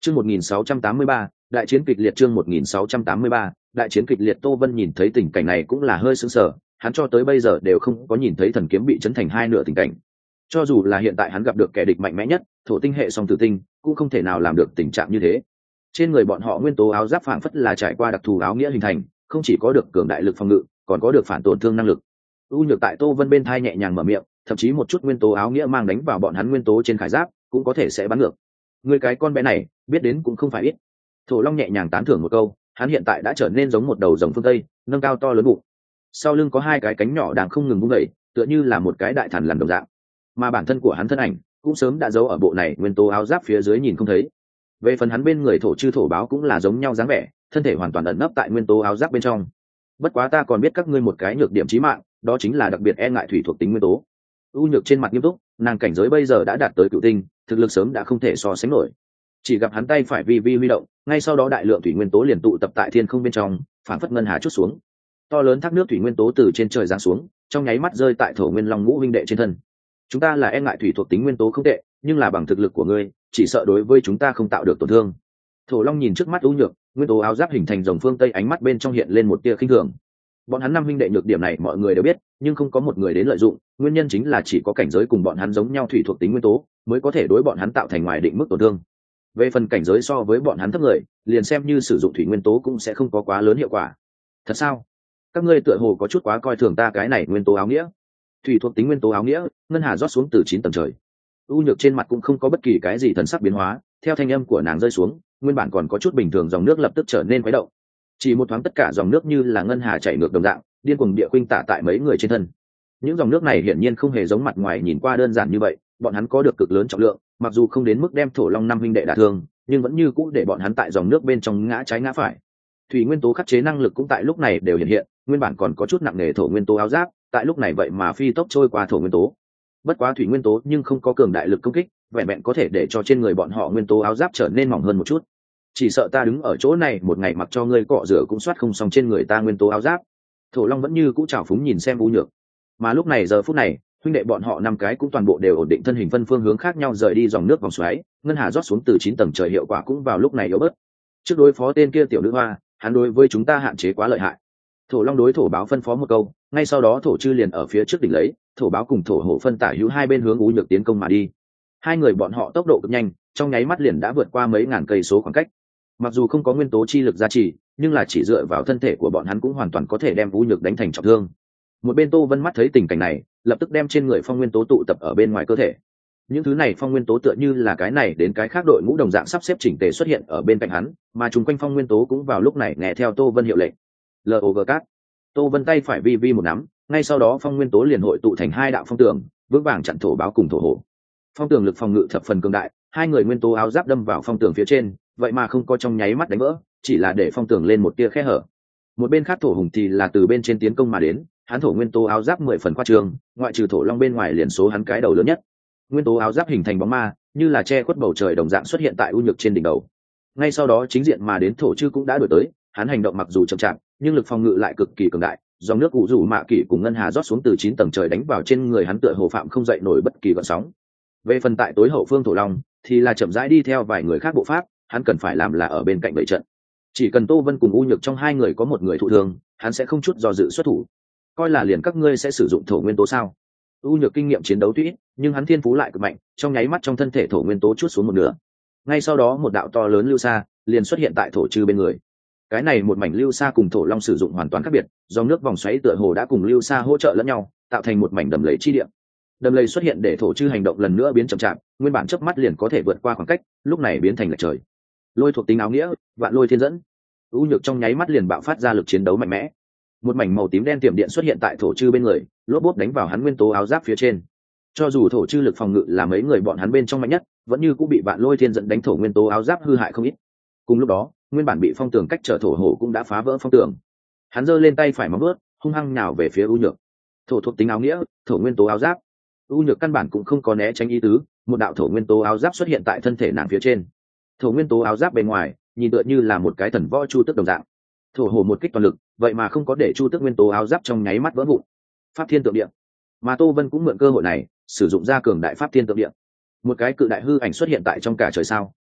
Chương 1683, đại chiến kịch liệt. Chương 1683, đại chiến kịch liệt. Tô Vân nhìn thấy tình cảnh này cũng là hơi sững sờ, hắn cho tới bây giờ đều không có nhìn thấy thần kiếm bị chấn thành hai nửa tình cảnh. Cho dù là hiện tại hắn gặp được kẻ địch mạnh mẽ nhất, thổ tinh hệ song tử tinh, cũng không thể nào làm được tình trạng như thế. Trên người bọn họ nguyên tố áo giáp phảng phất là trải qua đặc thù áo nghĩa hình thành, không chỉ có được cường đại lực phòng ngự, còn có được phản tổn thương năng lực. U Nhược tại Tô Vân bên thai nhẹ nhàng mở miệng, thậm chí một chút nguyên tố áo nghĩa mang đánh vào bọn hắn nguyên tố trên khải giáp, cũng có thể sẽ bắn ngược. Người cái con bé này, biết đến cũng không phải ít. Thổ Long nhẹ nhàng tán thưởng một câu, hắn hiện tại đã trở nên giống một đầu rồng phương Tây, nâng cao to lớn bụng. Sau lưng có hai cái cánh nhỏ đang không ngừng vung dậy, tựa như là một cái đại thần làm đồng dạng. Mà bản thân của hắn thân ảnh cũng sớm đã giấu ở bộ này nguyên tố áo giáp phía dưới nhìn không thấy. Về phần hắn bên người thổ chư thổ báo cũng là giống nhau dáng vẻ, thân thể hoàn toàn ẩn nấp tại nguyên tố áo giáp bên trong. Bất quá ta còn biết các ngươi một cái nhược điểm chí mạng, đó chính là đặc biệt e ngại thủy thuộc tính nguyên tố. U Nhược trên mặt nghiêm túc, nàng cảnh giới bây giờ đã đạt tới cửu tinh, thực lực sớm đã không thể so sánh nổi. Chỉ gặp hắn tay phải vi vi huy động, ngay sau đó đại lượng thủy nguyên tố liền tụ tập tại thiên không bên trong, phản phất ngân hà chút xuống. To lớn thác nước thủy nguyên tố từ trên trời giáng xuống, trong nháy mắt rơi tại thổ nguyên long ngũ huynh đệ trên thân. Chúng ta là e ngại thủy thuộc tính nguyên tố không tệ, nhưng là bằng thực lực của ngươi, chỉ sợ đối với chúng ta không tạo được tổn thương. Thổ Long nhìn trước mắt U Nhược, nguyên tố áo giáp hình thành rồng phương Tây, ánh mắt bên trong hiện lên một tia khinh thường. Bọn hắn năm huynh đệ nhược điểm này mọi người đều biết, nhưng không có một người đến lợi dụng, nguyên nhân chính là chỉ có cảnh giới cùng bọn hắn giống nhau thủy thuộc tính nguyên tố, mới có thể đối bọn hắn tạo thành ngoài định mức tổn thương. Về phần cảnh giới so với bọn hắn thấp người, liền xem như sử dụng thủy nguyên tố cũng sẽ không có quá lớn hiệu quả. Thật sao? Các ngươi tựa hồ có chút quá coi thường ta cái này nguyên tố áo nghĩa. Thủy thuộc tính nguyên tố áo nghĩa, ngân hà rót xuống từ 9 tầng trời. U Nhược trên mặt cũng không có bất kỳ cái gì thần sắc biến hóa, theo thanh âm của nàng rơi xuống, nguyên bản còn có chút bình thường dòng nước lập tức trở nên khuấy động. Chỉ một thoáng tất cả dòng nước như là ngân hà chảy ngược đồng dạng, điên cuồng địa khuynh tả tại mấy người trên thân. Những dòng nước này hiển nhiên không hề giống mặt ngoài nhìn qua đơn giản như vậy, bọn hắn có được cực lớn trọng lượng, mặc dù không đến mức đem Thổ Long năm huynh đệ đả thương, nhưng vẫn như cũ để bọn hắn tại dòng nước bên trong ngã trái ngã phải. Thủy nguyên tố khắc chế năng lực cũng tại lúc này đều hiện hiện, nguyên bản còn có chút nặng nề thổ nguyên tố áo giáp, tại lúc này vậy mà phi tốc trôi qua thổ nguyên tố. Bất quá thủy nguyên tố nhưng không có cường đại lực công kích, vẹn vẹn có thể để cho trên người bọn họ nguyên tố áo giáp trở nên mỏng hơn một chút. Chỉ sợ ta đứng ở chỗ này một ngày mặc cho ngươi cọ rửa cũng soát không xong trên người ta nguyên tố áo giáp. Thổ Long vẫn như cũ trào phúng nhìn xem U Nhược. Mà lúc này giờ phút này, huynh đệ bọn họ năm cái cũng toàn bộ đều ổn định thân hình, phân phương hướng khác nhau rời đi dòng nước vòng xoáy, ngân hà rót xuống từ 9 tầng trời hiệu quả cũng vào lúc này yếu bớt. Trước đối phó tên kia tiểu nữ hoa, hắn đối với chúng ta hạn chế quá lợi hại. Thổ Long đối thổ báo phân phó một câu, ngay sau đó thổ chư liền ở phía trước đỉnh lấy, thổ báo cùng thổ hổ phân tả hữu hai bên hướng U Nhược tiến công mà đi. Hai người bọn họ tốc độ cực nhanh, trong nháy mắt liền đã vượt qua mấy ngàn cây số khoảng cách. Mặc dù không có nguyên tố chi lực gia trì, nhưng là chỉ dựa vào thân thể của bọn hắn cũng hoàn toàn có thể đem U Nhược đánh thành trọng thương. Một bên Tô Vân mắt thấy tình cảnh này, lập tức đem trên người phong nguyên tố tụ tập ở bên ngoài cơ thể. Những thứ này phong nguyên tố tựa như là cái này đến cái khác đội ngũ đồng dạng sắp xếp chỉnh tề xuất hiện ở bên cạnh hắn, mà chung quanh phong nguyên tố cũng vào lúc này nghe theo Tô Vân hiệu lệnh. Logcat. Tô Vân tay phải vi vi một nắm, ngay sau đó phong nguyên tố liền hội tụ thành hai đạo phong tường, vững vàng chặn thổ báo cùng thổ hổ. Phong tường lực phòng ngự thập phần cường đại, hai người nguyên tố áo giáp đâm vào phong tường phía trên, vậy mà không có trong nháy mắt đánh vỡ, chỉ là để phong tường lên một tia khe hở. Một bên khác thổ hùng thì là từ bên trên tiến công mà đến, hắn thổ nguyên tố áo giáp 10 phần khoa trương, ngoại trừ thổ long bên ngoài liền số hắn cái đầu lớn nhất. Nguyên tố áo giáp hình thành bóng ma, như là che khuất bầu trời đồng dạng xuất hiện tại U Nhược trên đỉnh đầu. Ngay sau đó chính diện mà đến thổ chư cũng đã đuổi tới, hắn hành động mặc dù chậm chạp, nhưng lực phòng ngự lại cực kỳ cường đại, dòng nước cụ rủ mạ kỷ cùng ngân hà rót xuống từ 9 tầng trời đánh vào trên người hắn tựa hồ phạm không dậy nổi bất kỳ gợn sóng. Về phần tại tối hậu phương thổ long thì là chậm rãi đi theo vài người khác bộ pháp, hắn cần phải làm là ở bên cạnh bầy trận. Chỉ cần Tô Vân cùng U Nhược trong hai người có một người thụ thương, hắn sẽ không chút do dự xuất thủ. Coi là liền các ngươi sẽ sử dụng thổ nguyên tố sao? U Nhược kinh nghiệm chiến đấu tuy ít, nhưng hắn thiên phú lại cực mạnh, trong nháy mắt trong thân thể thổ nguyên tố chút xuống một nửa. Ngay sau đó một đạo to lớn lưu sa liền xuất hiện tại thổ chư bên người. Cái này một mảnh lưu sa cùng thổ long sử dụng hoàn toàn khác biệt, dòng nước vòng xoáy tựa hồ đã cùng lưu sa hỗ trợ lẫn nhau, tạo thành một mảnh đầm lầy chi địa. Đầm lầy xuất hiện để thổ chư hành động lần nữa biến chậm chạp, nguyên bản chớp mắt liền có thể vượt qua khoảng cách, lúc này biến thành lệch trời. Lôi thuộc tính áo nghĩa, vạn lôi thiên dẫn. U Nhược trong nháy mắt liền bạo phát ra lực chiến đấu mạnh mẽ. Một mảnh màu tím đen tiềm điện xuất hiện tại thổ chư bên người, lốp bốp đánh vào hắn nguyên tố áo giáp phía trên. Cho dù thổ chư lực phòng ngự là mấy người bọn hắn bên trong mạnh nhất, vẫn như cũng bị vạn lôi thiên dẫn đánh thổ nguyên tố áo giáp hư hại không ít. Cùng lúc đó, nguyên bản bị phong tường cách trở thổ hổ cũng đã phá vỡ phong tường. Hắn giơ lên tay phải móng vuốt, hung hăng nhào về phía U Nhược. Thổ thuộc tính áo nghĩa, thổ nguyên tố áo giáp. U Nhược căn bản cũng không có né tránh ý tứ, một đạo thổ nguyên tố áo giáp xuất hiện tại thân thể nàng phía trên. Thổ nguyên tố áo giáp bề ngoài nhìn tựa như là một cái thần võ chu tước đồng dạng. Thổ hổ một kích toàn lực, vậy mà không có để chu tước nguyên tố áo giáp trong nháy mắt vỡ vụn. Pháp thiên tượng địa. Mà Tô Vân cũng mượn cơ hội này, sử dụng ra cường đại pháp thiên tượng địa. Một cái cự đại hư ảnh xuất hiện tại trong cả trời sao,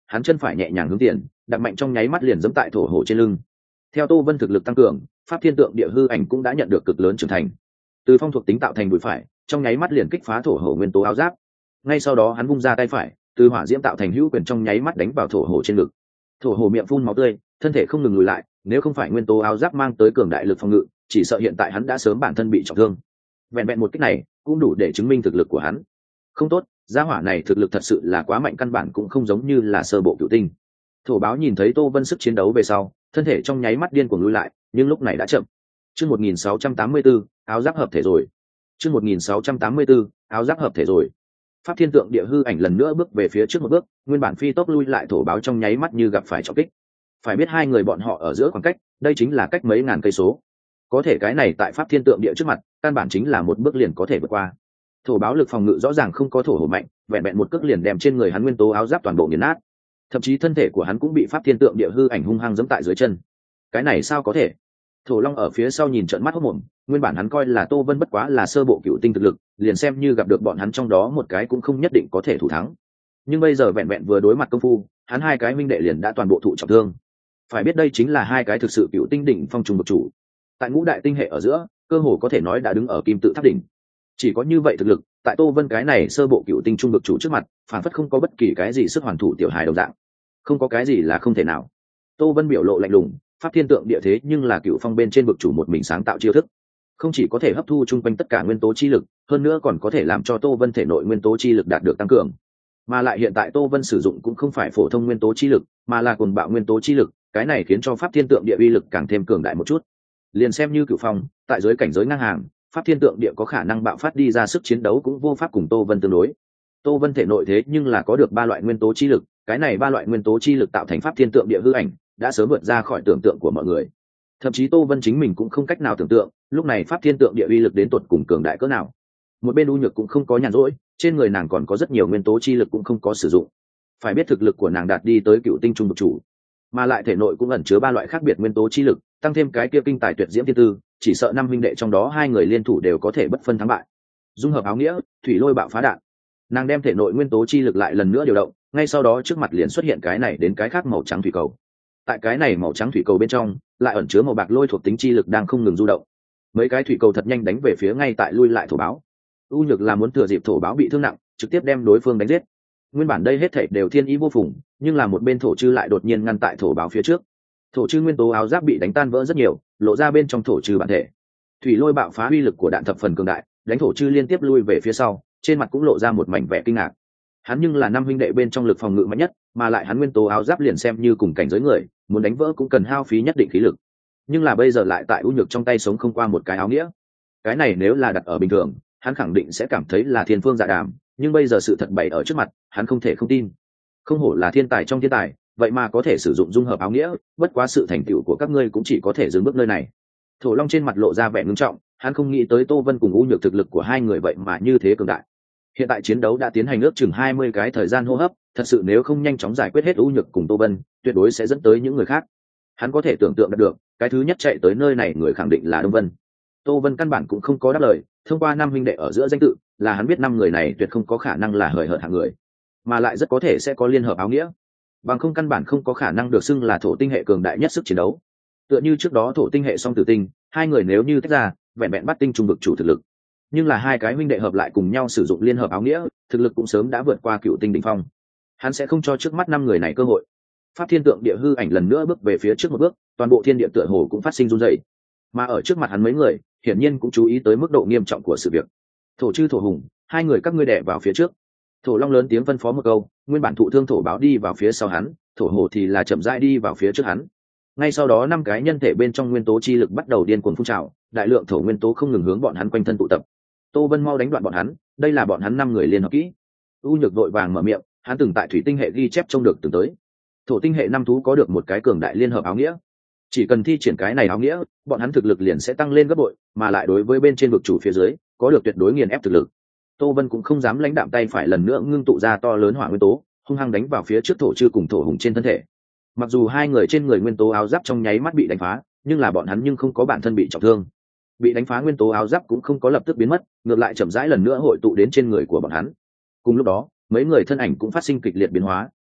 hắn chân phải nhẹ nhàng hướng tiền đặt mạnh trong nháy mắt liền giẫm tại thổ hổ trên lưng. Theo Tô Vân thực lực tăng cường, pháp thiên tượng địa hư ảnh cũng đã nhận được cực lớn trưởng thành. Từ phong thuộc tính tạo thành đùi phải, trong nháy mắt liền kích phá thổ hổ nguyên tố áo giáp. Ngay sau đó hắn vung ra tay phải, từ hỏa diễm tạo thành hữu quyền trong nháy mắt đánh vào thổ hổ trên ngực. Thổ hổ miệng phun máu tươi, thân thể không ngừng lùi lại, nếu không phải nguyên tố áo giáp mang tới cường đại lực phòng ngự, chỉ sợ hiện tại hắn đã sớm bản thân bị trọng thương. Vẹn vẹn một kích này cũng đủ để chứng minh thực lực của hắn. Không tốt, gia hỏa này thực lực thật sự là quá mạnh, căn bản cũng không giống như là sơ bộ cựu tinh. Thổ báo nhìn thấy Tô Vân sức chiến đấu về sau, thân thể trong nháy mắt điên cuồng lùi lại, nhưng lúc này đã chậm. Chương 1684, áo giáp hợp thể rồi. Chương 1684, áo giáp hợp thể rồi. Pháp thiên tượng địa hư ảnh lần nữa bước về phía trước một bước, nguyên bản phi tốc lui lại thổ báo trong nháy mắt như gặp phải trọng kích. Phải biết hai người bọn họ ở giữa khoảng cách, đây chính là cách mấy ngàn cây số. Có thể cái này tại pháp thiên tượng địa trước mặt, căn bản chính là một bước liền có thể vượt qua. Thổ báo lực phòng ngự rõ ràng không có thổ hổ mạnh, vẹn vẹn một cước liền đem trên người hắn nguyên tố áo giáp toàn bộ nghiền nát. Thậm chí thân thể của hắn cũng bị pháp thiên tượng địa hư ảnh hung hăng giẫm tại dưới chân. Cái này sao có thể? Thổ long ở phía sau nhìn trợn mắt hốt mồm, nguyên bản hắn coi là Tô Vân bất quá là sơ bộ cựu tinh thực lực, liền xem như gặp được bọn hắn trong đó một cái cũng không nhất định có thể thủ thắng. Nhưng bây giờ vẹn vẹn vừa đối mặt công phu, hắn hai cái minh đệ liền đã toàn bộ thụ trọng thương. Phải biết đây chính là hai cái thực sự cựu tinh đỉnh phong trùng bậc chủ. Tại ngũ đại tinh hệ ở giữa, cơ hồ có thể nói đã đứng ở kim tự tháp đỉnh. Chỉ có như vậy thực lực, tại Tô Vân cái này sơ bộ cựu tinh trung bậc chủ trước mặt, phản phất không có bất kỳ cái gì sức hoàn thủ tiểu hài đồng dạng. Không có cái gì là không thể nào. Tô Vân biểu lộ lạnh lùng, pháp thiên tượng địa thế nhưng là cựu phong bên trên bậc chủ một mình sáng tạo chiêu thức, không chỉ có thể hấp thu chung quanh tất cả nguyên tố chi lực, hơn nữa còn có thể làm cho Tô Vân thể nội nguyên tố chi lực đạt được tăng cường. Mà lại hiện tại Tô Vân sử dụng cũng không phải phổ thông nguyên tố chi lực, mà là cuồng bạo nguyên tố chi lực, cái này khiến cho pháp thiên tượng địa uy lực càng thêm cường đại một chút. Liền xem như cựu phong, tại giới cảnh giới ngang hàng, pháp thiên tượng địa có khả năng bạo phát đi ra sức chiến đấu cũng vô pháp cùng Tô Vân tương đối. Tô Vân thể nội thế nhưng là có được ba loại nguyên tố chi lực, cái này ba loại nguyên tố chi lực tạo thành pháp thiên tượng địa hư ảnh, đã sớm vượt ra khỏi tưởng tượng của mọi người. Thậm chí Tô Vân chính mình cũng không cách nào tưởng tượng, lúc này pháp thiên tượng địa uy lực đến tột cùng cường đại cỡ nào. Một bên U Nhược cũng không có nhàn rỗi, trên người nàng còn có rất nhiều nguyên tố chi lực cũng không có sử dụng. Phải biết thực lực của nàng đạt đi tới cựu tinh trung bậc chủ, mà lại thể nội cũng ẩn chứa ba loại khác biệt nguyên tố chi lực, tăng thêm cái kia kinh tài tuyệt diễm thiên tư, chỉ sợ năm huynh đệ trong đó hai người liên thủ đều có thể bất phân thắng bại. Dung hợp áo nghĩa, thủy lôi bạo phá đạn. Nàng đem thể nội nguyên tố chi lực lại lần nữa điều động, ngay sau đó trước mặt liền xuất hiện cái này đến cái khác màu trắng thủy cầu. Tại cái này màu trắng thủy cầu bên trong lại ẩn chứa màu bạc lôi thuộc tính chi lực đang không ngừng du động. Mấy cái thủy cầu thật nhanh đánh về phía ngay tại lui lại thổ báo. U Nhược là muốn thừa dịp thổ báo bị thương nặng, trực tiếp đem đối phương đánh giết. Nguyên bản đây hết thảy đều thiên ý vô phùng, nhưng là một bên thổ chư lại đột nhiên ngăn tại thổ báo phía trước. Thổ chư nguyên tố áo giáp bị đánh tan vỡ rất nhiều, lộ ra bên trong thổ chư bản thể. Thủy lôi bạo phá uy lực của đạn thập phần cường đại, đánh thổ chư liên tiếp lui về phía sau, trên mặt cũng lộ ra một mảnh vẻ kinh ngạc. Hắn nhưng là năm huynh đệ bên trong lực phòng ngự mạnh nhất, mà lại hắn nguyên tố áo giáp liền xem như cùng cảnh giới người, muốn đánh vỡ cũng cần hao phí nhất định khí lực. Nhưng là bây giờ lại tại U Nhược trong tay sống không qua một cái áo nghĩa. Cái này nếu là đặt ở bình thường, hắn khẳng định sẽ cảm thấy là thiên phương dạ đàm, nhưng bây giờ sự thật bày ở trước mặt, hắn không thể không tin. Không hổ là thiên tài trong thiên tài, vậy mà có thể sử dụng dung hợp áo nghĩa, bất quá sự thành tựu của các ngươi cũng chỉ có thể dừng bước nơi này. Thổ Long trên mặt lộ ra vẻ ngưng trọng, hắn không nghĩ tới Tô Vân cùng U Nhược thực lực của hai người vậy mà như thế cường đại. Hiện tại chiến đấu đã tiến hành ước chừng 20 cái thời gian hô hấp, thật sự nếu không nhanh chóng giải quyết hết U Nhược cùng Tô Vân, tuyệt đối sẽ dẫn tới những người khác. Hắn có thể tưởng tượng được, cái thứ nhất chạy tới nơi này người khẳng định là Đông Vân. Tô Vân căn bản cũng không có đáp lời, thông qua năm huynh đệ ở giữa danh tự, là hắn biết năm người này tuyệt không có khả năng là hời hợt hạng người, mà lại rất có thể sẽ có liên hợp áo nghĩa. Bằng không căn bản không có khả năng được xưng là thổ tinh hệ cường đại nhất sức chiến đấu. Tựa như trước đó thổ tinh hệ song tử tinh, hai người nếu như tách ra, vẹn vẹn bắt tinh trung vực chủ thực lực. Nhưng là hai cái huynh đệ hợp lại cùng nhau sử dụng liên hợp áo nghĩa, thực lực cũng sớm đã vượt qua cựu tinh đỉnh phong. Hắn sẽ không cho trước mắt năm người này cơ hội. Pháp thiên tượng địa hư ảnh lần nữa bước về phía trước một bước, toàn bộ thiên địa tựa hồ cũng phát sinh run rẩy. Mà ở trước mặt hắn mấy người, hiển nhiên cũng chú ý tới mức độ nghiêm trọng của sự việc. Thổ chư thổ hùng, hai người các ngươi đè vào phía trước. Thổ Long lớn tiếng phân phó một câu, nguyên bản thụ thương thổ báo đi vào phía sau hắn, thổ hổ thì là chậm rãi đi vào phía trước hắn. Ngay sau đó năm cái nhân thể bên trong nguyên tố chi lực bắt đầu điên cuồng phun trào, đại lượng thổ nguyên tố không ngừng hướng bọn hắn quanh thân tụ tập. Tô Vân mau đánh đoạn bọn hắn, đây là bọn hắn năm người liên hợp kỹ. U Nhược vội vàng mở miệng, hắn từng tại thủy tinh hệ ghi chép trông được từng tới. Thổ tinh hệ năm thú có được một cái cường đại liên hợp áo nghĩa, chỉ cần thi triển cái này áo nghĩa, bọn hắn thực lực liền sẽ tăng lên gấp bội, mà lại đối với bên trên vực chủ phía dưới có được tuyệt đối nghiền ép thực lực. Tô Vân cũng không dám lãnh đạm tay phải lần nữa ngưng tụ ra to lớn hỏa nguyên tố, hung hăng đánh vào phía trước thổ chư cùng thổ hùng trên thân thể. Mặc dù hai người trên người nguyên tố áo giáp trong nháy mắt bị đánh phá, nhưng là bọn hắn nhưng không có bản thân bị trọng thương. Bị đánh phá nguyên tố áo giáp cũng không có lập tức biến mất, ngược lại chậm rãi lần nữa hội tụ đến trên người của bọn hắn. Cùng lúc đó, mấy người thân ảnh cũng phát sinh kịch liệt biến hóa,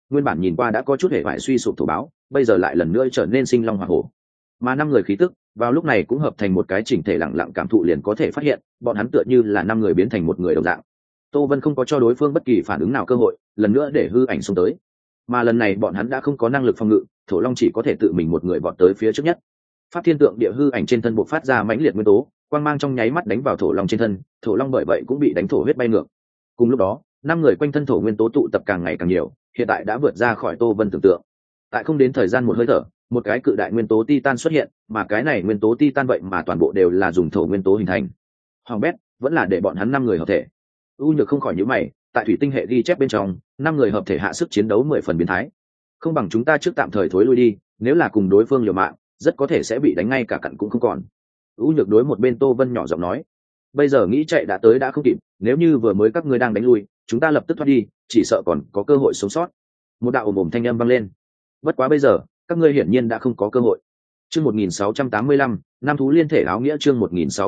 nguyên bản nhìn qua đã có chút hề vải suy sụp thổ báo bây giờ lại lần nữa trở nên sinh long hỏa hổ. Mà năm người khí tức vào lúc này cũng hợp thành một cái chỉnh thể lặng lặng cảm thụ, liền có thể phát hiện bọn hắn tựa như là năm người biến thành một người đồng dạng. Tô Vân không có cho đối phương bất kỳ phản ứng nào cơ hội, lần nữa để hư ảnh xông tới. Mà lần này bọn hắn đã không có năng lực phòng ngự, thổ long chỉ có thể tự mình một người vọt tới phía trước nhất. Pháp thiên tượng địa hư ảnh trên thân bộc phát ra mãnh liệt nguyên tố, quang mang trong nháy mắt đánh vào thổ long trên thân, thổ long bởi vậy cũng bị đánh thổ huyết bay ngược. Cùng lúc đó, năm người quanh thân thổ nguyên tố tụ tập càng ngày càng nhiều, hiện tại đã vượt ra khỏi Tô Vân tưởng tượng. Tại không đến thời gian một hơi thở, một cái cự đại nguyên tố titan xuất hiện, mà cái này nguyên tố titan vậy mà toàn bộ đều là dùng thổ nguyên tố hình thành. Hoàng bét, vẫn là để bọn hắn năm người hợp thể. U Nhược không khỏi nhíu mày, tại thủy tinh hệ ghi chép bên trong, năm người hợp thể hạ sức chiến đấu 10 phần biến thái. Không bằng chúng ta trước tạm thời thối lui đi, nếu là cùng đối phương liều mạng, rất có thể sẽ bị đánh ngay cả cặn cũng không còn. U Nhược đối một bên Tô Vân nhỏ giọng nói, bây giờ nghĩ chạy đã tới đã không kịp, nếu như vừa mới các ngươi đang đánh lui, chúng ta lập tức thoát đi, chỉ sợ còn có cơ hội sống sót. Một đạo ồm ồm thanh âm vang lên. Bất quá bây giờ, các ngươi hiển nhiên đã không có cơ hội. Chương 1685, năm thú liên thể áo nghĩa. Chương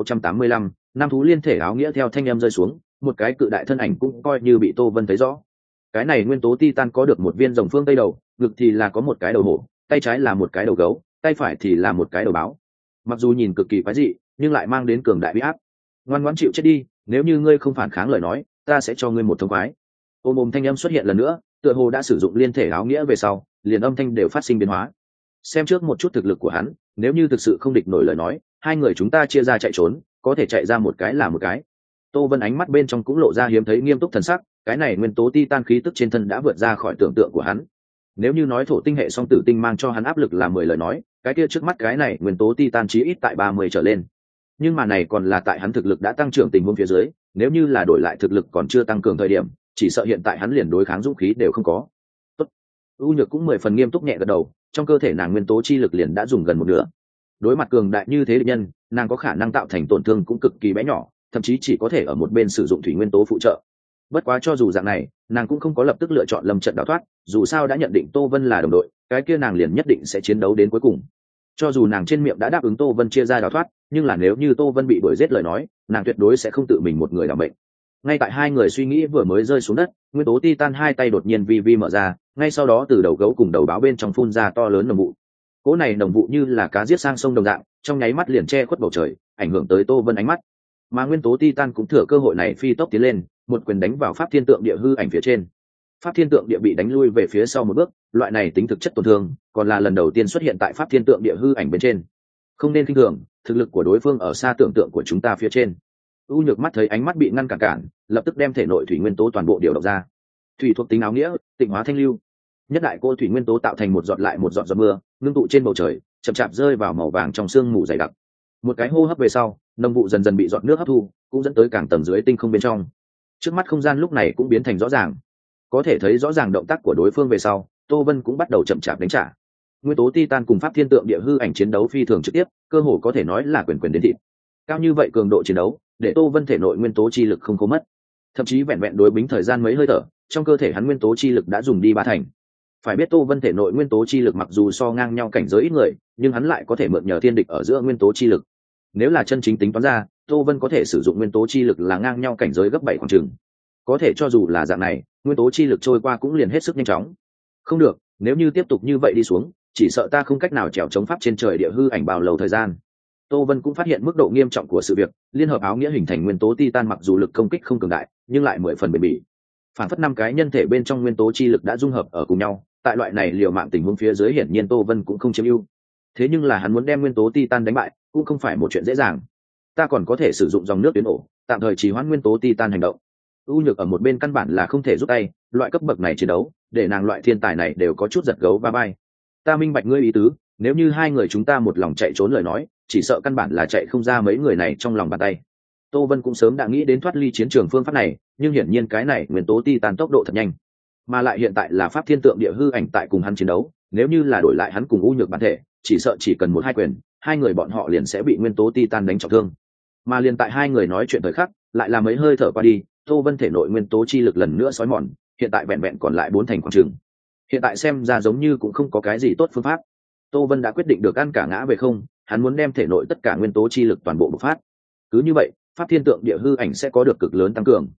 1685, năm thú liên thể áo nghĩa. Theo thanh âm rơi xuống, một cái cự đại thân ảnh cũng coi như bị Tô Vân thấy rõ. Cái này nguyên tố titan có được một viên rồng phương tây đầu, ngực thì là có một cái đầu hổ, tay trái là một cái đầu gấu, tay phải thì là một cái đầu báo. Mặc dù nhìn cực kỳ quái dị, nhưng lại mang đến cường đại uy áp. Ngoan ngoãn chịu chết đi, nếu như ngươi không phản kháng lời nói, ta sẽ cho ngươi một thông khoái. Ôm ôm thanh âm xuất hiện lần nữa, tựa hồ đã sử dụng liên thể áo nghĩa về sau, liền âm thanh đều phát sinh biến hóa. Xem trước một chút thực lực của hắn, nếu như thực sự không địch nổi lời nói, hai người chúng ta chia ra chạy trốn, có thể chạy ra một cái là một cái. Tô Vân ánh mắt bên trong cũng lộ ra hiếm thấy nghiêm túc thần sắc, cái này nguyên tố titan khí tức trên thân đã vượt ra khỏi tưởng tượng của hắn. Nếu như nói thổ tinh hệ song tử tinh mang cho hắn áp lực là 10 lời nói, cái kia trước mắt cái này nguyên tố titan chí ít tại 30 trở lên. Nhưng mà này còn là tại hắn thực lực đã tăng trưởng tình huống phía dưới, nếu như là đổi lại thực lực còn chưa tăng cường thời điểm, chỉ sợ hiện tại hắn liền đối kháng dũng khí đều không có. Tốt. U Nhược cũng 10 phần nghiêm túc nhẹ gật đầu, trong cơ thể nàng nguyên tố chi lực liền đã dùng gần một nửa. Đối mặt cường đại như thế địch nhân, nàng có khả năng tạo thành tổn thương cũng cực kỳ bé nhỏ, thậm chí chỉ có thể ở một bên sử dụng thủy nguyên tố phụ trợ. Bất quá cho dù dạng này, nàng cũng không có lập tức lựa chọn lâm trận đào thoát, dù sao đã nhận định Tô Vân là đồng đội, cái kia nàng liền nhất định sẽ chiến đấu đến cuối cùng. Cho dù nàng trên miệng đã đáp ứng Tô Vân chia ra đào thoát, nhưng là nếu như Tô Vân bị đuổi giết lời nói, nàng tuyệt đối sẽ không tự mình một người đảm mệnh. Ngay tại hai người suy nghĩ vừa mới rơi xuống đất, nguyên tố titan hai tay đột nhiên vi vi mở ra, ngay sau đó từ đầu gấu cùng đầu báo bên trong phun ra to lớn nồng vụ. Cỗ này nồng vụ như là cá giết sang sông đồng dạng, trong nháy mắt liền che khuất bầu trời, ảnh hưởng tới Tô Vân ánh mắt. Mà nguyên tố titan cũng thừa cơ hội này phi tốc tiến lên, một quyền đánh vào pháp thiên tượng địa hư ảnh phía trên. Pháp thiên tượng địa bị đánh lui về phía sau một bước, loại này tính thực chất tổn thương, còn là lần đầu tiên xuất hiện tại pháp thiên tượng địa hư ảnh bên trên. Không nên khinh thường, thực lực của đối phương ở xa tưởng tượng của chúng ta phía trên. U Nhược mắt thấy ánh mắt bị ngăn cản, lập tức đem thể nội thủy nguyên tố toàn bộ điều động ra. Thủy thuộc tính áo nghĩa, tịnh hóa thanh lưu. Nhất đại cô thủy nguyên tố tạo thành một giọt lại một giọt giọt mưa, ngưng tụ trên bầu trời, chậm chạp rơi vào màu vàng trong sương mù dày đặc. Một cái hô hấp về sau, nồng vụ dần dần bị giọt nước hấp thu, cũng dẫn tới càng tầng dưới tinh không bên trong. Trước mắt không gian lúc này cũng biến thành rõ ràng, có thể thấy rõ ràng động tác của đối phương về sau, Tô Vân cũng bắt đầu chậm chạp đánh trả. Nguyên tố titan cùng pháp thiên tượng địa hư ảnh chiến đấu phi thường trực tiếp, cơ hồ có thể nói là quyền quyền đến thịt. Cao như vậy cường độ chiến đấu, để Tô Vân thể nội nguyên tố chi lực không có mất, thậm chí vẹn vẹn đối bính thời gian mấy hơi thở, trong cơ thể hắn nguyên tố chi lực đã dùng đi 3 thành. Phải biết Tô Vân thể nội nguyên tố chi lực mặc dù so ngang nhau cảnh giới ít người, nhưng hắn lại có thể mượn nhờ thiên địch ở giữa nguyên tố chi lực. Nếu là chân chính tính toán ra, Tô Vân có thể sử dụng nguyên tố chi lực là ngang nhau cảnh giới gấp 7 khoảng chừng. Có thể cho dù là dạng này, nguyên tố chi lực trôi qua cũng liền hết sức nhanh chóng. Không được, nếu như tiếp tục như vậy đi xuống, chỉ sợ ta không cách nào trèo chống pháp trên trời địa hư ảnh bao lâu thời gian. Tô Vân cũng phát hiện mức độ nghiêm trọng của sự việc, liên hợp áo nghĩa hình thành nguyên tố titan mặc dù lực công kích không cường đại, nhưng lại 10 phần bền bỉ. Phản phất 5 cái nhân thể bên trong nguyên tố chi lực đã dung hợp ở cùng nhau, tại loại này liều mạng tình huống phía dưới hiển nhiên Tô Vân cũng không chiếm ưu. Thế nhưng là hắn muốn đem nguyên tố titan đánh bại, cũng không phải một chuyện dễ dàng. Ta còn có thể sử dụng dòng nước tuyến ổ, tạm thời trì hoãn nguyên tố titan hành động. U Nhược ở một bên căn bản là không thể rút tay, loại cấp bậc này chiến đấu, để nàng loại thiên tài này đều có chút giật gấu va vai. Ta minh bạch ngươi ý tứ, nếu như hai người chúng ta một lòng chạy trốn lời nói, chỉ sợ căn bản là chạy không ra mấy người này trong lòng bàn tay. Tô Vân cũng sớm đã nghĩ đến thoát ly chiến trường phương pháp này, nhưng hiển nhiên cái này nguyên tố titan tốc độ thật nhanh, mà lại hiện tại là pháp thiên tượng địa hư ảnh tại cùng hắn chiến đấu, nếu như là đổi lại hắn cùng U Nhược bản thể, chỉ sợ chỉ cần 1-2 quyền, hai người bọn họ liền sẽ bị nguyên tố titan đánh trọng thương. Mà liền tại hai người nói chuyện thời khắc, lại là mấy hơi thở qua đi, Tô Vân thể nội nguyên tố chi lực lần nữa xói mòn, hiện tại vẹn vẹn còn lại 4 thành khoảng chừng. Hiện tại xem ra giống như cũng không có cái gì tốt phương pháp. Tô Vân đã quyết định được ăn cả ngã về không, hắn muốn đem thể nội tất cả nguyên tố chi lực toàn bộ bộc phát. Cứ như vậy, pháp thiên tượng địa hư ảnh sẽ có được cực lớn tăng cường.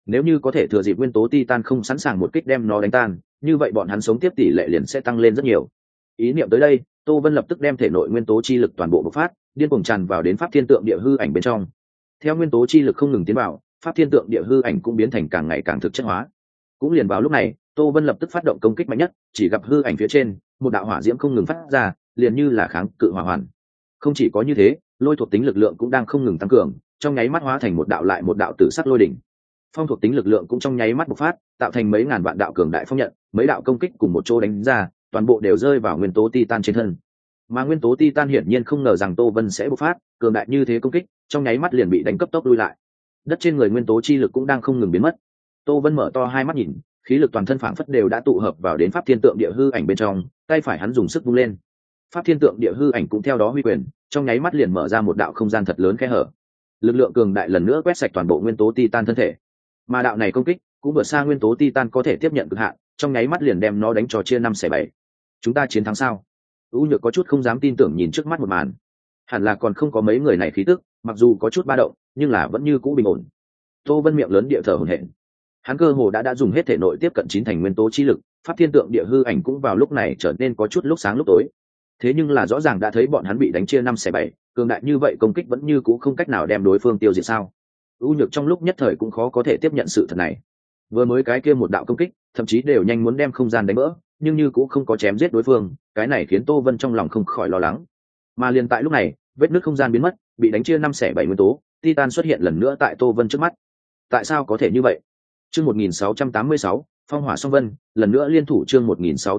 Nếu như có thể thừa dịp nguyên tố titan không sẵn sàng một kích đem nó đánh tan, như vậy bọn hắn sống tiếp tỷ lệ liền sẽ tăng lên rất nhiều. Ý niệm tới đây, Tô Vân lập tức đem thể nội nguyên tố chi lực toàn bộ bộc phát, điên cuồng tràn vào đến pháp thiên tượng địa hư ảnh bên trong. Theo nguyên tố chi lực không ngừng tiến vào, pháp thiên tượng địa hư ảnh cũng biến thành càng ngày càng thực chất hóa. Cũng liền vào lúc này, Tô Vân lập tức phát động công kích mạnh nhất, chỉ gặp hư ảnh phía trên, một đạo hỏa diễm không ngừng phát ra, liền như là kháng cự hỏa hoàn. Không chỉ có như thế, lôi thuộc tính lực lượng cũng đang không ngừng tăng cường, trong nháy mắt hóa thành một đạo lại một đạo tử sắc lôi đỉnh. Phong thuộc tính lực lượng cũng trong nháy mắt bộc phát, tạo thành mấy ngàn vạn đạo cường đại phong nhận, mấy đạo công kích cùng một chỗ đánh ra, toàn bộ đều rơi vào nguyên tố titan trên thân. Mà nguyên tố titan hiển nhiên không ngờ rằng Tô Vân sẽ bộc phát cường đại như thế công kích, trong nháy mắt liền bị đánh cấp tốc lui lại. Đất trên người nguyên tố chi lực cũng đang không ngừng biến mất. Tô Vân mở to hai mắt nhìn, khí lực toàn thân phảng phất đều đã tụ hợp vào đến pháp thiên tượng địa hư ảnh bên trong, tay phải hắn dùng sức vung lên. Pháp thiên tượng địa hư ảnh cũng theo đó huy quyền, trong nháy mắt liền mở ra một đạo không gian thật lớn khe hở. Lực lượng cường đại lần nữa quét sạch toàn bộ nguyên tố titan thân thể. Mà đạo này công kích cũng vượt xa nguyên tố titan có thể tiếp nhận cực hạn, trong nháy mắt liền đem nó đánh cho chia 5/7. Chúng ta chiến thắng sao? U Nhược có chút không dám tin tưởng nhìn trước mắt một màn. Hẳn là còn không có mấy người này khí tức, mặc dù có chút ba động, nhưng là vẫn như cũ bình ổn. Tô Vân miệng lớn địa thở hổn hển. Hắn cơ hồ đã dùng hết thể nội tiếp cận 9 thành nguyên tố chi lực, pháp thiên tượng địa hư ảnh cũng vào lúc này trở nên có chút lúc sáng lúc tối. Thế nhưng là rõ ràng đã thấy bọn hắn bị đánh chia 5/7, cường đại như vậy công kích vẫn như cũ không cách nào đem đối phương tiêu diệt sao? U Nhược trong lúc nhất thời cũng khó có thể tiếp nhận sự thật này. Vừa mới cái kia một đạo công kích, thậm chí đều nhanh muốn đem không gian đánh vỡ, nhưng như cũng không có chém giết đối phương, cái này khiến Tô Vân trong lòng không khỏi lo lắng. Mà liền tại lúc này, vết nứt không gian biến mất, bị đánh chia 5/7 nguyên tố, Titan xuất hiện lần nữa tại Tô Vân trước mắt. Tại sao có thể như vậy? Chương 1686, Phong Hỏa Song Vân, lần nữa liên thủ chương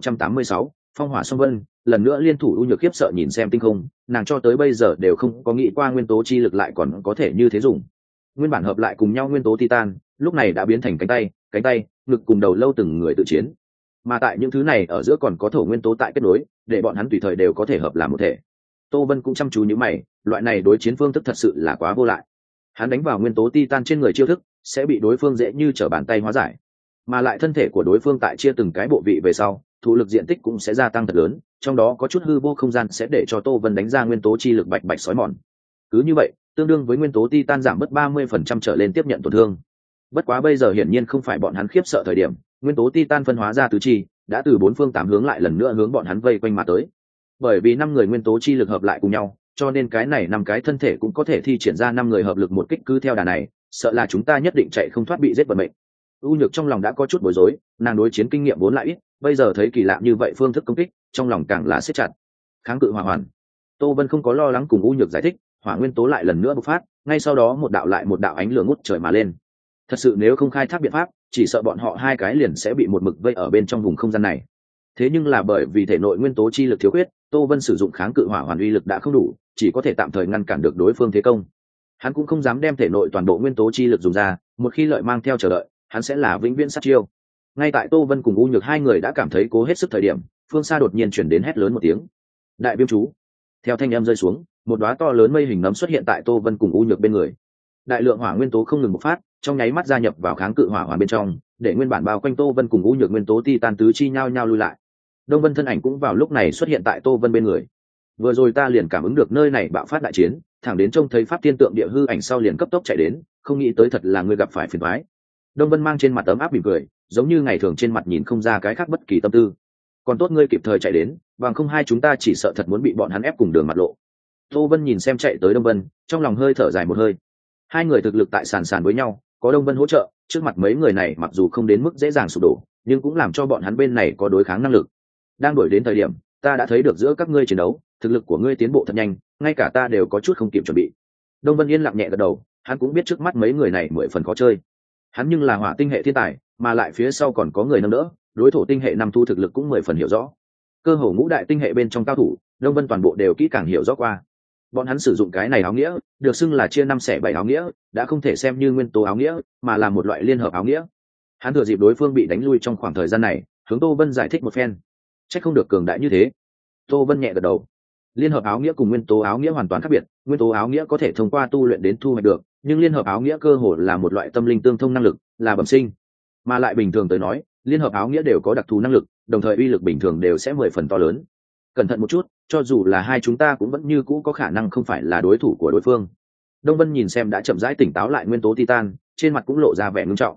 1686, Phong Hỏa Song Vân, lần nữa liên thủ. U Nhược khiếp sợ nhìn xem tinh không, nàng cho tới bây giờ đều không có nghĩ qua nguyên tố chi lực lại còn có thể như thế dùng. Nguyên bản hợp lại cùng nhau nguyên tố Titan, lúc này đã biến thành cánh tay, ngực cùng đầu lâu từng người tự chiến. Mà tại những thứ này ở giữa còn có thổ nguyên tố tại kết nối, để bọn hắn tùy thời đều có thể hợp làm một thể. Tô Vân cũng chăm chú nhíu mày, loại này đối chiến phương thức thật sự là quá vô lại. Hắn đánh vào nguyên tố Titan trên người chiêu thức, sẽ bị đối phương dễ như trở bàn tay hóa giải. Mà lại thân thể của đối phương tại chia từng cái bộ vị về sau, thụ lực diện tích cũng sẽ gia tăng thật lớn, trong đó có chút hư vô không gian sẽ để cho Tô Vân đánh ra nguyên tố chi lực bạch bạch sói mòn. Cứ như vậy, tương đương với nguyên tố Titan giảm mất 30% trở lên tiếp nhận tổn thương. Bất quá bây giờ hiển nhiên không phải bọn hắn khiếp sợ thời điểm, nguyên tố Titan phân hóa ra tứ chi, đã từ bốn phương tám hướng lại lần nữa hướng bọn hắn vây quanh mà tới. Bởi vì 5 người nguyên tố chi lực hợp lại cùng nhau, cho nên cái này 5 cái thân thể cũng có thể thi triển ra 5 người hợp lực một kích, cứ theo đà này, sợ là chúng ta nhất định chạy không thoát bị giết vận mệnh. U Nhược trong lòng đã có chút bối rối, nàng đối chiến kinh nghiệm vốn lại ít, bây giờ thấy kỳ lạ như vậy phương thức công kích, trong lòng càng là siết chặt. Kháng cự hỏa hoàn. Tô Vân không có lo lắng cùng U Nhược giải thích, hỏa nguyên tố lại lần nữa bộc phát, ngay sau đó một đạo ánh lửa ngút trời mà lên. Thật sự nếu không khai thác biện pháp, chỉ sợ bọn họ hai cái liền sẽ bị một mực vây ở bên trong vùng không gian này. Thế nhưng là bởi vì thể nội nguyên tố chi lực thiếu khuyết, Tô Vân sử dụng kháng cự hỏa hoàn uy lực đã không đủ, chỉ có thể tạm thời ngăn cản được đối phương thế công. Hắn cũng không dám đem thể nội toàn bộ nguyên tố chi lực dùng ra, một khi lợi mang theo chờ đợi, hắn sẽ là vĩnh viễn sát chiêu. Ngay tại Tô Vân cùng U Nhược hai người đã cảm thấy cố hết sức thời điểm, phương xa đột nhiên chuyển đến hét lớn một tiếng. Đại viêm chú. Theo thanh âm rơi xuống, một đóa to lớn mây hình nấm xuất hiện tại Tô Vân cùng U Nhược bên người. Đại lượng hỏa nguyên tố không ngừng bộc phát, trong nháy mắt gia nhập vào kháng cự hỏa hoàn bên trong, để nguyên bản bao quanh Tô Vân cùng U Nhược nguyên tố Titan tứ chi nhau nhau lui lại. Đông Vân thân ảnh cũng vào lúc này xuất hiện tại Tô Vân bên người. Vừa rồi ta liền cảm ứng được nơi này bạo phát đại chiến, thẳng đến trông thấy pháp thiên tượng địa hư ảnh sau liền cấp tốc chạy đến, không nghĩ tới thật là ngươi gặp phải phiền toái. Đông Vân mang trên mặt ấm áp mỉm cười, giống như ngày thường trên mặt nhìn không ra cái khác bất kỳ tâm tư. Còn tốt ngươi kịp thời chạy đến, bằng không hai chúng ta chỉ sợ thật muốn bị bọn hắn ép cùng đường mặt lộ. Tô Vân nhìn xem chạy tới Đông Vân, trong lòng hơi thở dài một hơi. Hai người thực lực tại sàn sàn với nhau, có Đông Vân hỗ trợ, trước mặt mấy người này mặc dù không đến mức dễ dàng sụp đổ, nhưng cũng làm cho bọn hắn bên này có đối kháng năng lực. Đang đuổi đến thời điểm, ta đã thấy được giữa các ngươi chiến đấu, thực lực của ngươi tiến bộ thật nhanh, ngay cả ta đều có chút không kịp chuẩn bị. Đông Vân yên lặng nhẹ gật đầu, hắn cũng biết trước mắt mấy người này 10 phần khó chơi. Hắn nhưng là hỏa tinh hệ thiên tài, mà lại phía sau còn có người nâng đỡ, đối thủ tinh hệ năm thu thực lực cũng 10 phần hiểu rõ. Cơ hồ ngũ đại tinh hệ bên trong cao thủ, Đông Vân toàn bộ đều kỹ càng hiểu rõ qua. Bọn hắn sử dụng cái này áo nghĩa, được xưng là chia 5/7 áo nghĩa, đã không thể xem như nguyên tố áo nghĩa, mà là một loại liên hợp áo nghĩa. Hắn thừa dịp đối phương bị đánh lui trong khoảng thời gian này, hướng Tô Vân giải thích một phen. Chắc không được cường đại như thế. Tô Vân nhẹ gật đầu. Liên hợp áo nghĩa cùng nguyên tố áo nghĩa hoàn toàn khác biệt, nguyên tố áo nghĩa có thể thông qua tu luyện đến thu hoạch được, nhưng liên hợp áo nghĩa cơ hồ là một loại tâm linh tương thông năng lực, là bẩm sinh. Mà lại bình thường tới nói, liên hợp áo nghĩa đều có đặc thù năng lực, đồng thời uy lực bình thường đều sẽ 10 phần to lớn. Cẩn thận một chút, cho dù là hai chúng ta cũng vẫn như cũ có khả năng không phải là đối thủ của đối phương. Đông Vân nhìn xem đã chậm rãi tỉnh táo lại nguyên tố Titan, trên mặt cũng lộ ra vẻ ngưng trọng.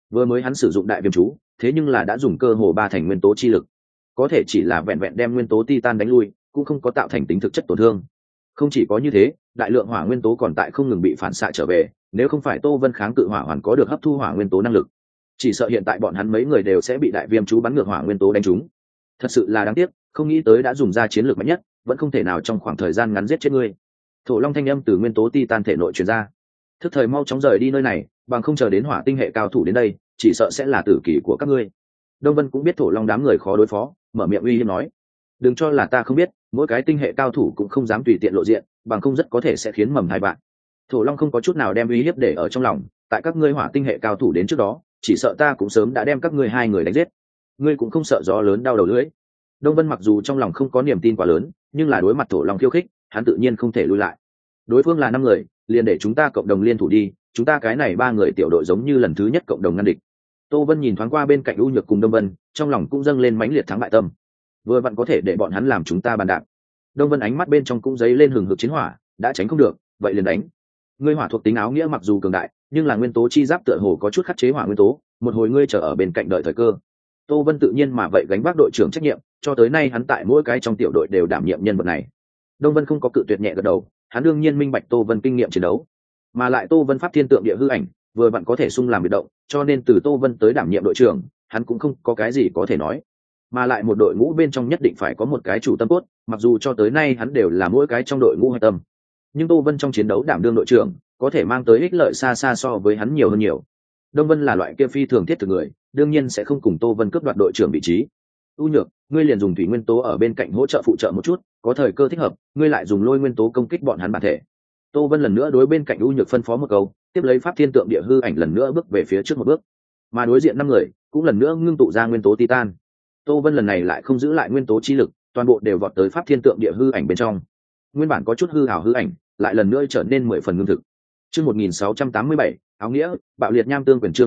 Vừa mới hắn sử dụng đại viêm chú, thế nhưng là đã dùng cơ hồ ba thành nguyên tố chi lực, có thể chỉ là vẹn vẹn đem nguyên tố titan đánh lui, cũng không có tạo thành tính thực chất tổn thương. Không chỉ có như thế, đại lượng hỏa nguyên tố còn tại không ngừng bị phản xạ trở về, nếu không phải Tô Vân kháng cự hỏa hoàn có được hấp thu hỏa nguyên tố năng lực, chỉ sợ hiện tại bọn hắn mấy người đều sẽ bị đại viêm chú bắn ngược hỏa nguyên tố đánh trúng. Thật sự là đáng tiếc, không nghĩ tới đã dùng ra chiến lược mạnh nhất, vẫn không thể nào trong khoảng thời gian ngắn giết chết ngươi. Thổ Long thanh âm từ nguyên tố titan thể nội truyền ra. Thức thời mau chóng rời đi nơi này, bằng không chờ đến hỏa tinh hệ cao thủ đến đây, chỉ sợ sẽ là tử kỳ của các ngươi. Đông Vân cũng biết Thổ Long đám người khó đối phó, mở miệng uy hiếp nói: đừng cho là ta không biết, mỗi cái tinh hệ cao thủ cũng không dám tùy tiện lộ diện, bằng không rất có thể sẽ khiến mầm hai bạn. Thổ Long không có chút nào đem uy hiếp để ở trong lòng, tại các ngươi hỏa tinh hệ cao thủ đến trước đó, chỉ sợ ta cũng sớm đã đem các ngươi hai người đánh giết. Ngươi cũng không sợ gió lớn đau đầu lưỡi. Đông Vân mặc dù trong lòng không có niềm tin quá lớn, nhưng là đối mặt Thổ Long khiêu khích, hắn tự nhiên không thể lui lại. Đối phương là 5 người, liền để chúng ta cộng đồng liên thủ đi, chúng ta cái này 3 người tiểu đội giống như lần thứ nhất cộng đồng ngăn địch. Tô Vân nhìn thoáng qua bên cạnh U Nhược cùng Đông Vân, trong lòng cũng dâng lên mãnh liệt thắng bại tâm. Vừa vặn có thể để bọn hắn làm chúng ta bàn đạp. Đông Vân ánh mắt bên trong cũng dấy lên hừng hực chiến hỏa, đã tránh không được, vậy liền đánh. Ngươi hỏa thuộc tính áo nghĩa mặc dù cường đại, nhưng là nguyên tố chi giáp tựa hồ có chút khắc chế hỏa nguyên tố, một hồi ngươi chờ ở bên cạnh đợi thời cơ. Tô Vân tự nhiên mà vậy gánh vác đội trưởng trách nhiệm, cho tới nay hắn tại mỗi cái trong tiểu đội đều đảm nhiệm nhân vật này. Đông Vân không có cự tuyệt nhẹ gật đầu, hắn đương nhiên minh bạch Tô Vân kinh nghiệm chiến đấu, mà lại Tô Vân pháp thiên tượng địa hư ảnh, vừa vặn có thể xung làm biệt động, cho nên từ Tô Vân tới đảm nhiệm đội trưởng, hắn cũng không có cái gì có thể nói. Mà lại một đội ngũ bên trong nhất định phải có một cái chủ tâm cốt, mặc dù cho tới nay hắn đều là mỗi cái trong đội ngũ hạch tâm, nhưng Tô Vân trong chiến đấu đảm đương đội trưởng, có thể mang tới ích lợi xa xa so với hắn nhiều hơn nhiều. Đông Vân là loại kia phi thường thiết thực người, đương nhiên sẽ không cùng Tô Vân cướp đoạt đội trưởng vị trí. U Nhược, ngươi liền dùng thủy nguyên tố ở bên cạnh hỗ trợ phụ trợ một chút, có thời cơ thích hợp, ngươi lại dùng lôi nguyên tố công kích bọn hắn bản thể. Tô Vân lần nữa đối bên cạnh U Nhược phân phó một câu, tiếp lấy pháp thiên tượng địa hư ảnh lần nữa bước về phía trước một bước, mà đối diện 5 người cũng lần nữa ngưng tụ ra nguyên tố titan. Tô Vân lần này lại không giữ lại nguyên tố chi lực, toàn bộ đều vọt tới pháp thiên tượng địa hư ảnh bên trong. Nguyên bản có chút hư ảo hư ảnh, lại lần nữa trở nên 10 phần ngưng thực. Chương 1687, áo nghĩa, bạo liệt nham tương quyền chương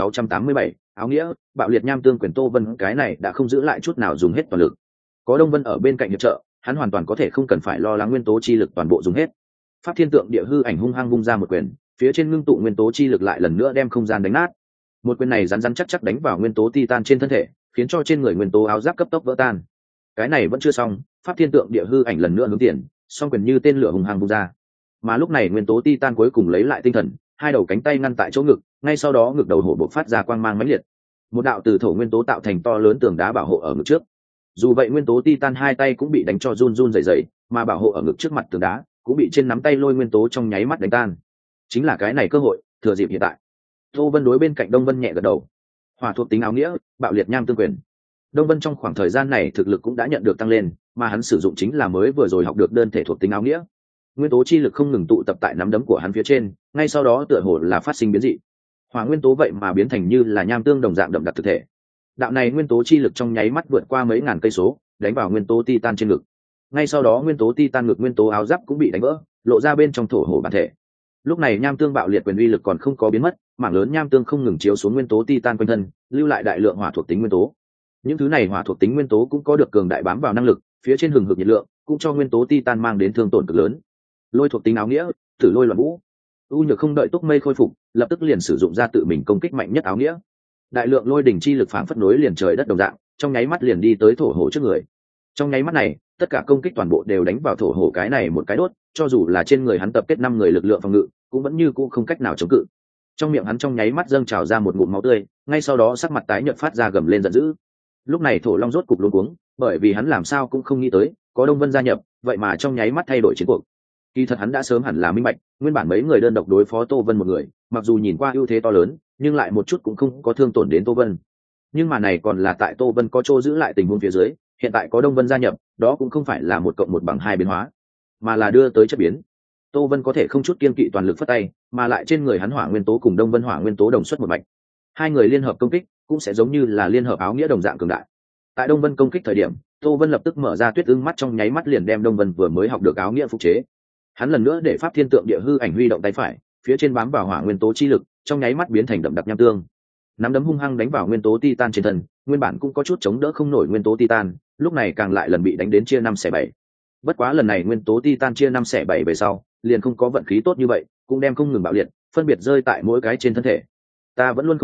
1687, áo nghĩa, bạo liệt nham tương quyền. Tô Vân cái này đã không giữ lại chút nào dùng hết toàn lực. Có Đông Vân ở bên cạnh hiệp trợ, hắn hoàn toàn có thể không cần phải lo lắng nguyên tố chi lực toàn bộ dùng hết. Pháp thiên tượng địa hư ảnh hung hăng vung ra một quyền, phía trên ngưng tụ nguyên tố chi lực lại lần nữa đem không gian đánh nát. Một quyền này rắn rắn chắc chắc đánh vào nguyên tố titan trên thân thể, khiến cho trên người nguyên tố áo giáp cấp tốc vỡ tan. Cái này vẫn chưa xong, pháp thiên tượng địa hư ảnh lần nữa hướng tiền, song quyền như tên lửa hùng hăng vung ra. Mà lúc này nguyên tố titan cuối cùng lấy lại tinh thần, hai đầu cánh tay ngăn tại chỗ ngực, ngay sau đó ngực đầu hổ bộc phát ra quang mang mãnh liệt. Một đạo từ thổ nguyên tố tạo thành to lớn tường đá bảo hộ ở ngực trước. Dù vậy nguyên tố titan hai tay cũng bị đánh cho run run rẩy rẩy, mà bảo hộ ở ngực trước mặt tường đá cũng bị trên nắm tay lôi nguyên tố trong nháy mắt đánh tan. Chính là cái này cơ hội, thừa dịp hiện tại. Tô Vân đối bên cạnh Đông Vân nhẹ gật đầu. Hỏa thuộc tính áo nghĩa, bạo liệt nham tương quyền. Đông Vân trong khoảng thời gian này thực lực cũng đã nhận được tăng lên, mà hắn sử dụng chính là mới vừa rồi học được đơn thể thuộc tính áo nghĩa. Nguyên tố chi lực không ngừng tụ tập tại nắm đấm của hắn phía trên, ngay sau đó tựa hồ là phát sinh biến dị. Hỏa nguyên tố vậy mà biến thành như là nham tương đồng dạng đậm đặc thực thể. Đạo này nguyên tố chi lực trong nháy mắt vượt qua mấy ngàn cây số, đánh vào nguyên tố titan trên ngực. Ngay sau đó nguyên tố titan ngực nguyên tố áo giáp cũng bị đánh vỡ, lộ ra bên trong thổ hổ bản thể. Lúc này nham tương bạo liệt quyền uy lực còn không có biến mất, mảng lớn nham tương không ngừng chiếu xuống nguyên tố titan quanh thân, lưu lại đại lượng hỏa thuộc tính nguyên tố. Những thứ này hỏa thuộc tính nguyên tố cũng có được cường đại bám vào năng lực, phía trên hừng hực nhiệt lượng cũng cho nguyên tố titan mang đến thương tổn cực lớn. Lôi thuộc tính áo nghĩa, thử lôi loạn vũ. U Nhược không đợi Túc Mây khôi phục, lập tức liền sử dụng ra tự mình công kích mạnh nhất áo nghĩa. Đại lượng lôi đỉnh chi lực phảng phất nối liền trời đất đồng dạng, trong nháy mắt liền đi tới thổ hổ trước người. Trong nháy mắt này, tất cả công kích toàn bộ đều đánh vào thổ hổ cái này một cái đốt, cho dù là trên người hắn tập kết 5 người lực lượng phòng ngự, cũng vẫn như cũ không cách nào chống cự. Trong miệng hắn trong nháy mắt dâng trào ra một ngụm máu tươi, ngay sau đó sắc mặt tái nhợt phát ra gầm lên giận dữ. Lúc này Thổ Long rốt cục luống cuống, bởi vì hắn làm sao cũng không nghĩ tới, có Đông Vân gia nhập, vậy mà trong nháy mắt thay đổi chiến cuộc. Kỳ thật hắn đã sớm hẳn là minh bạch, nguyên bản mấy người đơn độc đối phó Tô Vân một người, mặc dù nhìn qua ưu thế to lớn, nhưng lại một chút cũng không có thương tổn đến Tô Vân. Nhưng mà này còn là tại Tô Vân có chỗ giữ lại tình huống phía dưới, hiện tại có Đông Vân gia nhập, đó cũng không phải là 1 + 1 = 2 biến hóa, mà là đưa tới chất biến. Tô Vân có thể không chút kiêng kỵ toàn lực phất tay, mà lại trên người hắn hỏa nguyên tố cùng Đông Vân hỏa nguyên tố đồng xuất một mạch. Hai người liên hợp công kích, cũng sẽ giống như là liên hợp áo nghĩa đồng dạng cường đại. Tại Đông Vân công kích thời điểm, Tô Vân lập tức mở ra tuyết ưng mắt, trong nháy mắt liền đem Đông Vân vừa mới học được áo nghĩa phục chế. Hắn lần nữa để pháp thiên tượng địa hư ảnh huy động tay phải, phía trên bám vào hỏa nguyên tố chi lực, trong nháy mắt biến thành đậm đặc nham tương. Nắm đấm hung hăng đánh vào nguyên tố titan trên thân, nguyên bản cũng có chút chống đỡ không nổi nguyên tố titan, lúc này càng lại lần bị đánh đến chia 5/7. Bất quá lần này nguyên tố titan chia 5/7 về sau, liền không có vận khí tốt như vậy, cũng đem không ngừng bạo liệt, phân biệt rơi tại mỗi cái trên thân thể. Ta vẫn luôn không rõ,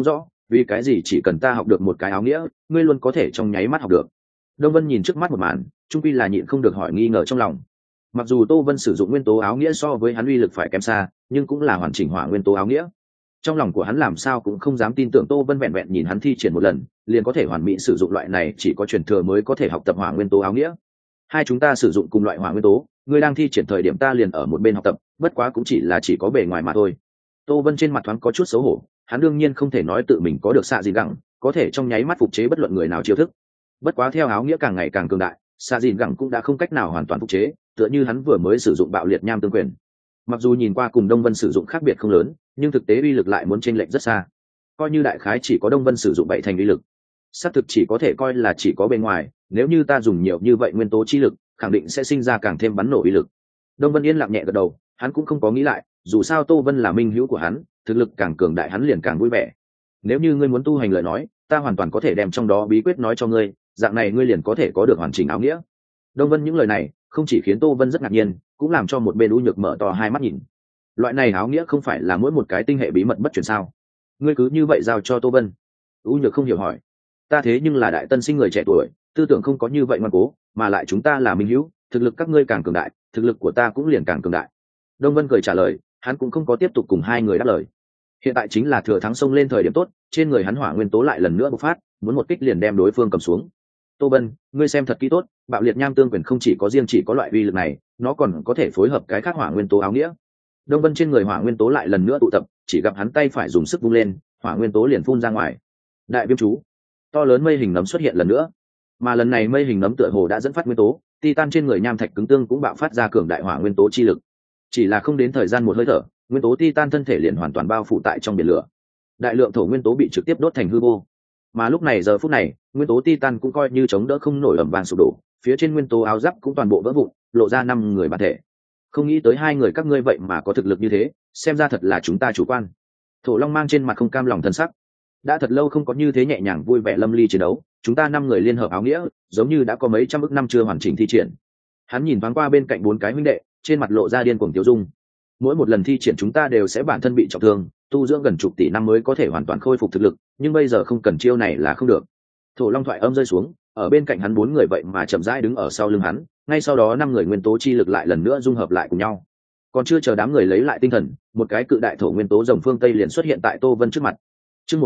vì cái gì chỉ cần ta học được một cái áo nghĩa ngươi luôn có thể trong nháy mắt học được? Đông Vân nhìn trước mắt một màn, trung quy là nhịn không được hỏi nghi ngờ trong lòng. Mặc dù Tô Vân sử dụng nguyên tố áo nghĩa so với hắn uy lực phải kém xa, nhưng cũng là hoàn chỉnh hỏa nguyên tố áo nghĩa. Trong lòng của hắn làm sao cũng không dám tin tưởng Tô Vân vẹn vẹn nhìn hắn thi triển một lần liền có thể hoàn mỹ sử dụng loại này chỉ có truyền thừa mới có thể học tập hỏa nguyên tố áo nghĩa. Hai chúng ta sử dụng cùng loại hỏa nguyên tố, ngươi đang thi triển thời điểm ta liền ở một bên học tập, bất quá cũng chỉ có bề ngoài mà thôi. Tô Vân trên mặt thoáng có chút xấu hổ, hắn đương nhiên không thể nói tự mình có được xạ gì gẳng có thể trong nháy mắt phục chế bất luận người nào chiêu thức. Bất quá theo áo nghĩa càng ngày càng cường đại, xạ gì gẳng cũng đã không cách nào hoàn toàn phục chế, tựa như hắn vừa mới sử dụng bạo liệt nham tương quyền. Mặc dù nhìn qua cùng Đông Vân sử dụng khác biệt không lớn, nhưng thực tế uy lực lại muốn chênh lệch rất xa. Coi như đại khái chỉ có Đông Vân sử dụng bảy thành uy lực, xác thực chỉ có thể coi là chỉ có bên ngoài, nếu như ta dùng nhiều như vậy nguyên tố chi lực, khẳng định sẽ sinh ra càng thêm bắn nổ uy lực. Đông Vân yên lặng nhẹ gật đầu, hắn cũng không có nghĩ lại, dù sao Tô Vân là minh hữu của hắn, thực lực càng cường đại hắn liền càng vui vẻ. Nếu như ngươi muốn tu hành lời nói, ta hoàn toàn có thể đem trong đó bí quyết nói cho ngươi, dạng này ngươi liền có thể có được hoàn chỉnh áo nghĩa. Đông Vân những lời này không chỉ khiến Tô Vân rất ngạc nhiên, cũng làm cho một bên U Nhược mở to hai mắt nhìn. Loại này áo nghĩa không phải là mỗi một cái tinh hệ bí mật bất truyền sao? Ngươi cứ như vậy giao cho Tô Vân? U Nhược không hiểu hỏi. Ta thế nhưng là đại tân sinh người trẻ tuổi, tư tưởng không có như vậy ngoan cố, mà lại chúng ta là minh hữu, thực lực các ngươi càng cường đại, thực lực của ta cũng liền càng cường đại. Đông Vân cười trả lời, hắn cũng không có tiếp tục cùng hai người đáp lời. Hiện tại chính là thừa thắng xông lên thời điểm tốt, trên người hắn hỏa nguyên tố lại lần nữa bộc phát, muốn một kích liền đem đối phương cầm xuống. Tô Vân, ngươi xem thật kỹ tốt, bạo liệt nham tương quyền không chỉ có riêng chỉ có loại uy lực này, nó còn có thể phối hợp cái khác hỏa nguyên tố áo nghĩa. Đông Vân trên người hỏa nguyên tố lại lần nữa tụ tập, chỉ gặp hắn tay phải dùng sức vung lên, hỏa nguyên tố liền phun ra ngoài. Đại viêm chú, to lớn mây hình nấm xuất hiện lần nữa, mà lần này mây hình nấm tựa hồ đã dẫn phát nguyên tố, titan trên người nham thạch cứng tương cũng bạo phát ra cường đại hỏa nguyên tố chi lực. Chỉ là không đến thời gian một hơi thở, nguyên tố titan thân thể liền hoàn toàn bao phủ tại trong biển lửa. Đại lượng thổ nguyên tố bị trực tiếp đốt thành hư vô. Mà lúc này giờ phút này, nguyên tố titan cũng coi như chống đỡ không nổi ẩm vàng sụp đổ, phía trên nguyên tố áo giáp cũng toàn bộ vỡ vụn, lộ ra 5 người bản thể. Không nghĩ tới hai người các ngươi vậy mà có thực lực như thế, xem ra thật là chúng ta chủ quan. Thổ Long mang trên mặt không cam lòng thân sắc. Đã thật lâu không có như thế nhẹ nhàng vui vẻ lâm ly chiến đấu, chúng ta 5 người liên hợp áo nghĩa, giống như đã có mấy trăm ức năm chưa hoàn chỉnh thi triển. Hắn nhìn thoáng qua bên cạnh 4 cái huynh đệ, trên mặt lộ ra điên cuồng tiêu dung. Mỗi một lần thi triển chúng ta đều sẽ bản thân bị trọng thương, tu dưỡng gần chục tỷ năm mới có thể hoàn toàn khôi phục thực lực, nhưng bây giờ không cần chiêu này là không được. Thổ Long thoại âm rơi xuống, ở bên cạnh hắn 4 người vậy mà chậm rãi đứng ở sau lưng hắn, ngay sau đó 5 người nguyên tố chi lực lại lần nữa dung hợp lại cùng nhau. Còn chưa chờ đám người lấy lại tinh thần, một cái cự đại thổ nguyên tố rồng phương Tây liền xuất hiện tại Tô Vân trước mặt. Chương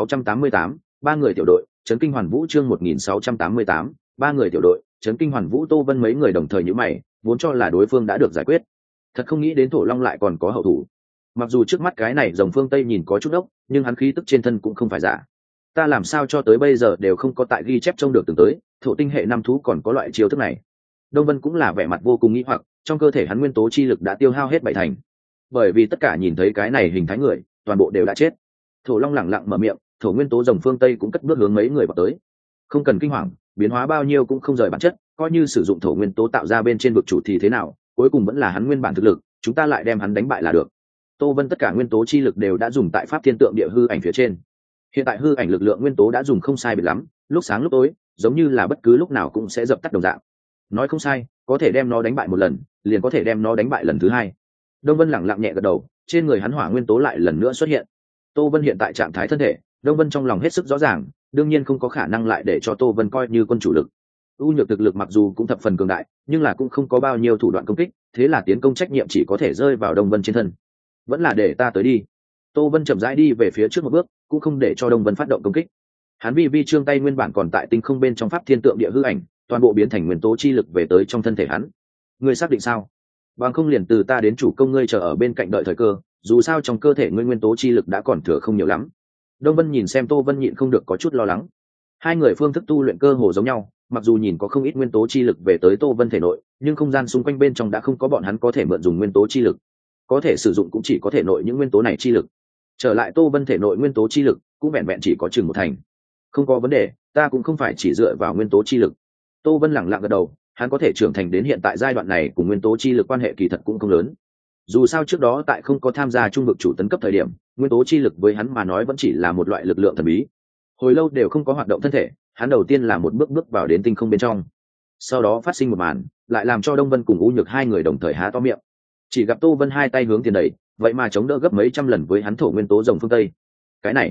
1688, 3 người tiểu đội, trấn kinh hoàn vũ. Chương 1688, 3 người tiểu đội, trấn kinh hoàn vũ. Tô Vân mấy người đồng thời nhíu mày, vốn cho là đối phương đã được giải quyết, thật không nghĩ đến Thổ Long lại còn có hậu thủ. Mặc dù trước mắt cái này rồng phương Tây nhìn có chút ốc, nhưng hắn khí tức trên thân cũng không phải giả. Ta làm sao cho tới bây giờ đều không có tại ghi chép trông được từng tới thổ tinh hệ năm thú còn có loại chiêu thức này. Đông Vân cũng là vẻ mặt vô cùng nghĩ hoặc, trong cơ thể hắn nguyên tố chi lực đã tiêu hao hết 7 thành, bởi vì tất cả nhìn thấy cái này hình thái người toàn bộ đều đã chết. Thổ Long lẳng lặng mở miệng, thổ nguyên tố rồng phương Tây cũng cất bước hướng mấy người vào tới. Không cần kinh hoàng, biến hóa bao nhiêu cũng không rời bản chất, coi như sử dụng thổ nguyên tố tạo ra bên trên vực chủ thì thế nào, cuối cùng vẫn là hắn nguyên bản thực lực, chúng ta lại đem hắn đánh bại là được. Tô Vân tất cả nguyên tố chi lực đều đã dùng tại pháp thiên tượng địa hư ảnh phía trên. Hiện tại hư ảnh lực lượng nguyên tố đã dùng không sai biệt lắm, lúc sáng lúc tối, giống như là bất cứ lúc nào cũng sẽ dập tắt đồng dạng. Nói không sai, có thể đem nó đánh bại một lần, liền có thể đem nó đánh bại lần thứ hai. Đông Vân lẳng lặng nhẹ gật đầu, trên người hắn hỏa nguyên tố lại lần nữa xuất hiện. Tô Vân hiện tại trạng thái thân thể, Đông Vân trong lòng hết sức rõ ràng, đương nhiên không có khả năng lại để cho Tô Vân coi như quân chủ lực. U Nhược thực lực mặc dù cũng thập phần cường đại, nhưng là cũng không có bao nhiêu thủ đoạn công kích, thế là tiến công trách nhiệm chỉ có thể rơi vào Đông Vân trên thân. Vẫn là để ta tới đi. Tô Vân chậm rãi đi về phía trước một bước, cũng không để cho Đông Vân phát động công kích. Hắn vi trương tay nguyên bản còn tại tinh không bên trong pháp thiên tượng địa hư ảnh, toàn bộ biến thành nguyên tố chi lực về tới trong thân thể hắn. Ngươi xác định sao? Bằng không liền từ ta đến chủ công ngươi chờ ở bên cạnh đợi thời cơ, dù sao trong cơ thể ngươi nguyên tố chi lực đã còn thừa không nhiều lắm. Đông Vân nhìn xem Tô Vân nhịn không được có chút lo lắng. Hai người phương thức tu luyện cơ hồ giống nhau, mặc dù nhìn có không ít nguyên tố chi lực về tới Tô Vân thể nội, nhưng không gian xung quanh bên trong đã không có bọn hắn có thể mượn dùng nguyên tố chi lực, có thể sử dụng cũng chỉ có thể nội những nguyên tố này chi lực. Trở lại Tô Vân thể nội nguyên tố chi lực cũng vẹn vẹn chỉ có chừng một thành. Không có vấn đề, ta cũng không phải chỉ dựa vào nguyên tố chi lực. Tô Vân lẳng lặng gật đầu, hắn có thể trưởng thành đến hiện tại giai đoạn này cùng nguyên tố chi lực quan hệ kỳ thật cũng không lớn. Dù sao trước đó tại không có tham gia trung vực chủ tấn cấp thời điểm, nguyên tố chi lực với hắn mà nói vẫn chỉ là một loại lực lượng thần bí. Hồi lâu đều không có hoạt động thân thể, hắn đầu tiên là một bước vào đến tinh không bên trong. Sau đó phát sinh một màn, lại làm cho Đông Vân cùng U Nhược hai người đồng thời há to miệng. Chỉ gặp Tô Vân hai tay hướng tiền đẩy, vậy mà chống đỡ gấp mấy trăm lần với hắn thổ nguyên tố rồng phương Tây. Cái này,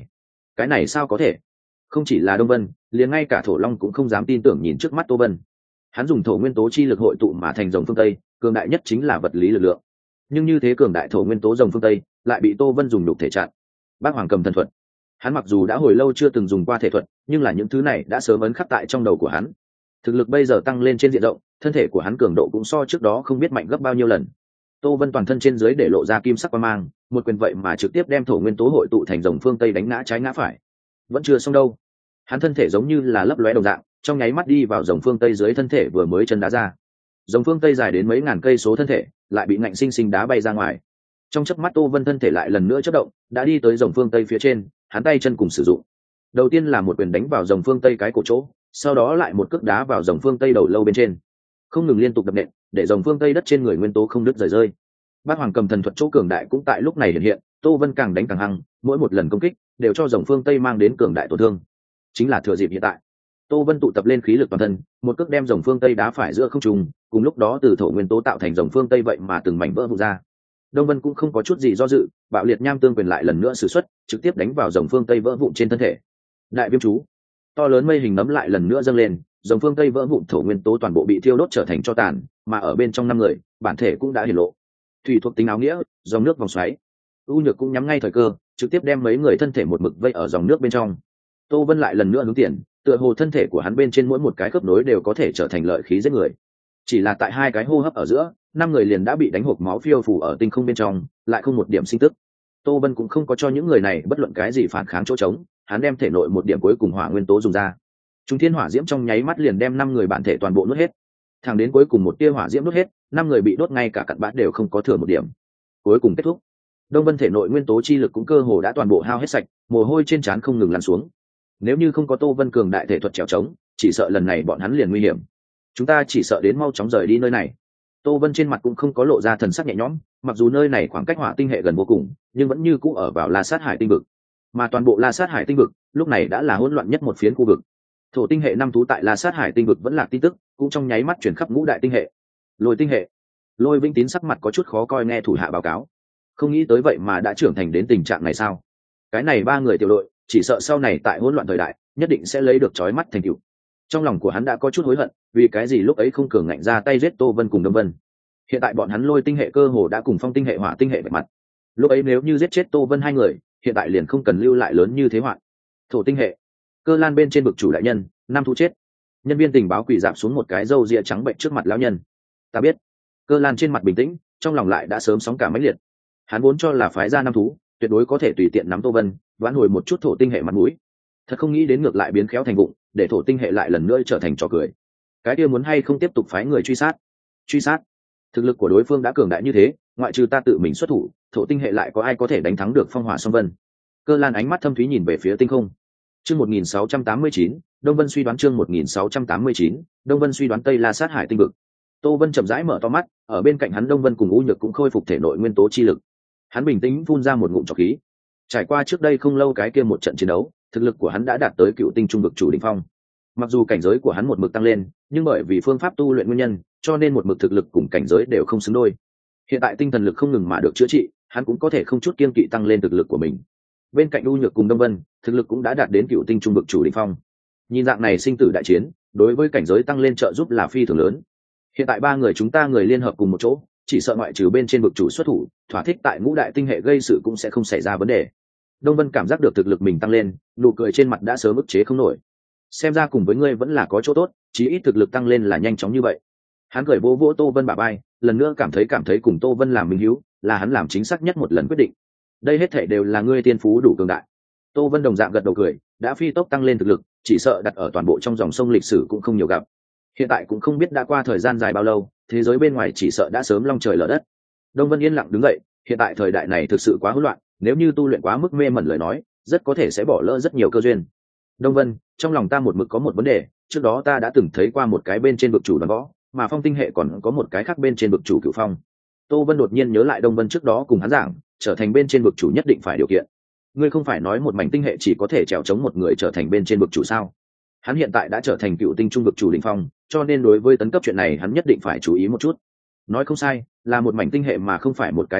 Cái này sao có thể? Không chỉ là Đông Vân, liền ngay cả Thổ Long cũng không dám tin tưởng nhìn trước mắt Tô Vân. Hắn dùng thổ nguyên tố chi lực hội tụ mà thành rồng phương Tây, cường đại nhất chính là vật lý lực lượng. Nhưng như thế cường đại thổ nguyên tố rồng phương Tây lại bị Tô Vân dùng nhục thể chặn. Bác Hoàng Cầm thần thuật, hắn mặc dù đã hồi lâu chưa từng dùng qua thể thuật, nhưng là những thứ này đã sớm ấn khắc tại trong đầu của hắn. Thực lực bây giờ tăng lên trên diện rộng, thân thể của hắn cường độ cũng so trước đó không biết mạnh gấp bao nhiêu lần. Tô Vân toàn thân trên dưới để lộ ra kim sắc quang mang, một quyền vậy mà trực tiếp đem thổ nguyên tố hội tụ thành rồng phương Tây đánh ngã trái ngã phải. Vẫn chưa xong đâu, hắn thân thể giống như là lấp lóe đồng dạng, trong nháy mắt đi vào rồng phương Tây dưới thân thể vừa mới chân đá ra. Rồng phương Tây dài đến mấy ngàn cây số thân thể lại bị ngạnh sinh sinh đá bay ra ngoài. Trong chớp mắt Tô Vân thân thể lại lần nữa chớp động, đã đi tới rồng phương Tây phía trên, hắn tay chân cùng sử dụng. Đầu tiên là một quyền đánh vào rồng phương Tây cái cổ chỗ, sau đó lại một cước đá vào rồng phương Tây đầu lâu bên trên, không ngừng liên tục đập nện, để rồng phương Tây đất trên người nguyên tố không đứt rời rơi. Bát Hoàng Cầm thần thuật chỗ cường đại cũng tại lúc này hiện hiện, Tô Vân càng đánh càng hăng, mỗi một lần công kích đều cho rồng phương Tây mang đến cường đại tổn thương. Chính là thừa dịp hiện tại, Tô Vân tụ tập lên khí lực toàn thân, một cước đem rồng phương Tây đá phải giữa không trung, cùng lúc đó từ thổ nguyên tố tạo thành rồng phương Tây vậy mà từng mảnh vỡ vụn ra. Đông Vân cũng không có chút gì do dự, bạo liệt nham tương quyền lại lần nữa sử xuất, trực tiếp đánh vào rồng phương Tây vỡ vụn trên thân thể. Đại viêm chú, to lớn mây hình nấm lại lần nữa dâng lên, rồng phương Tây vỡ vụn thổ nguyên tố toàn bộ bị thiêu đốt trở thành tro tàn, mà ở bên trong 5 người, bản thể cũng đã hiển lộ. Thủy thuộc tính áo nghĩa, dòng nước vòng xoáy. U Nhược cũng nhắm ngay thời cơ, trực tiếp đem mấy người thân thể một mực vây ở dòng nước bên trong. Tô Vân lại lần nữa hướng tiền, tựa hồ thân thể của hắn bên trên mỗi một cái khớp nối đều có thể trở thành lợi khí giết người. Chỉ là tại 2 cái hô hấp ở giữa, 5 người liền đã bị đánh hộc máu phiêu phù ở tinh không bên trong, lại không một điểm sinh tức. Tô Vân cũng không có cho những người này bất luận cái gì phản kháng chỗ trống, hắn đem thể nội một điểm cuối cùng hỏa nguyên tố dùng ra. Trung thiên hỏa diễm trong nháy mắt liền đem 5 người bản thể toàn bộ nuốt hết. Thẳng đến cuối cùng một tia hỏa diễm nuốt hết, 5 người bị đốt ngay cả cặn bã đều không có thừa một điểm. Cuối cùng kết thúc. Đông Vân thể nội nguyên tố chi lực cũng cơ hồ đã toàn bộ hao hết sạch, mồ hôi trên trán không ngừng lăn xuống. Nếu như không có Tô Vân cường đại thể thuật trèo trống, chỉ sợ lần này bọn hắn liền nguy hiểm. Chúng ta chỉ sợ đến mau chóng rời đi nơi này. Tô Vân trên mặt cũng không có lộ ra thần sắc nhẹ nhõm, mặc dù nơi này khoảng cách hỏa tinh hệ gần vô cùng, nhưng vẫn như cũ ở vào La Sát Hải tinh vực. Mà toàn bộ La Sát Hải tinh vực, lúc này đã là hỗn loạn nhất một phiến khu vực. Thổ tinh hệ 5 thú tại La Sát Hải tinh vực vẫn là tin tức, cũng trong nháy mắt chuyển khắp ngũ đại tinh hệ. Lôi tinh hệ, Lôi Vĩnh Tín sắc mặt có chút khó coi nghe thủ hạ báo cáo. Không nghĩ tới vậy mà đã trưởng thành đến tình trạng này sao? Cái này 3 người tiểu đội, chỉ sợ sau này tại hỗn loạn thời đại, nhất định sẽ lấy được chói mắt thành tựu. Trong lòng của hắn đã có chút hối hận, vì cái gì lúc ấy không cường ngạnh ra tay giết Tô Vân cùng Đông Vân. Hiện tại bọn hắn Lôi tinh hệ cơ hồ đã cùng Phong tinh hệ Hỏa tinh hệ vạch mặt. Lúc ấy nếu như giết chết Tô Vân 2 người, hiện tại liền không cần lưu lại lớn như thế hoạn. Thổ tinh hệ, Cơ Lan bên trên bực chủ đại nhân, 5 thú chết. Nhân viên tình báo quỳ dạp xuống một cái râu ria trắng bệnh trước mặt lão nhân. Ta biết. Cơ Lan trên mặt bình tĩnh, trong lòng lại đã sớm sóng cả mãnh liệt. Hắn vốn cho là phái ra 5 thú, tuyệt đối có thể tùy tiện nắm Tô Vân, vãn hồi một chút thổ tinh hệ mặt mũi. Thật không nghĩ đến ngược lại biến khéo thành vụng, để thổ tinh hệ lại lần nữa trở thành trò cười. Cái kia muốn hay không tiếp tục phái người truy sát? Truy sát? Thực lực của đối phương đã cường đại như thế, ngoại trừ ta tự mình xuất thủ, thổ tinh hệ lại có ai có thể đánh thắng được Phong Hỏa Song Vân? Cơ Lan ánh mắt thâm thúy nhìn về phía tinh không. Chương 1689, Đông Vân suy đoán chương 1689, Đông Vân suy đoán Tây La Sát Hải tinh vực. Tô Vân chậm rãi mở to mắt, ở bên cạnh hắn Đông Vân cùng U Nhược cũng khôi phục thể nội nguyên tố chi lực. Hắn bình tĩnh phun ra một ngụm trọc khí. Trải qua trước đây không lâu cái kia một trận chiến đấu, thực lực của hắn đã đạt tới cựu tinh trung vực chủ đỉnh phong. Mặc dù cảnh giới của hắn một mực tăng lên, nhưng bởi vì phương pháp tu luyện nguyên nhân, cho nên một mực thực lực cùng cảnh giới đều không xứng đôi. Hiện tại tinh thần lực không ngừng mà được chữa trị, hắn cũng có thể không chút kiêng kỵ tăng lên thực lực của mình. Bên cạnh U Nhược cùng Đông Vân, thực lực cũng đã đạt đến cựu tinh trung vực chủ đỉnh phong. Nhìn dạng này sinh tử đại chiến, đối với cảnh giới tăng lên trợ giúp là phi thường lớn. Hiện tại 3 người chúng ta người liên hợp cùng một chỗ, chỉ sợ ngoại trừ bên trên vực chủ xuất thủ, thỏa thích tại ngũ đại tinh hệ gây sự cũng sẽ không xảy ra vấn đề. Đông Vân cảm giác được thực lực mình tăng lên, nụ cười trên mặt đã sớm ức chế không nổi. Xem ra cùng với ngươi vẫn là có chỗ tốt, chí ít thực lực tăng lên là nhanh chóng như vậy. Hắn cười vỗ vỗ Tô Vân bả vai, lần nữa cảm thấy cùng Tô Vân làm minh hữu, là hắn làm chính xác nhất một lần quyết định. Đây hết thảy đều là ngươi tiên phú đủ cường đại. Tô Vân đồng dạng gật đầu cười, đã phi tốc tăng lên thực lực, chỉ sợ đặt ở toàn bộ trong dòng sông lịch sử cũng không nhiều gặp. Hiện tại cũng không biết đã qua thời gian dài bao lâu, thế giới bên ngoài chỉ sợ đã sớm long trời lở đất. Đông Vân yên lặng đứng dậy, hiện tại thời đại này thực sự quá hỗn loạn, nếu như tu luyện quá mức mê mẩn lời nói, rất có thể sẽ bỏ lỡ rất nhiều cơ duyên. Đông Vân, trong lòng ta một mực có một vấn đề, trước đó ta đã từng thấy qua một cái bên trên vực chủ đoàn võ, mà Phong tinh hệ còn có một cái khác bên trên vực chủ Cửu Phong. Tô Vân đột nhiên nhớ lại Đông Vân trước đó cùng hắn giảng, trở thành bên trên vực chủ nhất định phải điều kiện. Ngươi không phải nói một mảnh tinh hệ chỉ có thể trèo chống một người trở thành bên trên vực chủ sao? Hắn hiện tại đã trở thành cựu tinh trung vực chủ đỉnh phong, cho nên đối với tấn cấp chuyện này hắn nhất định phải chú ý một chút. Nói không sai, là một mảnh tinh hệ mà không phải một cái tinh hệ,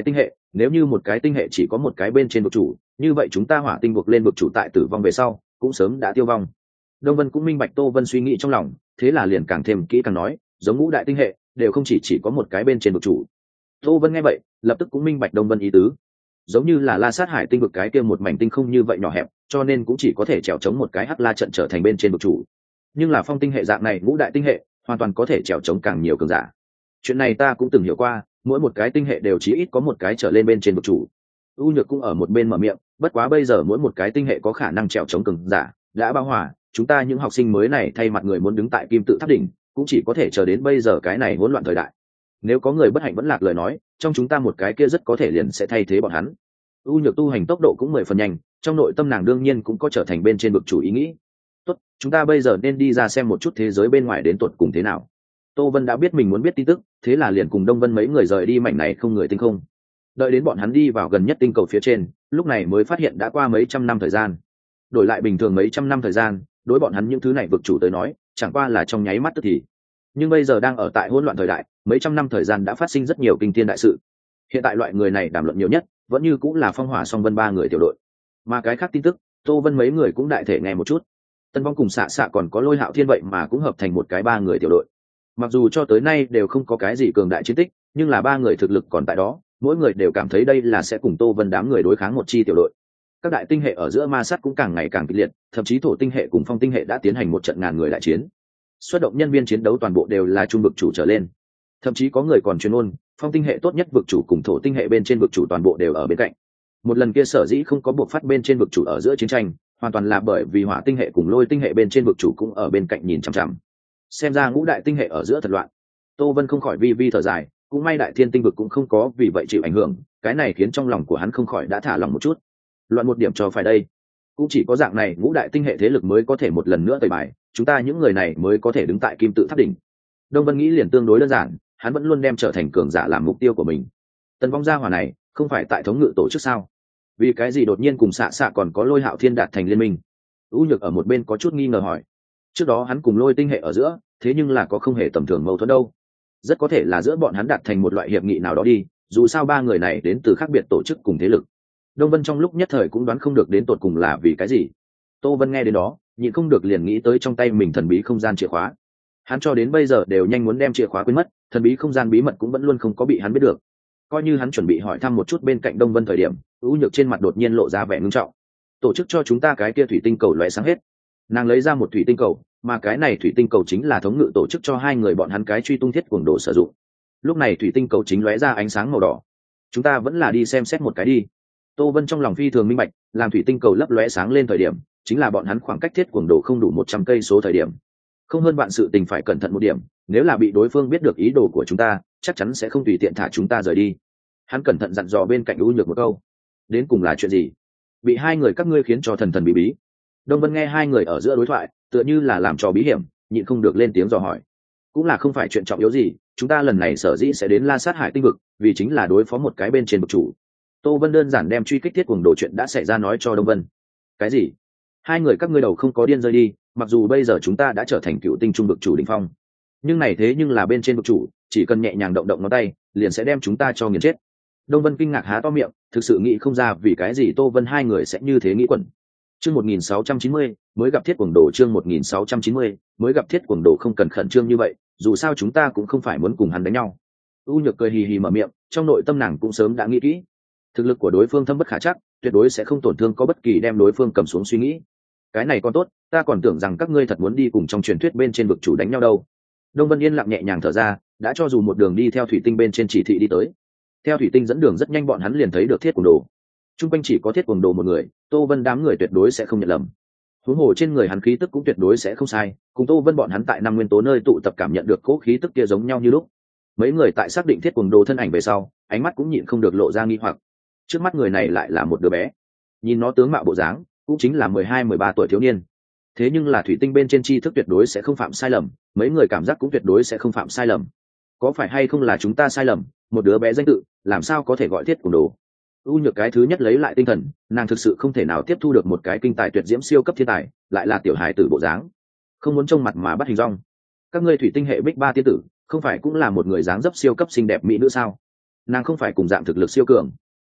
nếu như một cái tinh hệ chỉ có một cái bên trên vực chủ, như vậy chúng ta hỏa tinh buộc lên vực chủ tại tử vong về sau cũng sớm đã tiêu vong. Đông Vân cũng minh bạch Tô Vân suy nghĩ trong lòng, thế là liền càng thêm kỹ càng nói, giống ngũ đại tinh hệ đều không chỉ có một cái bên trên vực chủ. Tô Vân nghe vậy lập tức cũng minh bạch Đông Vân ý tứ, giống như là La Sát Hải tinh vực cái kia một mảnh tinh không như vậy nhỏ hẹp, cho nên cũng chỉ có thể trèo chống một cái Hắc La trận trở thành bên trên vực chủ. Nhưng là Phong tinh hệ dạng này ngũ đại tinh hệ hoàn toàn có thể trèo chống càng nhiều cường giả. Chuyện này ta cũng từng hiểu qua, mỗi một cái tinh hệ đều chí ít có một cái trở lên bên trên vực chủ. U Nhược cũng ở một bên mở miệng, bất quá bây giờ mỗi một cái tinh hệ có khả năng trèo chống cường giả đã bao hòa, chúng ta những học sinh mới này thay mặt người muốn đứng tại kim tự tháp đỉnh cũng chỉ có thể chờ đến bây giờ cái này hỗn loạn thời đại. Nếu có người bất hạnh vẫn lạc lời nói, trong chúng ta một cái kia rất có thể liền sẽ thay thế bọn hắn. U Nhược tu hành tốc độ cũng 10 phần nhanh, trong nội tâm nàng đương nhiên cũng có trở thành bên trên vực chủ ý nghĩ. Tốt, chúng ta bây giờ nên đi ra xem một chút thế giới bên ngoài đến tuột cùng thế nào. Tô Vân đã biết mình muốn biết tin tức, thế là liền cùng Đông Vân mấy người rời đi mảnh này không người tinh không. Đợi đến bọn hắn đi vào gần nhất tinh cầu phía trên, lúc này mới phát hiện đã qua mấy trăm năm thời gian. Đổi lại bình thường mấy trăm năm thời gian, đối bọn hắn những thứ này vực chủ tới nói chẳng qua là trong nháy mắt tức thì, nhưng bây giờ đang ở tại hỗn loạn thời đại, mấy trăm năm thời gian đã phát sinh rất nhiều kinh thiên đại sự. Hiện tại loại người này đàm luận nhiều nhất vẫn như cũng là Phong Hỏa Song Vân ba người tiểu đội, mà cái khác tin tức Tô Vân mấy người cũng đại thể nghe một chút. Tân Vong cùng Xạ Xạ còn có Lôi Hạo Thiên vậy mà cũng hợp thành một cái ba người tiểu đội, mặc dù cho tới nay đều không có cái gì cường đại chiến tích, nhưng là ba người thực lực còn tại đó, mỗi người đều cảm thấy đây là sẽ cùng Tô Vân đám người đối kháng một chi tiểu đội. Các đại tinh hệ ở giữa ma sát cũng càng ngày càng kịch liệt, thậm chí thổ tinh hệ cùng phong tinh hệ đã tiến hành một trận ngàn người đại chiến. Xuất động nhân viên chiến đấu toàn bộ đều là trung vực chủ trở lên, thậm chí có người còn chuyên môn phong tinh hệ tốt nhất vực chủ cùng thổ tinh hệ bên trên vực chủ toàn bộ đều ở bên cạnh. Một lần kia sở dĩ không có buộc phát bên trên vực chủ ở giữa chiến tranh, hoàn toàn là bởi vì hỏa tinh hệ cùng lôi tinh hệ bên trên vực chủ cũng ở bên cạnh nhìn chằm chằm. Xem ra ngũ đại tinh hệ ở giữa thật loạn. Tô Vân không khỏi vi vi thở dài, cũng may đại thiên tinh vực cũng không có vì vậy chịu ảnh hưởng, cái này khiến trong lòng của hắn không khỏi đã thả lòng một chút. Loạn một điểm cho phải đây, cũng chỉ có dạng này ngũ đại tinh hệ thế lực mới có thể một lần nữa tẩy bài, chúng ta những người này mới có thể đứng tại kim tự tháp đỉnh. Đông Vân nghĩ liền tương đối đơn giản, hắn vẫn luôn đem trở thành cường giả làm mục tiêu của mình. Tần Vong gia hỏa này không phải tại thống ngự tổ chức sao, vì cái gì đột nhiên cùng Xạ Xạ còn có Lôi Hạo Thiên đạt thành liên minh? U Nhược ở một bên có chút nghi ngờ hỏi. Trước đó hắn cùng Lôi tinh hệ ở giữa thế nhưng là có không hề tầm thường mâu thuẫn đâu, rất có thể là giữa bọn hắn đạt thành một loại hiệp nghị nào đó đi, dù sao ba người này đến từ khác biệt tổ chức cùng thế lực. Đông Vân trong lúc nhất thời cũng đoán không được đến tột cùng là vì cái gì. Tô Vân nghe đến đó nhịn không được liền nghĩ tới trong tay mình thần bí không gian chìa khóa, hắn cho đến bây giờ đều nhanh muốn đem chìa khóa quên mất, thần bí không gian bí mật cũng vẫn luôn không có bị hắn biết được. Coi như hắn chuẩn bị hỏi thăm một chút bên cạnh Đông Vân thời điểm, U Nhược trên mặt đột nhiên lộ ra vẻ ngưng trọng. Tổ chức cho chúng ta cái kia thủy tinh cầu lóe sáng hết. Nàng lấy ra một thủy tinh cầu, mà cái này thủy tinh cầu chính là thống ngự tổ chức cho hai người bọn hắn cái truy tung thiết cuồng đồ sử dụng. Lúc này thủy tinh cầu chính lóe ra ánh sáng màu đỏ. Chúng ta vẫn là đi xem xét một cái đi. Tô Vân trong lòng phi thường minh bạch, làm thủy tinh cầu lấp lóe sáng lên thời điểm, chính là bọn hắn khoảng cách thiết cuồng đồ không đủ 100 cây số thời điểm. Không hơn bạn sự tình phải cẩn thận một điểm, nếu là bị đối phương biết được ý đồ của chúng ta, chắc chắn sẽ không tùy tiện thả chúng ta rời đi. Hắn cẩn thận dặn dò bên cạnh U Nhược một câu. Đến cùng là chuyện gì? Bị hai người các ngươi khiến cho thần thần bí bí. Đông Vân nghe hai người ở giữa đối thoại, tựa như là làm trò bí hiểm, nhịn không được lên tiếng dò hỏi. Cũng là không phải chuyện trọng yếu gì, chúng ta lần này sở dĩ sẽ đến La Sát Hải tinh vực, vì chính là đối phó một cái bên trên vực chủ. Tô Vân đơn giản đem truy kích thiết cuồng đồ chuyện đã xảy ra nói cho Đông Vân. Cái gì? Hai người các ngươi đầu không có điên rơi đi, mặc dù bây giờ chúng ta đã trở thành cựu tinh trung vực chủ đỉnh phong, nhưng này thế nhưng là bên trên vực chủ, chỉ cần nhẹ nhàng động động ngón tay, liền sẽ đem chúng ta cho nghiền chết. Đông Vân kinh ngạc há to miệng, thực sự nghĩ không ra vì cái gì Tô Vân hai người sẽ như thế nghĩ quẩn. Chương 1690, mới gặp thiết cuồng đồ. Chương 1690, mới gặp thiết cuồng đồ. Không cần khẩn trương như vậy, dù sao chúng ta cũng không phải muốn cùng hắn đánh nhau. U Nhược cười hì hì mở miệng, trong nội tâm nàng cũng sớm đã nghĩ kỹ, thực lực của đối phương thâm bất khả trắc, tuyệt đối sẽ không tổn thương có bất kỳ đem đối phương cầm xuống suy nghĩ. Cái này còn tốt, ta còn tưởng rằng các ngươi thật muốn đi cùng trong truyền thuyết bên trên vực chủ đánh nhau đâu. Đông Vân yên lặng nhẹ nhàng thở ra, đã cho dù một đường đi theo thủy tinh bên trên chỉ thị đi tới. Theo thủy tinh dẫn đường rất nhanh bọn hắn liền thấy được thiết cuồng đồ. Trung quanh chỉ có thiết cuồng đồ một người, Tô Vân đám người tuyệt đối sẽ không nhận lầm. Huống hồ trên người hắn khí tức cũng tuyệt đối sẽ không sai, cùng Tô Vân bọn hắn tại năm nguyên tố nơi tụ tập cảm nhận được cỗ khí tức kia giống nhau như lúc. Mấy người tại xác định thiết cuồng đồ thân ảnh về sau, ánh mắt cũng nhịn không được lộ ra nghi hoặc. Trước mắt người này lại là một đứa bé, nhìn nó tướng mạo bộ dáng cũng chính là 12-13 tuổi thiếu niên, thế nhưng là thủy tinh bên trên tri thức tuyệt đối sẽ không phạm sai lầm, mấy người cảm giác cũng tuyệt đối sẽ không phạm sai lầm. Có phải hay không là chúng ta sai lầm, một đứa bé danh tự làm sao có thể gọi thiết cuồng đồ? U Nhược cái thứ nhất lấy lại tinh thần, nàng thực sự không thể nào tiếp thu được một cái kinh tài tuyệt diễm siêu cấp thiên tài lại là tiểu hài tử bộ dáng, không muốn trông mặt mà bắt hình dong. Các ngươi thủy tinh hệ Bích Ba tiên tử không phải cũng là một người dáng dấp siêu cấp xinh đẹp mỹ nữ sao? Nàng không phải cùng dạng thực lực siêu cường,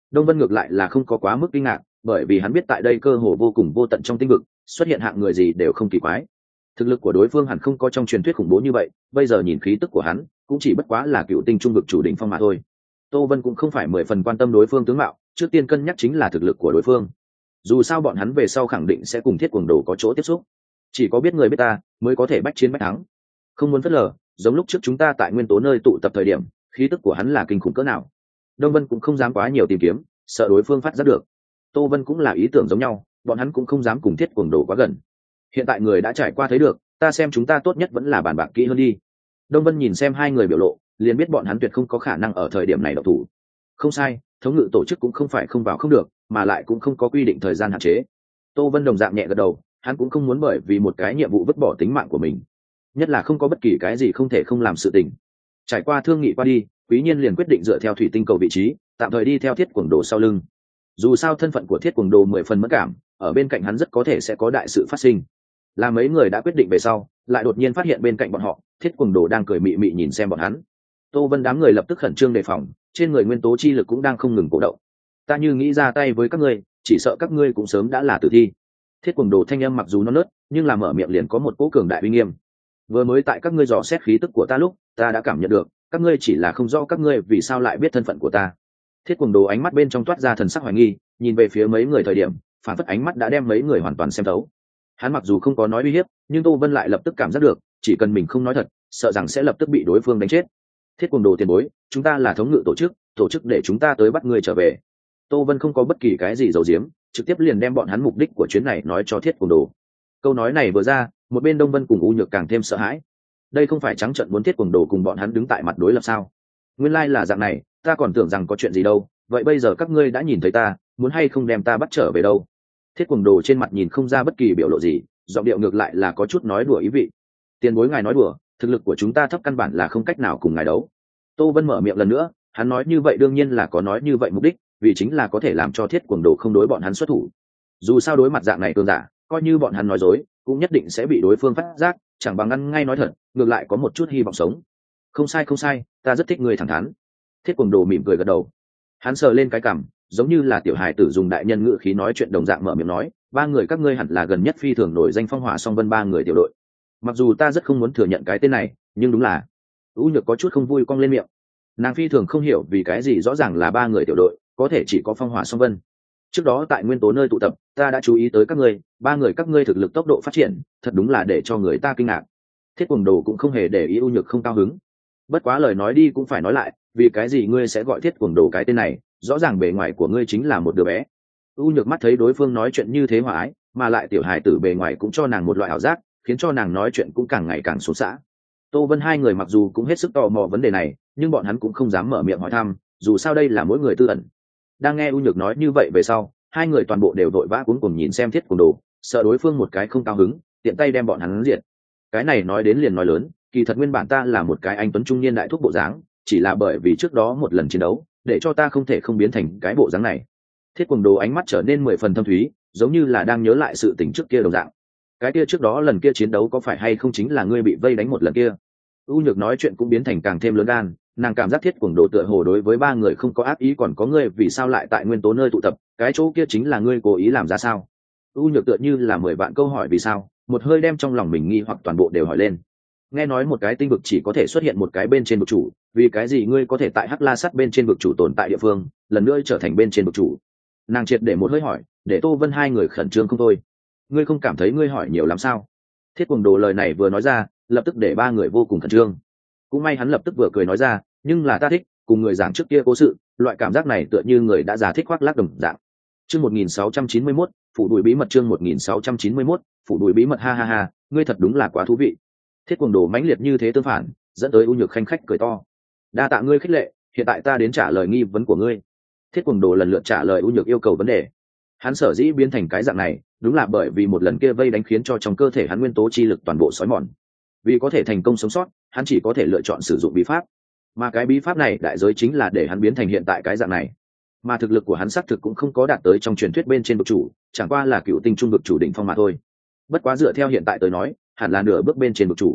Đông Vân ngược lại là không có quá mức kinh ngạc, bởi vì hắn biết tại đây cơ hồ vô cùng vô tận trong tinh vực xuất hiện hạng người gì đều không kỳ quái. Thực lực của đối phương hẳn không có trong truyền thuyết khủng bố như vậy, bây giờ nhìn khí tức của hắn cũng chỉ bất quá là cựu tinh trung vực chủ đỉnh phong mà thôi. Tô Vân cũng không phải 10 phần quan tâm đối phương tướng mạo, trước tiên cân nhắc chính là thực lực của đối phương. Dù sao bọn hắn về sau khẳng định sẽ cùng Thiết Cuồng Đồ có chỗ tiếp xúc, chỉ có biết người biết ta mới có thể bách chiến bách thắng. Không muốn phớt lờ, giống lúc trước chúng ta tại nguyên tố nơi tụ tập thời điểm, khí tức của hắn là kinh khủng cỡ nào. Đông Vân cũng không dám quá nhiều tìm kiếm, sợ đối phương phát giác được. Tô Vân cũng là ý tưởng giống nhau, bọn hắn cũng không dám cùng Thiết Cuồng Đồ quá gần. Hiện tại người đã trải qua thấy được, ta xem chúng ta tốt nhất vẫn là bàn bạc kỹ hơn đi. Đông Vân nhìn xem hai người biểu lộ, liền biết bọn hắn tuyệt không có khả năng ở thời điểm này động thủ. Không sai, thống ngự tổ chức cũng không phải không vào không được, mà lại cũng không có quy định thời gian hạn chế. Tô Vân đồng dạng nhẹ gật đầu, hắn cũng không muốn bởi vì một cái nhiệm vụ vứt bỏ tính mạng của mình, nhất là không có bất kỳ cái gì không thể không làm sự tình. Trải qua thương nghị qua đi, Quý Nhiên liền quyết định dựa theo thủy tinh cầu vị trí, tạm thời đi theo Thiết Cuồng Đồ sau lưng. Dù sao thân phận của Thiết Cuồng Đồ 10 phần mẫn cảm, ở bên cạnh hắn rất có thể sẽ có đại sự phát sinh. Là mấy người đã quyết định về sau, lại đột nhiên phát hiện bên cạnh bọn họ, Thiết Cuồng Đồ đang cười mị mị nhìn xem bọn hắn. Tô Vân đám người lập tức khẩn trương đề phòng, trên người nguyên tố chi lực cũng đang không ngừng cổ động. Ta như nghĩ ra tay với các ngươi, chỉ sợ các ngươi cũng sớm đã là tử thi. Thiết Cuồng Đồ thanh âm mặc dù non nớt, nhưng là mở miệng liền có một cỗ cường đại uy nghiêm. Vừa mới tại các ngươi dò xét khí tức của ta lúc, ta đã cảm nhận được, các ngươi chỉ là không rõ các ngươi vì sao lại biết thân phận của ta. Thiết Cuồng Đồ ánh mắt bên trong toát ra thần sắc hoài nghi, nhìn về phía mấy người thời điểm, phản phất ánh mắt đã đem mấy người hoàn toàn xem thấu. Hắn mặc dù không có nói uy hiếp, nhưng Tô Vân lại lập tức cảm giác được, chỉ cần mình không nói thật, sợ rằng sẽ lập tức bị đối phương đánh chết. Thiết Cuồng Đồ tiền bối, chúng ta là thống ngự tổ chức để chúng ta tới bắt ngươi trở về. Tô Vân không có bất kỳ cái gì giấu giếm, trực tiếp liền đem bọn hắn mục đích của chuyến này nói cho Thiết Cuồng Đồ. Câu nói này vừa ra, một bên Đông Vân cùng U Nhược càng thêm sợ hãi. Đây không phải trắng trợn muốn Thiết Cuồng Đồ cùng bọn hắn đứng tại mặt đối lập sao? Nguyên lai là dạng này, ta còn tưởng rằng có chuyện gì đâu. Vậy bây giờ các ngươi đã nhìn thấy ta, muốn hay không đem ta bắt trở về đâu? Thiết Cuồng Đồ trên mặt nhìn không ra bất kỳ biểu lộ gì, giọng điệu ngược lại là có chút nói đùa ý vị. Tiền bối ngài nói đùa, thực lực của chúng ta thấp căn bản là không cách nào cùng ngài đấu. Tô Vân mở miệng lần nữa, hắn nói như vậy đương nhiên là có nói như vậy mục đích, vì chính là có thể làm cho Thiết Cuồng Đồ không đối bọn hắn xuất thủ. Dù sao đối mặt dạng này cường giả, coi như bọn hắn nói dối, cũng nhất định sẽ bị đối phương phát giác, chẳng bằng ngăn ngay nói thật, ngược lại có một chút hy vọng sống. Không sai, ta rất thích người thẳng thắn. Thiết Cuồng Đồ mỉm cười gật đầu. Hắn sờ lên cái cằm, giống như là tiểu hài tử dùng đại nhân ngữ khí nói chuyện đồng dạng mở miệng nói, ba người các ngươi hẳn là gần nhất phi thường nổi danh phong hỏa song vân ba người tiểu đội. Mặc dù ta rất không muốn thừa nhận cái tên này, nhưng đúng là. U Nhược có chút không vui cong lên miệng. Nàng phi thường không hiểu vì cái gì rõ ràng là ba người tiểu đội, có thể chỉ có phong hỏa song vân. Trước đó tại nguyên tố nơi tụ tập, ta đã chú ý tới các ngươi, ba người các ngươi thực lực tốc độ phát triển, thật đúng là để cho người ta kinh ngạc. Thiết Cuồng Đồ cũng không hề để ý U Nhược không cao hứng. Bất quá lời nói đi cũng phải nói lại, vì cái gì ngươi sẽ gọi Thiết Cuồng Đồ cái tên này, rõ ràng bề ngoài của ngươi chính là một đứa bé. U Nhược mắt thấy đối phương nói chuyện như thế hòa ái, mà lại tiểu hài tử bề ngoài cũng cho nàng một loại ảo giác, khiến cho nàng nói chuyện cũng càng ngày càng xấu xả. Tô Vân hai người mặc dù cũng hết sức tò mò vấn đề này, nhưng bọn hắn cũng không dám mở miệng hỏi thăm, dù sao đây là mỗi người tư ẩn. Đang nghe U Nhược nói như vậy về sau, hai người toàn bộ đều vội vã cuống cuồng nhìn xem Thiết Cuồng Đồ, sợ đối phương một cái không cao hứng, tiện tay đem bọn hắn diệt. Cái này nói đến liền nói lớn, kỳ thật nguyên bản ta là một cái anh tuấn trung niên đại thúc bộ dáng, chỉ là bởi vì trước đó một lần chiến đấu, để cho ta không thể không biến thành cái bộ dáng này. Thiết Cuồng Đồ ánh mắt trở nên 10 phần thâm thúy, giống như là đang nhớ lại sự tình trước kia đồng dạng. Cái kia trước đó lần kia chiến đấu có phải hay không chính là ngươi bị vây đánh một lần kia? U Nhược nói chuyện cũng biến thành càng thêm lớn gan, nàng cảm giác Thiết Cuồng Đồ tựa hồ đối với ba người không có ác ý, còn có ngươi vì sao lại tại nguyên tố nơi tụ tập, cái chỗ kia chính là ngươi cố ý làm ra sao? U Nhược tựa như là 10 vạn câu hỏi vì sao, một hơi đem trong lòng mình nghi hoặc toàn bộ đều hỏi lên. Nghe nói một cái tinh vực chỉ có thể xuất hiện một cái bên trên vực chủ, vì cái gì ngươi có thể tại Hắc La Sắt bên trên vực chủ tồn tại địa phương, lần nữa trở thành bên trên vực chủ? Nàng triệt để một hơi hỏi, để Tô Vân hai người khẩn trương không thôi. Ngươi không cảm thấy ngươi hỏi nhiều lắm sao? Thiết Cuồng Đồ lời này vừa nói ra, lập tức để ba người vô cùng khẩn trương. Cũng may hắn lập tức vừa cười nói ra, nhưng là ta thích cùng người giảng trước kia cố sự, loại cảm giác này tựa như người đã già thích khoác lác đồng dạng. Chương 1691, phủ đuổi bí mật. Chương 1691, phủ đuổi bí mật. Ha ha ha, ngươi thật đúng là quá thú vị. Thiết Cuồng Đồ mãnh liệt như thế tương phản, dẫn tới U Nhược khanh khách cười to. Đa tạ ngươi khích lệ, hiện tại ta đến trả lời nghi vấn của ngươi. Thiết Cuồng Đồ lần lượt trả lời U Nhược yêu cầu vấn đề. Hắn sở dĩ biến thành cái dạng này, đúng là bởi vì một lần kia vây đánh khiến cho trong cơ thể hắn nguyên tố chi lực toàn bộ xói mòn. Vì có thể thành công sống sót, hắn chỉ có thể lựa chọn sử dụng bí pháp, mà cái bí pháp này đại giới chính là để hắn biến thành hiện tại cái dạng này. Mà thực lực của hắn xác thực cũng không có đạt tới trong truyền thuyết bên trên vực chủ, chẳng qua là cựu tinh trung vực chủ đỉnh phong mà thôi. Bất quá dựa theo hiện tại tới nói, hẳn là nửa bước bên trên vực chủ.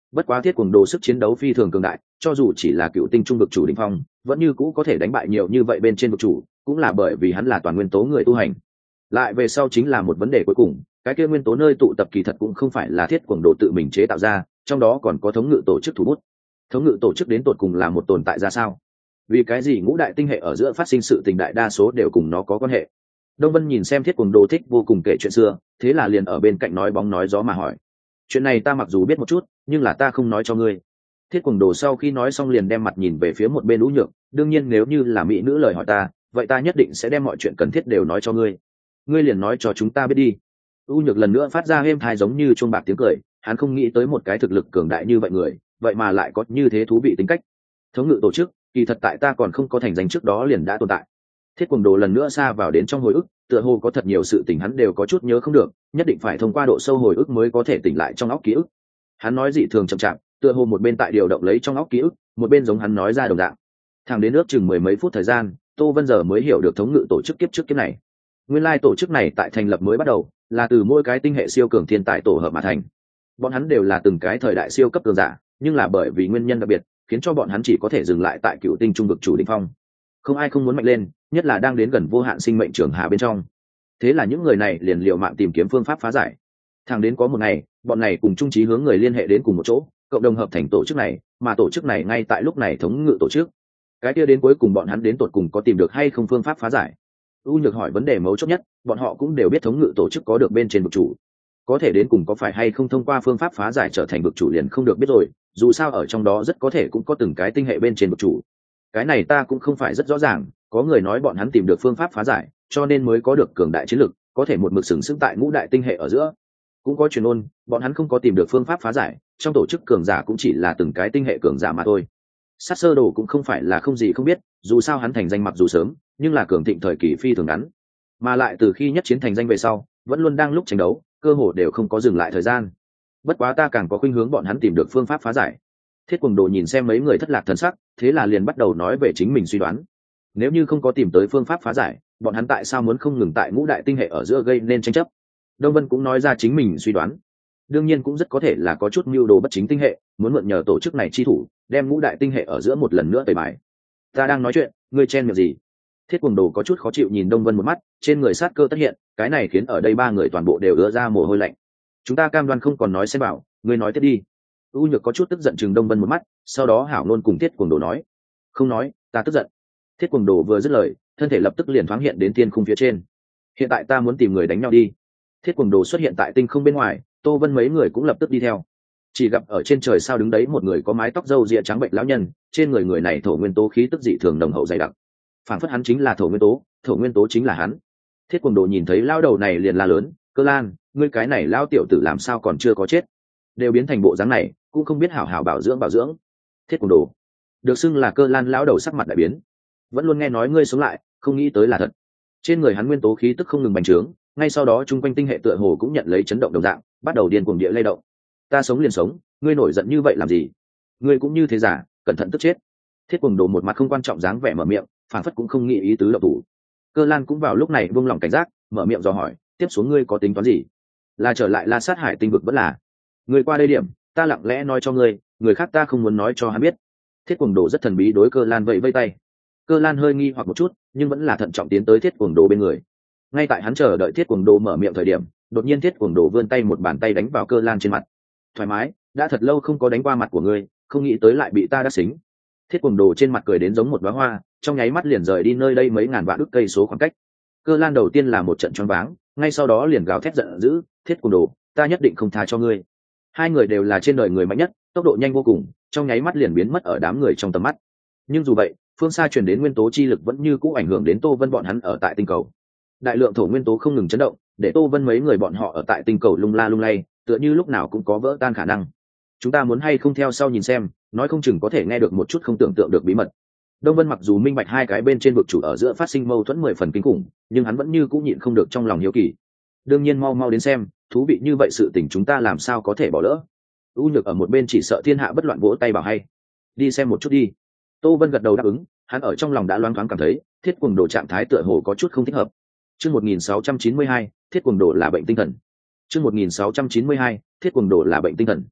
Bất quá thiết cuồng đồ sức chiến đấu phi thường cường đại, cho dù chỉ là cựu tinh trung vực chủ đỉnh phong vẫn như cũ có thể đánh bại nhiều như vậy bên trên vực chủ, cũng là bởi vì hắn là toàn nguyên tố người tu hành. Lại về sau chính là một vấn đề cuối cùng, cái kia nguyên tố nơi tụ tập kỳ thật cũng không phải là thiết cuồng đồ tự mình chế tạo ra, trong đó còn có thống ngự tổ chức thủ bút. Thống ngự tổ chức đến tột cùng là một tồn tại ra sao? Vì cái gì ngũ đại tinh hệ ở giữa phát sinh sự tình đại đa số đều cùng nó có quan hệ? Đông Vân nhìn xem thiết cuồng đồ thích vô cùng kể chuyện xưa, thế là liền ở bên cạnh nói bóng nói gió mà hỏi. Chuyện này ta mặc dù biết một chút, nhưng là ta không nói cho ngươi. Thiết cuồng đồ sau khi nói xong liền đem mặt nhìn về phía một bên Ú Nhược, đương nhiên nếu như là mỹ nữ lời hỏi ta, vậy ta nhất định sẽ đem mọi chuyện cần thiết đều nói cho ngươi. Ngươi liền nói cho chúng ta biết đi. U Nhược lần nữa phát ra êm thai giống như chuông bạc tiếng cười, hắn không nghĩ tới một cái thực lực cường đại như vậy người, vậy mà lại có như thế thú vị tính cách. Thống ngự tổ chức, kỳ thật tại ta còn không có thành danh trước đó liền đã tồn tại. Thiết cuồng đồ lần nữa xa vào đến trong hồi ức, tựa hồ có thật nhiều sự tình hắn đều có chút nhớ không được, nhất định phải thông qua độ sâu hồi ức mới có thể tỉnh lại trong óc ký ức. Hắn nói dị thường chậm chạp, tựa hồ một bên tại điều động lấy trong óc ký ức, một bên giống hắn nói ra đồng dạng. Thẳng đến nước chừng mười mấy phút thời gian, Tô Vân giờ mới hiểu được thống ngự tổ chức kiếp trước kiếp này. Nguyên lai tổ chức này tại thành lập mới bắt đầu, là từ mỗi cái tinh hệ siêu cường thiên tài tổ hợp mà thành. Bọn hắn đều là từng cái thời đại siêu cấp cường giả, nhưng là bởi vì nguyên nhân đặc biệt, khiến cho bọn hắn chỉ có thể dừng lại tại cựu tinh trung vực chủ đỉnh phong. Không ai không muốn mạnh lên, nhất là đang đến gần vô hạn sinh mệnh trường hà bên trong. Thế là những người này liền liều mạng tìm kiếm phương pháp phá giải. Thẳng đến có một ngày, bọn này cùng chung chí hướng người liên hệ đến cùng một chỗ, cộng đồng hợp thành tổ chức này, mà tổ chức này ngay tại lúc này thống ngự tổ chức. Cái kia đến cuối cùng bọn hắn đến tột cùng có tìm được hay không phương pháp phá giải. U Nhược hỏi vấn đề mấu chốt nhất, bọn họ cũng đều biết thống ngự tổ chức có được bên trên vực chủ, có thể đến cùng có phải hay không thông qua phương pháp phá giải trở thành vực chủ liền không được biết rồi, dù sao ở trong đó rất có thể cũng có từng cái tinh hệ bên trên vực chủ. Cái này ta cũng không phải rất rõ ràng, có người nói bọn hắn tìm được phương pháp phá giải, cho nên mới có được cường đại chiến lực, có thể một mực sừng sững tại ngũ đại tinh hệ ở giữa. Cũng có truyền ngôn, bọn hắn không có tìm được phương pháp phá giải, trong tổ chức cường giả cũng chỉ là từng cái tinh hệ cường giả mà thôi. Sát sơ đồ cũng không phải là không gì không biết, dù sao hắn thành danh mặc dù sớm, nhưng là cường thịnh thời kỳ phi thường ngắn, mà lại từ khi nhất chiến thành danh về sau, vẫn luôn đang lúc tranh đấu, cơ hồ đều không có dừng lại thời gian. Bất quá ta càng có khuynh hướng bọn hắn tìm được phương pháp phá giải. Thiết Cuồng Đồ nhìn xem mấy người thất lạc thần sắc, thế là liền bắt đầu nói về chính mình suy đoán. Nếu như không có tìm tới phương pháp phá giải, bọn hắn tại sao muốn không ngừng tại ngũ đại tinh hệ ở giữa gây nên tranh chấp? Đông Vân cũng nói ra chính mình suy đoán. Đương nhiên cũng rất có thể là có chút mưu đồ bất chính tinh hệ, muốn mượn nhờ tổ chức này chi thủ, đem ngũ đại tinh hệ ở giữa một lần nữa tẩy bài. Ta đang nói chuyện, ngươi chen miệng gì? Thiết Cuồng Đồ có chút khó chịu nhìn Đông Vân một mắt, trên người sát cơ tất hiện, cái này khiến ở đây ba người toàn bộ đều ứa ra mồ hôi lạnh. Chúng ta cam đoan không còn nói xem bảo, ngươi nói tiếp đi. U Nhược có chút tức giận chừng Đông Vân một mắt, sau đó hảo nôn cùng Thiết Cuồng Đồ nói, không nói, ta tức giận. Thiết Cuồng Đồ vừa dứt lời, thân thể lập tức liền thoáng hiện đến thiên khung phía trên. Hiện tại ta muốn tìm người đánh nhau đi. Thiết Cuồng Đồ xuất hiện tại tinh không bên ngoài, Tô Vân mấy người cũng lập tức đi theo. Chỉ gặp ở trên trời sao đứng đấy một người có mái tóc râu ria trắng bệnh lão nhân, trên người người này thổ nguyên tố khí tức dị thường nồng hậu dày đặc. Phản phất hắn chính là thổ nguyên tố chính là hắn. Thiết Cuồng Đồ nhìn thấy lao đầu này liền la lớn, Cơ Lan, ngươi cái này lao tiểu tử làm sao còn chưa có chết, đều biến thành bộ dáng này, cũng không biết hảo hảo bảo dưỡng. Thiết Cuồng Đồ được xưng là Cơ Lan lão đầu sắc mặt đại biến, vẫn luôn nghe nói ngươi sống lại, không nghĩ tới là thật. Trên người hắn nguyên tố khí tức không ngừng bành trướng, ngay sau đó chung quanh tinh hệ tựa hồ cũng nhận lấy chấn động đồng dạng, bắt đầu điên cuồng địa lay động. Ta sống liền sống, ngươi nổi giận như vậy làm gì? Ngươi cũng như thế giả, cẩn thận tức chết. Thiết Cuồng Đồ một mặt không quan trọng dáng vẻ mở miệng, phản phất cũng không nghĩ ý tứ động thủ. Cơ Lan cũng vào lúc này buông lỏng cảnh giác, mở miệng dò hỏi, tiếp xuống ngươi có tính toán gì? Là trở lại La Sát Hải tinh vực vẫn là? Ngươi qua đây điểm, ta lặng lẽ nói cho ngươi, người khác ta không muốn nói cho hắn biết. Thiết Cuồng Đồ rất thần bí đối Cơ Lan vẫy vẫy tay. Cơ Lan hơi nghi hoặc một chút, nhưng vẫn là thận trọng tiến tới Thiết Cuồng Đồ bên người. Ngay tại hắn chờ đợi Thiết Cuồng Đồ mở miệng thời điểm, đột nhiên Thiết Cuồng Đồ vươn tay một bàn tay đánh vào Cơ Lan trên mặt. Thoải mái, đã thật lâu không có đánh qua mặt của ngươi, không nghĩ tới lại bị ta đắc xính. Thiết Cuồng Đồ trên mặt cười đến giống một đóa hoa, trong nháy mắt liền rời đi nơi đây mấy ngàn vạn ức cây số khoảng cách. Cơ Lan đầu tiên là một trận choáng váng, ngay sau đó liền gào thét giận dữ, Thiết Cuồng Đồ, ta nhất định không tha cho ngươi. Hai người đều là trên đời người mạnh nhất, tốc độ nhanh vô cùng, trong nháy mắt liền biến mất ở đám người trong tầm mắt. Nhưng dù vậy, phương xa truyền đến nguyên tố chi lực vẫn như cũ ảnh hưởng đến Tô Vân bọn hắn ở tại tinh cầu. Đại lượng thổ nguyên tố không ngừng chấn động, để Tô Vân mấy người bọn họ ở tại tinh cầu lung la lung lay, tựa như lúc nào cũng có vỡ tan khả năng. Chúng ta muốn hay không theo sau nhìn xem, nói không chừng có thể nghe được một chút không tưởng tượng được bí mật. Đông Vân mặc dù minh bạch hai cái bên trên vực chủ ở giữa phát sinh mâu thuẫn 10 phần kinh khủng, nhưng hắn vẫn như cũ nhịn không được trong lòng hiếu kỳ. Đương nhiên mau đến xem, thú vị như vậy sự tình chúng ta làm sao có thể bỏ lỡ. U Nhược ở một bên chỉ sợ thiên hạ bất loạn vỗ tay bảo hay. Đi xem một chút đi. Tô Vân gật đầu đáp ứng, hắn ở trong lòng đã loáng thoáng cảm thấy, Thiết Cuồng Đồ trạng thái tựa hồ có chút không thích hợp. Chương 1692, Thiết Cuồng Đồ là bệnh tinh thần. Chương 1692, Thiết Cuồng Đồ là bệnh tinh thần.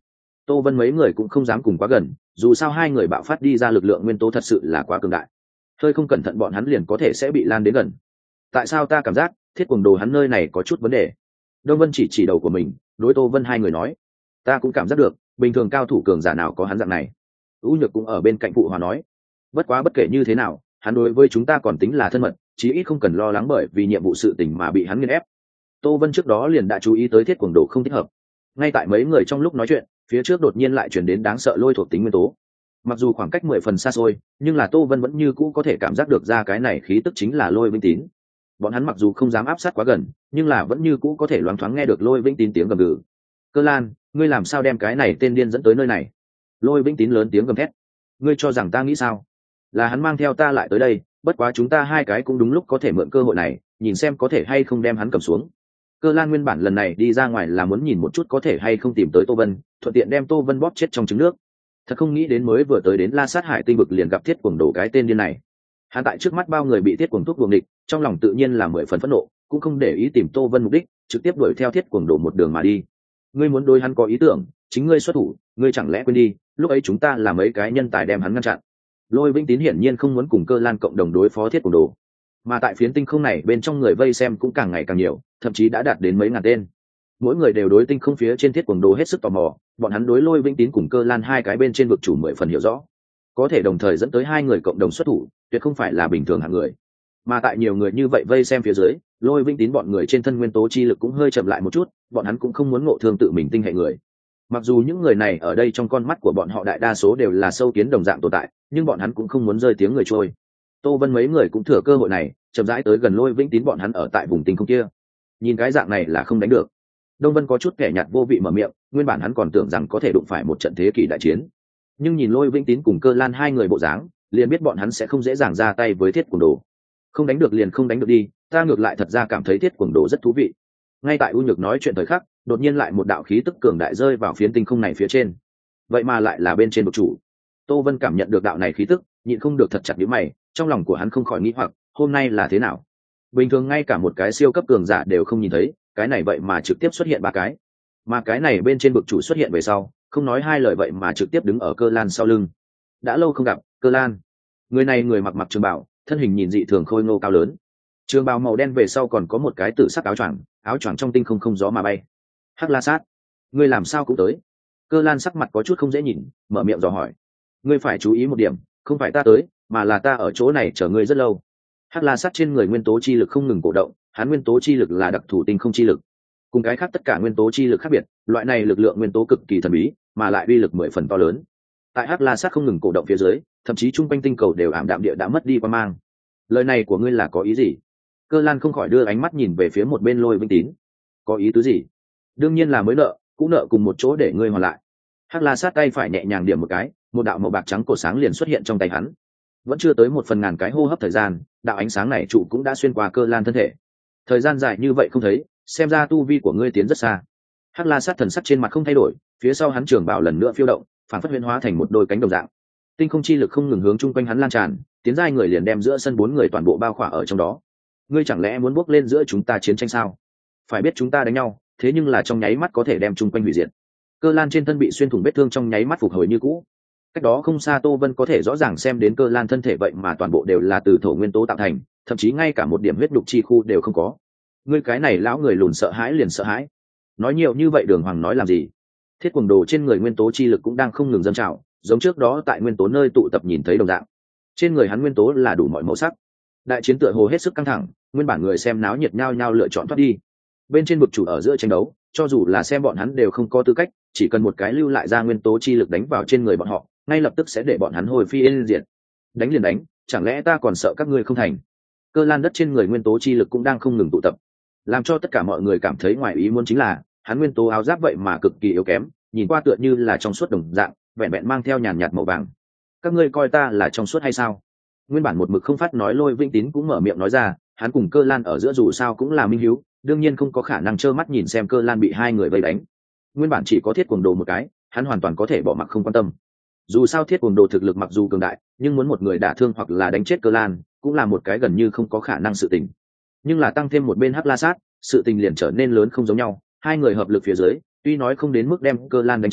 Tô Vân mấy người cũng không dám cùng quá gần, dù sao hai người bạo phát đi ra lực lượng nguyên tố thật sự là quá cường đại, hơi không cẩn thận bọn hắn liền có thể sẽ bị lan đến gần. Tại sao ta cảm giác Thiết Cuồng Đồ hắn nơi này có chút vấn đề? Đông Vân chỉ đầu của mình, đối Tô Vân hai người nói, ta cũng cảm giác được, bình thường cao thủ cường giả nào có hắn dạng này. U Nhược cũng ở bên cạnh phụ hòa nói, bất quá bất kể như thế nào, hắn đối với chúng ta còn tính là thân mật, chí ít không cần lo lắng bởi vì nhiệm vụ sự tình mà bị hắn nghiền ép. Tô Vân trước đó liền đã chú ý tới Thiết Cuồng Đồ không thích hợp. Ngay tại mấy người trong lúc nói chuyện, phía trước đột nhiên lại truyền đến đáng sợ lôi thuộc tính nguyên tố. Mặc dù khoảng cách 10 phần xa xôi, nhưng là Tô Vân vẫn như cũ có thể cảm giác được ra cái này khí tức chính là Lôi Vĩnh Tín. Bọn hắn mặc dù không dám áp sát quá gần, nhưng là vẫn như cũ có thể loáng thoáng nghe được Lôi Vĩnh Tín tiếng gầm gừ. Cơ Lan, ngươi làm sao đem cái này tên điên dẫn tới nơi này? Lôi Vĩnh Tín lớn tiếng gầm thét. Ngươi cho rằng ta nghĩ sao? Là hắn mang theo ta lại tới đây, bất quá chúng ta hai cái cũng đúng lúc có thể mượn cơ hội này, nhìn xem có thể hay không đem hắn cầm xuống. Cơ Lan nguyên bản lần này đi ra ngoài là muốn nhìn một chút có thể hay không tìm tới Tô Vân, thuận tiện đem Tô Vân bóp chết trong trứng nước. Thật không nghĩ đến mới vừa tới đến La Sát Hải Tinh vực liền gặp Thiết Cuồng Đồ cái tên điên này. Hắn tại trước mắt bao người bị Thiết Cuồng thuốc buồng địch, trong lòng tự nhiên là 10 phần phẫn nộ, cũng không để ý tìm Tô Vân mục đích, trực tiếp đuổi theo Thiết Cuồng Đồ một đường mà đi. Ngươi muốn đối hắn có ý tưởng, chính ngươi xuất thủ, ngươi chẳng lẽ quên đi, lúc ấy chúng ta là mấy cái nhân tài đem hắn ngăn chặn. Lôi Vĩnh Tín hiển nhiên không muốn cùng Cơ Lan cộng đồng đối phó Thiết Cuồng Đồ, mà tại phiến tinh không này bên trong người vây xem cũng càng ngày càng nhiều, thậm chí đã đạt đến mấy ngàn tên. Mỗi người đều đối tinh không phía trên Thiết Cuồng Đồ hết sức tò mò, bọn hắn đối Lôi Vĩnh Tín cùng Cơ Lan hai cái bên trên vực chủ 10 phần hiểu rõ, có thể đồng thời dẫn tới hai người cộng đồng xuất thủ, tuyệt không phải là bình thường hạng người. Mà tại nhiều người như vậy vây xem phía dưới, Lôi Vĩnh Tín bọn người trên thân nguyên tố chi lực cũng hơi chậm lại một chút, bọn hắn cũng không muốn ngộ thương tự mình tinh hệ người. Mặc dù những người này ở đây trong con mắt của bọn họ đại đa số đều là sâu kiến đồng dạng tồn tại, nhưng bọn hắn cũng không muốn rơi tiếng người trôi. Tô Vân mấy người cũng thừa cơ hội này, chậm rãi tới gần Lôi Vĩnh Tín bọn hắn ở tại vùng tinh không kia. Nhìn cái dạng này là không đánh được. Đông Vân có chút kẻ nhạt vô vị mở miệng, nguyên bản hắn còn tưởng rằng có thể đụng phải một trận thế kỷ đại chiến, nhưng nhìn Lôi Vĩnh Tín cùng Cơ Lan hai người bộ dáng, liền biết bọn hắn sẽ không dễ dàng ra tay với Thiết Cuồng Đồ. Không đánh được liền không đánh được đi, ta ngược lại thật ra cảm thấy Thiết Cuồng Đồ rất thú vị. Ngay tại U Nhược nói chuyện thời khắc, đột nhiên lại một đạo khí tức cường đại rơi vào phiến tinh không này phía trên. Vậy mà lại là bên trên vực chủ. Tô Vân cảm nhận được đạo này khí tức, nhịn không được thật chặt nhíu mày, trong lòng của hắn không khỏi nghĩ hoặc, hôm nay là thế nào? Bình thường ngay cả một cái siêu cấp cường giả đều không nhìn thấy, cái này vậy mà trực tiếp xuất hiện ba cái. Mà cái này bên trên vực chủ xuất hiện về sau, không nói hai lời vậy mà trực tiếp đứng ở Cơ Lan sau lưng. Đã lâu không gặp, Cơ Lan. Người này người mặc trường bào, thân hình nhìn dị thường khôi ngô cao lớn. Trường bào màu đen về sau còn có một cái tử sắc áo choàng trong tinh không không gió mà bay. Hắc La Sát, ngươi làm sao cũng tới? Cơ Lan sắc mặt có chút không dễ nhìn, mở miệng dò hỏi. Ngươi phải chú ý một điểm, không phải ta tới, mà là ta ở chỗ này chờ ngươi rất lâu. Hắc La Sát trên người nguyên tố chi lực không ngừng cổ động, hắn nguyên tố chi lực là đặc thù tinh không chi lực. Cùng cái khác tất cả nguyên tố chi lực khác biệt, loại này lực lượng nguyên tố cực kỳ thần bí, mà lại uy lực 10 phần to lớn. Tại Hắc La Sát không ngừng cổ động phía dưới, thậm chí trung quanh tinh cầu đều ảm đạm địa đã mất đi quang mang. Lời này của ngươi là có ý gì? Cơ Lan không khỏi đưa ánh mắt nhìn về phía một bên Lôi Vĩnh Tín. Có ý tứ gì? Đương nhiên là mới nợ, cũ nợ cùng một chỗ để ngươi hoàn lại. Hắc La Sát tay phải nhẹ nhàng điểm một cái, một đạo màu bạc trắng cổ sáng liền xuất hiện trong tay hắn. Vẫn chưa tới 1/1000 cái hô hấp thời gian, đạo ánh sáng này trụ cũng đã xuyên qua Cơ Lan thân thể. Thời gian dài như vậy không thấy, xem ra tu vi của ngươi tiến rất xa. Hắc La Sát thần sắc trên mặt không thay đổi, phía sau hắn trường bảo lần nữa phiêu động, phản phất huyễn hóa thành một đôi cánh đồng dạng. Tinh không chi lực không ngừng hướng chung quanh hắn lan tràn, tiến giai người liền đem giữa sân 4 người toàn bộ bao khỏa ở trong đó. Ngươi chẳng lẽ muốn bước lên giữa chúng ta chiến tranh sao? Phải biết chúng ta đánh nhau, thế nhưng là trong nháy mắt có thể đem chung quanh hủy diệt. Cơ Lan trên thân bị xuyên thủng vết thương trong nháy mắt phục hồi như cũ. Cách đó không xa Tô Vân có thể rõ ràng xem đến Cơ Lan thân thể vậy mà toàn bộ đều là từ thổ nguyên tố tạo thành, thậm chí ngay cả một điểm huyết đục chi khu đều không có. Ngươi cái này lão người lùn sợ hãi liền sợ hãi. Nói nhiều như vậy Đường Hoàng nói làm gì? Thiết Cuồng Đồ trên người nguyên tố chi lực cũng đang không ngừng dâng trào, giống trước đó tại nguyên tố nơi tụ tập nhìn thấy đồng dạng. Trên người hắn nguyên tố là đủ mọi màu sắc. Đại chiến tựa hồ hết sức căng thẳng, nguyên bản người xem náo nhiệt nhao nhao lựa chọn thoát đi. Bên trên vực chủ ở giữa tranh đấu, cho dù là xem bọn hắn đều không có tư cách, chỉ cần một cái lưu lại ra nguyên tố chi lực đánh vào trên người bọn họ, ngay lập tức sẽ để bọn hắn hồi phi yên diệt. Đánh liền đánh, chẳng lẽ ta còn sợ các ngươi không thành? Cơ Lan đất trên người nguyên tố chi lực cũng đang không ngừng tụ tập, làm cho tất cả mọi người cảm thấy ngoài ý muốn chính là hắn nguyên tố áo giáp vậy mà cực kỳ yếu kém, nhìn qua tựa như là trong suốt đồng dạng, vẹn vẹn mang theo nhàn nhạt màu vàng. Các ngươi coi ta là trong suốt hay sao? Nguyên bản một mực không phát nói Lôi Vĩnh Tín cũng mở miệng nói ra, hắn cùng Cơ Lan ở giữa dù sao cũng là minh hiếu, đương nhiên không có khả năng trơ mắt nhìn xem Cơ Lan bị hai người vây đánh. Nguyên bản chỉ có Thiết Cuồng Đồ một cái, hắn hoàn toàn có thể bỏ mặc không quan tâm. Dù sao Thiết Cuồng Đồ thực lực mặc dù cường đại, nhưng muốn một người đả thương hoặc là đánh chết Cơ Lan, cũng là một cái gần như không có khả năng sự tình. Nhưng là tăng thêm một bên Hắc La Sát, sự tình liền trở nên lớn không giống nhau. Hai người hợp lực phía dưới, tuy nói không đến mức đem Cơ Lan đánh chết,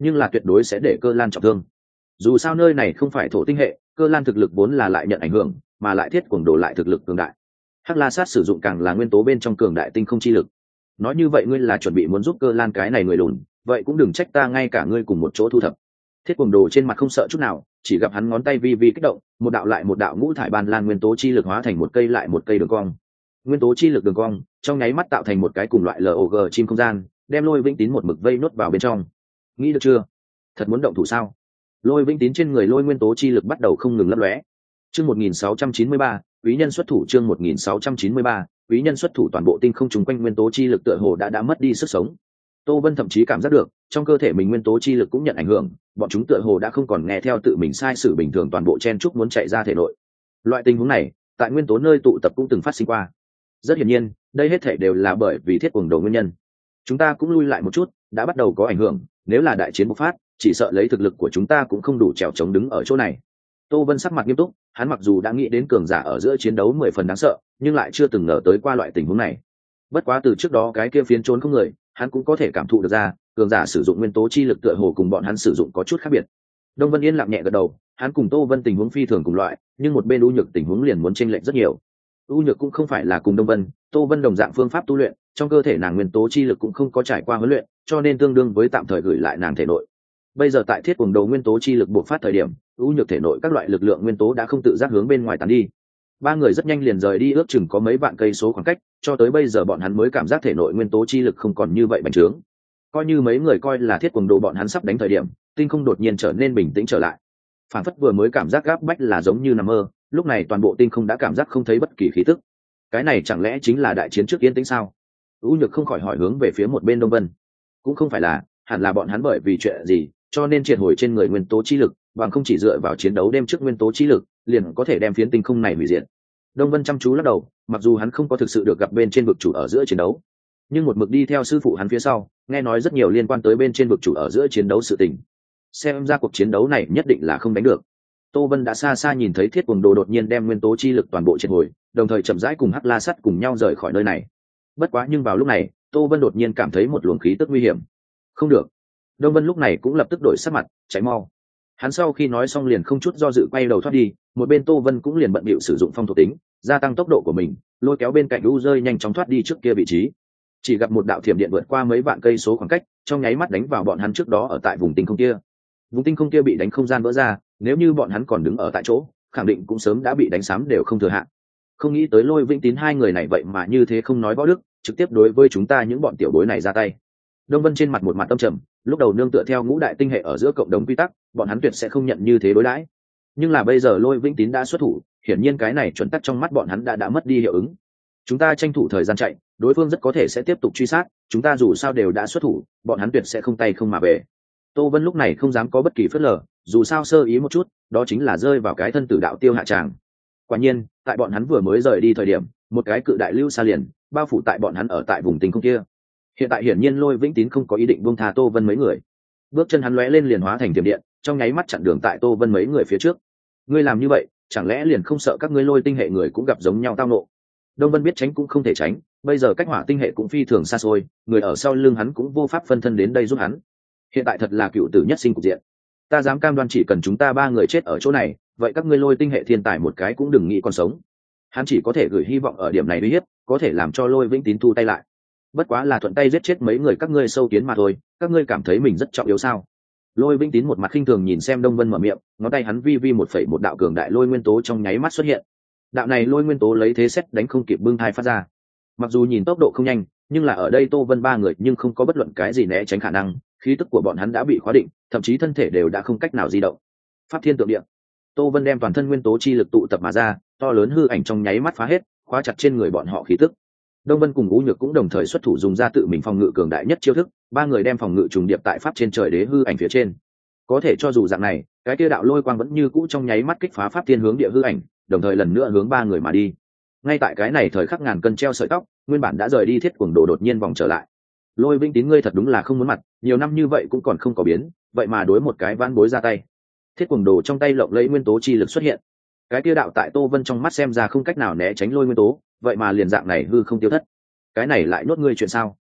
nhưng là tuyệt đối sẽ để Cơ Lan trọng thương. Dù sao nơi này không phải thổ tinh hệ, Cơ Lan thực lực vốn là lại nhận ảnh hưởng, mà lại thiết cuồng đồ lại thực lực cường đại. Hắc La Sát sử dụng càng là nguyên tố bên trong cường đại tinh không chi lực. Nói như vậy ngươi là chuẩn bị muốn giúp Cơ Lan cái này người lùn, vậy cũng đừng trách ta ngay cả ngươi cùng một chỗ thu thập. Thiết cuồng đồ trên mặt không sợ chút nào, chỉ gặp hắn ngón tay vi vi kích động, một đạo lại một đạo ngũ thải ban lan nguyên tố chi lực hóa thành một cây lại một cây đường cong. Nguyên tố chi lực đường cong trong nháy mắt tạo thành một cái cùng loại log chim không gian, đem Lôi Vĩnh Tín một mực vây nốt vào bên trong. Nghĩ được chưa? Thật muốn động thủ sao? Lôi Vĩnh Tín trên người lôi nguyên tố chi lực bắt đầu không ngừng lấp lóe. Chương 1693, quý nhân xuất thủ. Chương 1693, quý nhân xuất thủ. Toàn bộ tinh không trùng quanh nguyên tố chi lực tựa hồ đã mất đi sức sống. Tô Vân thậm chí cảm giác được trong cơ thể mình nguyên tố chi lực cũng nhận ảnh hưởng, bọn chúng tựa hồ đã không còn nghe theo tự mình sai sử bình thường, toàn bộ chen chúc muốn chạy ra thể nội. Loại tình huống này tại nguyên tố nơi tụ tập cũng từng phát sinh qua. Rất hiển nhiên đây hết thể đều là bởi vì thiết cuồng đồ nguyên nhân. Chúng ta cũng lui lại một chút, đã bắt đầu có ảnh hưởng, nếu là đại chiến bộc phát chỉ sợ lấy thực lực của chúng ta cũng không đủ trèo chống đứng ở chỗ này. Tô Vân sắc mặt nghiêm túc, hắn mặc dù đã nghĩ đến cường giả ở giữa chiến đấu 10 phần đáng sợ, nhưng lại chưa từng ngờ tới qua loại tình huống này. Bất quá từ trước đó cái kia phiến trốn không người, hắn cũng có thể cảm thụ được ra, cường giả sử dụng nguyên tố chi lực tựa hồ cùng bọn hắn sử dụng có chút khác biệt. Đông Vân Yên lặng nhẹ gật đầu, hắn cùng Tô Vân tình huống phi thường cùng loại, nhưng một bên U Nhược tình huống liền muốn chênh lệch rất nhiều. U Nhược cũng không phải là cùng Đông Vân, Tô Vân đồng dạng phương pháp tu luyện, trong cơ thể nàng nguyên tố chi lực cũng không có trải qua huấn luyện, cho nên tương đương với tạm thời gửi lại nàng thể nội. Bây giờ tại thiết cuồng đầu nguyên tố chi lực bộc phát thời điểm, U Nhược thể nội các loại lực lượng nguyên tố đã không tự giác hướng bên ngoài tán đi. Ba người rất nhanh liền rời đi, ước chừng có mấy vạn cây số khoảng cách, cho tới bây giờ bọn hắn mới cảm giác thể nội nguyên tố chi lực không còn như vậy bành trướng. Coi như mấy người coi là thiết cuồng đồ bọn hắn sắp đánh thời điểm, tinh không đột nhiên trở nên bình tĩnh trở lại. Phản phất vừa mới cảm giác gáp bách là giống như nằm mơ, lúc này toàn bộ tinh không đã cảm giác không thấy bất kỳ khí tức. Cái này chẳng lẽ chính là đại chiến trước yên tĩnh sao? U Nhược không khỏi hỏi hướng về phía một bên Đông Vân. Cũng không phải là, hẳn là bọn hắn bởi vì chuyện gì cho nên triệt hồi trên người nguyên tố chi lực, bằng không chỉ dựa vào chiến đấu đêm trước nguyên tố chi lực liền có thể đem phiến tinh không này hủy diệt. Đông Vân chăm chú lắc đầu, mặc dù hắn không có thực sự được gặp bên trên vực chủ ở giữa chiến đấu, nhưng một mực đi theo sư phụ hắn phía sau, nghe nói rất nhiều liên quan tới bên trên vực chủ ở giữa chiến đấu sự tình. Xem ra cuộc chiến đấu này nhất định là không đánh được. Tô Vân đã xa xa nhìn thấy thiết cuồng đồ đột nhiên đem nguyên tố chi lực toàn bộ triệt hồi, đồng thời chậm rãi cùng Hắc La Sắt cùng nhau rời khỏi nơi này. Bất quá nhưng vào lúc này, Tô Vân đột nhiên cảm thấy một luồng khí tức nguy hiểm. Không được. Đông Vân lúc này cũng lập tức đổi sắc mặt, cháy mau. Hắn sau khi nói xong liền không chút do dự quay đầu thoát đi, một bên Tô Vân cũng liền bận bịu sử dụng phong thuộc tính, gia tăng tốc độ của mình, lôi kéo bên cạnh U rơi nhanh chóng thoát đi trước kia vị trí. Chỉ gặp một đạo thiểm điện vượt qua mấy vạn cây số khoảng cách, trong nháy mắt đánh vào bọn hắn trước đó ở tại vùng tinh không kia. Vùng tinh không kia bị đánh không gian vỡ ra, nếu như bọn hắn còn đứng ở tại chỗ, khẳng định cũng sớm đã bị đánh xám đều không thừa hạn. Không nghĩ tới Lôi Vĩnh Tín hai người này vậy mà như thế không nói võ đức, trực tiếp đối với chúng ta những bọn tiểu bối này ra tay. Đông Vân trên mặt một mặt tâm trầm, lúc đầu nương tựa theo ngũ đại tinh hệ ở giữa cộng đồng quy tắc, bọn hắn tuyệt sẽ không nhận như thế đối đãi. Nhưng là bây giờ Lôi Vĩnh Tín đã xuất thủ, hiển nhiên cái này chuẩn tắc trong mắt bọn hắn đã mất đi hiệu ứng. Chúng ta tranh thủ thời gian chạy, đối phương rất có thể sẽ tiếp tục truy sát, chúng ta dù sao đều đã xuất thủ, bọn hắn tuyệt sẽ không tay không mà về. Tô Vân lúc này không dám có bất kỳ phớt lờ, dù sao sơ ý một chút, đó chính là rơi vào cái thân tử đạo tiêu hạ tràng. Quả nhiên, tại bọn hắn vừa mới rời đi thời điểm, một cái cự đại lưu xa liền bao phủ tại bọn hắn ở tại vùng tinh không kia. Hiện tại hiển nhiên Lôi Vĩnh Tín không có ý định buông tha Tô Vân mấy người. Bước chân hắn lóe lên liền hóa thành tiềm điện, trong nháy mắt chặn đường tại Tô Vân mấy người phía trước. Ngươi làm như vậy, chẳng lẽ liền không sợ các ngươi Lôi tinh hệ người cũng gặp giống nhau tao nộ? Đông Vân biết tránh cũng không thể tránh, bây giờ cách Hỏa tinh hệ cũng phi thường xa xôi, người ở sau lưng hắn cũng vô pháp phân thân đến đây giúp hắn. Hiện tại thật là cựu tử nhất sinh cục diện. Ta dám cam đoan chỉ cần chúng ta ba người chết ở chỗ này, vậy các ngươi Lôi tinh hệ thiên tài một cái cũng đừng nghĩ còn sống. Hắn chỉ có thể gửi hy vọng ở điểm này uy hiếp, có thể làm cho Lôi Vĩnh Tín thu tay lại. Bất quá là thuận tay giết chết mấy người các ngươi sâu kiến mà thôi, các ngươi cảm thấy mình rất trọng yếu sao? Lôi Vĩnh Tín một mặt khinh thường nhìn xem Đông Vân mở miệng, ngón tay hắn vi vi 1,1 đạo cường đại lôi nguyên tố trong nháy mắt xuất hiện. Đạo này lôi nguyên tố lấy thế xét đánh không kịp bưng thai phát ra. Mặc dù nhìn tốc độ không nhanh, nhưng là ở đây Tô Vân ba người nhưng không có bất luận cái gì né tránh khả năng, khí tức của bọn hắn đã bị khóa định, thậm chí thân thể đều đã không cách nào di động. Pháp thiên tượng địa. Tô Vân đem toàn thân nguyên tố chi lực tụ tập mà ra, to lớn hư ảnh trong nháy mắt phá hết, khóa chặt trên người bọn họ khí tức. Đông Vân cùng U Nhược cũng đồng thời xuất thủ dùng ra tự mình phòng ngự cường đại nhất chiêu thức, ba người đem phòng ngự trùng điệp tại pháp trên trời đế hư ảnh phía trên. Có thể cho dù dạng này, cái kia đạo lôi quang vẫn như cũ trong nháy mắt kích phá pháp thiên hướng địa hư ảnh, đồng thời lần nữa hướng ba người mà đi. Ngay tại cái này thời khắc ngàn cân treo sợi tóc, nguyên bản đã rời đi thiết cuồng đồ đột nhiên vòng trở lại. Lôi Vĩnh Tín ngươi thật đúng là không muốn mặt, nhiều năm như vậy cũng còn không có biến, vậy mà đối một cái vãn bối ra tay. Thiết cuồng đồ trong tay lộng lẫy nguyên tố chi lực xuất hiện. Cái kia đạo tại Tô Vân trong mắt xem ra không cách nào né tránh lôi nguyên tố, vậy mà liền dạng này hư không tiêu thất. Cái này lại nhốt ngươi chuyện sao?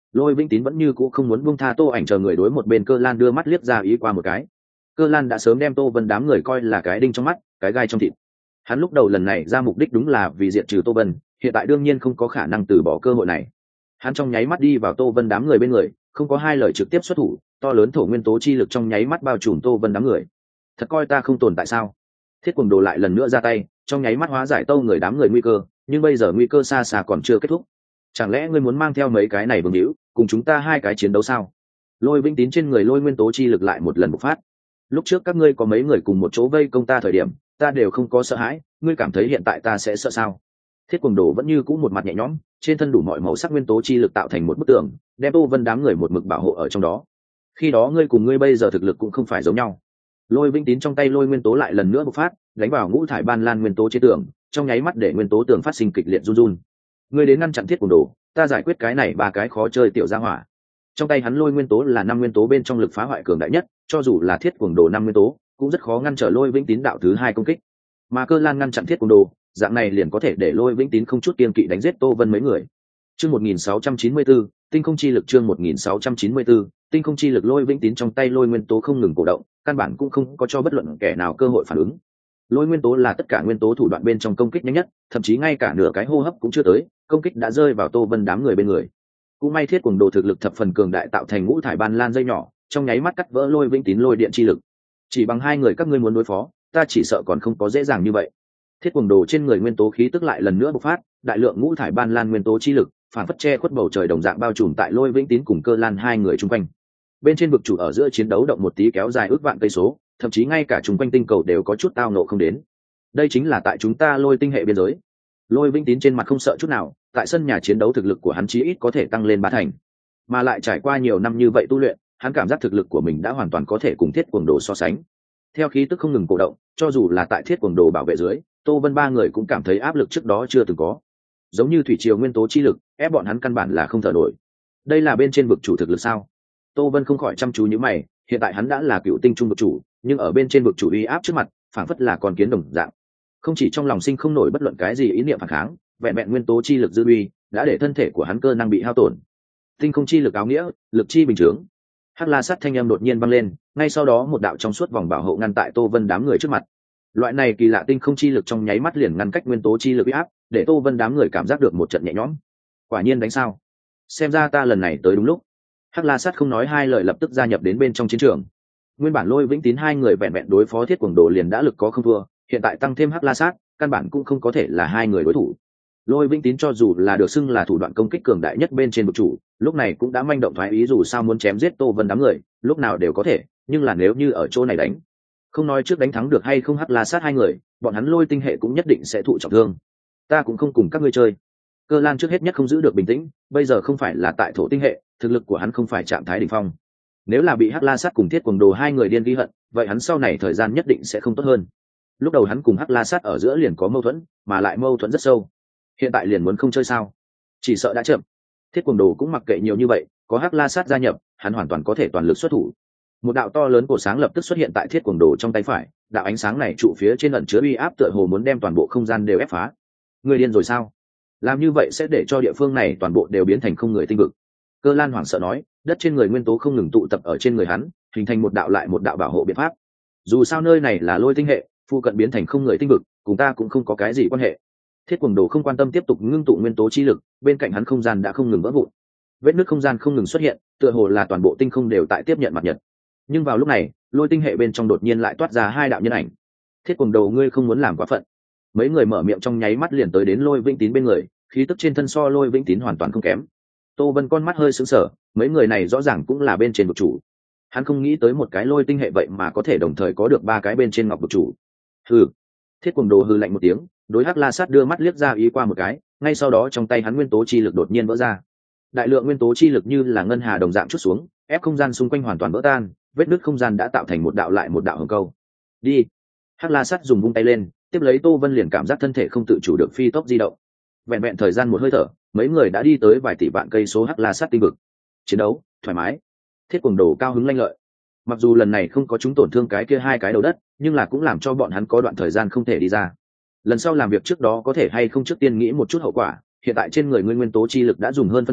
Lôi Vĩnh Tín vẫn như cũ không muốn buông tha Tô Ảnh, chờ người đối một bên Cơ Lan đưa mắt liếc ra ý qua một cái. Cơ Lan đã sớm đem Tô Vân đám người coi là cái đinh trong mắt, cái gai trong thịt. Hắn lúc đầu lần này ra mục đích đúng là vì diệt trừ Tô Vân, hiện tại đương nhiên không có khả năng từ bỏ cơ hội này. Hắn trong nháy mắt đi vào Tô Vân đám người bên người, không có hai lời trực tiếp xuất thủ, to lớn thổ nguyên tố chi lực trong nháy mắt bao trùm Tô Vân đám người. Thật coi ta không tồn tại sao? Thiết Cuồng Đồ lại lần nữa ra tay, trong nháy mắt hóa giải Tô người đám người nguy cơ, nhưng bây giờ nguy cơ xa xa còn chưa kết thúc. Chẳng lẽ ngươi muốn mang theo mấy cái này vương hữu cùng chúng ta hai cái chiến đấu sao? Lôi Vĩnh Tín trên người lôi nguyên tố chi lực lại một lần bộc phát. Lúc trước các ngươi có mấy người cùng một chỗ vây công ta thời điểm, ta đều không có sợ hãi, ngươi cảm thấy hiện tại ta sẽ sợ sao? Thiết Cuồng Đồ vẫn như cũ một mặt nhẹ nhõm, trên thân đủ mọi màu sắc nguyên tố chi lực tạo thành một bức tường, đem Tô Vân đám người một mực bảo hộ ở trong đó. Khi đó ngươi cùng ngươi bây giờ thực lực cũng không phải giống nhau. Lôi Vĩnh Tín trong tay lôi nguyên tố lại lần nữa bộc phát, đánh vào ngũ thải ban lan nguyên tố chế tường, trong nháy mắt để nguyên tố tường phát sinh kịch liệt run run. Ngươi đến ngăn chặn Thiết Cuồng Đồ, ta giải quyết cái này ba cái khó chơi tiểu gia hỏa. Trong tay hắn lôi nguyên tố là 5 nguyên tố bên trong lực phá hoại cường đại nhất, cho dù là Thiết Cuồng Đồ 5 nguyên tố, cũng rất khó ngăn trở Lôi Vĩnh Tín đạo thứ 2 công kích. Mà Cơ Lan ngăn chặn Thiết Cuồng Đồ, dạng này liền có thể để Lôi Vĩnh Tín không chút kiêng kỵ đánh giết Tô Vân mấy người. Chương 1694, tinh không chi lực. Chương 1694, tinh không chi lực. Lôi Vĩnh Tín trong tay lôi nguyên tố không ngừng cổ động, căn bản cũng không có cho bất luận kẻ nào cơ hội phản ứng. Lôi nguyên tố là tất cả nguyên tố thủ đoạn bên trong công kích nhanh nhất, thậm chí ngay cả nửa cái hô hấp cũng chưa tới, công kích đã rơi vào Tô Vân đám người bên người. Cũng may Thiết Cuồng Đồ thực lực thập phần cường đại, tạo thành ngũ thải ban lan dây nhỏ, trong nháy mắt cắt vỡ Lôi Vĩnh Tín lôi điện chi lực. Chỉ bằng hai người các ngươi muốn đối phó, ta chỉ sợ còn không có dễ dàng như vậy. Thiết Cuồng Đồ trên người nguyên tố khí tức lại lần nữa bộc phát, đại lượng ngũ thải ban lan nguyên tố chi lực phản phất che khuất bầu trời đồng dạng bao trùm tại Lôi Vĩnh Tín cùng Cơ Lan hai người chung quanh. Bên trên vực chủ ở giữa chiến đấu động một tí kéo dài ước vạn cây số, thậm chí ngay cả chung quanh tinh cầu đều có chút tao nộ không đến. Đây chính là tại chúng ta Lôi tinh hệ biên giới. Lôi Vĩnh Tín trên mặt không sợ chút nào, tại sân nhà chiến đấu thực lực của hắn chí ít có thể tăng lên 3 thành, mà lại trải qua nhiều năm như vậy tu luyện, hắn cảm giác thực lực của mình đã hoàn toàn có thể cùng Thiết Cuồng Đồ so sánh. Theo khí tức không ngừng cổ động, cho dù là tại Thiết Cuồng Đồ bảo vệ dưới, Tô Vân ba người cũng cảm thấy áp lực trước đó chưa từng có, giống như thủy triều nguyên tố chi lực ép bọn hắn căn bản là không thở nổi. Đây là bên trên vực chủ thực lực sao? Tô Vân không khỏi chăm chú nhíu mày, hiện tại hắn đã là cựu tinh trung vực chủ, nhưng ở bên trên vực chủ uy áp trước mặt, phảng phất là con kiến đồng dạng. Không chỉ trong lòng sinh không nổi bất luận cái gì ý niệm phản kháng, vẹn vẹn nguyên tố chi lực dư uy đã để thân thể của hắn cơ năng bị hao tổn. Tinh không chi lực áo nghĩa, lực chi bình thường. Hắc La Sát thanh âm đột nhiên vang lên, ngay sau đó một đạo trong suốt vòng bảo hộ ngăn tại Tô Vân đám người trước mặt. Loại này kỳ lạ tinh không chi lực trong nháy mắt liền ngăn cách nguyên tố chi lực uy áp, để Tô Vân đám người cảm giác được một trận nhẹ nhõm. Quả nhiên đánh sao? Xem ra ta lần này tới đúng lúc. Hắc La Sát không nói hai lời lập tức gia nhập đến bên trong chiến trường. Nguyên bản Lôi Vĩnh Tín hai người vẹn vẹn đối phó Thiết Cuồng Đồ liền đã lực có không thua, hiện tại tăng thêm Hắc La Sát, căn bản cũng không có thể là hai người đối thủ. Lôi Vĩnh Tín cho dù là được xưng là thủ đoạn công kích cường đại nhất bên trên vực chủ, lúc này cũng đã manh động thoái ý, dù sao muốn chém giết Tô Vân đám người, lúc nào đều có thể, nhưng là nếu như ở chỗ này đánh, không nói trước đánh thắng được hay không Hắc La Sát hai người, bọn hắn Lôi tinh hệ cũng nhất định sẽ thụ trọng thương. Ta cũng không cùng các ngươi chơi. Cơ Lan trước hết nhất không giữ được bình tĩnh, bây giờ không phải là tại thổ tinh hệ, thực lực của hắn không phải trạng thái đỉnh phong. Nếu là bị Hắc La Sát cùng Thiết Cuồng Đồ hai người điên ghi hận, vậy hắn sau này thời gian nhất định sẽ không tốt hơn. Lúc đầu hắn cùng Hắc La Sát ở giữa liền có mâu thuẫn, mà lại mâu thuẫn rất sâu. Hiện tại liền muốn không chơi sao? Chỉ sợ đã chậm. Thiết Cuồng Đồ cũng mặc kệ nhiều như vậy, có Hắc La Sát gia nhập, hắn hoàn toàn có thể toàn lực xuất thủ. Một đạo to lớn của sáng lập tức xuất hiện tại Thiết Cuồng Đồ trong tay phải, đạo ánh sáng này trụ phía trên ẩn chứa uy áp tựa hồ muốn đem toàn bộ không gian đều ép phá. Người điên rồi sao? Làm như vậy sẽ để cho địa phương này toàn bộ đều biến thành không người tinh vực. Cơ Lan hoảng sợ nói, đất trên người nguyên tố không ngừng tụ tập ở trên người hắn, hình thành một đạo lại một đạo bảo hộ biện pháp. Dù sao nơi này là Lôi tinh hệ, phụ cận biến thành không người tinh vực, cùng ta cũng không có cái gì quan hệ. Thiết Cuồng Đồ không quan tâm tiếp tục ngưng tụ nguyên tố chi lực, bên cạnh hắn không gian đã không ngừng vỡ vụn, vết nứt không gian không ngừng xuất hiện, tựa hồ là toàn bộ tinh không đều tại tiếp nhận mặt nhật. Nhưng vào lúc này, Lôi tinh hệ bên trong đột nhiên lại toát ra hai đạo nhân ảnh. Thiết Cuồng Đồ, ngươi không muốn làm quá phận. Mấy người mở miệng trong nháy mắt liền tới đến Lôi Vĩnh Tín bên người, khí tức trên thân so Lôi Vĩnh Tín hoàn toàn không kém. Tô Vân con mắt hơi sững sờ, mấy người này rõ ràng cũng là bên trên vực chủ. Hắn không nghĩ tới một cái Lôi tinh hệ vậy mà có thể đồng thời có được ba cái bên trên ngọc vực chủ. Hừ. Thiết Cuồng Đồ hừ lạnh một tiếng, đối Hắc La Sát đưa mắt liếc ra ý qua một cái, ngay sau đó trong tay hắn nguyên tố chi lực đột nhiên vỡ ra. Đại lượng nguyên tố chi lực như là ngân hà đồng dạng trút xuống, ép không gian xung quanh hoàn toàn vỡ tan, vết nứt không gian đã tạo thành một đạo lại một đạo hồng câu. Đi. Hắc La Sát dùng vung tay lên, tiếp lấy Tô Vân liền cảm giác thân thể không tự chủ được phi tốc di động. Vẹn vẹn thời gian một hơi thở, mấy người đã đi tới vài tỷ vạn cây số Hắc La Sát tinh vực. Chiến đấu thoải mái. Thiết Cuồng Đồ cao hứng lanh lợi. Mặc dù lần này không có chúng tổn thương cái kia hai cái đầu đất, nhưng là cũng làm cho bọn hắn có đoạn thời gian không thể đi ra. Lần sau làm việc trước đó có thể hay không trước tiên nghĩ một chút hậu quả, hiện tại trên người ngươi nguyên tố chi lực đã dùng hơn phân nửa,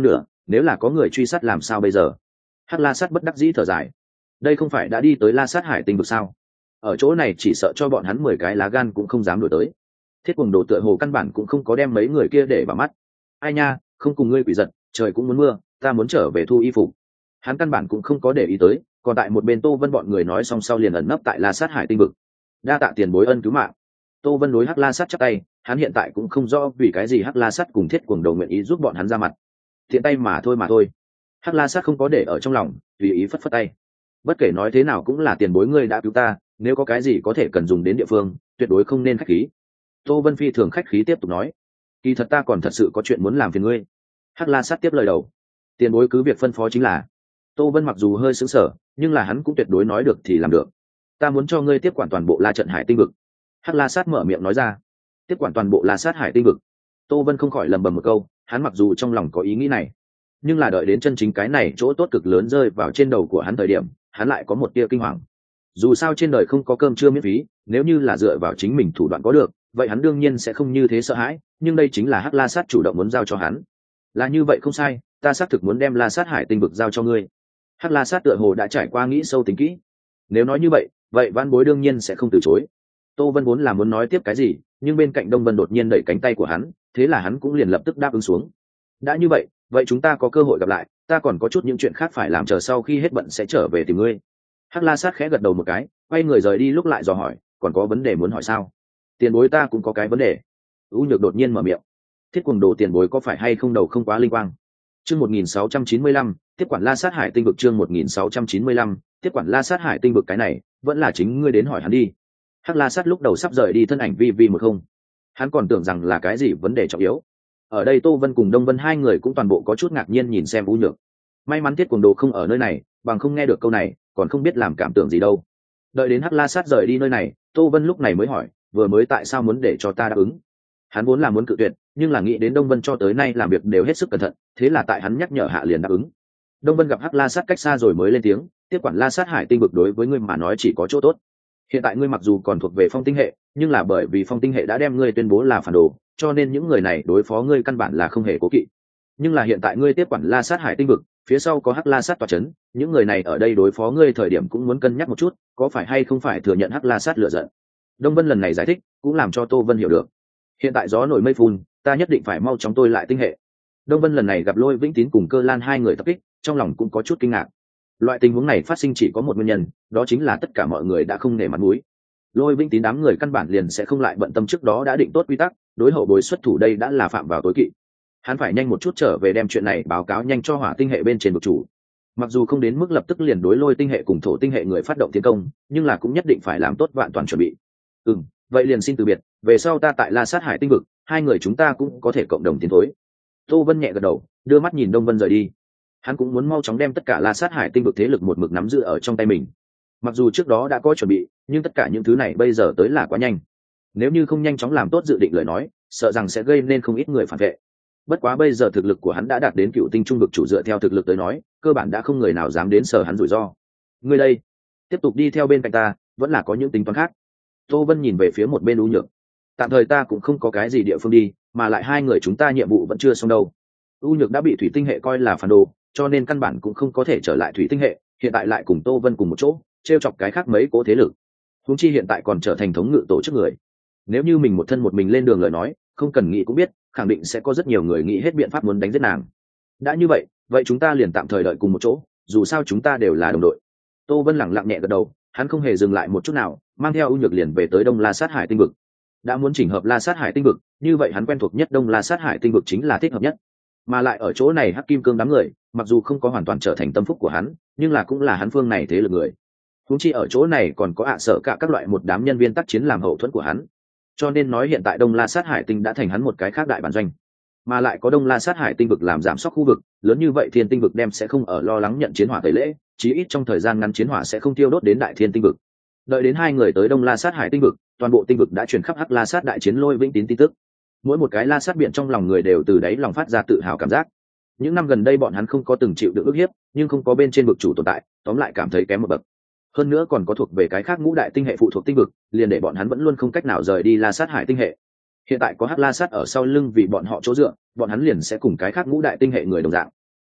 nếu là có người truy sát làm sao bây giờ? Hắc La Sát bất đắc dĩ thở dài. Đây không phải đã đi tới La Sát Hải Tinh vực sao? Ở chỗ này chỉ sợ cho bọn hắn 10 cái lá gan cũng không dám đuổi tới. Thiết Cuồng Đồ tựa hồ căn bản cũng không có đem mấy người kia để vào mắt. Ai nha, không cùng ngươi quỷ giật, trời cũng muốn mưa, ta muốn trở về thu y phục. Hắn căn bản cũng không có để ý tới, còn tại một bên Tô Vân bọn người nói xong sau liền ẩn nấp tại La Sát Hải Tinh vực. Đa tạ tiền bối ân cứu mạng. Tô Vân đối Hắc La Sát chắp tay, hắn hiện tại cũng không rõ vì cái gì Hắc La Sát cùng Thiết Cuồng Đồ nguyện ý giúp bọn hắn ra mặt. Thiện tay mà thôi. Hắc La Sát không có để ở trong lòng, tùy ý phất phất tay. Bất kể nói thế nào cũng là tiền bối ngươi đã cứu ta, nếu có cái gì có thể cần dùng đến địa phương, tuyệt đối không nên khách khí. Tô Vân phi thường khách khí tiếp tục nói, kỳ thật ta còn thật sự có chuyện muốn làm phiền ngươi. Hắc La Sát tiếp lời đầu, tiền bối cứ việc phân phó chính là. Tô Vân mặc dù hơi sững sờ, nhưng là hắn cũng tuyệt đối nói được thì làm được. Ta muốn cho ngươi tiếp quản toàn bộ La Trận Hải Tinh vực. Hắc La Sát mở miệng nói ra, tiếp quản toàn bộ La Sát Hải Tinh vực. Tô Vân không khỏi lầm bầm một câu, hắn mặc dù trong lòng có ý nghĩ này, nhưng là đợi đến chân chính cái này chỗ tốt cực lớn rơi vào trên đầu của hắn thời điểm, hắn lại có một tia kinh hoàng. Dù sao trên đời không có cơm trưa miễn phí, nếu như là dựa vào chính mình thủ đoạn có được, vậy hắn đương nhiên sẽ không như thế sợ hãi, nhưng đây chính là Hắc La Sát chủ động muốn giao cho hắn. Là như vậy không sai, ta xác thực muốn đem La Sát Hải Tinh vực giao cho ngươi. Hắc La Sát tựa hồ đã trải qua nghĩ sâu tính kỹ. Nếu nói như vậy, vậy Vãn Bối đương nhiên sẽ không từ chối. Tô Vân vốn là muốn nói tiếp cái gì, nhưng bên cạnh Đông Vân đột nhiên đẩy cánh tay của hắn, thế là hắn cũng liền lập tức đáp ứng xuống. Đã như vậy, vậy chúng ta có cơ hội gặp lại, ta còn có chút những chuyện khác phải làm, chờ sau khi hết bận sẽ trở về tìm ngươi. Hắc La Sát khẽ gật đầu một cái, quay người rời đi, lúc lại dò hỏi, còn có vấn đề muốn hỏi sao? Tiền bối ta cũng có cái vấn đề. U Nhược đột nhiên mở miệng. Thiết Cuồng Đồ tiền bối có phải hay không đầu không quá linh quang? Chương 1695, tiếp quản La Sát Hải Tinh vực. Chương 1695, tiếp quản La Sát Hải Tinh vực. Cái này vẫn là chính ngươi đến hỏi hắn đi. Hắc La Sát lúc đầu sắp rời đi, thân ảnh vi một không. Hắn còn tưởng rằng là cái gì vấn đề trọng yếu. Ở đây Tô Vân cùng Đông Vân hai người cũng toàn bộ có chút ngạc nhiên nhìn xem U Nhược. May mắn Thiết Cuồng Đồ không ở nơi này, bằng không nghe được câu này, còn không biết làm cảm tưởng gì đâu. Đợi đến Hắc La Sát rời đi nơi này, Tô Vân lúc này mới hỏi, vừa mới tại sao muốn để cho ta đáp ứng? Hắn vốn là muốn cự tuyệt, nhưng là nghĩ đến Đông Vân cho tới nay làm việc đều hết sức cẩn thận, thế là tại hắn nhắc nhở hạ liền đáp ứng. Đông Vân gặp Hắc La Sát cách xa rồi mới lên tiếng, tiếp quản La Sát Hải Tinh vực đối với ngươi mà nói chỉ có chỗ tốt. Hiện tại ngươi mặc dù còn thuộc về Phong Tinh hệ, nhưng là bởi vì Phong Tinh hệ đã đem ngươi tuyên bố là phản đồ, cho nên những người này đối phó ngươi căn bản là không hề cố kỵ. Nhưng là hiện tại ngươi tiếp quản La Sát Hải Tinh vực, phía sau có Hắc La Sát tọa chấn, những người này ở đây đối phó ngươi thời điểm cũng muốn cân nhắc một chút, có phải hay không phải thừa nhận Hắc La Sát lựa giận. Đông Vân lần này giải thích, cũng làm cho Tô Vân hiểu được. Hiện tại gió nổi mây phun, ta nhất định phải mau chóng tôi lại tinh hệ. Đông Vân lần này gặp Lôi Vĩnh Tín cùng Cơ Lan hai người tập kích, trong lòng cũng có chút kinh ngạc. Loại tình huống này phát sinh chỉ có một nguyên nhân, đó chính là tất cả mọi người đã không nể mặt mũi. Lôi Vĩnh Tín đám người căn bản liền sẽ không lại bận tâm trước đó đã định tốt quy tắc, đối hậu bối xuất thủ đây đã là phạm vào tối kỵ. Hắn phải nhanh một chút trở về đem chuyện này báo cáo nhanh cho Hỏa Tinh hệ bên trên vực chủ. Mặc dù không đến mức lập tức liền đối Lôi Tinh hệ cùng Thổ Tinh hệ người phát động tiến công, nhưng là cũng nhất định phải làm tốt vạn toàn chuẩn bị. Vậy liền xin từ biệt, về sau ta tại La Sát Hải Tinh vực, hai người chúng ta cũng có thể cộng đồng tiến thối. Tô Vân nhẹ gật đầu, đưa mắt nhìn Đông Vân rời đi. Hắn cũng muốn mau chóng đem tất cả La Sát Hải Tinh vực thế lực một mực nắm giữ ở trong tay mình. Mặc dù trước đó đã có chuẩn bị, nhưng tất cả những thứ này bây giờ tới là quá nhanh. Nếu như không nhanh chóng làm tốt dự định lời nói, sợ rằng sẽ gây nên không ít người phản vệ. Bất quá bây giờ thực lực của hắn đã đạt đến Cựu Tinh trung vực chủ, dựa theo thực lực tới nói, cơ bản đã không người nào dám đến sở hắn rủi ro. Ngươi đây, tiếp tục đi theo bên cạnh ta, vẫn là có những tính toán khác. Tô Vân nhìn về phía một bên U Nhược. Tạm thời ta cũng không có cái gì địa phương đi, mà lại hai người chúng ta nhiệm vụ vẫn chưa xong đâu. U Nhược đã bị Thủy Tinh hệ coi là phản đồ, cho nên căn bản cũng không có thể trở lại Thủy Tinh hệ, hiện tại lại cùng Tô Vân cùng một chỗ, trêu chọc cái khác mấy cố thế lực. Huống chi hiện tại còn trở thành thống ngự tổ chức người. Nếu như mình một thân một mình lên đường lời nói, không cần nghĩ cũng biết, khẳng định sẽ có rất nhiều người nghĩ hết biện pháp muốn đánh giết nàng. Đã như vậy, vậy chúng ta liền tạm thời đợi cùng một chỗ, dù sao chúng ta đều là đồng đội. Tô Vân lẳng lặng nhẹ gật đầu, hắn không hề dừng lại một chút nào, mang theo U Nhược liền về tới Đông La Sát Hải Tinh vực. Đã muốn chỉnh hợp La Sát Hải Tinh vực, như vậy hắn quen thuộc nhất Đông La Sát Hải Tinh vực chính là thích hợp nhất. Mà lại ở chỗ này Hắc Kim Cương đám người, mặc dù không có hoàn toàn trở thành tâm phúc của hắn, nhưng là cũng là hắn phương này thế lực người. Huống chi ở chỗ này còn có sợ cả các loại một đám nhân viên tác chiến làm hậu thuẫn của hắn. Cho nên nói hiện tại Đông La Sát Hải Tinh đã thành hắn một cái khác đại bản doanh. Mà lại có Đông La Sát Hải Tinh vực làm giảm sóc khu vực, lớn như vậy Thiên Tinh vực đem sẽ không ở lo lắng nhận chiến hỏa tẩy lễ, chí ít trong thời gian ngắn chiến hỏa sẽ không tiêu đốt đến Đại Thiên Tinh vực. Đợi đến hai người tới Đông La Sát Hải Tinh vực, toàn bộ tinh vực đã truyền khắp Hắc La Sát đại chiến Lôi Vĩnh Tín tin tức. Mỗi một cái La Sát biển trong lòng người đều từ đáy lòng phát ra tự hào cảm giác. Những năm gần đây bọn hắn không có từng chịu được ức hiếp, nhưng không có bên trên vực chủ tồn tại, tóm lại cảm thấy kém một bậc. Hơn nữa còn có thuộc về cái khác ngũ đại tinh hệ phụ thuộc tinh vực, liền để bọn hắn vẫn luôn không cách nào rời đi La Sát Hải Tinh hệ. Hiện tại có Hắc La Sát ở sau lưng vì bọn họ chỗ dựa, bọn hắn liền sẽ cùng cái khác ngũ đại tinh hệ người đồng dạng.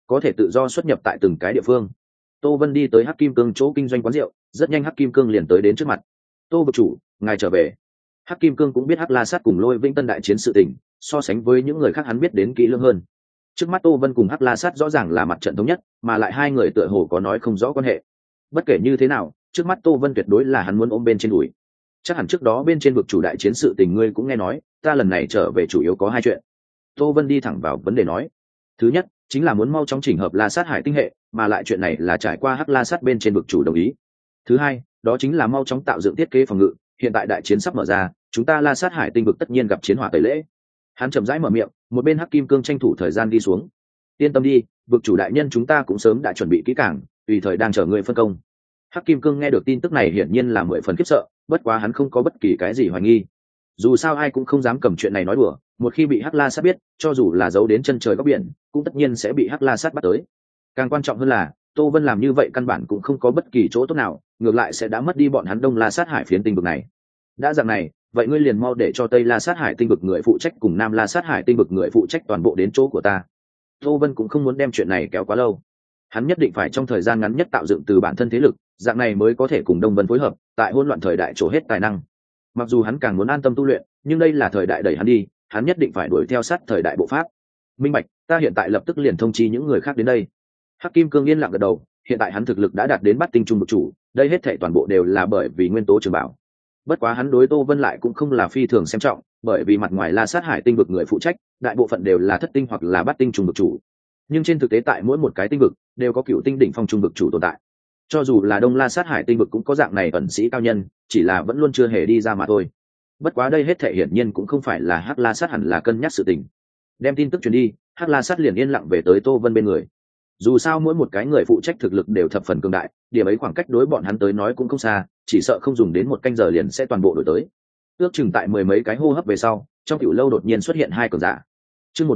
có thể tự do xuất nhập tại từng cái địa phương. Tô Vân đi tới Hắc Kim Cương chỗ kinh doanh quán rượu, rất nhanh Hắc Kim Cương liền tới đến trước mặt. Tô vực chủ, ngài trở về. Hắc Kim Cương cũng biết Hắc La Sát cùng Lôi Vĩnh Tân đại chiến sự tình, so sánh với những người khác hắn biết đến kỹ lưỡng hơn. Trước mắt Tô Vân cùng Hắc La Sát rõ ràng là mặt trận thống nhất, mà lại hai người tựa hồ có nói không rõ quan hệ. Bất kể như thế nào, trước mắt Tô Vân tuyệt đối là hắn muốn ôm bên trên đùi. Chắc hẳn trước đó bên trên vực chủ đại chiến sự tình ngươi cũng nghe nói, ta lần này trở về chủ yếu có hai chuyện. Tô Vân đi thẳng vào vấn đề nói. Thứ nhất, chính là muốn mau chóng chỉnh hợp La Sát Hải tinh hệ, mà lại chuyện này là trải qua Hắc La Sát bên trên vực chủ đồng ý. Thứ hai, đó chính là mau chóng tạo dựng thiết kế phòng ngự, hiện tại đại chiến sắp mở ra, chúng ta La Sát Hải tinh vực tất nhiên gặp chiến hỏa tẩy lễ. Hắn chậm rãi mở miệng, một bên Hắc Kim Cương tranh thủ thời gian đi xuống. Yên tâm đi, vực chủ đại nhân chúng ta cũng sớm đã chuẩn bị kỹ càng, tùy thời đang chờ người phân công. Hắc Kim Cương nghe được tin tức này hiển nhiên là 10 phần khiếp sợ, bất quá hắn không có bất kỳ cái gì hoài nghi. Dù sao ai cũng không dám cầm chuyện này nói đùa, một khi bị Hắc La Sát biết, cho dù là giấu đến chân trời góc biển, cũng tất nhiên sẽ bị Hắc La Sát bắt tới. Càng quan trọng hơn là, Tô Vân làm như vậy căn bản cũng không có bất kỳ chỗ tốt nào, ngược lại sẽ đã mất đi bọn hắn Đông La Sát Hải phiến tinh vực này. Đã dạng này, vậy ngươi liền mau để cho Tây La Sát Hải tinh vực người phụ trách cùng Nam La Sát Hải tinh vực người phụ trách toàn bộ đến chỗ của ta. Tô Vân cũng không muốn đem chuyện này kéo quá lâu. Hắn nhất định phải trong thời gian ngắn nhất tạo dựng từ bản thân thế lực, dạng này mới có thể cùng Đông Vân phối hợp, tại hỗn loạn thời đại trổ hết tài năng. Mặc dù hắn càng muốn an tâm tu luyện, nhưng đây là thời đại đẩy hắn đi, hắn nhất định phải đuổi theo sát thời đại bộ pháp. Minh bạch, ta hiện tại lập tức liền thông chi những người khác đến đây. Hắc Kim Cương yên lặng gật đầu, hiện tại hắn thực lực đã đạt đến Bát Tinh trung vực chủ, đây hết thảy toàn bộ đều là bởi vì nguyên tố trường bảo. Bất quá hắn đối Tô Vân lại cũng không là phi thường xem trọng, bởi vì mặt ngoài La Sát Hải tinh vực người phụ trách, đại bộ phận đều là Thất Tinh hoặc là Bát Tinh trung vực chủ. Nhưng trên thực tế tại mỗi một cái tinh vực đều có Cựu Tinh đỉnh phong trung vực chủ tồn tại. Cho dù là Đông La Sát Hải tinh vực cũng có dạng này ẩn sĩ cao nhân, chỉ là vẫn luôn chưa hề đi ra mà thôi. Bất quá đây hết thảy hiển nhiên cũng không phải là Hắc La Sát hẳn là cân nhắc sự tình. Đem tin tức truyền đi, Hắc La Sát liền yên lặng về tới Tô Vân bên người. Dù sao mỗi một cái người phụ trách thực lực đều thập phần cường đại, điểm ấy khoảng cách đối bọn hắn tới nói cũng không xa, chỉ sợ không dùng đến một canh giờ liền sẽ toàn bộ đổi tới. Ước chừng tại 10 mấy cái hô hấp về sau, trong tiểu lâu đột nhiên xuất hiện hai cường giả. Chương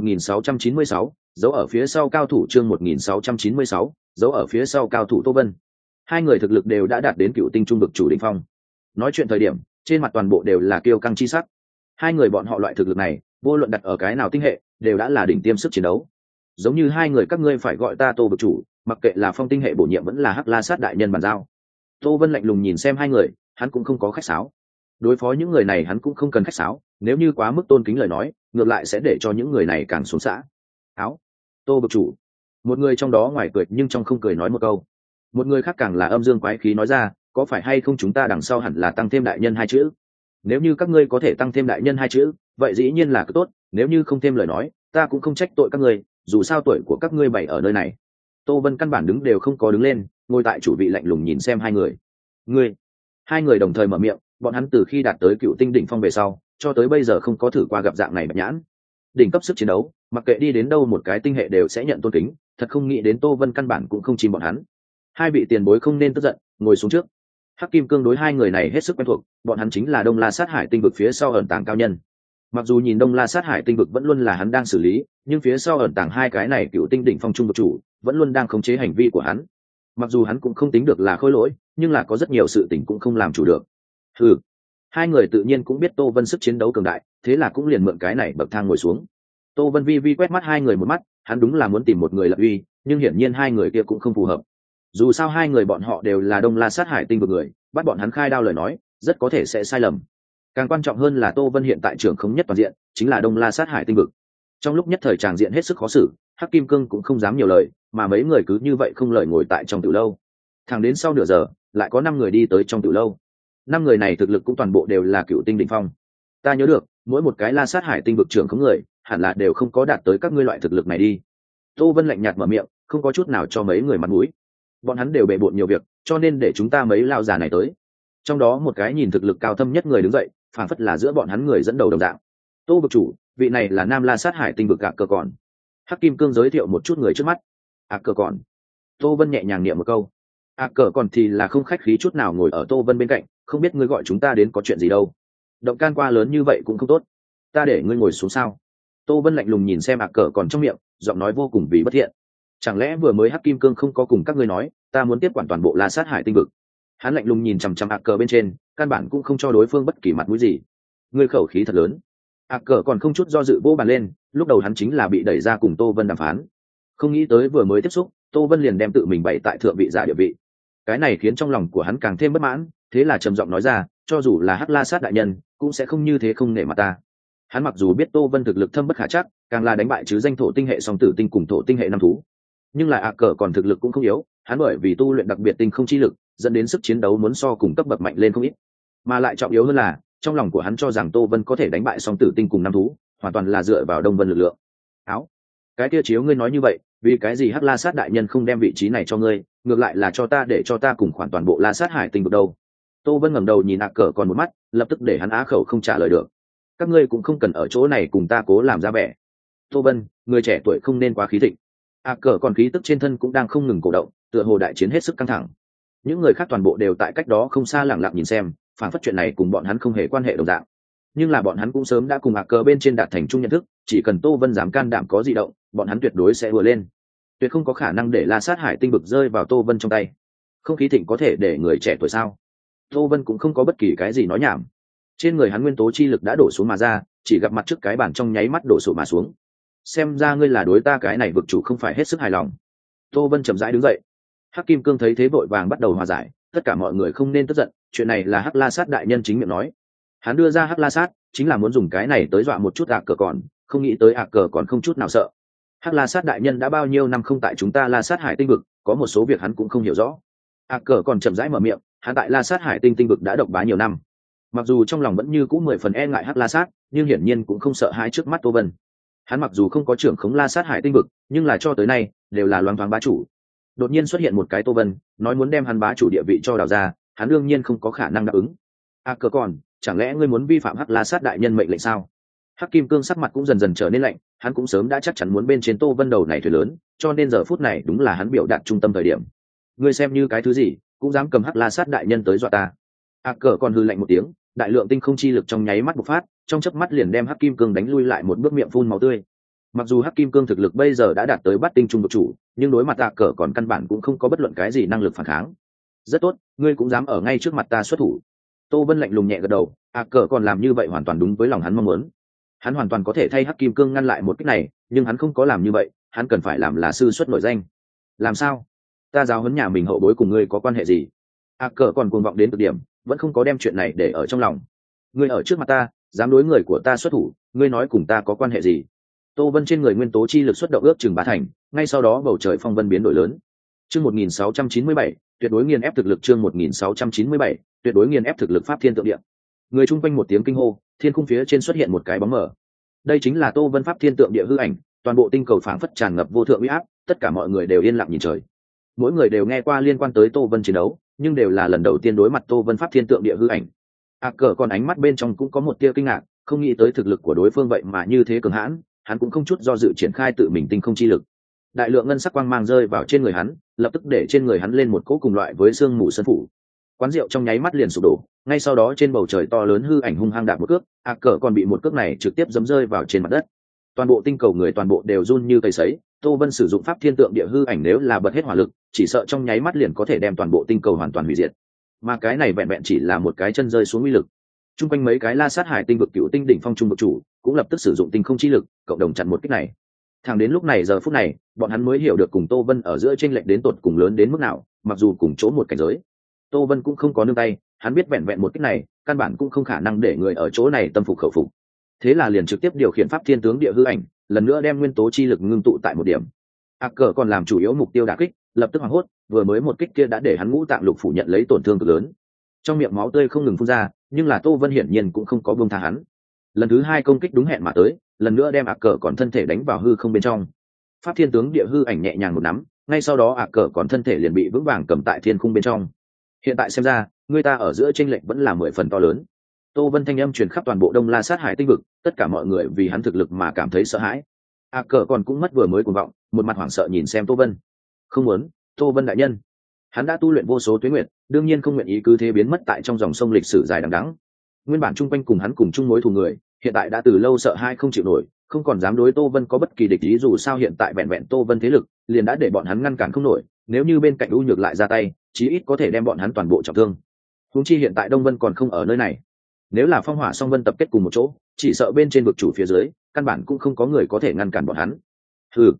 1696, giấu ở phía sau cao thủ. Chương 1696, giấu ở phía sau cao thủ Tô Vân. Hai người thực lực đều đã đạt đến Cựu Tinh trung vực chủ đỉnh phong. Nói chuyện thời điểm, trên mặt toàn bộ đều là kiêu căng chi sắc. Hai người bọn họ loại thực lực này, vô luận đặt ở cái nào tinh hệ, đều đã là đỉnh tiêm sức chiến đấu. Giống như hai người các ngươi phải gọi ta Tô vực chủ, mặc kệ là Phong tinh hệ bổ nhiệm vẫn là Hắc La Sát đại nhân bàn giao. Tô Vân lạnh lùng nhìn xem hai người, hắn cũng không có khách sáo. Đối phó những người này hắn cũng không cần khách sáo, nếu như quá mức tôn kính lời nói, ngược lại sẽ để cho những người này càng xuống xã. Áo, Tô vực chủ. Một người trong đó ngoài cười nhưng trong không cười nói một câu. Một người khác càng là âm dương quái khí nói ra, có phải hay không chúng ta đằng sau hẳn là tăng thêm đại nhân hai chữ. Nếu như các ngươi có thể tăng thêm đại nhân hai chữ, vậy dĩ nhiên là cứ tốt, nếu như không thêm lời nói, ta cũng không trách tội các ngươi, dù sao tuổi của các ngươi bày ở nơi này. Tô Vân căn bản đứng đều không có đứng lên, ngồi tại chủ vị lạnh lùng nhìn xem hai người. Ngươi. Hai người đồng thời mở miệng, bọn hắn từ khi đạt tới Cựu Tinh đỉnh phong về sau, cho tới bây giờ không có thử qua gặp dạng này bạch nhãn. Đỉnh cấp sức chiến đấu, mặc kệ đi đến đâu một cái tinh hệ đều sẽ nhận tôn kính, thật không nghĩ đến Tô Vân căn bản cũng không chìm bọn hắn. Hai vị tiền bối không nên tức giận, ngồi xuống trước. Hắc Kim Cương đối hai người này hết sức quen thuộc, bọn hắn chính là Đông La Sát Hải tinh vực phía sau ẩn tàng cao nhân. Mặc dù nhìn Đông La Sát Hải tinh vực vẫn luôn là hắn đang xử lý, nhưng phía sau ẩn tàng hai cái này Cựu Tinh đỉnh phong trung vực chủ vẫn luôn đang khống chế hành vi của hắn. Mặc dù hắn cũng không tính được là khôi lỗi, nhưng là có rất nhiều sự tình cũng không làm chủ được. Hai người tự nhiên cũng biết Tô Vân sức chiến đấu cường đại, thế là cũng liền mượn cái này bậc thang ngồi xuống. Tô Vân vi vi quét mắt hai người một mắt, hắn đúng là muốn tìm một người lập uy, nhưng hiển nhiên hai người kia cũng không phù hợp. Dù sao hai người bọn họ đều là Đông La Sát Hải tinh vực người, bắt bọn hắn khai đao lời nói, rất có thể sẽ sai lầm. Càng quan trọng hơn là Tô Vân hiện tại trưởng khống nhất toàn diện, chính là Đông La Sát Hải tinh vực. Trong lúc nhất thời tràng diện hết sức khó xử, Hắc Kim Cương cũng không dám nhiều lời, mà mấy người cứ như vậy không lời ngồi tại trong tiểu lâu. Thẳng đến sau nửa giờ, lại có 5 người đi tới trong tiểu lâu. 5 người này thực lực cũng toàn bộ đều là Cựu Tinh đỉnh phong. Ta nhớ được, mỗi một cái La Sát Hải tinh vực trưởng khống người, hẳn là đều không có đạt tới các ngươi loại thực lực này đi. Tô Vân lạnh nhạt mở miệng, không có chút nào cho mấy người mặt mũi. Bọn hắn đều bề bộn nhiều việc, cho nên để chúng ta mấy lao già này tới. Trong đó một cái nhìn thực lực cao thâm nhất người đứng dậy, phảng phất là giữa bọn hắn người dẫn đầu đồng dạng. Tô vực chủ, vị này là Nam La Sát Hải tinh vực Ác Cờ Còn. Hắc Kim Cương giới thiệu một chút người trước mắt. Ác Cờ Còn. Tô Vân nhẹ nhàng niệm một câu. Ác Cờ Còn thì là không khách khí chút nào ngồi ở Tô Vân bên cạnh, không biết ngươi gọi chúng ta đến có chuyện gì đâu. Động can qua lớn như vậy cũng không tốt, ta để ngươi ngồi xuống sao? Tô Vân lạnh lùng nhìn xem Ác Cờ Còn trong miệng, giọng nói vô cùng vì bất thiện. Chẳng lẽ vừa mới Hắc Kim Cương không có cùng các ngươi nói, ta muốn tiếp quản toàn bộ La Sát Hải tinh vực? Hắn lạnh lùng nhìn chằm chằm Ác Cờ bên trên, căn bản cũng không cho đối phương bất kỳ mặt mũi gì. Ngươi khẩu khí thật lớn. Ác Cờ còn không chút do dự vỗ bàn lên, lúc đầu hắn chính là bị đẩy ra cùng Tô Vân đàm phán. Không nghĩ tới vừa mới tiếp xúc, Tô Vân liền đem tự mình bày tại thượng vị giả địa vị. Cái này khiến trong lòng của hắn càng thêm bất mãn, thế là trầm giọng nói ra, cho dù là Hắc La Sát đại nhân cũng sẽ không như thế không nể mặt ta. Hắn mặc dù biết Tô Vân thực lực thâm bất khả trắc, càng là đánh bại chứ danh thổ tinh hệ song tử tinh cùng thổ tinh hệ năm thú, nhưng lại cờ còn thực lực cũng không yếu. Hắn bởi vì tu luyện đặc biệt tinh không chi lực, dẫn đến sức chiến đấu muốn so cùng cấp bậc mạnh lên không ít. Mà lại trọng yếu hơn là, trong lòng của hắn cho rằng Tô Vân có thể đánh bại song tử tinh cùng năm thú, hoàn toàn là dựa vào Đông Vân lực lượng. Áo, cái kia chiếu ngươi nói như vậy, vì cái gì Hắc La Sát đại nhân không đem vị trí này cho ngươi, ngược lại là cho ta, để cho ta cùng khoản toàn bộ La Sát Hải tinh vực đâu? Tô Vân ngẩng đầu nhìn cờ còn một mắt, lập tức để hắn á khẩu không trả lời được. Các ngươi cũng không cần ở chỗ này cùng ta cố làm ra vẻ. Tô Vân, người trẻ tuổi không nên quá khí thịnh. Cờ còn khí tức trên thân cũng đang không ngừng cổ động, tựa hồ đại chiến hết sức căng thẳng. Những người khác toàn bộ đều tại cách đó không xa lặng lặng nhìn xem, phản phất chuyện này cùng bọn hắn không hề quan hệ đồng dạng. Nhưng là bọn hắn cũng sớm đã cùng cờ bên trên đạt thành chung nhận thức, chỉ cần Tô Vân dám can đảm có dị động, bọn hắn tuyệt đối sẽ vừa lên, tuyệt không có khả năng để La Sát Hải tinh vực rơi vào Tô Vân trong tay. Không khí thịnh có thể để người trẻ tuổi sao? Tô Vân cũng không có bất kỳ cái gì nói nhảm. Trên người hắn nguyên tố chi lực đã đổ xuống mà ra, chỉ gặp mặt trước cái bàn trong nháy mắt đổ sụp mà xuống. Xem ra ngươi là đối ta cái này vực chủ không phải hết sức hài lòng. Tô Vân chậm rãi đứng dậy. Hắc Kim Cương thấy thế vội vàng bắt đầu hòa giải, tất cả mọi người không nên tức giận, chuyện này là Hắc La Sát đại nhân chính miệng nói. Hắn đưa ra Hắc La Sát chính là muốn dùng cái này tới dọa một chút cờ còn, không nghĩ tới cờ còn không chút nào sợ. Hắc La Sát đại nhân đã bao nhiêu năm không tại chúng ta La Sát Hải tinh vực, có một số việc hắn cũng không hiểu rõ. Cờ còn chậm rãi mở miệng, hắn tại La Sát Hải tinh vực đã độc bá nhiều năm, mặc dù trong lòng vẫn như cũ 10 phần e ngại Hắc La Sát, nhưng hiển nhiên cũng không sợ hãi trước mắt Tô Vân. Hắn mặc dù không có trưởng khống La Sát Hải tinh vực, nhưng là cho tới nay đều là loáng thoáng bá chủ. Đột nhiên xuất hiện một cái Tô Vân, nói muốn đem hắn bá chủ địa vị cho đào ra, hắn đương nhiên không có khả năng đáp ứng. Cờ còn, chẳng lẽ ngươi muốn vi phạm Hắc La Sát đại nhân mệnh lệnh sao? Hắc Kim Cương sắc mặt cũng dần dần trở nên lạnh, hắn cũng sớm đã chắc chắn muốn bên trên Tô Vân đầu này thuyền lớn, cho nên giờ phút này đúng là hắn biểu đạt trung tâm thời điểm. Ngươi xem như cái thứ gì, cũng dám cầm Hắc La Sát đại nhân tới dọa ta? Cờ còn hừ lạnh một tiếng, đại lượng tinh không chi lực trong nháy mắt bộc phát, trong chớp mắt liền đem Hắc Kim Cương đánh lui lại một bước, miệng phun máu tươi. Mặc dù Hắc Kim Cương thực lực bây giờ đã đạt tới bát tinh trung vực chủ, nhưng đối mặt cờ còn căn bản cũng không có bất luận cái gì năng lực phản kháng. Rất tốt, ngươi cũng dám ở ngay trước mặt ta xuất thủ. Tô Vân lạnh lùng nhẹ gật đầu, cờ còn làm như vậy hoàn toàn đúng với lòng hắn mong muốn. Hắn hoàn toàn có thể thay Hắc Kim Cương ngăn lại một kích này, nhưng hắn không có làm như vậy, hắn cần phải làm là sư xuất nổi danh. Làm sao? Ta giáo huấn nhà mình hậu bối cùng ngươi có quan hệ gì? Cờ còn cuồng vọng đến cực điểm, vẫn không có đem chuyện này để ở trong lòng. Ngươi ở trước mặt ta, dám đối người của ta xuất thủ, ngươi nói cùng ta có quan hệ gì? Tô Vân trên người nguyên tố chi lực xuất động ước chừng bá thành, ngay sau đó bầu trời phong vân biến đổi lớn. Chương 1697, tuyệt đối nghiền ép thực lực. Chương 1697, tuyệt đối nghiền ép thực lực Pháp Thiên Tượng Địa. Người chung quanh một tiếng kinh hô, thiên khung phía trên xuất hiện một cái bóng mờ. Đây chính là Tô Vân Pháp Thiên Tượng Địa hư ảnh, toàn bộ tinh cầu phảng phất tràn ngập vô thượng uy áp, tất cả mọi người đều yên lặng nhìn trời. Mỗi người đều nghe qua liên quan tới Tô Vân chiến đấu, nhưng đều là lần đầu tiên đối mặt Tô Vân Pháp Thiên Tượng Địa hư ảnh. Cờ còn ánh mắt bên trong cũng có một tia kinh ngạc, không nghĩ tới thực lực của đối phương vậy mà như thế cường hãn, hắn cũng không chút do dự triển khai tự mình tinh không chi lực. Đại lượng ngân sắc quang mang rơi vào trên người hắn, lập tức để trên người hắn lên một cỗ cùng loại với sương mù sơn phủ. Quán rượu trong nháy mắt liền sụp đổ, ngay sau đó trên bầu trời to lớn hư ảnh hung hăng đạp một cước, cờ còn bị một cước này trực tiếp giẫm rơi vào trên mặt đất. Toàn bộ tinh cầu người toàn bộ đều run như cầy sấy. Tô Vân sử dụng Pháp Thiên Tượng Địa hư ảnh nếu là bật hết hỏa lực, chỉ sợ trong nháy mắt liền có thể đem toàn bộ tinh cầu hoàn toàn hủy diệt. Mà cái này vẹn vẹn chỉ là một cái chân rơi xuống uy lực. Trung quanh mấy cái La Sát Hải tinh vực cựu tinh đỉnh phong trung vực chủ cũng lập tức sử dụng tinh không chi lực, cộng đồng chặn một kích này. Thẳng đến lúc này giờ phút này, bọn hắn mới hiểu được cùng Tô Vân ở giữa chênh lệch đến tột cùng lớn đến mức nào, mặc dù cùng chỗ một cảnh giới. Tô Vân cũng không có nương tay, hắn biết vẹn vẹn một kích này, căn bản cũng không khả năng để người ở chỗ này tâm phục khẩu phục. Thế là liền trực tiếp điều khiển Pháp Thiên Tướng Địa hư ảnh, lần nữa đem nguyên tố chi lực ngưng tụ tại một điểm. Cờ còn làm chủ yếu mục tiêu đả kích, lập tức hoảng hốt, vừa mới một kích kia đã để hắn ngũ tạng lục phủ nhận lấy tổn thương cực lớn. Trong miệng máu tươi không ngừng phun ra, nhưng là Tô Vân hiển nhiên cũng không có buông tha hắn. Lần thứ hai công kích đúng hẹn mà tới, lần nữa đem cờ còn thân thể đánh vào hư không bên trong. Pháp Thiên Tướng Địa hư ảnh nhẹ nhàng một nắm, ngay sau đó cờ còn thân thể liền bị vững vàng cầm tại thiên khung bên trong. Hiện tại xem ra, người ta ở giữa chênh lệch vẫn là 10 phần to lớn. Tô Vân thanh âm truyền khắp toàn bộ Đông La Sát Hải tinh vực, tất cả mọi người vì hắn thực lực mà cảm thấy sợ hãi. Cờ còn cũng mất vừa mới cuồng vọng, một mặt hoảng sợ nhìn xem Tô Vân. Không muốn, Tô Vân đại nhân. Hắn đã tu luyện vô số tuế nguyệt, đương nhiên không nguyện ý cứ thế biến mất tại trong dòng sông lịch sử dài đằng đẵng. Nguyên bản chung quanh cùng hắn cùng chung mối thù người, hiện tại đã từ lâu sợ hai không chịu nổi, không còn dám đối Tô Vân có bất kỳ địch ý, dù sao hiện tại vẹn vẹn Tô Vân thế lực, liền đã để bọn hắn ngăn cản không nổi, nếu như bên cạnh U Nhược lại ra tay, chí ít có thể đem bọn hắn toàn bộ trọng thương. Huống chi hiện tại Đông Vân còn không ở nơi này. Nếu là Phong Hỏa Song Vân tập kết cùng một chỗ, chỉ sợ bên trên vực chủ phía dưới, căn bản cũng không có người có thể ngăn cản bọn hắn.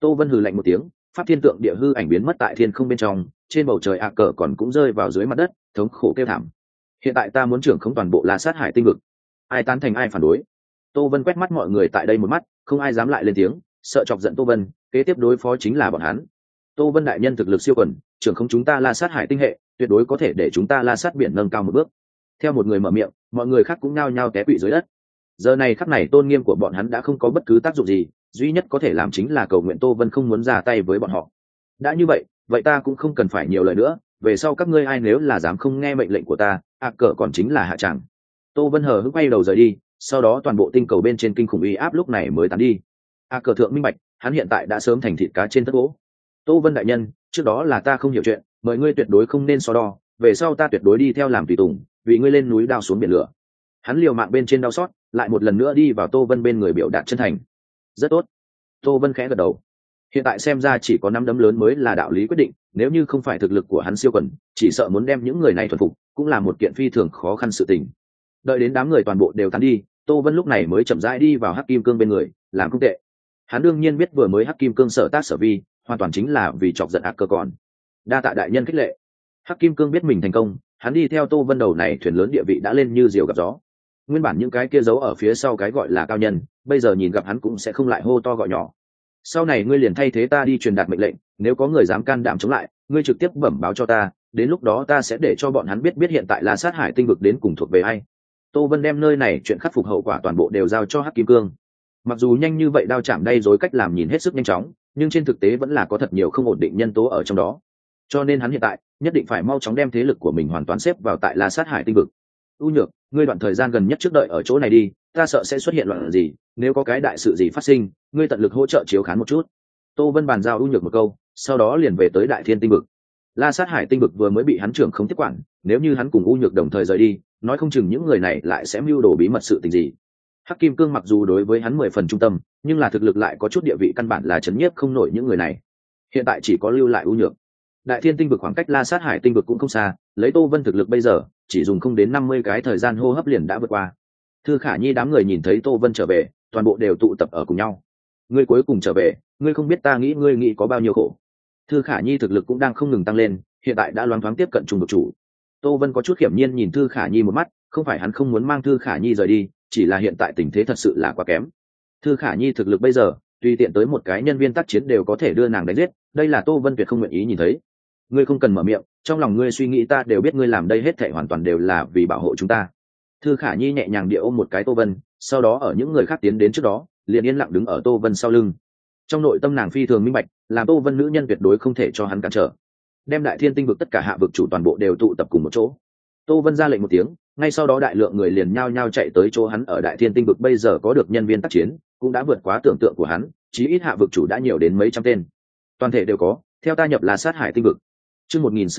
Tô Vân hừ lạnh một tiếng, pháp thiên tượng địa hư ảnh biến mất tại thiên không bên trong, trên bầu trời cờ còn cũng rơi vào dưới mặt đất, thống khổ kêu thảm. Hiện tại ta muốn trưởng không toàn bộ La Sát Hải tinh vực, ai tán thành ai phản đối. Tô Vân quét mắt mọi người tại đây một mắt, không ai dám lại lên tiếng, sợ chọc giận Tô Vân, kế tiếp đối phó chính là bọn hắn. Tô Vân đại nhân thực lực siêu quần, trưởng không chúng ta La Sát Hải tinh hệ, tuyệt đối có thể để chúng ta La Sát biển nâng cao một bước. Theo một người mở miệng, mọi người khác cũng nao nhao té quỵ dưới đất. Giờ này khắc này tôn nghiêm của bọn hắn đã không có bất cứ tác dụng gì, duy nhất có thể làm chính là cầu nguyện Tô Vân không muốn ra tay với bọn họ. Đã như vậy, vậy ta cũng không cần phải nhiều lời nữa, về sau các ngươi ai nếu là dám không nghe mệnh lệnh của ta, cờ còn chính là hạ tràng. Tô Vân hờ hững quay đầu rời đi, sau đó toàn bộ tinh cầu bên trên kinh khủng uy áp lúc này mới tán đi. Cờ thượng minh bạch, hắn hiện tại đã sớm thành thịt cá trên tất gỗ. Tô Vân đại nhân, trước đó là ta không hiểu chuyện, mời ngươi tuyệt đối không nên so đo, về sau ta tuyệt đối đi theo làm tùy tùng, vì ngươi lên núi đao xuống biển lửa. Hắn liều mạng bên trên đau xót, lại một lần nữa đi vào Tô Vân bên người biểu đạt chân thành. Rất tốt. Tô Vân khẽ gật đầu. Hiện tại xem ra chỉ có nắm đấm lớn mới là đạo lý quyết định, nếu như không phải thực lực của hắn siêu quần, chỉ sợ muốn đem những người này thuần phục cũng là một kiện phi thường khó khăn sự tình. Đợi đến đám người toàn bộ đều tán đi, Tô Vân lúc này mới chậm rãi đi vào Hắc Kim Cương bên người, làm không tệ. Hắn đương nhiên biết vừa mới Hắc Kim Cương sở tác sở vi, hoàn toàn chính là vì chọc giận cờ còn. Đa tạ đại nhân khích lệ. Hắc Kim Cương biết mình thành công, hắn đi theo Tô Vân đầu này thuyền lớn địa vị đã lên như diều gặp gió. Nguyên bản những cái kia giấu ở phía sau cái gọi là cao nhân, bây giờ nhìn gặp hắn cũng sẽ không lại hô to gọi nhỏ. Sau này ngươi liền thay thế ta đi truyền đạt mệnh lệnh, nếu có người dám can đảm chống lại, ngươi trực tiếp bẩm báo cho ta, đến lúc đó ta sẽ để cho bọn hắn biết hiện tại La Sát Hải tinh vực đến cùng thuộc về ai. Tô Vân đem nơi này chuyện khắc phục hậu quả toàn bộ đều giao cho Hắc Kim Cương. Mặc dù nhanh như vậy đao chạm đây rối cách làm nhìn hết sức nhanh chóng, nhưng trên thực tế vẫn là có thật nhiều không ổn định nhân tố ở trong đó. Cho nên hắn hiện tại nhất định phải mau chóng đem thế lực của mình hoàn toàn xếp vào tại La Sát Hải tinh vực. U Nhược, ngươi đoạn thời gian gần nhất trước đợi ở chỗ này đi, ta sợ sẽ xuất hiện loạn gì, nếu có cái đại sự gì phát sinh, ngươi tận lực hỗ trợ chiếu khán một chút. Tô Vân bàn giao U Nhược một câu, sau đó liền về tới Đại Thiên tinh vực. La Sát Hải tinh vực vừa mới bị hắn trưởng không tiếp quản, nếu như hắn cùng U Nhược đồng thời rời đi, nói không chừng những người này lại sẽ mưu đồ bí mật sự tình gì. Hắc Kim Cương mặc dù đối với hắn 10 phần trung tâm, nhưng là thực lực lại có chút địa vị căn bản là chấn nhiếp không nổi những người này. Hiện tại chỉ có lưu lại U Nhược. Đại Thiên tinh vực khoảng cách La Sát Hải tinh vực cũng không xa, lấy Tô Vân thực lực bây giờ, chỉ dùng không đến 50 cái thời gian hô hấp liền đã vượt qua. Thư Khả Nhi đám người nhìn thấy Tô Vân trở về, toàn bộ đều tụ tập ở cùng nhau. Ngươi cuối cùng trở về, ngươi không biết ta nghĩ ngươi nghĩ có bao nhiêu khổ. Thư Khả Nhi thực lực cũng đang không ngừng tăng lên, hiện tại đã loáng thoáng tiếp cận trung vực chủ. Tô Vân có chút khiểm nhiên nhìn Thư Khả Nhi một mắt, không phải hắn không muốn mang Thư Khả Nhi rời đi, chỉ là hiện tại tình thế thật sự là quá kém. Thư Khả Nhi thực lực bây giờ, tùy tiện tới một cái nhân viên tác chiến đều có thể đưa nàng đánh giết, đây là Tô Vân tuyệt không nguyện ý nhìn thấy. Ngươi không cần mở miệng, trong lòng ngươi suy nghĩ ta đều biết, ngươi làm đây hết thảy hoàn toàn đều là vì bảo hộ chúng ta. Thư Khả Nhi nhẹ nhàng địa ôm một cái Tô Vân, sau đó ở những người khác tiến đến trước đó, liền yên lặng đứng ở Tô Vân sau lưng. Trong nội tâm nàng phi thường minh bạch, làm Tô Vân nữ nhân tuyệt đối không thể cho hắn cản trở. Đem Đại Thiên tinh vực tất cả hạ vực chủ toàn bộ đều tụ tập cùng một chỗ. Tô Vân ra lệnh một tiếng, ngay sau đó đại lượng người liền nhao nhao chạy tới chỗ hắn ở Đại Thiên tinh vực, bây giờ có được nhân viên tác chiến, cũng đã vượt quá tưởng tượng của hắn, chí ít hạ vực chủ đã nhiều đến mấy trăm tên. Toàn thể đều có, theo ta nhập La Sát Hải tinh vực. Chương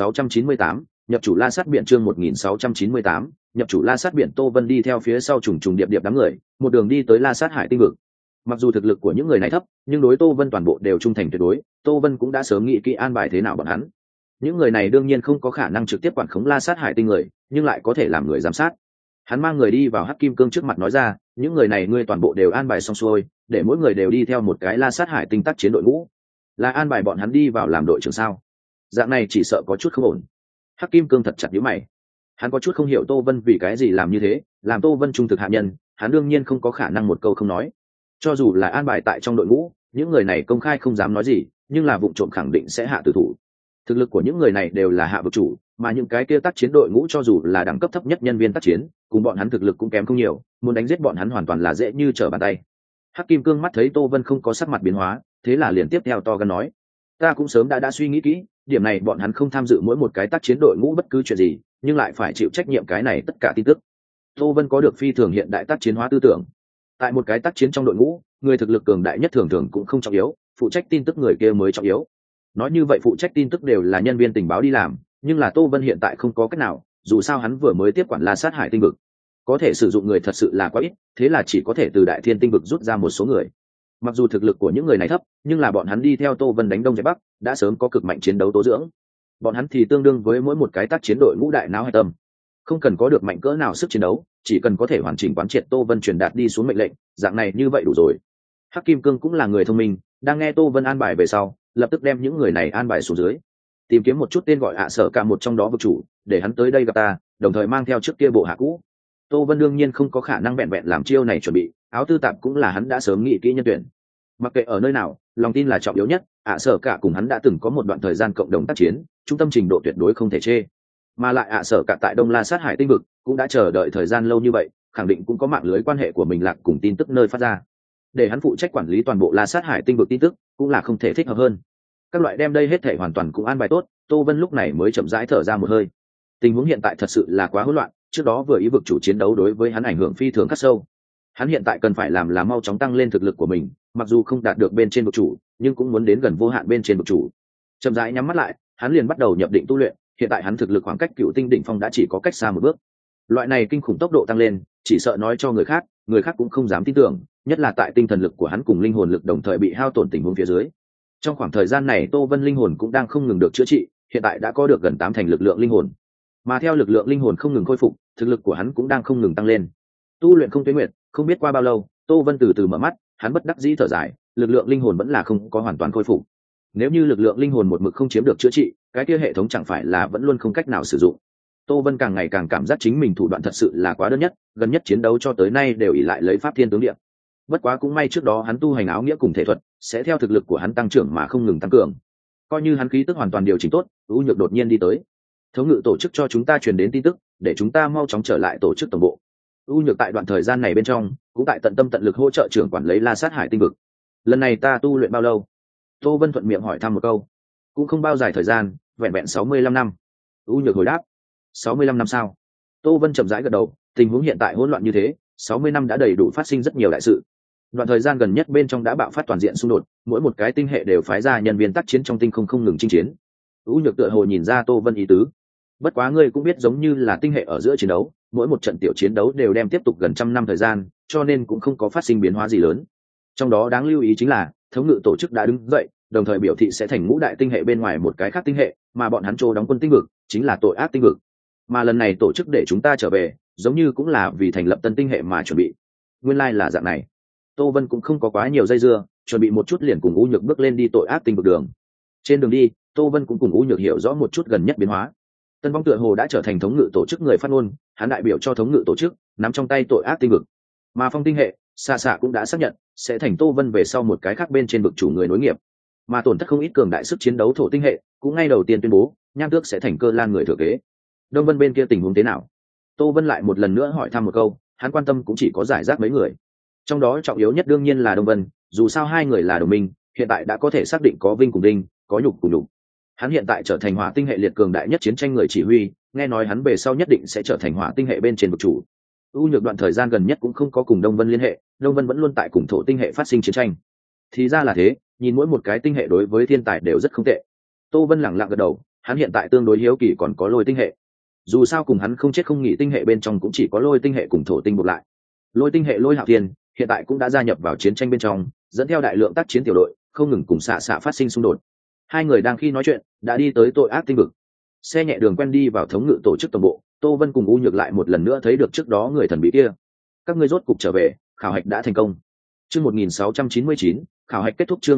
1698, nhập chủ La Sát biển. Chương 1698, nhập chủ La Sát biển. Tô Vân đi theo phía sau trùng trùng điệp điệp đám người, một đường đi tới La Sát Hải tinh vực. Mặc dù thực lực của những người này thấp, nhưng đối Tô Vân toàn bộ đều trung thành tuyệt đối, Tô Vân cũng đã sớm nghĩ kỹ an bài thế nào bọn hắn. Những người này đương nhiên không có khả năng trực tiếp quản khống La Sát Hải tinh người, nhưng lại có thể làm người giám sát. Hắn mang người đi vào Hắc Kim Cương trước mặt nói ra, những người này ngươi toàn bộ đều an bài xong xuôi, để mỗi người đều đi theo một cái La Sát Hải tinh tác chiến đội ngũ. Là an bài bọn hắn đi vào làm đội trưởng sao? Dạng này chỉ sợ có chút không ổn. Hắc Kim Cương thật chặt nhíu mày. Hắn có chút không hiểu Tô Vân vì cái gì làm như thế, làm Tô Vân trung thực hạ nhân, hắn đương nhiên không có khả năng một câu không nói. Cho dù là an bài tại trong đội ngũ, những người này công khai không dám nói gì, nhưng là vụng trộm khẳng định sẽ hạ tử thủ. Thực lực của những người này đều là hạ vực chủ, mà những cái kia tác chiến đội ngũ cho dù là đẳng cấp thấp nhất nhân viên tác chiến, cùng bọn hắn thực lực cũng kém không nhiều, muốn đánh giết bọn hắn hoàn toàn là dễ như trở bàn tay. Hắc Kim Cương mắt thấy Tô Vân không có sắc mặt biến hóa, thế là liền tiếp theo to gan nói: ta cũng sớm đã suy nghĩ kỹ, điểm này bọn hắn không tham dự mỗi một cái tác chiến đội ngũ bất cứ chuyện gì, nhưng lại phải chịu trách nhiệm cái này tất cả tin tức. Tô Vân có được phi thường hiện đại tác chiến hóa tư tưởng. Tại một cái tác chiến trong đội ngũ, người thực lực cường đại nhất thường thường cũng không trọng yếu, phụ trách tin tức người kia mới trọng yếu. Nói như vậy phụ trách tin tức đều là nhân viên tình báo đi làm, nhưng là Tô Vân hiện tại không có cách nào, dù sao hắn vừa mới tiếp quản La Sát Hải tinh vực, có thể sử dụng người thật sự là quá ít, thế là chỉ có thể từ Đại Thiên tinh vực rút ra một số người. Mặc dù thực lực của những người này thấp, nhưng là bọn hắn đi theo Tô Vân đánh đông chạy bắc, đã sớm có cực mạnh chiến đấu tố dưỡng. Bọn hắn thì tương đương với mỗi một cái tác chiến đội ngũ đại não hay tâm, không cần có được mạnh cỡ nào sức chiến đấu, chỉ cần có thể hoàn chỉnh quán triệt Tô Vân truyền đạt đi xuống mệnh lệnh, dạng này như vậy đủ rồi. Hắc Kim Cương cũng là người thông minh, đang nghe Tô Vân an bài về sau, lập tức đem những người này an bài xuống dưới, tìm kiếm một chút tên gọi ạ sở cả một trong đó vực chủ, để hắn tới đây gặp ta, đồng thời mang theo trước kia bộ hạ cũ. Tô Vân đương nhiên không có khả năng vẹn vẹn làm chiêu này chuẩn bị, áo tư tạp cũng là hắn đã sớm nghĩ kỹ nhân tuyển. Mặc kệ ở nơi nào, lòng tin là trọng yếu nhất, ạ sở cả cùng hắn đã từng có một đoạn thời gian cộng đồng tác chiến, trung tâm trình độ tuyệt đối không thể chê. Mà lại ạ sở cả tại Đông La sát hải tinh vực cũng đã chờ đợi thời gian lâu như vậy, khẳng định cũng có mạng lưới quan hệ của mình lạc cùng tin tức nơi phát ra. Để hắn phụ trách quản lý toàn bộ La sát hải tinh vực tin tức, cũng là không thể thích hợp hơn. Các loại đem đây hết thể hoàn toàn cũng an bài tốt, Tô Vân lúc này mới chậm rãi thở ra một hơi. Tình huống hiện tại thật sự là quá hỗn loạn, trước đó vừa ý vực chủ chiến đấu đối với hắn ảnh hưởng phi thường khắc sâu. Hắn hiện tại cần phải làm là mau chóng tăng lên thực lực của mình, mặc dù không đạt được bên trên vực chủ, nhưng cũng muốn đến gần vô hạn bên trên vực chủ. Chậm rãi nhắm mắt lại, hắn liền bắt đầu nhập định tu luyện, hiện tại hắn thực lực khoảng cách cựu tinh đỉnh phong đã chỉ có cách xa một bước. Loại này kinh khủng tốc độ tăng lên, chỉ sợ nói cho người khác cũng không dám tin tưởng, nhất là tại tinh thần lực của hắn cùng linh hồn lực đồng thời bị hao tổn tình huống phía dưới. Trong khoảng thời gian này Tô Vân linh hồn cũng đang không ngừng được chữa trị, hiện tại đã có được gần 8 thành lực lượng linh hồn. Mà theo lực lượng linh hồn không ngừng khôi phục, thực lực của hắn cũng đang không ngừng tăng lên. Tu luyện không tuyến nguyệt, không biết qua bao lâu, Tô Vân từ từ mở mắt, hắn bất đắc dĩ thở dài, lực lượng linh hồn vẫn là không có hoàn toàn khôi phục. Nếu như lực lượng linh hồn một mực không chiếm được chữa trị, cái kia hệ thống chẳng phải là vẫn luôn không cách nào sử dụng. Tô Vân càng ngày càng cảm giác chính mình thủ đoạn thật sự là quá đơn nhất, gần nhất chiến đấu cho tới nay đều ỷ lại lấy pháp thiên tướng địa. Bất quá cũng may trước đó hắn tu hành áo nghĩa cùng thể thuật, sẽ theo thực lực của hắn tăng trưởng mà không ngừng tăng cường. Coi như hắn khí tức hoàn toàn điều chỉnh tốt, U Nhược đột nhiên đi tới. Thống ngự tổ chức cho chúng ta truyền đến tin tức, để chúng ta mau chóng trở lại tổ chức tổng bộ. U Nhược tại đoạn thời gian này bên trong, cũng tại tận tâm tận lực hỗ trợ trưởng quản lý La Sát Hải tinh vực. Lần này ta tu luyện bao lâu? Tô Vân thuận miệng hỏi thăm một câu. Cũng không bao dài thời gian, vẹn vẹn 65 năm. U Nhược hồi đáp. 65 năm sao? Tô Vân chậm rãi gật đầu, tình huống hiện tại hỗn loạn như thế, 60 năm đã đầy đủ phát sinh rất nhiều đại sự. Đoạn thời gian gần nhất bên trong đã bạo phát toàn diện xung đột, mỗi một cái tinh hệ đều phái ra nhân viên tác chiến trong tinh không ngừng chinh chiến. U Nhược tựa hồ nhìn ra Tô Vân ý tứ. Bất quá ngươi cũng biết giống như là tinh hệ ở giữa chiến đấu, mỗi một trận tiểu chiến đấu đều đem tiếp tục gần trăm năm thời gian, cho nên cũng không có phát sinh biến hóa gì lớn. Trong đó đáng lưu ý chính là, thống ngự tổ chức đã đứng dậy, đồng thời biểu thị sẽ thành ngũ đại tinh hệ bên ngoài một cái khác tinh hệ, mà bọn hắn trô đóng quân tinh vực, chính là tội ác tinh vực. Mà lần này tổ chức để chúng ta trở về, giống như cũng là vì thành lập tân tinh hệ mà chuẩn bị. Nguyên lai là dạng này. Tô Vân cũng không có quá nhiều dây dưa, chuẩn bị một chút liền cùng U Nhược bước lên đi tội ác tinh vực đường. Trên đường đi, Tô Vân cũng cùng U Nhược hiểu rõ một chút gần nhất biến hóa. Tân Vong tựa hồ đã trở thành thống ngự tổ chức người phát ngôn, hắn đại biểu cho thống ngự tổ chức, nắm trong tay tội ác tinh vực. Mà Phong tinh hệ, Sa Sạ cũng đã xác nhận sẽ thành Tô Vân về sau một cái khác bên trên vực chủ người nối nghiệp. Mà tổn thất không ít cường đại sức chiến đấu thổ tinh hệ, cũng ngay đầu tiên tuyên bố, Nham Tước sẽ thành Cơ Lan người thừa kế. Đông Vân bên kia tình huống thế nào? Tô Vân lại một lần nữa hỏi thăm một câu, hắn quan tâm cũng chỉ có giải rác mấy người. Trong đó trọng yếu nhất đương nhiên là Đông Vân, dù sao hai người là đồng minh, hiện tại đã có thể xác định có vinh cùng đinh, có nhục cùng nhục. Hắn hiện tại trở thành hỏa tinh hệ liệt cường đại nhất chiến tranh người chỉ huy, nghe nói hắn về sau nhất định sẽ trở thành hỏa tinh hệ bên trên vực chủ. U Nhược đoạn thời gian gần nhất cũng không có cùng Đông Vân liên hệ, Đông Vân vẫn luôn tại cùng thổ tinh hệ phát sinh chiến tranh. Thì ra là thế, nhìn mỗi một cái tinh hệ đối với thiên tài đều rất không tệ. Tô Vân lẳng lặng gật đầu, hắn hiện tại tương đối hiếu kỳ còn có lôi tinh hệ. Dù sao cùng hắn không chết không nghỉ tinh hệ bên trong cũng chỉ có lôi tinh hệ cùng thổ tinh buộc lại. Lôi tinh hệ Lôi Hạo Thiên hiện tại cũng đã gia nhập vào chiến tranh bên trong, dẫn theo đại lượng tác chiến tiểu đội, không ngừng cùng Xạ Xạ phát sinh xung đột. Hai người đang khi nói chuyện, đã đi tới tội ác tinh vực. Xe nhẹ đường quen đi vào thống ngự tổ chức tổng bộ, Tô Vân cùng U Nhược lại một lần nữa thấy được trước đó người thần bí kia. Các ngươi rốt cục trở về, khảo hạch đã thành công. Chương 1699, khảo hạch kết thúc. Chương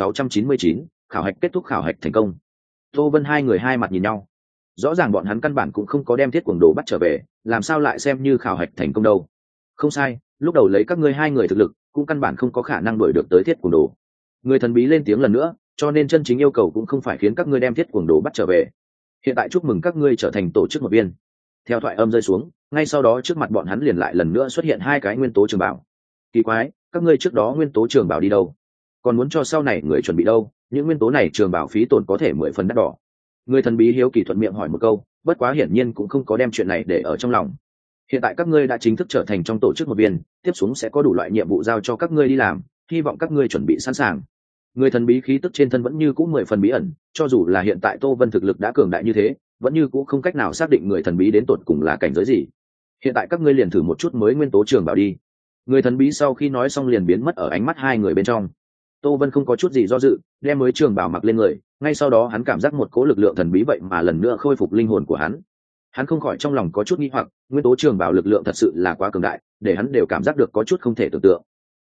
1699, khảo hạch kết thúc. Khảo hạch thành công. Tô Vân hai người hai mặt nhìn nhau. Rõ ràng bọn hắn căn bản cũng không có đem Thiết Cuồng Đồ bắt trở về, làm sao lại xem như khảo hạch thành công đâu? Không sai, lúc đầu lấy các ngươi hai người thực lực, cũng căn bản không có khả năng đuổi được tới Thiết Cuồng Đồ. Người thần bí lên tiếng lần nữa, cho nên chân chính yêu cầu cũng không phải khiến các ngươi đem Thiết Cuồng Đồ bắt trở về. Hiện tại chúc mừng các ngươi trở thành tổ chức một viên. Theo thoại âm rơi xuống, ngay sau đó trước mặt bọn hắn liền lại lần nữa xuất hiện hai cái nguyên tố trường bảo. Kỳ quái, các ngươi trước đó nguyên tố trường bảo đi đâu? Còn muốn cho sau này người chuẩn bị đâu? Những nguyên tố này trường bảo phí tổn có thể 10 phần đắt đỏ. Người thần bí hiếu kỳ thuận miệng hỏi một câu, bất quá hiển nhiên cũng không có đem chuyện này để ở trong lòng. Hiện tại các ngươi đã chính thức trở thành trong tổ chức một viên, tiếp xuống sẽ có đủ loại nhiệm vụ giao cho các ngươi đi làm, hy vọng các ngươi chuẩn bị sẵn sàng. Người thần bí khí tức trên thân vẫn như cũ 10 phần bí ẩn, cho dù là hiện tại Tô Vân thực lực đã cường đại như thế, vẫn như cũ không cách nào xác định người thần bí đến tột cùng là cảnh giới gì. Hiện tại các ngươi liền thử một chút mới nguyên tố trường bảo đi. Người thần bí sau khi nói xong liền biến mất ở ánh mắt hai người bên trong. Tô Vân không có chút gì do dự, đem mới trường bảo mặc lên người, ngay sau đó hắn cảm giác một cỗ lực lượng thần bí vậy mà lần nữa khôi phục linh hồn của hắn. Hắn không khỏi trong lòng có chút nghi hoặc, nguyên tố trường bảo lực lượng thật sự là quá cường đại, để hắn đều cảm giác được có chút không thể tưởng tượng.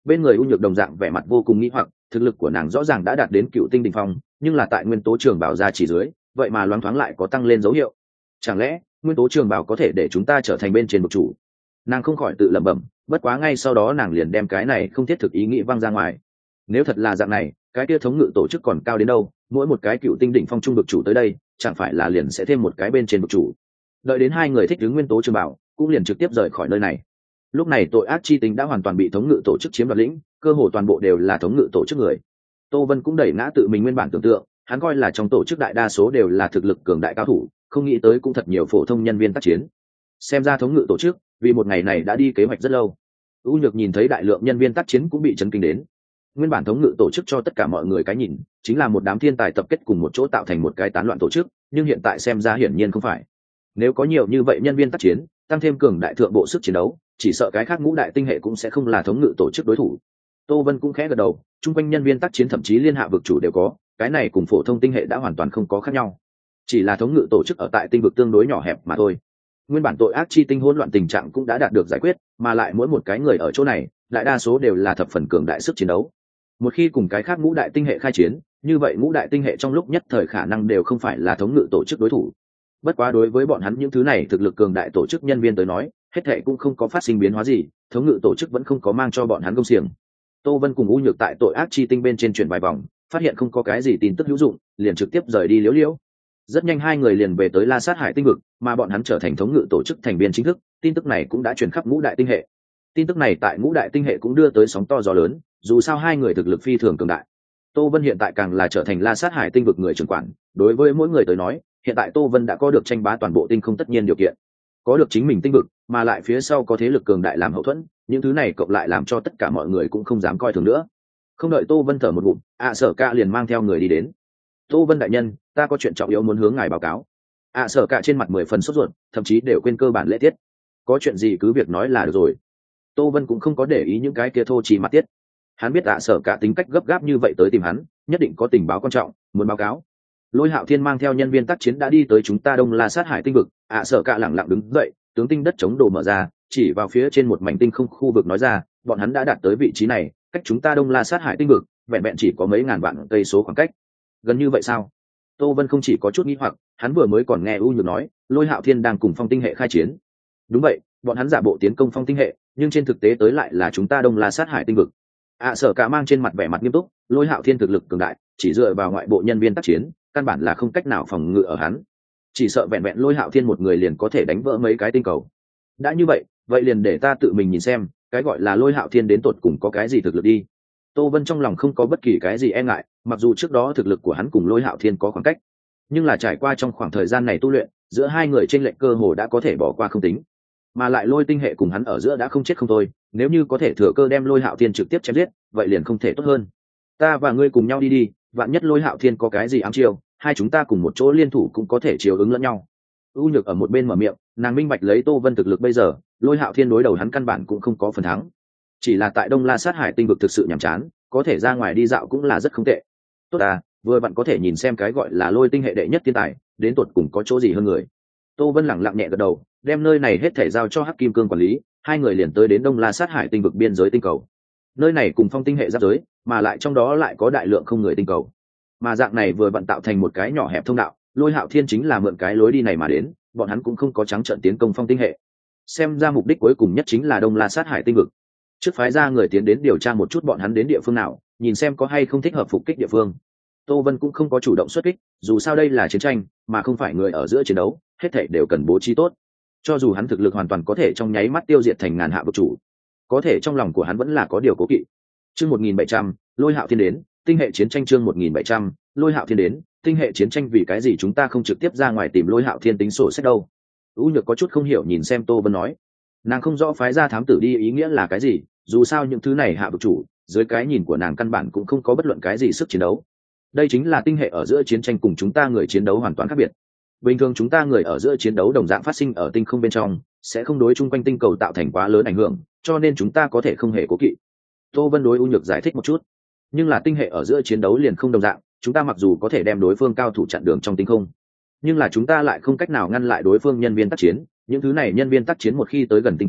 Bên người U Nhược đồng dạng vẻ mặt vô cùng nghĩ hoặc, thực lực của nàng rõ ràng đã đạt đến cựu tinh đỉnh phong, nhưng là tại nguyên tố trường bảo ra chỉ dưới, vậy mà loáng thoáng lại có tăng lên dấu hiệu. Chẳng lẽ nguyên tố trường bảo có thể để chúng ta trở thành bên trên bậc chủ? Nàng không khỏi tự lẩm bẩm, bất quá ngay sau đó nàng liền đem cái này không thiết thực ý nghĩ văng ra ngoài. Nếu thật là dạng này, cái kia thống ngự tổ chức còn cao đến đâu, mỗi một cái cựu tinh đỉnh phong trung bậc chủ tới đây, chẳng phải là liền sẽ thêm một cái bên trên bậc chủ. Đợi đến hai người thích ứng nguyên tố trường bảo, cũng liền trực tiếp rời khỏi nơi này. Lúc này tội ác chi tính đã hoàn toàn bị thống ngự tổ chức chiếm đoạt lĩnh, cơ hồ toàn bộ đều là thống ngự tổ chức người. Tô Vân cũng đẩy ngã tự mình nguyên bản tưởng tượng, hắn coi là trong tổ chức đại đa số đều là thực lực cường đại cao thủ, không nghĩ tới cũng thật nhiều phổ thông nhân viên tác chiến. Xem ra thống ngự tổ chức vì một ngày này đã đi kế hoạch rất lâu. U Nhược nhìn thấy đại lượng nhân viên tác chiến cũng bị chấn kinh đến. Nguyên bản thống ngự tổ chức cho tất cả mọi người cái nhìn chính là một đám thiên tài tập kết cùng một chỗ tạo thành một cái tán loạn tổ chức, nhưng hiện tại xem ra hiển nhiên không phải. Nếu có nhiều như vậy nhân viên tác chiến, tăng thêm cường đại thượng bộ sức chiến đấu, chỉ sợ cái khác ngũ đại tinh hệ cũng sẽ không là thống ngự tổ chức đối thủ. Tô Vân cũng khẽ gật đầu, chung quanh nhân viên tác chiến thậm chí liên hạ vực chủ đều có, cái này cùng phổ thông tinh hệ đã hoàn toàn không có khác nhau. Chỉ là thống ngự tổ chức ở tại tinh vực tương đối nhỏ hẹp mà thôi. Nguyên bản tội ác chi tinh hỗn loạn tình trạng cũng đã đạt được giải quyết, mà lại mỗi một cái người ở chỗ này, đại đa số đều là thập phần cường đại sức chiến đấu. Một khi cùng cái khác ngũ đại tinh hệ khai chiến, như vậy ngũ đại tinh hệ trong lúc nhất thời khả năng đều không phải là thống ngự tổ chức đối thủ. Bất quá đối với bọn hắn những thứ này thực lực cường đại tổ chức nhân viên tới nói, hết thệ cũng không có phát sinh biến hóa gì, thống ngự tổ chức vẫn không có mang cho bọn hắn công xiềng. Tô Vân cùng U Nhược tại tội ác chi tinh bên trên chuyển vài vòng, phát hiện không có cái gì tin tức hữu dụng, liền trực tiếp rời đi liễu liễu. Rất nhanh hai người liền về tới La Sát Hải tinh vực, mà bọn hắn trở thành thống ngự tổ chức thành viên chính thức, tin tức này cũng đã truyền khắp ngũ đại tinh hệ. Tin tức này tại ngũ đại tinh hệ cũng đưa tới sóng to gió lớn, dù sao hai người thực lực phi thường cường đại. Tô Vân hiện tại càng là trở thành La Sát Hải tinh vực người trưởng quản, đối với mỗi người tới nói, hiện tại Tô Vân đã có được tranh bá toàn bộ tinh không tất nhiên điều kiện. Có được chính mình tinh vực, mà lại phía sau có thế lực cường đại làm hậu thuẫn, những thứ này cộng lại làm cho tất cả mọi người cũng không dám coi thường nữa. Không đợi Tô Vân thở một ngụm, Sở Ca liền mang theo người đi đến. Tô Vân đại nhân, ta có chuyện trọng yếu muốn hướng ngài báo cáo. Sở Ca trên mặt 10 phần sốt ruột, thậm chí đều quên cơ bản lễ tiết. Có chuyện gì cứ việc nói là được rồi. Tô Vân cũng không có để ý những cái kia thô chỉ mặt tiết. Hắn biết Sở Ca tính cách gấp gáp như vậy tới tìm hắn, nhất định có tình báo quan trọng muốn báo cáo. Lôi Hạo Thiên mang theo nhân viên tác chiến đã đi tới chúng ta Đông La Sát Hải tinh vực. Sở Ca lẳng lặng đứng dậy, tướng tinh đất chống đồ mở ra, chỉ vào phía trên một mảnh tinh không khu vực nói ra, bọn hắn đã đạt tới vị trí này, cách chúng ta Đông La Sát Hải tinh vực vẹn vẹn chỉ có mấy ngàn vạn cây số khoảng cách. Gần như vậy sao? Tô Vân không chỉ có chút nghi hoặc, hắn vừa mới còn nghe U Nhược nói, Lôi Hạo Thiên đang cùng Phong tinh hệ khai chiến. Đúng vậy, bọn hắn giả bộ tiến công Phong tinh hệ, nhưng trên thực tế tới lại là chúng ta Đông La Sát Hải tinh vực. Sở Cả mang trên mặt vẻ mặt nghiêm túc, Lôi Hạo Thiên thực lực cường đại, chỉ dựa vào ngoại bộ nhân viên tác chiến, căn bản là không cách nào phòng ngự ở hắn. Chỉ sợ vẹn vẹn Lôi Hạo Thiên một người liền có thể đánh vỡ mấy cái tinh cầu. Đã như vậy, vậy liền để ta tự mình nhìn xem, cái gọi là Lôi Hạo Thiên đến tột cùng có cái gì thực lực đi. Tô Vân trong lòng không có bất kỳ cái gì e ngại, mặc dù trước đó thực lực của hắn cùng Lôi Hạo Thiên có khoảng cách, nhưng là trải qua trong khoảng thời gian này tu luyện, giữa hai người trên lệnh cơ hồ đã có thể bỏ qua không tính. Mà lại Lôi tinh hệ cùng hắn ở giữa đã không chết không thôi, nếu như có thể thừa cơ đem Lôi Hạo Thiên trực tiếp chém giết, vậy liền không thể tốt hơn. Ta và ngươi cùng nhau đi đi, vạn nhất Lôi Hạo Thiên có cái gì ám chiêu, hai chúng ta cùng một chỗ liên thủ cũng có thể chiều ứng lẫn nhau. U Nhược ở một bên mở miệng, nàng minh bạch lấy Tô Vân thực lực bây giờ, Lôi Hạo Thiên đối đầu hắn căn bản cũng không có phần thắng. Chỉ là tại Đông La Sát Hải tinh vực thực sự nhàm chán, có thể ra ngoài đi dạo cũng là rất không tệ. Tốt à, vừa vặn có thể nhìn xem cái gọi là Lôi tinh hệ đệ nhất thiên tài, đến tột cùng có chỗ gì hơn người. Tô Vân lẳng lặng nhẹ gật đầu, đem nơi này hết thể giao cho Hắc Kim Cương quản lý, hai người liền tới đến Đông La Sát Hải tinh vực biên giới tinh cầu. Nơi này cùng Phong tinh hệ giáp giới, mà lại trong đó lại có đại lượng không người tinh cầu. Mà dạng này vừa vặn tạo thành một cái nhỏ hẹp thông đạo, Lôi Hạo Thiên chính là mượn cái lối đi này mà đến, bọn hắn cũng không có trắng trợn tiến công Phong tinh hệ. Xem ra mục đích cuối cùng nhất chính là Đông La Sát Hải tinh vực. Trước phái ra người tiến đến điều tra một chút bọn hắn đến địa phương nào, nhìn xem có hay không thích hợp phục kích địa phương. Tô Vân cũng không có chủ động xuất kích, dù sao đây là chiến tranh, mà không phải người ở giữa chiến đấu, hết thảy đều cần bố trí tốt. Cho dù hắn thực lực hoàn toàn có thể trong nháy mắt tiêu diệt thành ngàn hạ vực chủ, có thể trong lòng của hắn vẫn là có điều cố kỵ. Chương 1700, Lôi Hạo Thiên đến, tinh hệ chiến tranh chương 1700, Lôi Hạo Thiên đến, tinh hệ chiến tranh vì cái gì chúng ta không trực tiếp ra ngoài tìm Lôi Hạo Thiên tính sổ sách đâu? U Nhược có chút không hiểu nhìn xem Tô Vân nói. Nàng không rõ phái ra thám tử đi ý nghĩa là cái gì, dù sao những thứ này hạ vực chủ, dưới cái nhìn của nàng căn bản cũng không có bất luận cái gì sức chiến đấu. Đây chính là tinh hệ ở giữa chiến tranh cùng chúng ta người chiến đấu hoàn toàn khác biệt. Bình thường chúng ta người ở giữa chiến đấu đồng dạng phát sinh ở tinh không bên trong, sẽ không đối chung quanh tinh cầu tạo thành quá lớn ảnh hưởng, cho nên chúng ta có thể không hề cố kỵ. Tô Vân đối U Nhược giải thích một chút. Nhưng là tinh hệ ở giữa chiến đấu liền không đồng dạng, chúng ta mặc dù có thể đem đối phương cao thủ chặn đường trong tinh không, nhưng là chúng ta lại không cách nào ngăn lại đối phương nhân viên tác chiến. Những thứ này nhân viên tác chiến một khi tới gần tinh cầu,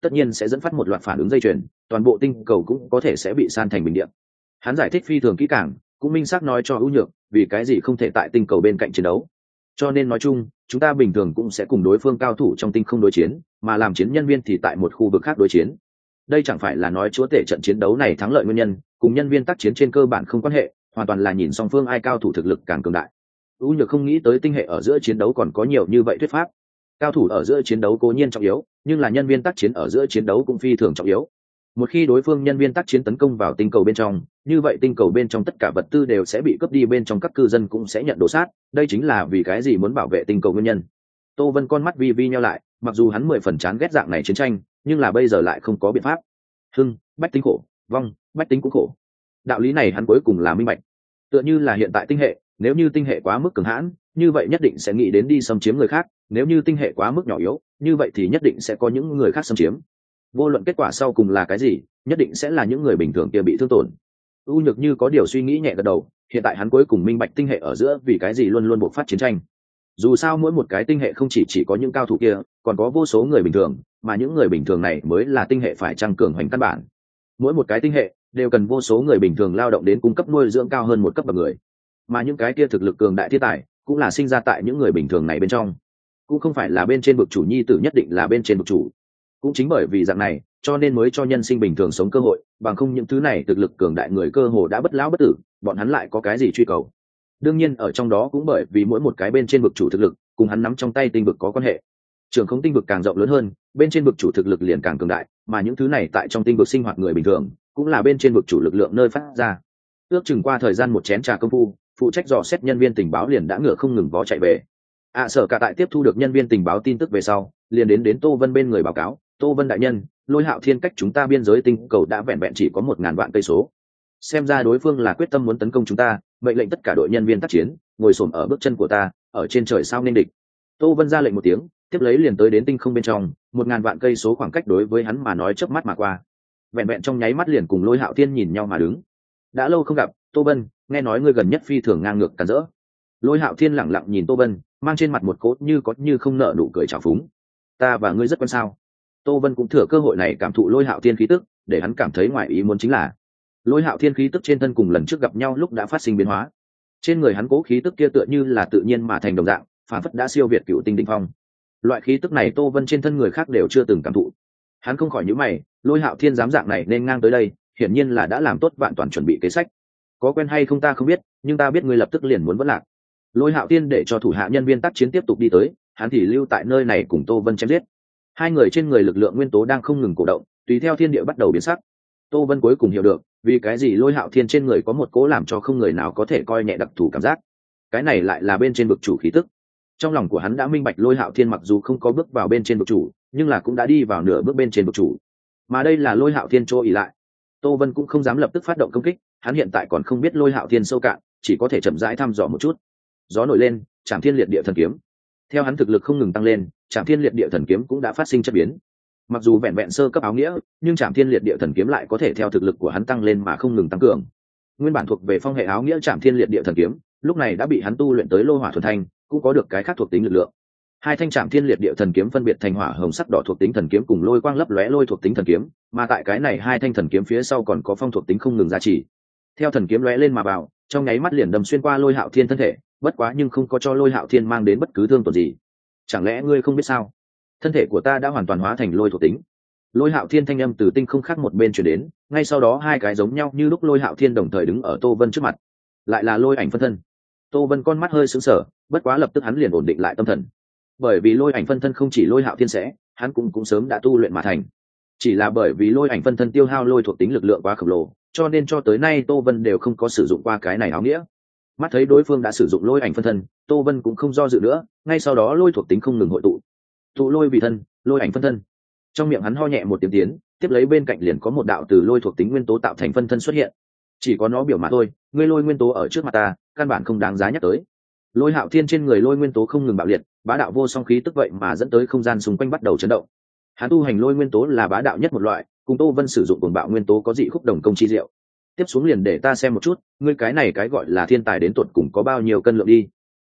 tất nhiên sẽ dẫn phát một loạt phản ứng dây chuyền, toàn bộ tinh cầu cũng có thể sẽ bị san thành bình địa. Hắn giải thích phi thường kỹ càng, cũng minh xác nói cho ưu nhược vì cái gì không thể tại tinh cầu bên cạnh chiến đấu. Cho nên nói chung, chúng ta bình thường cũng sẽ cùng đối phương cao thủ trong tinh không đối chiến, mà làm chiến nhân viên thì tại một khu vực khác đối chiến. Đây chẳng phải là nói chúa tể trận chiến đấu này thắng lợi nguyên nhân, cùng nhân viên tác chiến trên cơ bản không quan hệ, hoàn toàn là nhìn song phương ai cao thủ thực lực càng cường đại. U Nhược không nghĩ tới tinh hệ ở giữa chiến đấu còn có nhiều như vậy thuyết pháp. Cao thủ ở giữa chiến đấu cố nhiên trọng yếu, nhưng là nhân viên tác chiến ở giữa chiến đấu cũng phi thường trọng yếu. Một khi đối phương nhân viên tác chiến tấn công vào tinh cầu bên trong, như vậy tinh cầu bên trong tất cả vật tư đều sẽ bị cướp đi, bên trong các cư dân cũng sẽ nhận đổ sát, đây chính là vì cái gì muốn bảo vệ tinh cầu nguyên nhân. Tô Vân con mắt vi vi nheo lại, mặc dù hắn 10 phần chán ghét dạng này chiến tranh, nhưng là bây giờ lại không có biện pháp. Hưng, bách tính khổ, vong, bách tính cũng khổ. Đạo lý này hắn cuối cùng là minh bạch. Tựa như là hiện tại tinh hệ, nếu như tinh hệ quá mức cường hãn, như vậy nhất định sẽ nghĩ đến đi xâm chiếm người khác, nếu như tinh hệ quá mức nhỏ yếu, như vậy thì nhất định sẽ có những người khác xâm chiếm. Vô luận kết quả sau cùng là cái gì, nhất định sẽ là những người bình thường kia bị thương tổn. U Nhược như có điều suy nghĩ nhẹ gật đầu, hiện tại hắn cuối cùng minh bạch tinh hệ ở giữa vì cái gì luôn luôn bộc phát chiến tranh. Dù sao mỗi một cái tinh hệ không chỉ có những cao thủ kia, còn có vô số người bình thường, mà những người bình thường này mới là tinh hệ phải tăng cường hoành căn bản. Mỗi một cái tinh hệ đều cần vô số người bình thường lao động đến cung cấp nuôi dưỡng cao hơn một cấp bậc người, mà những cái kia thực lực cường đại thiên tài cũng là sinh ra tại những người bình thường này bên trong, cũng không phải là bên trên bậc chủ nhi tử nhất định là bên trên bậc chủ. Cũng chính bởi vì dạng này, cho nên mới cho nhân sinh bình thường sống cơ hội, bằng không những thứ này thực lực cường đại người cơ hồ đã bất lão bất tử, bọn hắn lại có cái gì truy cầu. Đương nhiên ở trong đó cũng bởi vì mỗi một cái bên trên bậc chủ thực lực cùng hắn nắm trong tay tinh vực có quan hệ. Trường không tinh vực càng rộng lớn hơn, bên trên bậc chủ thực lực liền càng cường đại, mà những thứ này tại trong tinh vực sinh hoạt người bình thường cũng là bên trên bậc chủ lực lượng nơi phát ra. Ước chừng qua thời gian một chén trà công phu, phụ trách dò xét nhân viên tình báo liền đã ngựa không ngừng vó chạy về. Sở cả tại tiếp thu được nhân viên tình báo tin tức về sau, liền đến Tô Vân bên người báo cáo, Tô Vân đại nhân, Lôi Hạo Thiên cách chúng ta biên giới tinh cầu đã vẹn vẹn chỉ có 1000 vạn cây số. Xem ra đối phương là quyết tâm muốn tấn công chúng ta, mệnh lệnh tất cả đội nhân viên tác chiến ngồi xổm ở bước chân của ta, ở trên trời sao nên địch. Tô Vân ra lệnh một tiếng, tiếp lấy liền tới đến tinh không bên trong, 1000 vạn cây số khoảng cách đối với hắn mà nói chớp mắt mà qua. Vẹn vẹn trong nháy mắt liền cùng Lôi Hạo Thiên nhìn nhau mà đứng. Đã lâu không gặp, Tô Vân, nghe nói ngươi gần nhất phi thường ngang ngược càn rỡ. Lôi Hạo Thiên lẳng lặng nhìn Tô Vân, mang trên mặt một cốt như có như không nợ nụ cười trào phúng. Ta và ngươi rất quen sao? Tô Vân cũng thừa cơ hội này cảm thụ Lôi Hạo Thiên khí tức, để hắn cảm thấy ngoài ý muốn chính là Lôi Hạo Thiên khí tức trên thân cùng lần trước gặp nhau lúc đã phát sinh biến hóa. Trên người hắn cố khí tức kia tựa như là tự nhiên mà thành đồng dạng, phản phất đã siêu việt cựu tinh đỉnh phong. Loại khí tức này Tô Vân trên thân người khác đều chưa từng cảm thụ. Hắn không khỏi nhíu mày, Lôi Hạo Thiên dám dạng này nên ngang tới đây, hiển nhiên là đã làm tốt vạn toàn chuẩn bị kế sách. Có quen hay không ta không biết, nhưng ta biết ngươi lập tức liền muốn vẫn lạc. Lôi Hạo Thiên để cho thủ hạ nhân viên tác chiến tiếp tục đi tới, hắn thì lưu tại nơi này cùng Tô Vân chém giết. Hai người trên người lực lượng nguyên tố đang không ngừng cổ động, tùy theo thiên địa bắt đầu biến sắc. Tô Vân cuối cùng hiểu được vì cái gì Lôi Hạo Thiên trên người có một cố làm cho không người nào có thể coi nhẹ đặc thù cảm giác. Cái này lại là bên trên bậc chủ khí tức. Trong lòng của hắn đã minh bạch Lôi Hạo Thiên mặc dù không có bước vào bên trên bậc chủ, nhưng là cũng đã đi vào nửa bước bên trên bậc chủ. Mà đây là Lôi Hạo Thiên chỗ ỷ lại. Tô Vân cũng không dám lập tức phát động công kích, hắn hiện tại còn không biết Lôi Hạo Thiên sâu cạn, chỉ có thể chậm rãi thăm dò một chút. Gió nổi lên, Trảm Thiên Liệt Địa Thần Kiếm. Theo hắn thực lực không ngừng tăng lên, Trảm Thiên Liệt Địa Thần Kiếm cũng đã phát sinh chất biến. Mặc dù vẹn vẹn sơ cấp áo nghĩa, nhưng Trảm Thiên Liệt Địa Thần Kiếm lại có thể theo thực lực của hắn tăng lên mà không ngừng tăng cường. Nguyên bản thuộc về phong hệ áo nghĩa Trảm Thiên Liệt Địa Thần Kiếm, lúc này đã bị hắn tu luyện tới Lô Hỏa Thuần Thanh, cũng có được cái khác thuộc tính lực lượng. Hai thanh Trảm Thiên Liệt Địa Thần Kiếm phân biệt thành hỏa hồng sắc đỏ thuộc tính thần kiếm cùng lôi quang lấp lóe lôi thuộc tính thần kiếm, mà tại cái này hai thanh thần kiếm phía sau còn có phong thuộc tính không ngừng gia trì. Theo thần kiếm lóe lên mà vào, trong nháy mắt liền đâm xuyên qua Lôi Hạo Thiên thân thể, bất quá nhưng không có cho Lôi Hạo Thiên mang đến bất cứ thương tổn gì. Chẳng lẽ ngươi không biết sao? Thân thể của ta đã hoàn toàn hóa thành lôi thuộc tính. Lôi Hạo Thiên thanh âm từ tinh không khác một bên truyền đến, ngay sau đó hai cái giống nhau như lúc Lôi Hạo Thiên đồng thời đứng ở Tô Vân trước mặt. Lại là lôi ảnh phân thân. Tô Vân con mắt hơi sững sờ, bất quá lập tức hắn liền ổn định lại tâm thần. Bởi vì lôi ảnh phân thân không chỉ Lôi Hạo Thiên sẽ, hắn cũng sớm đã tu luyện mà thành. Chỉ là bởi vì lôi ảnh phân thân tiêu hao lôi thuộc tính lực lượng quá khổng lồ, cho nên cho tới nay Tô Vân đều không có sử dụng qua cái này áo nghĩa. Mắt thấy đối phương đã sử dụng lôi ảnh phân thân, Tô Vân cũng không do dự nữa, ngay sau đó lôi thuộc tính không ngừng hội tụ lôi vì thân, lôi ảnh phân thân. Trong miệng hắn ho nhẹ một tiếng tiến, tiếp lấy bên cạnh liền có một đạo từ lôi thuộc tính nguyên tố tạo thành phân thân xuất hiện. Chỉ có nó biểu mà thôi, ngươi lôi nguyên tố ở trước mặt ta, căn bản không đáng giá nhắc tới. Lôi Hạo Thiên trên người lôi nguyên tố không ngừng bạo liệt, bá đạo vô song khí tức vậy mà dẫn tới không gian xung quanh bắt đầu chấn động. Hắn tu hành lôi nguyên tố là bá đạo nhất một loại, cùng Tô Vân sử dụng cuồng bạo nguyên tố có dị khúc đồng công chi diệu. Tiếp xuống liền để ta xem một chút, ngươi cái này cái gọi là thiên tài đến tột cùng có bao nhiêu cân lượng đi.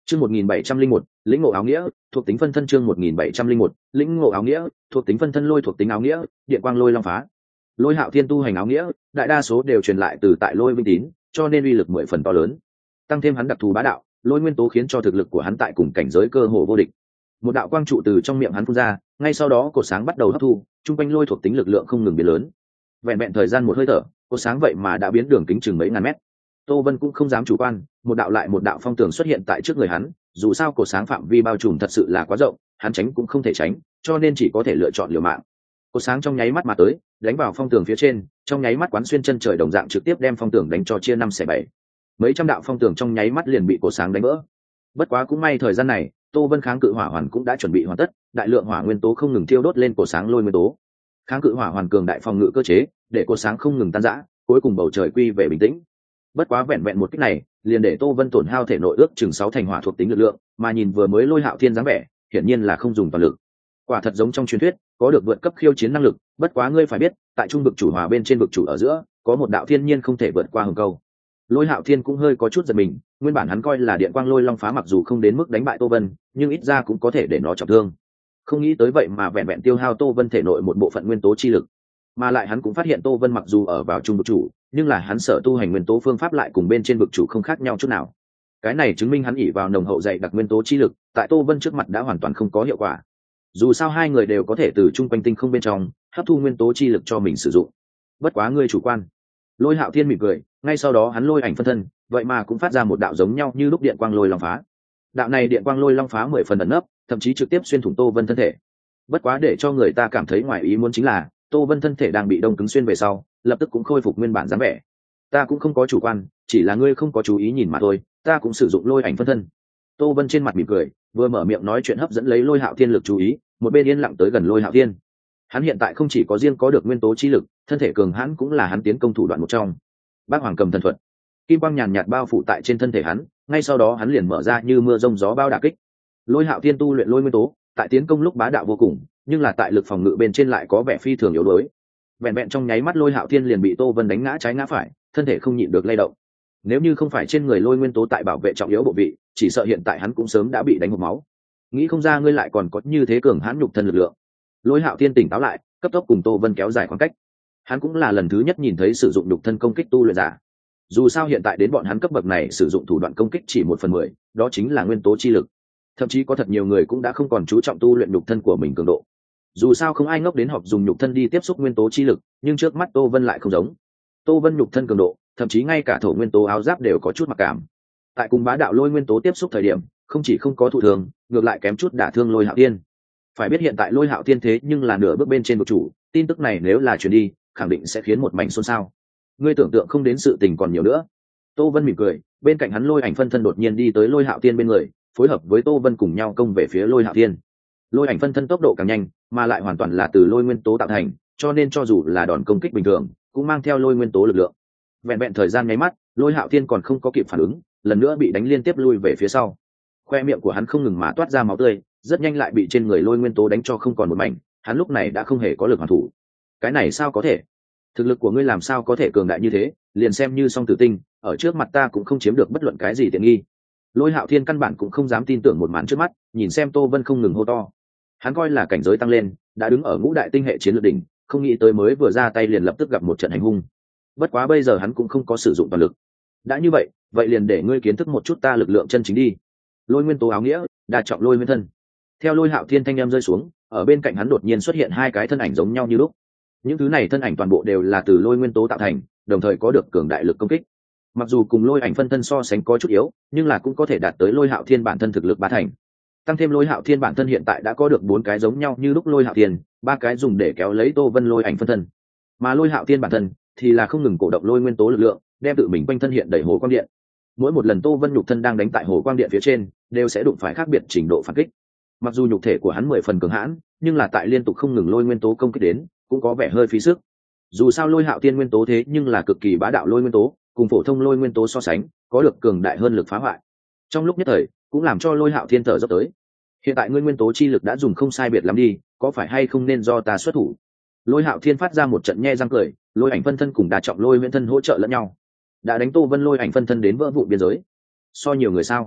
Chương 1701, lĩnh ngộ áo nghĩa, thuộc tính phân thân chương 1701, lĩnh ngộ áo nghĩa, thuộc tính phân thân lôi thuộc tính áo nghĩa, điện quang lôi long phá. Lôi Hạo Thiên tu hành áo nghĩa, đại đa số đều truyền lại từ tại Lôi Vinh Tín, cho nên uy lực 10 phần to lớn. Tăng thêm hắn đặc thù bá đạo, lôi nguyên tố khiến cho thực lực của hắn tại cùng cảnh giới cơ hồ vô địch. Một đạo quang trụ từ trong miệng hắn phun ra, ngay sau đó cột sáng bắt đầu hấp thu, trung quanh lôi thuộc tính lực lượng không ngừng biến lớn. Vẹn vẹn thời gian một hơi thở, cột sáng vậy mà đã biến đường kính chừng mấy ngàn mét. Tô Vân cũng không dám chủ quan, một đạo lại một đạo phong tường xuất hiện tại trước người hắn, dù sao cột sáng phạm vi bao trùm thật sự là quá rộng, hắn tránh cũng không thể tránh, cho nên chỉ có thể lựa chọn liều mạng. Cột sáng trong nháy mắt mà tới, đánh vào phong tường phía trên, trong nháy mắt quán xuyên chân trời đồng dạng trực tiếp đem phong tường đánh cho chia 5/7. Mấy trăm đạo phong tường trong nháy mắt liền bị cột sáng đánh vỡ. Bất quá cũng may thời gian này, Tô Vân kháng cự hỏa hoàn cũng đã chuẩn bị hoàn tất, đại lượng hỏa nguyên tố không ngừng thiêu đốt lên cột sáng lôi nguyên tố. Kháng cự hỏa hoàn cường đại phòng ngự cơ chế, để cột sáng không ngừng tan rã, cuối cùng bầu trời quy về bình tĩnh. Bất quá vẹn vẹn một kích này, liền để Tô Vân tổn hao thể nội ước chừng 6 thành hỏa thuộc tính lực lượng, mà nhìn vừa mới Lôi Hạo Thiên dáng vẻ, hiển nhiên là không dùng toàn lực. Quả thật giống trong truyền thuyết, có được vượt cấp khiêu chiến năng lực, bất quá ngươi phải biết, tại trung vực chủ hòa bên trên vực chủ ở giữa, có một đạo thiên nhiên không thể vượt qua hừng câu. Lôi Hạo Thiên cũng hơi có chút giật mình, nguyên bản hắn coi là điện quang lôi long phá mặc dù không đến mức đánh bại Tô Vân, nhưng ít ra cũng có thể để nó trọng thương. Không nghĩ tới vậy mà vẹn vẹn tiêu hao Tô Vân thể nội một bộ phận nguyên tố chi lực. Mà lại hắn cũng phát hiện Tô Vân mặc dù ở vào trung vực chủ, nhưng là hắn sở tu hành nguyên tố phương pháp lại cùng bên trên vực chủ không khác nhau chút nào. Cái này chứng minh hắn ỷ vào nồng hậu dày đặc nguyên tố chi lực, tại Tô Vân trước mặt đã hoàn toàn không có hiệu quả. Dù sao hai người đều có thể từ trung quanh tinh không bên trong hấp thu nguyên tố chi lực cho mình sử dụng. Bất quá ngươi chủ quan. Lôi Hạo Thiên mỉm cười, ngay sau đó hắn lôi ảnh phân thân, vậy mà cũng phát ra một đạo giống nhau như lúc điện quang lôi long phá. Đạo này điện quang lôi long phá 10 phần ẩn nấp, thậm chí trực tiếp xuyên thủng Tô Vân thân thể. Bất quá để cho người ta cảm thấy ngoài ý muốn chính là, Tô Vân thân thể đang bị đông cứng xuyên về sau, lập tức cũng khôi phục nguyên bản dáng vẻ. Ta cũng không có chủ quan, chỉ là ngươi không có chú ý nhìn mà thôi, ta cũng sử dụng lôi ảnh phân thân. Tô Vân trên mặt mỉm cười, vừa mở miệng nói chuyện hấp dẫn lấy Lôi Hạo Thiên lực chú ý, một bên yên lặng tới gần Lôi Hạo Thiên. Hắn hiện tại không chỉ có riêng có được nguyên tố chi lực, thân thể cường hãn cũng là hắn tiến công thủ đoạn một trong. Bác Hoàng Cầm thần thuật, kim quang nhàn nhạt bao phủ tại trên thân thể hắn, ngay sau đó hắn liền mở ra như mưa rông gió bao đả kích. Lôi Hạo Thiên tu luyện lôi nguyên tố, tại tiến công lúc bá đạo vô cùng, nhưng là tại lực phòng ngự bên trên lại có vẻ phi thường yếu đuối. Vẹn vẹn trong nháy mắt Lôi Hạo Thiên liền bị Tô Vân đánh ngã trái ngã phải, thân thể không nhịn được lay động. Nếu như không phải trên người lôi nguyên tố tại bảo vệ trọng yếu bộ vị, chỉ sợ hiện tại hắn cũng sớm đã bị đánh hộc máu. Nghĩ không ra ngươi lại còn có như thế cường hãn nhục thân lực lượng. Lôi Hạo Thiên tỉnh táo lại, cấp tốc cùng Tô Vân kéo dài khoảng cách. Hắn cũng là lần thứ nhất nhìn thấy sử dụng nhục thân công kích tu luyện giả. Dù sao hiện tại đến bọn hắn cấp bậc này sử dụng thủ đoạn công kích chỉ 1/10, đó chính là nguyên tố chi lực. Thậm chí có thật nhiều người cũng đã không còn chú trọng tu luyện nhục thân của mình cường độ. Dù sao không ai ngốc đến học dùng nhục thân đi tiếp xúc nguyên tố chi lực, nhưng trước mắt Tô Vân lại không giống. Tô Vân nhục thân cường độ, thậm chí ngay cả thổ nguyên tố áo giáp đều có chút mặc cảm. Tại cùng bá đạo lôi nguyên tố tiếp xúc thời điểm, không chỉ không có thụ thường, ngược lại kém chút đả thương Lôi Hạo Thiên. Phải biết hiện tại Lôi Hạo Thiên thế nhưng là nửa bước bên trên vực chủ, tin tức này nếu là truyền đi, khẳng định sẽ khiến một mảnh xôn xao. Ngươi tưởng tượng không đến sự tình còn nhiều nữa. Tô Vân mỉm cười, bên cạnh hắn lôi ảnh phân thân đột nhiên đi tới Lôi Hạo Thiên bên người, phối hợp với Tô Vân cùng nhau công về phía Lôi Hạo Thiên. Lôi ảnh phân thân tốc độ càng nhanh, mà lại hoàn toàn là từ lôi nguyên tố tạo thành, cho nên cho dù là đòn công kích bình thường, cũng mang theo lôi nguyên tố lực lượng. Vẹn vẹn thời gian nháy mắt, Lôi Hạo Thiên còn không có kịp phản ứng, lần nữa bị đánh liên tiếp lui về phía sau. Khoe miệng của hắn không ngừng mà toát ra máu tươi, rất nhanh lại bị trên người lôi nguyên tố đánh cho không còn một mảnh, hắn lúc này đã không hề có lực hoàn thủ. Cái này sao có thể? Thực lực của ngươi làm sao có thể cường đại như thế, liền xem như song tử tinh, ở trước mặt ta cũng không chiếm được bất luận cái gì tiện nghi. Lôi Hạo Thiên căn bản cũng không dám tin tưởng một màn trước mắt, nhìn xem Tô Vân không ngừng hô to. Hắn coi là cảnh giới tăng lên, đã đứng ở ngũ đại tinh hệ chiến lược đỉnh, không nghĩ tới mới vừa ra tay liền lập tức gặp một trận hành hung. Bất quá bây giờ hắn cũng không có sử dụng toàn lực. Đã như vậy, vậy liền để ngươi kiến thức một chút ta lực lượng chân chính đi. Lôi nguyên tố áo nghĩa, đa trọng lôi nguyên thân. Theo Lôi Hạo Thiên thanh em rơi xuống, ở bên cạnh hắn đột nhiên xuất hiện hai cái thân ảnh giống nhau như lúc. Những thứ này thân ảnh toàn bộ đều là từ lôi nguyên tố tạo thành, đồng thời có được cường đại lực công kích. Mặc dù cùng lôi ảnh phân thân so sánh có chút yếu, nhưng là cũng có thể đạt tới Lôi Hạo Thiên bản thân thực lực bá thành. Tăng thêm Lôi Hạo Thiên bản thân hiện tại đã có được 4 cái giống nhau như lúc Lôi Hạo Thiên, 3 cái dùng để kéo lấy Tô Vân lôi ảnh phân thân. Mà Lôi Hạo Thiên bản thân thì là không ngừng cổ động lôi nguyên tố lực lượng, đem tự mình quanh thân hiện đầy hồ quang điện. Mỗi một lần Tô Vân nhục thân đang đánh tại hồ quang điện phía trên, đều sẽ đụng phải khác biệt trình độ phản kích. Mặc dù nhục thể của hắn 10 phần cường hãn, nhưng là tại liên tục không ngừng lôi nguyên tố công kích đến, cũng có vẻ hơi phí sức. Dù sao Lôi Hạo Thiên nguyên tố thế nhưng là cực kỳ bá đạo lôi nguyên tố, cùng phổ thông lôi nguyên tố so sánh, có được cường đại hơn lực phá hoại. Trong lúc nhất thời, cũng làm cho Lôi Hạo Thiên thở dốc tới. Hiện tại ngươi nguyên tố chi lực đã dùng không sai biệt lắm đi, có phải hay không nên do ta xuất thủ? Lôi Hạo Thiên phát ra một trận nhe răng cười, lôi ảnh phân thân cùng đa trọng lôi nguyên thân hỗ trợ lẫn nhau, đã đánh Tô Vân lôi ảnh phân thân đến vỡ vụn biên giới. So nhiều người sao?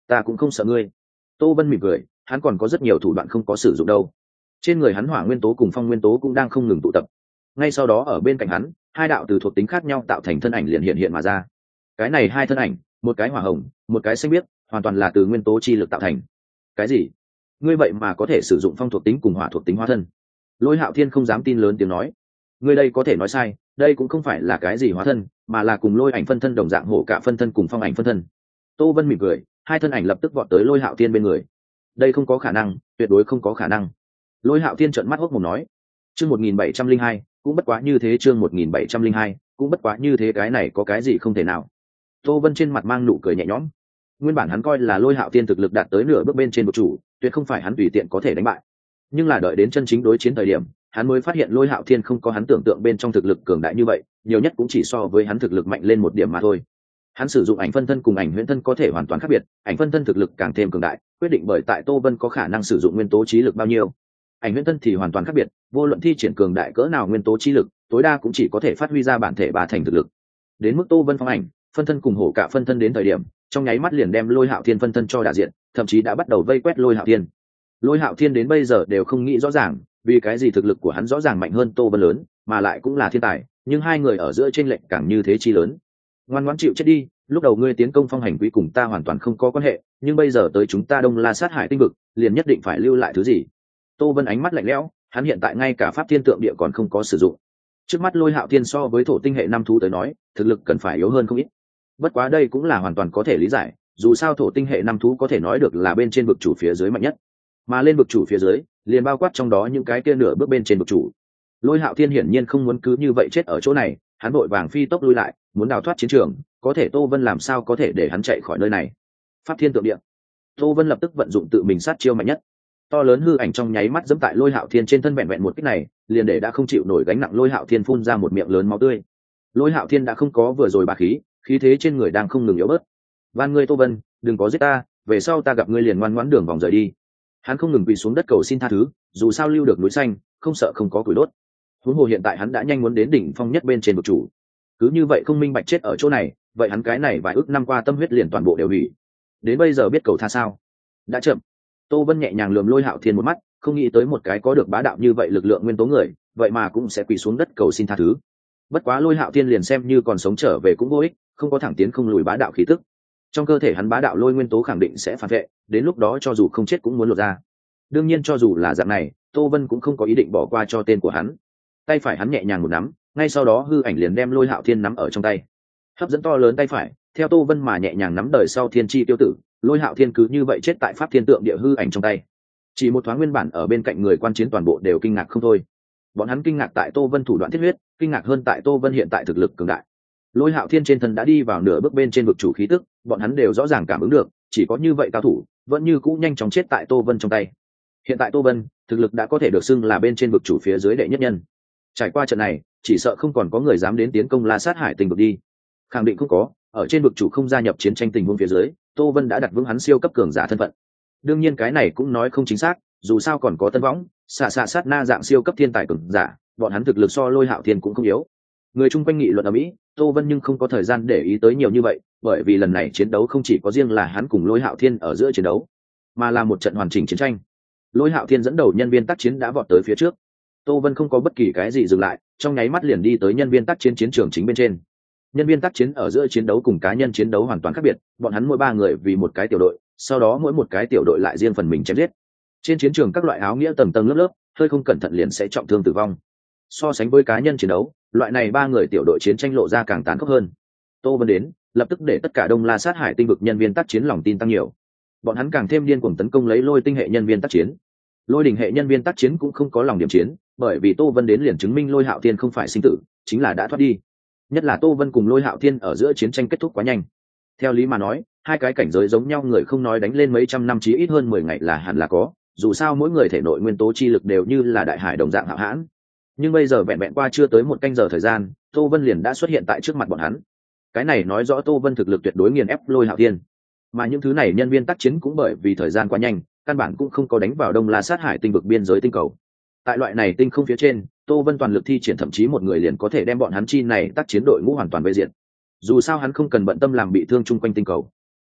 Ta cũng không sợ ngươi. Tô Vân mỉm cười, hắn còn có rất nhiều thủ đoạn không có sử dụng đâu. Trên người hắn hỏa nguyên tố cùng phong nguyên tố cũng đang không ngừng tụ tập. Ngay sau đó ở bên cạnh hắn, hai đạo từ thuộc tính khác nhau tạo thành thân ảnh liền hiện hiện mà ra. Cái này hai thân ảnh, một cái hỏa hồng, một cái xanh biếc, hoàn toàn là từ nguyên tố chi lực tạo thành. Cái gì? Ngươi vậy mà có thể sử dụng phong thuộc tính cùng hỏa thuộc tính hóa thân? Lôi Hạo Thiên không dám tin lớn tiếng nói. Ngươi đây có thể nói sai, đây cũng không phải là cái gì hóa thân, mà là cùng lôi ảnh phân thân đồng dạng hổ cả phân thân cùng phong ảnh phân thân. Tô Vân mỉm cười, hai thân ảnh lập tức vọt tới Lôi Hạo Thiên bên người. Đây không có khả năng, tuyệt đối không có khả năng. Lôi Hạo Thiên trợn mắt hốc mồm nói. Chương 1702, cũng bất quá như thế, chương 1702, cũng bất quá như thế, cái này có cái gì không thể nào. Tô Vân trên mặt mang nụ cười nhẹ nhõm. Nguyên bản hắn coi là Lôi Hạo Thiên thực lực đạt tới nửa bước bên trên vực chủ, tuyệt không phải hắn tùy tiện có thể đánh bại. Nhưng là đợi đến chân chính đối chiến thời điểm, hắn mới phát hiện Lôi Hạo Thiên không có hắn tưởng tượng bên trong thực lực cường đại như vậy, nhiều nhất cũng chỉ so với hắn thực lực mạnh lên một điểm mà thôi. Hắn sử dụng ảnh phân thân cùng ảnh huyễn thân có thể hoàn toàn khác biệt, ảnh phân thân thực lực càng thêm cường đại, quyết định bởi tại Tô Vân có khả năng sử dụng nguyên tố trí lực bao nhiêu. Ảnh huyễn thân thì hoàn toàn khác biệt, vô luận thi triển cường đại cỡ nào nguyên tố trí lực, tối đa cũng chỉ có thể phát huy ra bản thể ba thành thực lực. Đến mức Tô Vân phong ảnh phân thân cùng hổ cả phân thân đến thời điểm, trong nháy mắt liền đem Lôi Hạo Thiên phân thân cho đả diện, thậm chí đã bắt đầu vây quét Lôi Hạo Thiên. Lôi Hạo Thiên đến bây giờ đều không nghĩ rõ ràng, vì cái gì thực lực của hắn rõ ràng mạnh hơn Tô Vân lớn, mà lại cũng là thiên tài, nhưng hai người ở giữa chênh lệch càng như thế chi lớn. Ngoan ngoãn chịu chết đi, lúc đầu ngươi tiến công phong hành quý cùng ta hoàn toàn không có quan hệ, nhưng bây giờ tới chúng ta Đông La sát hải tinh vực, liền nhất định phải lưu lại thứ gì? Tô Vân ánh mắt lạnh lẽo, hắn hiện tại ngay cả pháp thiên tượng địa còn không có sử dụng. Trước mắt Lôi Hạo Thiên so với thổ tinh hệ năm thú tới nói, thực lực cần phải yếu hơn không ít. Bất quá đây cũng là hoàn toàn có thể lý giải, dù sao thổ tinh hệ năm thú có thể nói được là bên trên vực chủ phía dưới mạnh nhất, mà lên vực chủ phía dưới liền bao quát trong đó những cái kia nửa bước bên trên vực chủ. Lôi Hạo Thiên hiển nhiên không muốn cứ như vậy chết ở chỗ này, hắn vội vàng phi tốc lui lại, muốn đào thoát chiến trường, có thể Tô Vân làm sao có thể để hắn chạy khỏi nơi này. Pháp thiên tượng địa. Tô Vân lập tức vận dụng tự mình sát chiêu mạnh nhất. To lớn hư ảnh trong nháy mắt giẫm tại Lôi Hạo Thiên trên thân, vẹn vẹn một kích này, liền để đã không chịu nổi gánh nặng Lôi Hạo Thiên phun ra một miệng lớn máu tươi. Lôi Hạo Thiên đã không có vừa rồi bá khí, khí thế trên người đang không ngừng yếu bớt. Van ngươi Tô Vân, đừng có giết ta, về sau ta gặp ngươi liền ngoan ngoãn đường vòng rời đi. Hắn không ngừng quỳ xuống đất cầu xin tha thứ, dù sao lưu được núi xanh, không sợ không có củi đốt. Huống hồ hiện tại hắn đã nhanh muốn đến đỉnh phong nhất bên trên vực chủ, cứ như vậy không minh bạch chết ở chỗ này, vậy hắn cái này vài ước năm qua tâm huyết liền toàn bộ đều hủy. Đến bây giờ biết cầu tha sao? Đã chậm. Tô Vân nhẹ nhàng lườm Lôi Hạo Thiên một mắt, không nghĩ tới một cái có được bá đạo như vậy lực lượng nguyên tố người, vậy mà cũng sẽ quỳ xuống đất cầu xin tha thứ. Bất quá Lôi Hạo Thiên liền xem như còn sống trở về cũng vô ích, không có thẳng tiến không lùi bá đạo khí tức. Trong cơ thể hắn bá đạo lôi nguyên tố khẳng định sẽ phản vệ, đến lúc đó cho dù không chết cũng muốn lột ra. Đương nhiên cho dù là dạng này, Tô Vân cũng không có ý định bỏ qua cho tên của hắn. Tay phải hắn nhẹ nhàng một nắm, ngay sau đó hư ảnh liền đem Lôi Hạo Thiên nắm ở trong tay. Hấp dẫn to lớn tay phải, theo Tô Vân mà nhẹ nhàng nắm đời sau thiên chi tiêu tử, Lôi Hạo Thiên cứ như vậy chết tại pháp thiên tượng địa hư ảnh trong tay. Chỉ một thoáng nguyên bản ở bên cạnh người quan chiến toàn bộ đều kinh ngạc không thôi. Bọn hắn kinh ngạc tại Tô Vân thủ đoạn thiết huyết, kinh ngạc hơn tại Tô Vân hiện tại thực lực cường đại. Lôi Hạo Thiên trên thân đã đi vào nửa bước bên trên vực chủ khí tức, bọn hắn đều rõ ràng cảm ứng được, chỉ có như vậy cao thủ vẫn như cũ nhanh chóng chết tại Tô Vân trong tay. Hiện tại Tô Vân thực lực đã có thể được xưng là bên trên vực chủ phía dưới đệ nhất nhân. Trải qua trận này, chỉ sợ không còn có người dám đến tiến công La Sát Hải Tinh vực đi. Khẳng định không có, ở trên vực chủ không gia nhập chiến tranh tình huống phía dưới, Tô Vân đã đặt vững hắn siêu cấp cường giả thân phận. Đương nhiên cái này cũng nói không chính xác, dù sao còn có Tân Võng, xạ sát na dạng siêu cấp thiên tài cường giả, bọn hắn thực lực so Lôi Hạo Thiên cũng không yếu. Người chung quanh nghị luận ở Mỹ, Tô Vân nhưng không có thời gian để ý tới nhiều như vậy, bởi vì lần này chiến đấu không chỉ có riêng là hắn cùng Lôi Hạo Thiên ở giữa chiến đấu, mà là một trận hoàn chỉnh chiến tranh. Lôi Hạo Thiên dẫn đầu nhân viên tác chiến đã vọt tới phía trước. Tô Vân không có bất kỳ cái gì dừng lại, trong nháy mắt liền đi tới nhân viên tác chiến chiến trường chính bên trên. Nhân viên tác chiến ở giữa chiến đấu cùng cá nhân chiến đấu hoàn toàn khác biệt, bọn hắn mỗi ba người vì một cái tiểu đội, sau đó mỗi một cái tiểu đội lại riêng phần mình chém giết. Trên chiến trường các loại áo nghĩa tầng tầng lớp lớp, hơi không cẩn thận liền sẽ trọng thương tử vong. So sánh với cá nhân chiến đấu, loại này ba người tiểu đội chiến tranh lộ ra càng tàn khốc hơn. Tô Vân đến, lập tức để tất cả Đông La Sát Hải Tinh vực nhân viên tác chiến lòng tin tăng nhiều. Bọn hắn càng thêm điên cuồng tấn công lấy Lôi tinh hệ nhân viên tác chiến. Lôi đỉnh hệ nhân viên tác chiến cũng không có lòng điểm chiến, bởi vì Tô Vân đến liền chứng minh Lôi Hạo Thiên không phải sinh tử, chính là đã thoát đi. Nhất là Tô Vân cùng Lôi Hạo Thiên ở giữa chiến tranh kết thúc quá nhanh. Theo lý mà nói, hai cái cảnh giới giống nhau người không nói đánh lên mấy trăm năm chí ít hơn 10 ngày là hẳn là có, dù sao mỗi người thể nội nguyên tố chi lực đều như là đại hải đồng dạng hạo hãn. Nhưng bây giờ vẹn vẹn qua chưa tới một canh giờ thời gian, Tô Vân liền đã xuất hiện tại trước mặt bọn hắn. Cái này nói rõ Tô Vân thực lực tuyệt đối nghiền ép Lôi Hạo Thiên. Mà những thứ này nhân viên tác chiến cũng bởi vì thời gian quá nhanh, căn bản cũng không có đánh vào Đông La Sát Hải Tinh vực biên giới tinh cầu. Tại loại này tinh không phía trên, Tô Vân toàn lực thi triển, thậm chí một người liền có thể đem bọn hắn chi này tác chiến đội ngũ hoàn toàn vây diệt. Dù sao hắn không cần bận tâm làm bị thương chung quanh tinh cầu.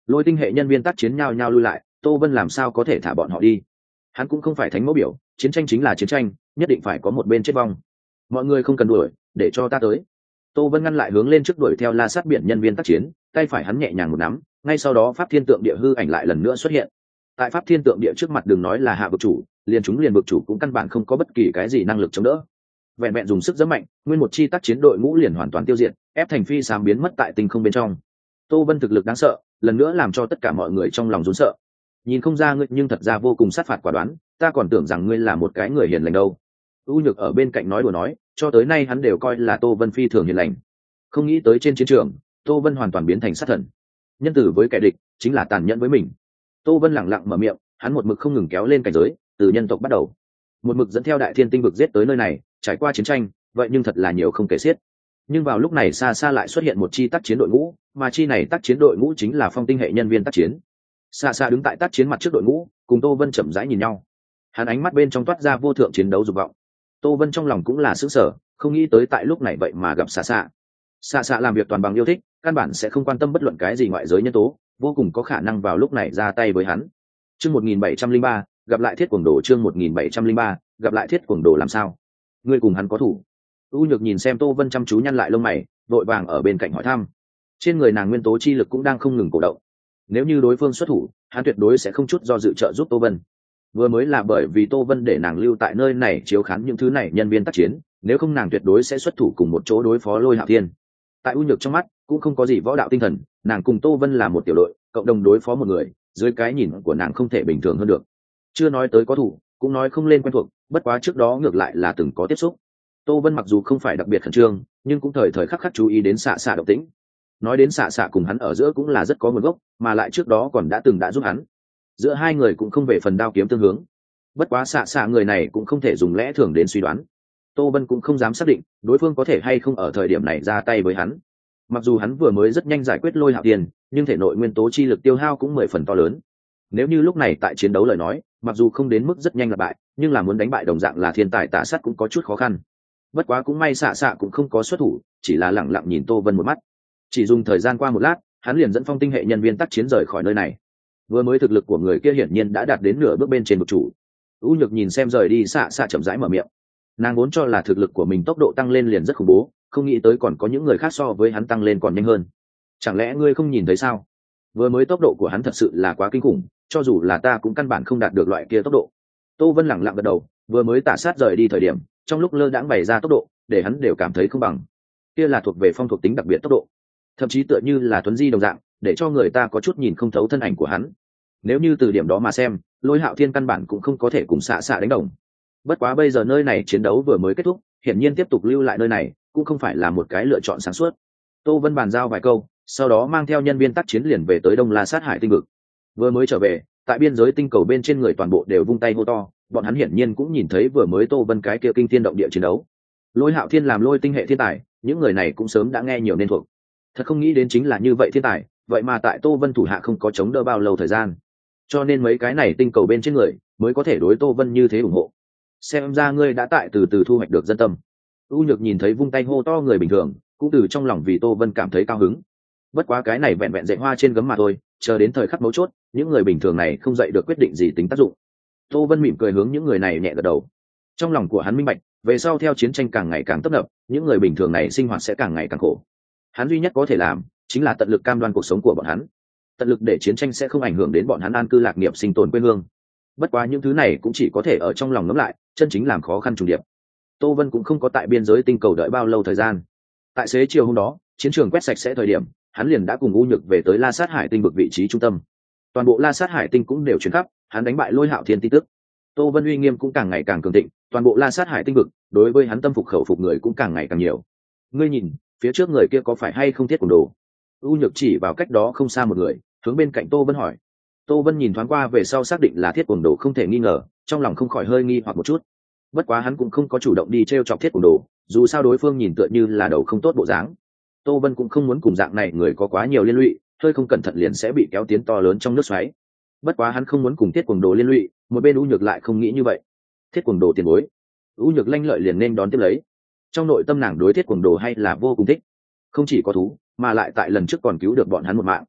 Lôi tinh hệ nhân viên tác chiến nhao nhao lui lại, Tô Vân làm sao có thể thả bọn họ đi. Hắn cũng không phải thánh mẫu biểu, chiến tranh chính là chiến tranh, nhất định phải có một bên chết vong. Mọi người không cần đuổi, để cho ta tới. Tô Vân ngăn lại hướng lên trước đuổi theo La Sát biển nhân viên tác chiến, tay phải hắn nhẹ nhàng một nắm, ngay sau đó pháp thiên tượng địa hư ảnh lại lần nữa xuất hiện. Tại pháp thiên tượng địa trước mặt đừng nói là hạ vực chủ, liền vực chủ cũng căn bản không có bất kỳ cái gì năng lực chống đỡ. Vẹn vẹn dùng sức rất mạnh, nguyên một chi tác chiến đội ngũ liền hoàn toàn tiêu diệt, ép thành phi sám biến mất tại tinh không bên trong. Tô Vân thực lực đáng sợ, lần nữa làm cho tất cả mọi người trong lòng run sợ. Nhìn không ra ngươi nhưng thật ra vô cùng sát phạt quả đoán, ta còn tưởng rằng ngươi là một cái người hiền lành đâu. U Nhược ở bên cạnh nói đùa nói, cho tới nay hắn đều coi là Tô Vân phi thường hiền lành, không nghĩ tới trên chiến trường Tô Vân hoàn toàn biến thành sát thần, nhân tử với kẻ địch chính là tàn nhẫn với mình. Tô Vân lẳng lặng mở miệng, hắn một mực không ngừng kéo lên cảnh giới, từ nhân tộc bắt đầu, một mực dẫn theo đại thiên tinh vực giết tới nơi này, trải qua chiến tranh vậy nhưng thật là nhiều không kể xiết. Nhưng vào lúc này xa xa lại xuất hiện một chi tác chiến đội ngũ, mà chi này tác chiến đội ngũ chính là phong tinh hệ nhân viên tác chiến. Xa xa đứng tại tác chiến mặt trước đội ngũ, cùng Tô Vân chậm rãi nhìn nhau, hắn ánh mắt bên trong toát ra vô thượng chiến đấu dục vọng. Tô Vân trong lòng cũng là sững sờ, không nghĩ tới tại lúc này vậy mà gặp xa xa làm việc toàn bằng yêu thích, căn bản sẽ không quan tâm bất luận cái gì ngoại giới nhân tố, vô cùng có khả năng vào lúc này ra tay với hắn. Chương 1703, gặp lại Thiết Cuồng Đồ. Chương 1703, gặp lại Thiết Cuồng Đồ. Làm sao? Ngươi cùng hắn có thủ? U Nhược nhìn xem Tô Vân chăm chú nhăn lại lông mày, vội vàng ở bên cạnh hỏi thăm. Trên người nàng nguyên tố chi lực cũng đang không ngừng cổ động. Nếu như đối phương xuất thủ, hắn tuyệt đối sẽ không chút do dự trợ giúp Tô Vân. Vừa mới là bởi vì Tô Vân để nàng lưu tại nơi này chiếu khán những thứ này nhân viên tác chiến, nếu không nàng tuyệt đối sẽ xuất thủ cùng một chỗ đối phó Lôi Hạo Thiên. Tại U Nhược trong mắt cũng không có gì võ đạo tinh thần, nàng cùng Tô Vân là một tiểu đội, cộng đồng đối phó một người, dưới cái nhìn của nàng không thể bình thường hơn được. Chưa nói tới có thủ, cũng nói không lên quen thuộc, bất quá trước đó ngược lại là từng có tiếp xúc. Tô Vân mặc dù không phải đặc biệt khẩn trương, nhưng cũng thời thời khắc khắc chú ý đến xạ động tĩnh. Nói đến xạ cùng hắn ở giữa cũng là rất có nguồn gốc, mà lại trước đó còn đã giúp hắn. Giữa hai người cũng không về phần đao kiếm tương hướng. Bất quá xạ người này cũng không thể dùng lẽ thường đến suy đoán. Tô Vân cũng không dám xác định đối phương có thể hay không ở thời điểm này ra tay với hắn. Mặc dù hắn vừa mới rất nhanh giải quyết Lôi Hạo Thiên, nhưng thể nội nguyên tố chi lực tiêu hao cũng 10 phần to lớn. Nếu như lúc này tại chiến đấu lời nói, mặc dù không đến mức rất nhanh là bại, nhưng là muốn đánh bại đồng dạng là thiên tài tả sát cũng có chút khó khăn. Bất quá cũng may xạ cũng không có xuất thủ, chỉ là lẳng lặng nhìn Tô Vân một mắt. Chỉ dùng thời gian qua một lát, hắn liền dẫn phong tinh hệ nhân viên tác chiến rời khỏi nơi này. Vừa mới thực lực của người kia hiển nhiên đã đạt đến nửa bước bên trên vực chủ. U Nhược nhìn xem rời đi xạ chậm rãi mở miệng. Nàng vốn cho là thực lực của mình tốc độ tăng lên liền rất khủng bố, không nghĩ tới còn có những người khác so với hắn tăng lên còn nhanh hơn. Chẳng lẽ ngươi không nhìn thấy sao? Vừa mới tốc độ của hắn thật sự là quá kinh khủng, cho dù là ta cũng căn bản không đạt được loại kia tốc độ. Tô Vân lẳng lặng gật đầu, vừa mới tả sát rời đi thời điểm, trong lúc lơ đãng bày ra tốc độ, để hắn đều cảm thấy không bằng. Kia là thuộc về phong thuộc tính đặc biệt tốc độ, thậm chí tựa như là tuấn di đồng dạng, để cho người ta có chút nhìn không thấu thân ảnh của hắn. Nếu như từ điểm đó mà xem, Lôi Hạo Thiên căn bản cũng không có thể cùng xạ đánh đồng. Bất quá bây giờ nơi này chiến đấu vừa mới kết thúc, hiển nhiên tiếp tục lưu lại nơi này cũng không phải là một cái lựa chọn sáng suốt. Tô Vân bàn giao vài câu, sau đó mang theo nhân viên tác chiến liền về tới Đông La Sát Hải tinh vực. Vừa mới trở về, tại biên giới tinh cầu bên trên người toàn bộ đều vung tay hô to, bọn hắn hiển nhiên cũng nhìn thấy vừa mới Tô Vân cái kia kinh thiên động địa chiến đấu. Lôi Hạo Thiên làm Lôi tinh hệ thiên tài, những người này cũng sớm đã nghe nhiều nên thuộc. Thật không nghĩ đến chính là như vậy thiên tài, vậy mà tại Tô Vân thủ hạ không có chống đỡ bao lâu thời gian, cho nên mấy cái này tinh cầu bên trên người mới có thể đối Tô Vân như thế ủng hộ. Xem ra ngươi đã tại từ từ thu hoạch được dân tâm. U Nhược nhìn thấy vung tay hô to người bình thường, cũng từ trong lòng vì Tô Vân cảm thấy cao hứng. Bất quá cái này vẹn vẹn dạy hoa trên gấm mà thôi, chờ đến thời khắc mấu chốt, những người bình thường này không dậy được quyết định gì tính tác dụng. Tô Vân mỉm cười hướng những người này nhẹ gật đầu. Trong lòng của hắn minh bạch, về sau theo chiến tranh càng ngày càng tấp nập, những người bình thường này sinh hoạt sẽ càng ngày càng khổ. Hắn duy nhất có thể làm chính là tận lực cam đoan cuộc sống của bọn hắn, tận lực để chiến tranh sẽ không ảnh hưởng đến bọn hắn an cư lạc nghiệp sinh tồn quê hương. Bất quá những thứ này cũng chỉ có thể ở trong lòng ngẫm lại, chân chính làm khó khăn trùng điệp. Tô Vân cũng không có tại biên giới tinh cầu đợi bao lâu thời gian. Tại xế chiều hôm đó, chiến trường quét sạch sẽ thời điểm, hắn liền đã cùng U Nhược về tới La Sát Hải tinh vực vị trí trung tâm. Toàn bộ La Sát Hải tinh cũng đều truyền khắp, hắn đánh bại Lôi Hạo Thiên tin tức. Tô Vân uy nghiêm cũng càng ngày càng cường thịnh, toàn bộ La Sát Hải tinh vực đối với hắn tâm phục khẩu phục người cũng càng ngày càng nhiều. Ngươi nhìn, phía trước người kia có phải hay không Thiết Cuồng Đồ? U Nhược chỉ vào cách đó không xa một người, hướng bên cạnh Tô Vân hỏi. Tô Vân nhìn thoáng qua về sau xác định là Thiết Cuồng Đồ không thể nghi ngờ, trong lòng không khỏi hơi nghi hoặc một chút. Bất quá hắn cũng không có chủ động đi trêu chọc Thiết Cuồng Đồ, dù sao đối phương nhìn tựa như là đầu không tốt bộ dáng. Tô Vân cũng không muốn cùng dạng này người có quá nhiều liên lụy, hơi không cẩn thận liền sẽ bị kéo tiến to lớn trong nước xoáy. Bất quá hắn không muốn cùng Thiết Cuồng Đồ liên lụy, một bên U Nhược lại không nghĩ như vậy. Thiết Cuồng Đồ tiền bối. U Nhược lanh lợi liền nên đón tiếp lấy. Trong nội tâm nàng đối Thiết Cuồng Đồ hay là vô cùng thích, không chỉ có thú, mà lại tại lần trước còn cứu được bọn hắn một mạng.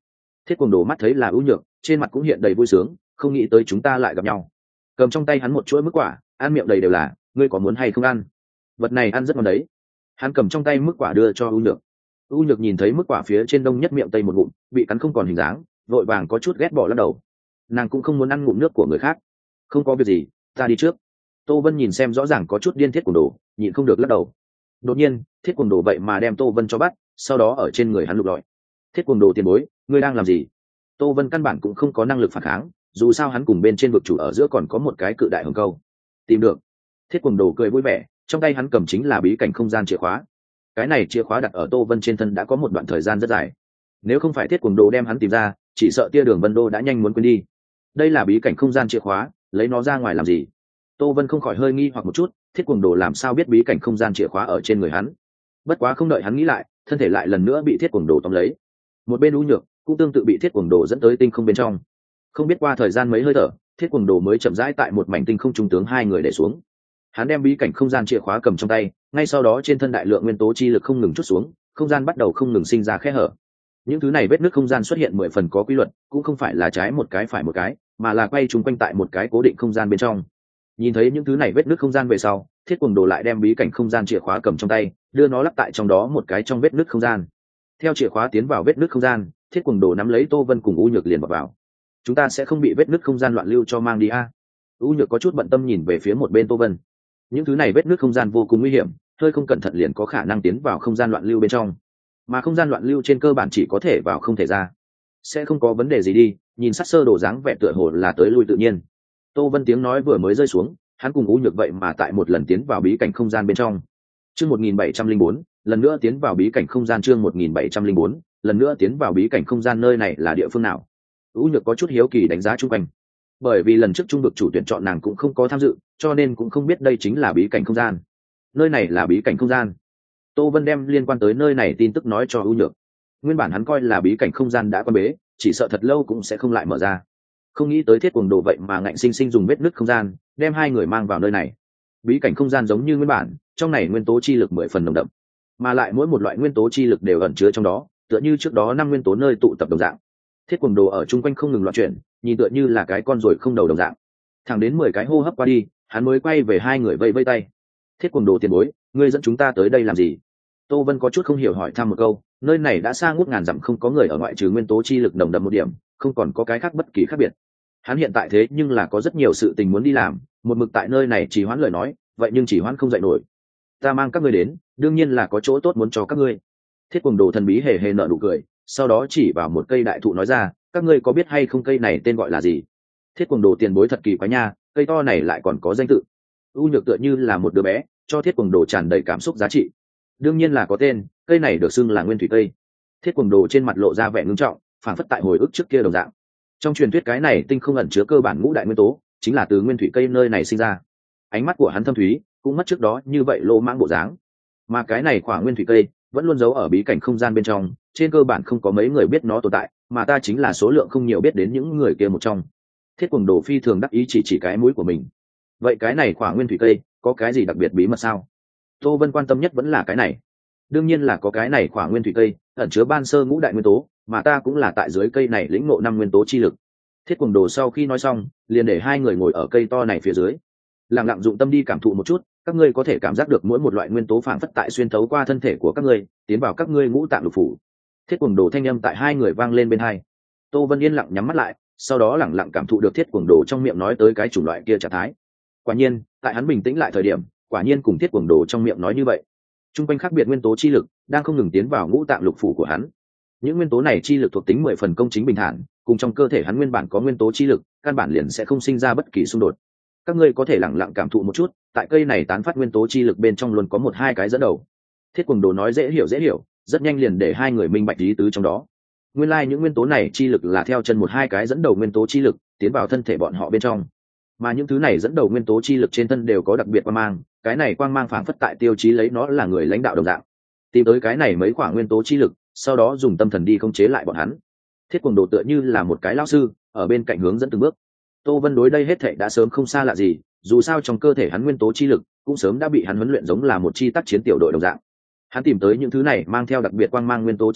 Thiết Cuồng Đồ mắt thấy là ưu nhược, trên mặt cũng hiện đầy vui sướng, không nghĩ tới chúng ta lại gặp nhau. Cầm trong tay hắn một chuỗi mức quả, ăn miệng đầy đều là, ngươi có muốn hay không ăn? Vật này ăn rất ngon đấy. Hắn cầm trong tay mức quả đưa cho ưu nhược. Ưu nhược nhìn thấy mức quả phía trên đông nhất miệng tây một ngụm, bị cắn không còn hình dáng, vội vàng có chút ghét bỏ lắc đầu. Nàng cũng không muốn ăn ngụm nước của người khác. Không có việc gì, ta đi trước. Tô Vân nhìn xem rõ ràng có chút điên Thiết Cuồng Đồ, nhịn không được lắc đầu. Đột nhiên, Thiết Cuồng Đồ vậy mà đem Tô Vân cho bắt, sau đó ở trên người hắn lục lọi. Thiết Cuồng Đồ tiền bối, ngươi đang làm gì? Tô Vân căn bản cũng không có năng lực phản kháng, dù sao hắn cùng bên trên vực chủ ở giữa còn có một cái cự đại hồng câu. Tìm được. Thiết Cuồng Đồ cười vui vẻ, trong tay hắn cầm chính là bí cảnh không gian chìa khóa. Cái này chìa khóa đặt ở Tô Vân trên thân đã có một đoạn thời gian rất dài. Nếu không phải Thiết Cuồng Đồ đem hắn tìm ra, chỉ sợ Tia Đường Vân Đô đã nhanh muốn quên đi. Đây là bí cảnh không gian chìa khóa, lấy nó ra ngoài làm gì? Tô Vân không khỏi hơi nghi hoặc một chút, Thiết Cuồng Đồ làm sao biết bí cảnh không gian chìa khóa ở trên người hắn? Bất quá không đợi hắn nghĩ lại, thân thể lại lần nữa bị Thiết Cuồng Đồ tóm lấy. Một bên U Nhược cũng tương tự bị Thiết Cuồng Đồ dẫn tới tinh không bên trong. Không biết qua thời gian mấy hơi thở, Thiết Cuồng Đồ mới chậm rãi tại một mảnh tinh không trung tướng hai người để xuống. Hắn đem bí cảnh không gian chìa khóa cầm trong tay, ngay sau đó trên thân đại lượng nguyên tố chi lực không ngừng chút xuống, không gian bắt đầu không ngừng sinh ra khe hở. Những thứ này vết nứt không gian xuất hiện 10 phần có quy luật, cũng không phải là trái một cái phải một cái, mà là quay chúng quanh tại một cái cố định không gian bên trong. Nhìn thấy những thứ này vết nứt không gian về sau, Thiết Cuồng Đồ lại đem bí cảnh không gian chìa khóa cầm trong tay, đưa nó lắp tại trong đó một cái trong vết nứt không gian. Theo chìa khóa tiến vào vết nứt không gian, Thiết Cuồng Đồ nắm lấy Tô Vân cùng U Nhược liền vào. Chúng ta sẽ không bị vết nứt không gian loạn lưu cho mang đi a? U Nhược có chút bận tâm nhìn về phía một bên Tô Vân. Những thứ này vết nứt không gian vô cùng nguy hiểm, hơi không cẩn thận liền có khả năng tiến vào không gian loạn lưu bên trong, mà không gian loạn lưu trên cơ bản chỉ có thể vào không thể ra. Sẽ không có vấn đề gì đi, nhìn sát sơ đồ dáng vẻ tựa hồ là tới lui tự nhiên. Tô Vân tiếng nói vừa mới rơi xuống, hắn cùng U Nhược vậy mà tại một lần tiến vào bí cảnh không gian bên trong. Chương 1704, lần nữa tiến vào bí cảnh không gian. Chương 1704, lần nữa tiến vào bí cảnh không gian. Nơi này là địa phương nào? U Nhược có chút hiếu kỳ đánh giá chung quanh. Bởi vì lần trước trung vực chủ tuyển chọn nàng cũng không có tham dự, cho nên cũng không biết đây chính là bí cảnh không gian. Nơi này là bí cảnh không gian. Tô Vân đem liên quan tới nơi này tin tức nói cho U Nhược. Nguyên bản hắn coi là bí cảnh không gian đã quan bế, chỉ sợ thật lâu cũng sẽ không lại mở ra. Không nghĩ tới Thiết Cuồng Đồ vậy mà ngạnh sinh sinh dùng vết nứt không gian đem hai người mang vào nơi này. Bí cảnh không gian giống như nguyên bản, trong này nguyên tố chi lực 10 phần nồng đậm, mà lại mỗi một loại nguyên tố chi lực đều ẩn chứa trong đó, tựa như trước đó 5 nguyên tố nơi tụ tập đồng dạng. Thiết Cuồng Đồ ở chung quanh không ngừng loạn chuyển, nhìn tựa như là cái con ruồi không đầu đồng dạng. Thẳng đến 10 cái hô hấp qua đi, hắn mới quay về hai người vẫy vẫy tay. Thiết Cuồng Đồ tiền bối, ngươi dẫn chúng ta tới đây làm gì? Tô Vân có chút không hiểu hỏi thăm một câu, nơi này đã xa ngút ngàn dặm không có người ở ngoại trừ nguyên tố chi lực nồng đậm một điểm, không còn có cái khác bất kỳ khác biệt. Hắn hiện tại thế nhưng là có rất nhiều sự tình muốn đi làm, một mực tại nơi này chỉ hoãn lời nói, vậy nhưng chỉ hoãn không dậy nổi. Ta mang các ngươi đến, đương nhiên là có chỗ tốt muốn cho các ngươi. Thiết Cuồng Đồ thần bí hề hề nở nụ cười, sau đó chỉ vào một cây đại thụ nói ra, các ngươi có biết hay không cây này tên gọi là gì? Thiết Cuồng Đồ tiền bối thật kỳ quái nha, cây to này lại còn có danh tự. U Nhược tựa như là một đứa bé, cho Thiết Cuồng Đồ tràn đầy cảm xúc giá trị. Đương nhiên là có tên, cây này được xưng là nguyên thủy cây. Thiết Cuồng Đồ trên mặt lộ ra vẻ ngưng trọng, phản phất tại hồi ức trước kia đồng dạng. Trong truyền thuyết cái này tinh không ẩn chứa cơ bản ngũ đại nguyên tố, chính là từ nguyên thủy cây nơi này sinh ra. Ánh mắt của hắn thâm thúy, cũng mất trước đó như vậy lô mãng bộ dáng. Mà cái này quả nguyên thủy cây vẫn luôn giấu ở bí cảnh không gian bên trong, trên cơ bản không có mấy người biết nó tồn tại, mà ta chính là số lượng không nhiều biết đến những người kia một trong. Thiết Cuồng Đồ phi thường đắc ý chỉ cái mũi của mình. Vậy cái này quả nguyên thủy cây có cái gì đặc biệt bí mật sao? Tô Vân quan tâm nhất vẫn là cái này. Đương nhiên là có cái này quả nguyên thủy cây ẩn chứa ban sơ ngũ đại nguyên tố, mà ta cũng là tại dưới cây này lĩnh ngộ 5 nguyên tố chi lực. Thiết Cuồng Đồ sau khi nói xong, liền để hai người ngồi ở cây to này phía dưới, lặng lặng dụng tâm đi cảm thụ một chút. Các ngươi có thể cảm giác được mỗi một loại nguyên tố phảng phất tại xuyên thấu qua thân thể của các ngươi, tiến vào các ngươi ngũ tạng lục phủ. Thiết Cuồng Đồ thanh âm tại hai người vang lên bên hai. Tô Vân yên lặng nhắm mắt lại, sau đó lặng lặng cảm thụ được Thiết Cuồng Đồ trong miệng nói tới cái chủng loại kia trạng thái. Quả nhiên, tại hắn bình tĩnh lại thời điểm, quả nhiên cùng Thiết Cuồng Đồ trong miệng nói như vậy. Trung quanh khác biệt nguyên tố chi lực đang không ngừng tiến vào ngũ tạng lục phủ của hắn. Những nguyên tố này chi lực thuộc tính 10 phần công chính bình thản, cùng trong cơ thể hắn nguyên bản có nguyên tố chi lực, căn bản liền sẽ không sinh ra bất kỳ xung đột. Các ngươi có thể lặng lặng cảm thụ một chút, tại cây này tán phát nguyên tố chi lực bên trong luôn có một hai cái dẫn đầu. Thiết Cuồng Đồ nói dễ hiểu, rất nhanh liền để hai người minh bạch ý tứ trong đó. Nguyên lai những nguyên tố này chi lực là theo chân một hai cái dẫn đầu nguyên tố chi lực tiến vào thân thể bọn họ bên trong, mà những thứ này dẫn đầu nguyên tố chi lực trên thân đều có đặc biệt quang mang, cái này quang mang phảng phất tại tiêu chí lấy nó là người lãnh đạo đồng dạng. Tìm tới cái này mấy khoảng nguyên tố chi lực, sau đó dùng tâm thần đi khống chế lại bọn hắn. Thiết Cuồng Đồ tựa như là một cái lão sư ở bên cạnh hướng dẫn từng bước. Tô Vân đối đây hết thảy đã sớm không xa lạ gì, dù sao trong cơ thể hắn nguyên tố chi lực cũng sớm đã bị hắn huấn luyện giống là một chi tác chiến tiểu đội đồng dạng. Hắn tìm tới những thứ này mang theo đặc biệt quang mang nguyên tố chi lực,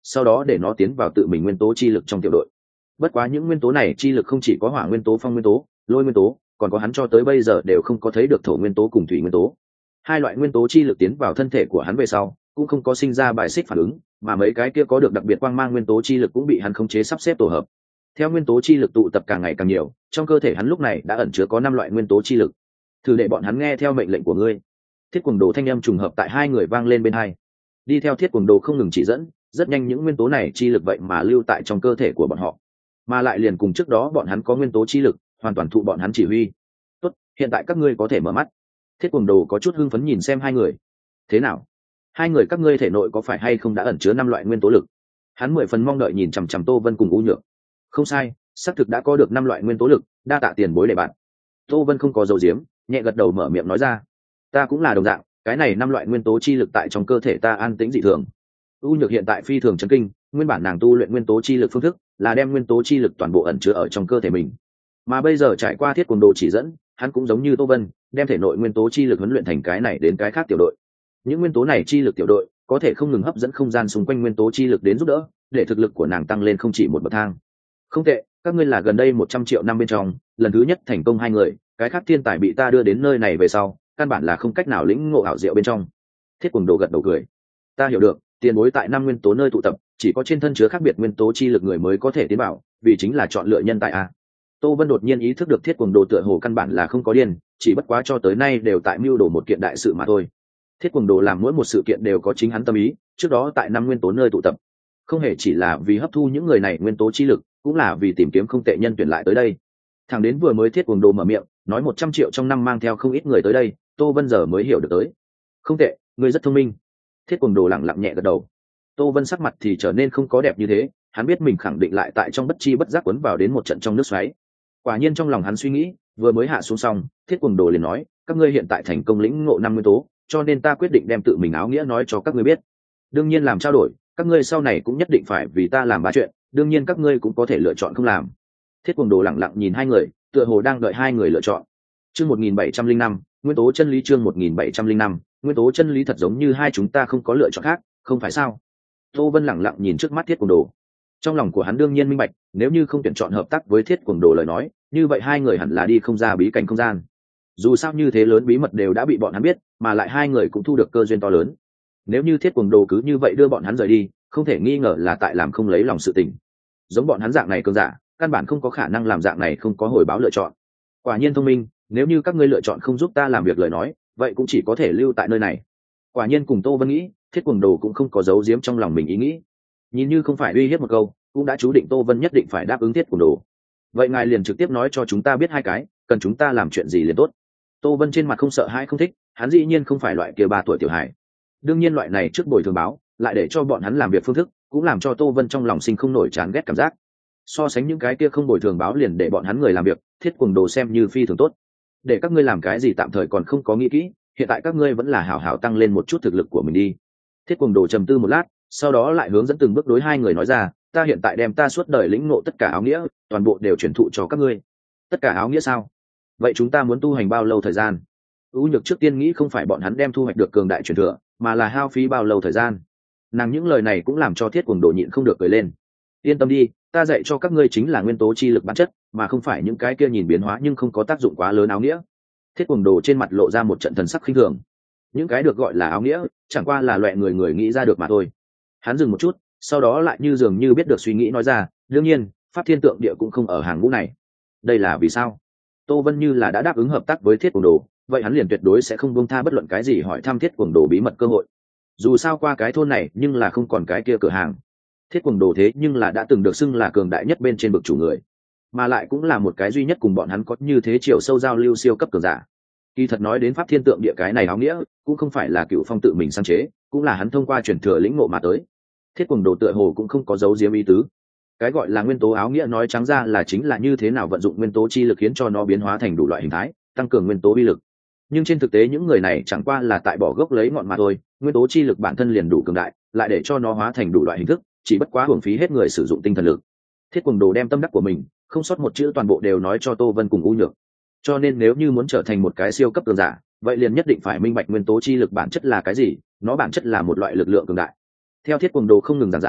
sau đó để nó tiến vào tự mình nguyên tố chi lực trong tiểu đội. Bất quá những nguyên tố này chi lực không chỉ có hỏa nguyên tố, phong nguyên tố, lôi nguyên tố, còn có hắn cho tới bây giờ đều không có thấy được thổ nguyên tố cùng thủy nguyên tố. Hai loại nguyên tố chi lực tiến vào thân thể của hắn về sau cũng không có sinh ra bài xích phản ứng, mà mấy cái kia có được đặc biệt quang mang nguyên tố chi lực cũng bị hắn khống chế sắp xếp tổ hợp. Theo nguyên tố chi lực tụ tập càng ngày càng nhiều, trong cơ thể hắn lúc này đã ẩn chứa có 5 loại nguyên tố chi lực. Thử để bọn hắn nghe theo mệnh lệnh của ngươi. Thiết Cuồng Đồ thanh âm trùng hợp tại hai người vang lên bên hai. Đi theo Thiết Cuồng Đồ không ngừng chỉ dẫn, rất nhanh những nguyên tố này chi lực vậy mà lưu tại trong cơ thể của bọn họ, mà lại liền cùng trước đó bọn hắn có nguyên tố chi lực, hoàn toàn thụ bọn hắn chỉ huy. Tốt, hiện tại các ngươi có thể mở mắt. Thiết Cuồng Đồ có chút hưng phấn nhìn xem hai người. Thế nào? Hai người các ngươi thể nội có phải hay không đã ẩn chứa 5 loại nguyên tố lực? Hắn 10 phần mong đợi nhìn chằm chằm Tô Vân cùng U Nhược. Không sai, xác thực đã có được 5 loại nguyên tố lực, đa tạ tiền bối để bạn. Tô Vân không có dấu diếm, nhẹ gật đầu mở miệng nói ra. Ta cũng là đồng dạng, cái này 5 loại nguyên tố chi lực tại trong cơ thể ta an tĩnh dị thường. U Nhược hiện tại phi thường chấn kinh, nguyên bản nàng tu luyện nguyên tố chi lực phương thức là đem nguyên tố chi lực toàn bộ ẩn chứa ở trong cơ thể mình, mà bây giờ trải qua Thiết Cuồng Đồ chỉ dẫn, hắn cũng giống như Tô Vân, đem thể nội nguyên tố chi lực huấn luyện thành cái này đến cái khác tiểu đội. Những nguyên tố này chi lực tiểu đội có thể không ngừng hấp dẫn không gian xung quanh nguyên tố chi lực đến giúp đỡ, để thực lực của nàng tăng lên không chỉ một bậc thang. Không tệ, các ngươi là gần đây 100 triệu năm bên trong lần thứ nhất thành công 2 người, cái khác thiên tài bị ta đưa đến nơi này về sau căn bản là không cách nào lĩnh ngộ ảo diệu bên trong. Thiết Cuồng Đồ gật đầu cười. Ta hiểu được, tiền bối tại 5 nguyên tố nơi tụ tập, chỉ có trên thân chứa khác biệt nguyên tố chi lực người mới có thể tiến vào, vì chính là chọn lựa nhân tài a. Tô Vân đột nhiên ý thức được Thiết Cuồng Đồ tựa hồ căn bản là không có điên, chỉ bất quá cho tới nay đều tại mưu đồ một kiện đại sự mà thôi. Thiết Cuồng Đồ làm mỗi một sự kiện đều có chính hắn tâm ý, trước đó tại 5 nguyên tố nơi tụ tập, không hề chỉ là vì hấp thu những người này nguyên tố chi lực, cũng là vì tìm kiếm không tệ nhân tuyển lại tới đây. Thẳng đến vừa mới Thiết Cuồng Đồ mở miệng nói 100 triệu trong năm mang theo không ít người tới đây, Tô Vân giờ mới hiểu được tới. Không tệ, ngươi rất thông minh. Thiết Cuồng Đồ lặng lặng nhẹ gật đầu. Tô Vân sắc mặt thì trở nên không có đẹp như thế, hắn biết mình khẳng định lại tại trong bất chi bất giác quấn vào đến một trận trong nước xoáy. Quả nhiên trong lòng hắn suy nghĩ, vừa mới hạ xuống xong, Thiết Cuồng Đồ liền nói, các ngươi hiện tại thành công lĩnh ngộ 5 nguyên tố, cho nên ta quyết định đem tự mình áo nghĩa nói cho các ngươi biết. Đương nhiên làm trao đổi, các ngươi sau này cũng nhất định phải vì ta làm 3 chuyện, đương nhiên các ngươi cũng có thể lựa chọn không làm. Thiết Cuồng Đồ lặng lặng nhìn hai người, tựa hồ đang đợi hai người lựa chọn. Chương 1705, nguyên tố chân lý. Chương 1705, nguyên tố chân lý. Thật giống như hai chúng ta không có lựa chọn khác, không phải sao? Tô Vân lặng lặng nhìn trước mắt Thiết Cuồng Đồ. Trong lòng của hắn đương nhiên minh bạch, nếu như không tuyển chọn hợp tác với Thiết Cuồng Đồ lời nói, như vậy hai người hẳn là đi không ra bí cảnh không gian. Dù sao như thế lớn bí mật đều đã bị bọn hắn biết, mà lại hai người cũng thu được cơ duyên to lớn. Nếu như Thiết Cuồng Đồ cứ như vậy đưa bọn hắn rời đi, không thể nghi ngờ là tại làm không lấy lòng sự tình. Giống bọn hắn dạng này cường giả, căn bản không có khả năng làm dạng này không có hồi báo lựa chọn. Quả nhiên thông minh, nếu như các ngươi lựa chọn không giúp ta làm việc lời nói, vậy cũng chỉ có thể lưu tại nơi này. Quả nhiên cùng Tô Vân nghĩ, Thiết Cuồng Đồ cũng không có giấu giếm trong lòng mình ý nghĩ. Nhìn như không phải uy hiếp một câu, cũng đã chú định Tô Vân nhất định phải đáp ứng Thiết Cuồng Đồ. Vậy ngài liền trực tiếp nói cho chúng ta biết 2 cái, cần chúng ta làm chuyện gì liền tốt. Tô Vân trên mặt không sợ hãi không thích, hắn dĩ nhiên không phải loại kia 3 tuổi tiểu hài. Đương nhiên loại này trước bồi thường báo, lại để cho bọn hắn làm việc phương thức, cũng làm cho Tô Vân trong lòng sinh không nổi chán ghét cảm giác. So sánh những cái kia không bồi thường báo liền để bọn hắn người làm việc, Thiết Cuồng Đồ xem như phi thường tốt. Để các ngươi làm cái gì tạm thời còn không có nghĩ kỹ, hiện tại các ngươi vẫn là hảo hảo tăng lên một chút thực lực của mình đi. Thiết Cuồng Đồ trầm tư một lát, sau đó lại hướng dẫn từng bước đối hai người nói ra, ta hiện tại đem ta suốt đời lĩnh ngộ tất cả áo nghĩa, toàn bộ đều truyền thụ cho các ngươi. Tất cả áo nghĩa sao? Vậy chúng ta muốn tu hành bao lâu thời gian? U Nhược trước tiên nghĩ không phải bọn hắn đem thu hoạch được cường đại truyền thừa, mà là hao phí bao lâu thời gian. Nàng những lời này cũng làm cho Thiết Cuồng Đồ nhịn không được cười lên. Yên tâm đi, ta dạy cho các ngươi chính là nguyên tố chi lực bản chất, mà không phải những cái kia nhìn biến hóa nhưng không có tác dụng quá lớn áo nghĩa. Thiết Cuồng Đồ trên mặt lộ ra một trận thần sắc khinh thường. Những cái được gọi là áo nghĩa, chẳng qua là loại người nghĩ ra được mà thôi. Hắn dừng một chút, sau đó lại như dường như biết được suy nghĩ nói ra, đương nhiên, Pháp Thiên Tượng Địa cũng không ở hàng ngũ này. Đây là vì sao? Tô Vân như là đã đáp ứng hợp tác với Thiết Cuồng Đồ, vậy hắn liền tuyệt đối sẽ không buông tha bất luận cái gì hỏi thăm Thiết Cuồng Đồ bí mật cơ hội. Dù sao qua cái thôn này nhưng là không còn cái kia cửa hàng. Thiết Cuồng Đồ thế nhưng là đã từng được xưng là cường đại nhất bên trên bậc chủ người, mà lại cũng là một cái duy nhất cùng bọn hắn có như thế chiều sâu giao lưu siêu cấp cường giả. Kỳ thật nói đến Pháp Thiên Tượng Địa cái này áo nghĩa, cũng không phải là Cửu Phong tự mình sáng chế, cũng là hắn thông qua truyền thừa lĩnh ngộ mà tới. Thiết Cuồng Đồ tựa hồ cũng không có giấu giếm ý tứ. Cái gọi là nguyên tố áo nghĩa nói trắng ra là chính là như thế nào vận dụng nguyên tố chi lực khiến cho nó biến hóa thành đủ loại hình thái, tăng cường nguyên tố uy lực. Nhưng trên thực tế những người này chẳng qua là tại bỏ gốc lấy ngọn mà thôi, nguyên tố chi lực bản thân liền đủ cường đại, lại để cho nó hóa thành đủ loại hình thức, chỉ bất quá hưởng phí hết người sử dụng tinh thần lực. Thiết Cuồng Đồ đem tâm đắc của mình, không sót một chữ toàn bộ đều nói cho Tô Vân cùng U Nhược. Cho nên nếu như muốn trở thành một cái siêu cấp cường giả, vậy liền nhất định phải minh bạch nguyên tố chi lực bản chất là cái gì, nó bản chất là một loại lực lượng cường đại. Theo Thiết Cuồng Đồ không ngừng giảng giải,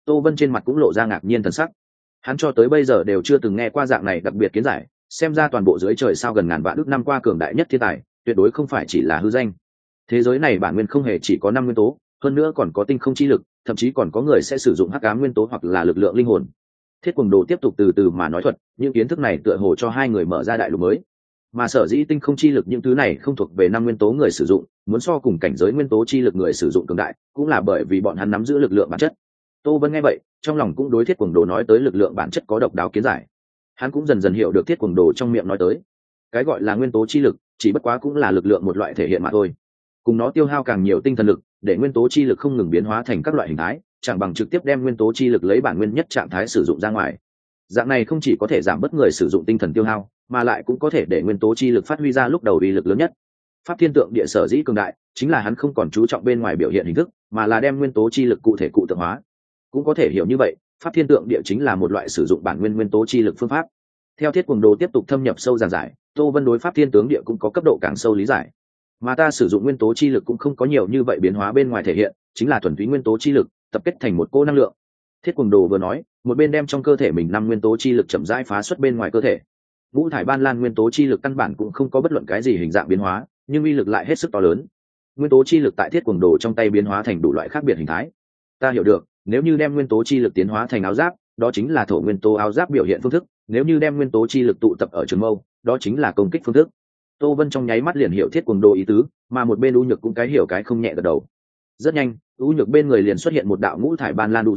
Tô Vân trên mặt cũng lộ ra ngạc nhiên thần sắc. Hắn cho tới bây giờ đều chưa từng nghe qua dạng này đặc biệt kiến giải, xem ra toàn bộ dưới trời sao gần ngàn vạn ước năm qua cường đại nhất thiên tài, tuyệt đối không phải chỉ là hư danh. Thế giới này bản nguyên không hề chỉ có 5 nguyên tố, hơn nữa còn có tinh không chi lực, thậm chí còn có người sẽ sử dụng hắc ám nguyên tố hoặc là lực lượng linh hồn. Thiết Quần Đồ tiếp tục từ từ mà nói thuật, những kiến thức này tựa hồ cho hai người mở ra đại lục mới. Mà sở dĩ tinh không chi lực những thứ này không thuộc về 5 nguyên tố người sử dụng, muốn so cùng cảnh giới nguyên tố chi lực người sử dụng cường đại, cũng là bởi vì bọn hắn nắm giữ lực lượng bản chất. Tô Vân nghe vậy, trong lòng cũng đối Thiết Quần Đồ nói tới lực lượng bản chất có độc đáo kiến giải. Hắn cũng dần dần hiểu được Thiết Quần Đồ trong miệng nói tới. Cái gọi là nguyên tố chi lực, chỉ bất quá cũng là lực lượng một loại thể hiện mà thôi. Cùng nó tiêu hao càng nhiều tinh thần lực, để nguyên tố chi lực không ngừng biến hóa thành các loại hình thái, chẳng bằng trực tiếp đem nguyên tố chi lực lấy bản nguyên nhất trạng thái sử dụng ra ngoài. Dạng này không chỉ có thể giảm bớt người sử dụng tinh thần tiêu hao, mà lại cũng có thể để nguyên tố chi lực phát huy ra lúc đầu uy lực lớn nhất. Pháp Thiên Tượng Địa sở dĩ cường đại, chính là hắn không còn chú trọng bên ngoài biểu hiện hình thức, mà là đem nguyên tố chi lực cụ thể cụ tượng hóa. Cũng có thể hiểu như vậy, Pháp Thiên Tượng Địa chính là một loại sử dụng bản nguyên nguyên tố chi lực phương pháp. Theo Thiết Quần Đồ tiếp tục thâm nhập sâu giảng giải, Tô Vân đối Pháp Thiên Tướng Địa cũng có cấp độ càng sâu lý giải. Mà ta sử dụng nguyên tố chi lực cũng không có nhiều như vậy biến hóa bên ngoài thể hiện, chính là thuần túy nguyên tố chi lực tập kết thành một cô năng lượng. Thiết Quần Đồ vừa nói, một bên đem trong cơ thể mình 5 nguyên tố chi lực chậm rãi phá xuất bên ngoài cơ thể. Ngũ thải ban lan nguyên tố chi lực căn bản cũng không có bất luận cái gì hình dạng biến hóa, nhưng uy lực lại hết sức to lớn. Nguyên tố chi lực tại Thiết Quần Đồ trong tay biến hóa thành đủ loại khác biệt hình thái. Ta hiểu được, nếu như đem nguyên tố chi lực tiến hóa thành áo giáp, đó chính là thổ nguyên tố áo giáp biểu hiện phương thức, nếu như đem nguyên tố chi lực tụ tập ở trường mâu, đó chính là công kích phương thức. Tô Vân trong nháy mắt liền hiểu Thiết Quần Đồ ý tứ, mà một bên U Nhược cũng cái hiểu cái không nhẹ gật đầu. Rất nhanh, U Nhược bên người liền xuất hiện một đạo ngũ thải ban lan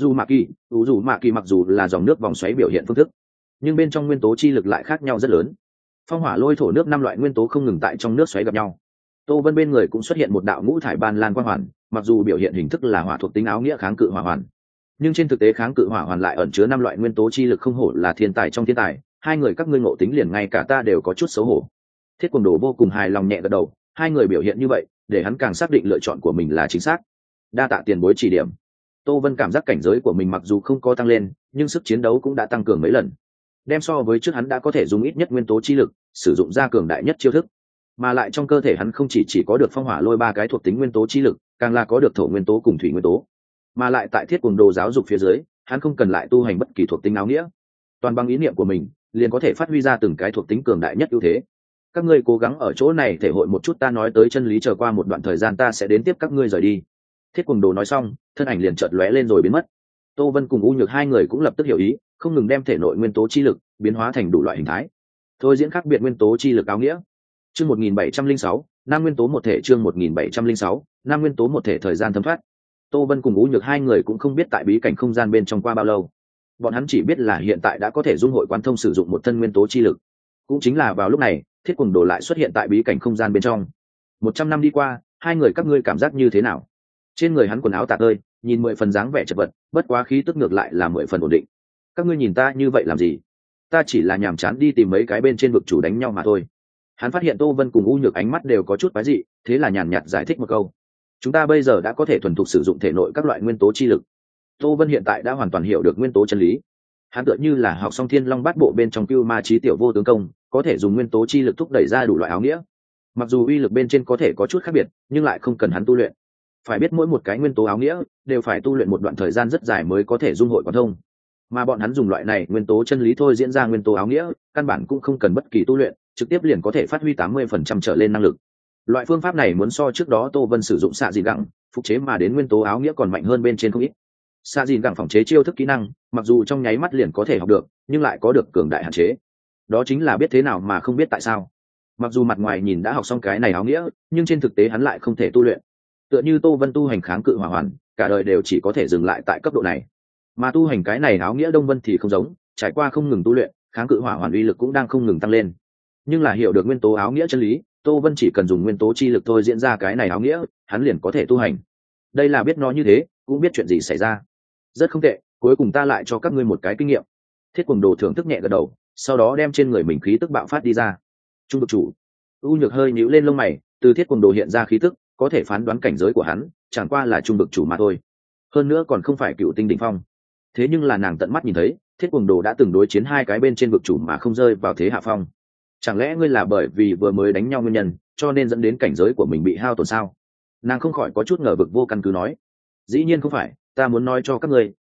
u dù mạ kỳ mặc dù là dòng nước vòng xoáy biểu hiện phương thức, nhưng bên trong nguyên tố chi lực lại khác nhau rất lớn. Phong hỏa lôi thổ nước 5 loại nguyên tố không ngừng tại trong nước xoáy gặp nhau. Tô Vân bên người cũng xuất hiện một đạo ngũ thải ban lan quang hoàn, mặc dù biểu hiện hình thức là hỏa thuộc tính áo nghĩa kháng cự hỏa hoàn, nhưng trên thực tế kháng cự hỏa hoàn lại ẩn chứa 5 loại nguyên tố chi lực, không hổ là thiên tài trong thiên tài, hai người các ngươi ngộ tính liền ngay cả ta đều có chút xấu hổ. Thiết Quần Đồ vô cùng hài lòng nhẹ gật đầu, hai người biểu hiện như vậy, để hắn càng xác định lựa chọn của mình là chính xác. Đa tạ tiền bối chỉ điểm. Tô Vân cảm giác cảnh giới của mình mặc dù không có tăng lên, nhưng sức chiến đấu cũng đã tăng cường mấy lần. Đem so với trước hắn đã có thể dùng ít nhất nguyên tố chi lực, sử dụng ra cường đại nhất chiêu thức. Mà lại trong cơ thể hắn không chỉ có được phong hỏa lôi 3 cái thuộc tính nguyên tố chi lực, càng là có được thổ nguyên tố cùng thủy nguyên tố. Mà lại tại Thiết Quần Đồ giáo dục phía dưới, hắn không cần lại tu hành bất kỳ thuộc tính áo nghĩa, toàn bằng ý niệm của mình, liền có thể phát huy ra từng cái thuộc tính cường đại nhất ưu thế. Các ngươi cố gắng ở chỗ này thể hội một chút ta nói tới chân lý, chờ qua một đoạn thời gian ta sẽ đến tiếp các ngươi rời đi. Thiết Quần Đồ nói xong, thân ảnh liền chợt lóe lên rồi biến mất. Tô Vân cùng U Nhược hai người cũng lập tức hiểu ý, không ngừng đem thể nội nguyên tố chi lực biến hóa thành đủ loại hình thái, thôi diễn khác biệt nguyên tố chi lực áo nghĩa. Chương 1706, năm nguyên tố một thể. Chương 1706, năm nguyên tố một thể. Thời gian thấm thoát, Tô Vân cùng U Nhược hai người cũng không biết tại bí cảnh không gian bên trong qua bao lâu. Bọn hắn chỉ biết là hiện tại đã có thể dung hội quán thông sử dụng một thân nguyên tố chi lực. Cũng chính là vào lúc này, Thiết Quần Đồ lại xuất hiện tại bí cảnh không gian bên trong. 100 năm đi qua, hai người các ngươi cảm giác như thế nào? Trên người hắn quần áo tả tơi, nhìn 10 phần dáng vẻ chật vật, bất quá khí tức ngược lại là 10 phần ổn định. Các ngươi nhìn ta như vậy làm gì? Ta chỉ là nhàm chán đi tìm mấy cái bên trên vực chủ đánh nhau mà thôi. Hắn phát hiện Tô Vân cùng U Nhược ánh mắt đều có chút quái dị, thế là nhàn nhạt giải thích một câu. Chúng ta bây giờ đã có thể thuần thục sử dụng thể nội các loại nguyên tố chi lực. Tô Vân hiện tại đã hoàn toàn hiểu được nguyên tố chân lý. Hắn tựa như là học xong Thiên Long Bát Bộ bên trong Cưu Ma Chí Tiểu Vô Tướng Công, có thể dùng nguyên tố chi lực thúc đẩy ra đủ loại áo nghĩa. Mặc dù uy lực bên trên có thể có chút khác biệt, nhưng lại không cần hắn tu luyện. Phải biết mỗi một cái nguyên tố áo nghĩa đều phải tu luyện một đoạn thời gian rất dài mới có thể dung hội quán thông. Mà bọn hắn dùng loại này nguyên tố chân lý thôi diễn ra nguyên tố áo nghĩa, căn bản cũng không cần bất kỳ tu luyện, trực tiếp liền có thể phát huy 80% trở lên năng lực. Loại phương pháp này muốn so trước đó Tô Vân sử dụng xạ dìn gẳng phục chế mà đến nguyên tố áo nghĩa còn mạnh hơn bên trên không ít. Xạ dìn gẳng phòng chế chiêu thức kỹ năng, mặc dù trong nháy mắt liền có thể học được, nhưng lại có được cường đại hạn chế. Đó chính là biết thế nào mà không biết tại sao. Mặc dù mặt ngoài nhìn đã học xong cái này áo nghĩa, nhưng trên thực tế hắn lại không thể tu luyện. Tựa như Tô Vân tu hành kháng cự hỏa hoàn, cả đời đều chỉ có thể dừng lại tại cấp độ này. Mà tu hành cái này áo nghĩa Đông Vân thì không giống, trải qua không ngừng tu luyện, kháng cự hỏa hoàn uy lực cũng đang không ngừng tăng lên. Nhưng là hiểu được nguyên tố áo nghĩa chân lý, Tô Vân chỉ cần dùng nguyên tố chi lực thôi diễn ra cái này áo nghĩa, hắn liền có thể tu hành. Đây là biết nó như thế, cũng biết chuyện gì xảy ra. Rất không tệ, cuối cùng ta lại cho các ngươi một cái kinh nghiệm. Thiết Quần Đồ thưởng thức nhẹ gật đầu, sau đó đem trên người mình khí tức bạo phát đi ra. Trung vực chủ. U Nhược hơi nhíu lên lông mày, từ Thiết Quần Đồ hiện ra khí tức, có thể phán đoán cảnh giới của hắn, chẳng qua là trung vực chủ mà thôi. Hơn nữa còn không phải cựu tinh đỉnh phong. Thế nhưng là nàng tận mắt nhìn thấy, Thiết Quần Đồ đã từng đối chiến hai cái bên trên vực chủ mà không rơi vào thế hạ phong. Chẳng lẽ ngươi là bởi vì vừa mới đánh nhau nguyên nhân, cho nên dẫn đến cảnh giới của mình bị hao tổn sao? Nàng không khỏi có chút ngờ vực vô căn cứ nói. Dĩ nhiên không phải, ta muốn nói cho các ngươi,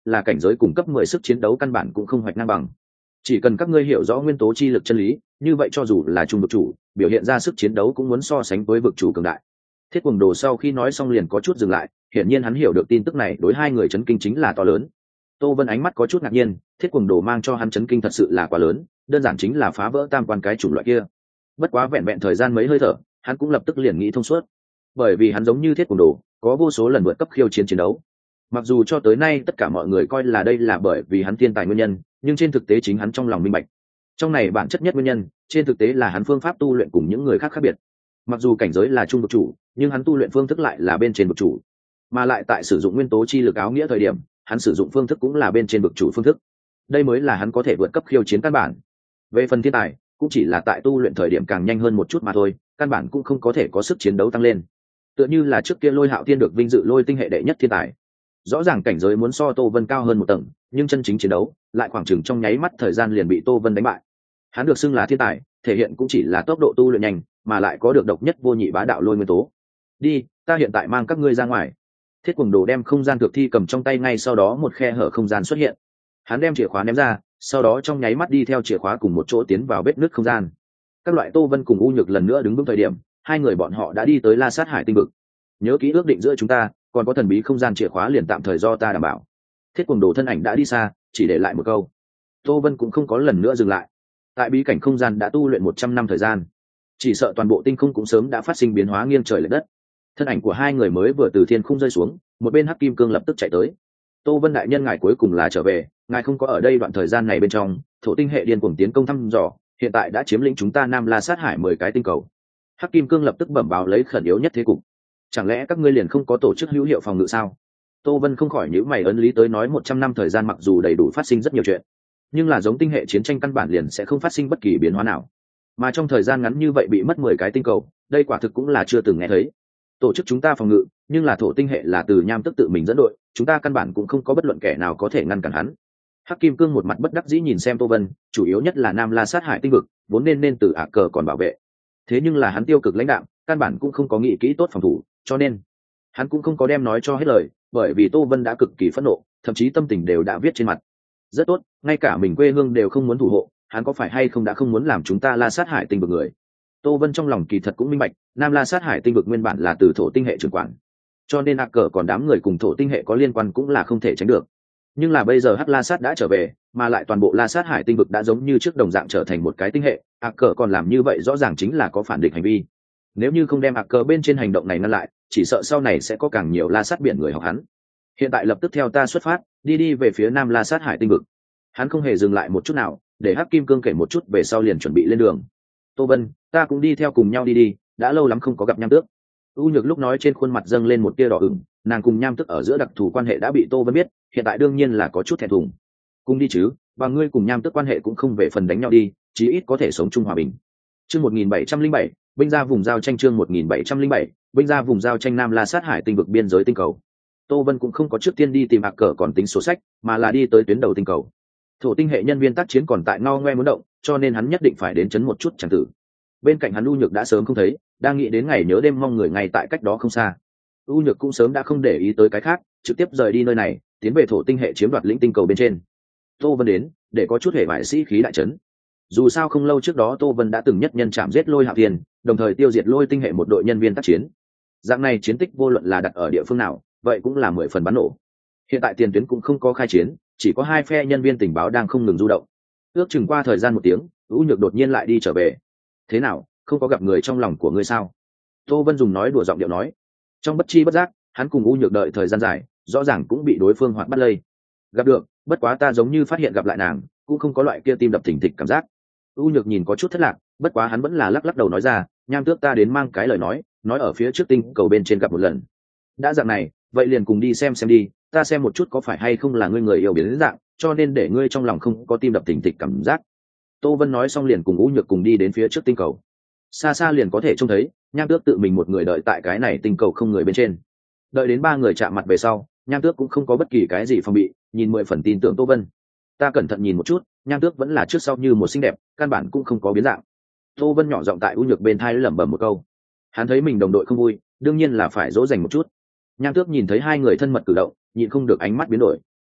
là cảnh giới cùng cấp 10 sức chiến đấu căn bản cũng không hoạch ngang bằng. Chỉ cần các ngươi hiểu rõ nguyên tố chi lực chân lý, như vậy cho dù là trung vực chủ, biểu hiện ra sức chiến đấu cũng muốn so sánh với vực chủ cường đại. Thiết Cuồng Đồ sau khi nói xong liền có chút dừng lại, hiển nhiên hắn hiểu được tin tức này đối hai người chấn kinh chính là to lớn. Tô Vân ánh mắt có chút ngạc nhiên, Thiết Cuồng Đồ mang cho hắn chấn kinh thật sự là quá lớn, đơn giản chính là phá vỡ tam quan cái chủng loại kia. Bất quá vẹn vẹn thời gian mấy hơi thở, hắn cũng lập tức liền nghĩ thông suốt. Bởi vì hắn giống như Thiết Cuồng Đồ, có vô số lần vượt cấp khiêu chiến chiến đấu. Mặc dù cho tới nay tất cả mọi người coi là đây là bởi vì hắn thiên tài nguyên nhân, nhưng trên thực tế chính hắn trong lòng minh bạch. Trong này bản chất nhất nguyên nhân, trên thực tế là hắn phương pháp tu luyện cùng những người khác khác biệt. Mặc dù cảnh giới là trung vực chủ, nhưng hắn tu luyện phương thức lại là bên trên vực chủ, mà lại tại sử dụng nguyên tố chi lực áo nghĩa thời điểm, hắn sử dụng phương thức cũng là bên trên vực chủ phương thức. Đây mới là hắn có thể vượt cấp khiêu chiến căn bản. Về phần thiên tài, cũng chỉ là tại tu luyện thời điểm càng nhanh hơn một chút mà thôi, căn bản cũng không có thể có sức chiến đấu tăng lên. Tựa như là trước kia Lôi Hạo Thiên được vinh dự Lôi tinh hệ đệ nhất thiên tài, rõ ràng cảnh giới muốn so Tô Vân cao hơn một tầng, nhưng chân chính chiến đấu lại khoảng chừng trong nháy mắt thời gian liền bị Tô Vân đánh bại. Hắn được xưng là thiên tài, thể hiện cũng chỉ là tốc độ tu luyện nhanh, mà lại có được độc nhất vô nhị bá đạo lôi nguyên tố. Đi, ta hiện tại mang các ngươi ra ngoài. Thiết Cuồng Đồ đem không gian thực thi cầm trong tay, ngay sau đó một khe hở không gian xuất hiện. Hắn đem chìa khóa ném ra, sau đó trong nháy mắt đi theo chìa khóa cùng một chỗ tiến vào vết nứt không gian. Các loại Tô Vân cùng U Nhược lần nữa đứng vững thời điểm, hai người bọn họ đã đi tới La Sát Hải tinh vực. Nhớ kỹ ước định giữa chúng ta, còn có thần bí không gian chìa khóa liền tạm thời do ta đảm bảo. Thiết Cuồng Đồ thân ảnh đã đi xa, chỉ để lại một câu. Tô Vân cũng không có lần nữa dừng lại. Tại bí cảnh không gian đã tu luyện 100 năm thời gian, chỉ sợ toàn bộ tinh không cũng sớm đã phát sinh biến hóa nghiêng trời lệch đất. Thân ảnh của hai người mới vừa từ thiên khung rơi xuống, một bên Hắc Kim Cương lập tức chạy tới. Tô Vân đại nhân, ngài cuối cùng là trở về, ngài không có ở đây đoạn thời gian này bên trong, thổ tinh hệ điên cuồng tiến công thăm dò, hiện tại đã chiếm lĩnh chúng ta Nam La Sát Hải 10 cái tinh cầu. Hắc Kim Cương lập tức bẩm báo lấy khẩn yếu nhất thế cục. Chẳng lẽ các ngươi liền không có tổ chức hữu hiệu phòng ngự sao? Tô Vân không khỏi nhíu mày, ấn lý tới nói 100 năm thời gian mặc dù đầy đủ phát sinh rất nhiều chuyện, nhưng là giống tinh hệ chiến tranh căn bản liền sẽ không phát sinh bất kỳ biến hóa nào, mà trong thời gian ngắn như vậy bị mất 10 cái tinh cầu, đây quả thực cũng là chưa từng nghe thấy. Tổ chức chúng ta phòng ngự, nhưng là thổ tinh hệ là từ Nham Tức tự mình dẫn đội, chúng ta căn bản cũng không có bất luận kẻ nào có thể ngăn cản hắn. Hắc Kim Cương một mặt bất đắc dĩ nhìn xem Tô Vân, chủ yếu nhất là Nam La Sát Hải tinh vực vốn nên từ ả cờ còn bảo vệ, thế nhưng là hắn tiêu cực lãnh đạo, căn bản cũng không có nghĩ kỹ tốt phòng thủ, cho nên hắn cũng không có đem nói cho hết lời, bởi vì Tô Vân đã cực kỳ phẫn nộ, thậm chí tâm tình đều đã viết trên mặt. Rất tốt, ngay cả mình quê hương đều không muốn thủ hộ, hắn có phải hay không đã không muốn làm chúng ta La Sát Hải tinh vực người? Tô Vân trong lòng kỳ thật cũng minh bạch, Nam La Sát Hải tinh vực nguyên bản là từ thổ tinh hệ trưởng quản, cho nên ả cờ còn đám người cùng thổ tinh hệ có liên quan cũng là không thể tránh được. Nhưng là bây giờ Hắc La Sát đã trở về, mà lại toàn bộ La Sát Hải tinh vực đã giống như trước đồng dạng trở thành một cái tinh hệ, ả cờ còn làm như vậy rõ ràng chính là có phản địch hành vi. Nếu như không đem ả cờ bên trên hành động này ngăn lại, chỉ sợ sau này sẽ có càng nhiều La Sát biển người học hắn. Hiện tại lập tức theo ta xuất phát, đi về phía Nam La Sát Hải tinh vực. Hắn không hề dừng lại một chút nào, để Hắc Kim Cương kể một chút về sau liền chuẩn bị lên đường. Tô Vân, ta cũng đi theo cùng nhau đi, đã lâu lắm không có gặp Nham Tước. U Nhược lúc nói trên khuôn mặt dâng lên một tia đỏ ửng, nàng cùng Nham Tước ở giữa đặc thù quan hệ đã bị Tô Vân biết, hiện tại đương nhiên là có chút thẹn thùng. Cùng đi chứ, và ngươi cùng Nham Tước quan hệ cũng không về phần đánh nhau đi, chí ít có thể sống chung hòa bình. Chương 1707, binh ra vùng giao tranh. Chương 1707, binh ra vùng giao tranh. Nam La Sát Hải tinh vực biên giới tinh cầu. Tô Vân cũng không có trước tiên đi tìm ả cờ còn tính sổ sách, mà là đi tới tuyến đầu tinh cầu. Thổ tinh hệ nhân viên tác chiến còn tại ngao ngoe muốn động, cho nên hắn nhất định phải đến chấn một chút chẳng tử. Bên cạnh hắn U Nhược đã sớm không thấy, đang nghĩ đến ngày nhớ đêm mong người ngay tại cách đó không xa. U Nhược cũng sớm đã không để ý tới cái khác, trực tiếp rời đi nơi này, tiến về thổ tinh hệ chiếm đoạt lĩnh tinh cầu bên trên. Tô Vân đến để có chút hệ bại sĩ khí đại trấn. Dù sao không lâu trước đó Tô Vân đã từng nhất nhân chạm giết Lôi Hạo Thiên, đồng thời tiêu diệt Lôi tinh hệ một đội nhân viên tác chiến. Dạng này chiến tích vô luận là đặt ở địa phương nào, vậy cũng là 10 phần bắn nổ. Hiện tại tiền tuyến cũng không có khai chiến, chỉ có hai phe nhân viên tình báo đang không ngừng du động. Ước chừng qua thời gian 1 tiếng, U Nhược đột nhiên lại đi trở về. Thế nào, không có gặp người trong lòng của ngươi sao? Tô Vân dùng nói đùa giọng điệu nói. Trong bất chi bất giác, hắn cùng U Nhược đợi thời gian dài, rõ ràng cũng bị đối phương hoạt bắt lây. Gặp được, bất quá ta giống như phát hiện gặp lại nàng, cũng không có loại kia tim đập thình thịch cảm giác. U Nhược nhìn có chút thất lạc, bất quá hắn vẫn là lắc lắc đầu nói ra, Nham Tước ta đến mang cái lời nói ở phía trước tinh cầu bên trên gặp một lần. Đã dạng này, vậy liền cùng đi xem đi, ta xem một chút có phải hay không là ngươi người yêu biến dạng, cho nên để ngươi trong lòng không có tim đập thình thịch cảm giác. Tô Vân nói xong liền cùng U Nhược cùng đi đến phía trước tinh cầu. Xa xa liền có thể trông thấy Nham Tước tự mình một người đợi tại cái này tinh cầu không người bên trên. Đợi đến 3 người chạm mặt về sau, Nham Tước cũng không có bất kỳ cái gì phòng bị, nhìn 10 phần tin tưởng Tô Vân. Ta cẩn thận nhìn một chút, Nham Tước vẫn là trước sau như một xinh đẹp, căn bản cũng không có biến dạng. Tô Vân nhỏ giọng tại U Nhược bên thai lẩm bẩm một câu. Hắn thấy mình đồng đội không vui, đương nhiên là phải dỗ dành một chút. Nham Tước nhìn thấy 2 người thân mật cử động, nhịn không được ánh mắt biến đổi.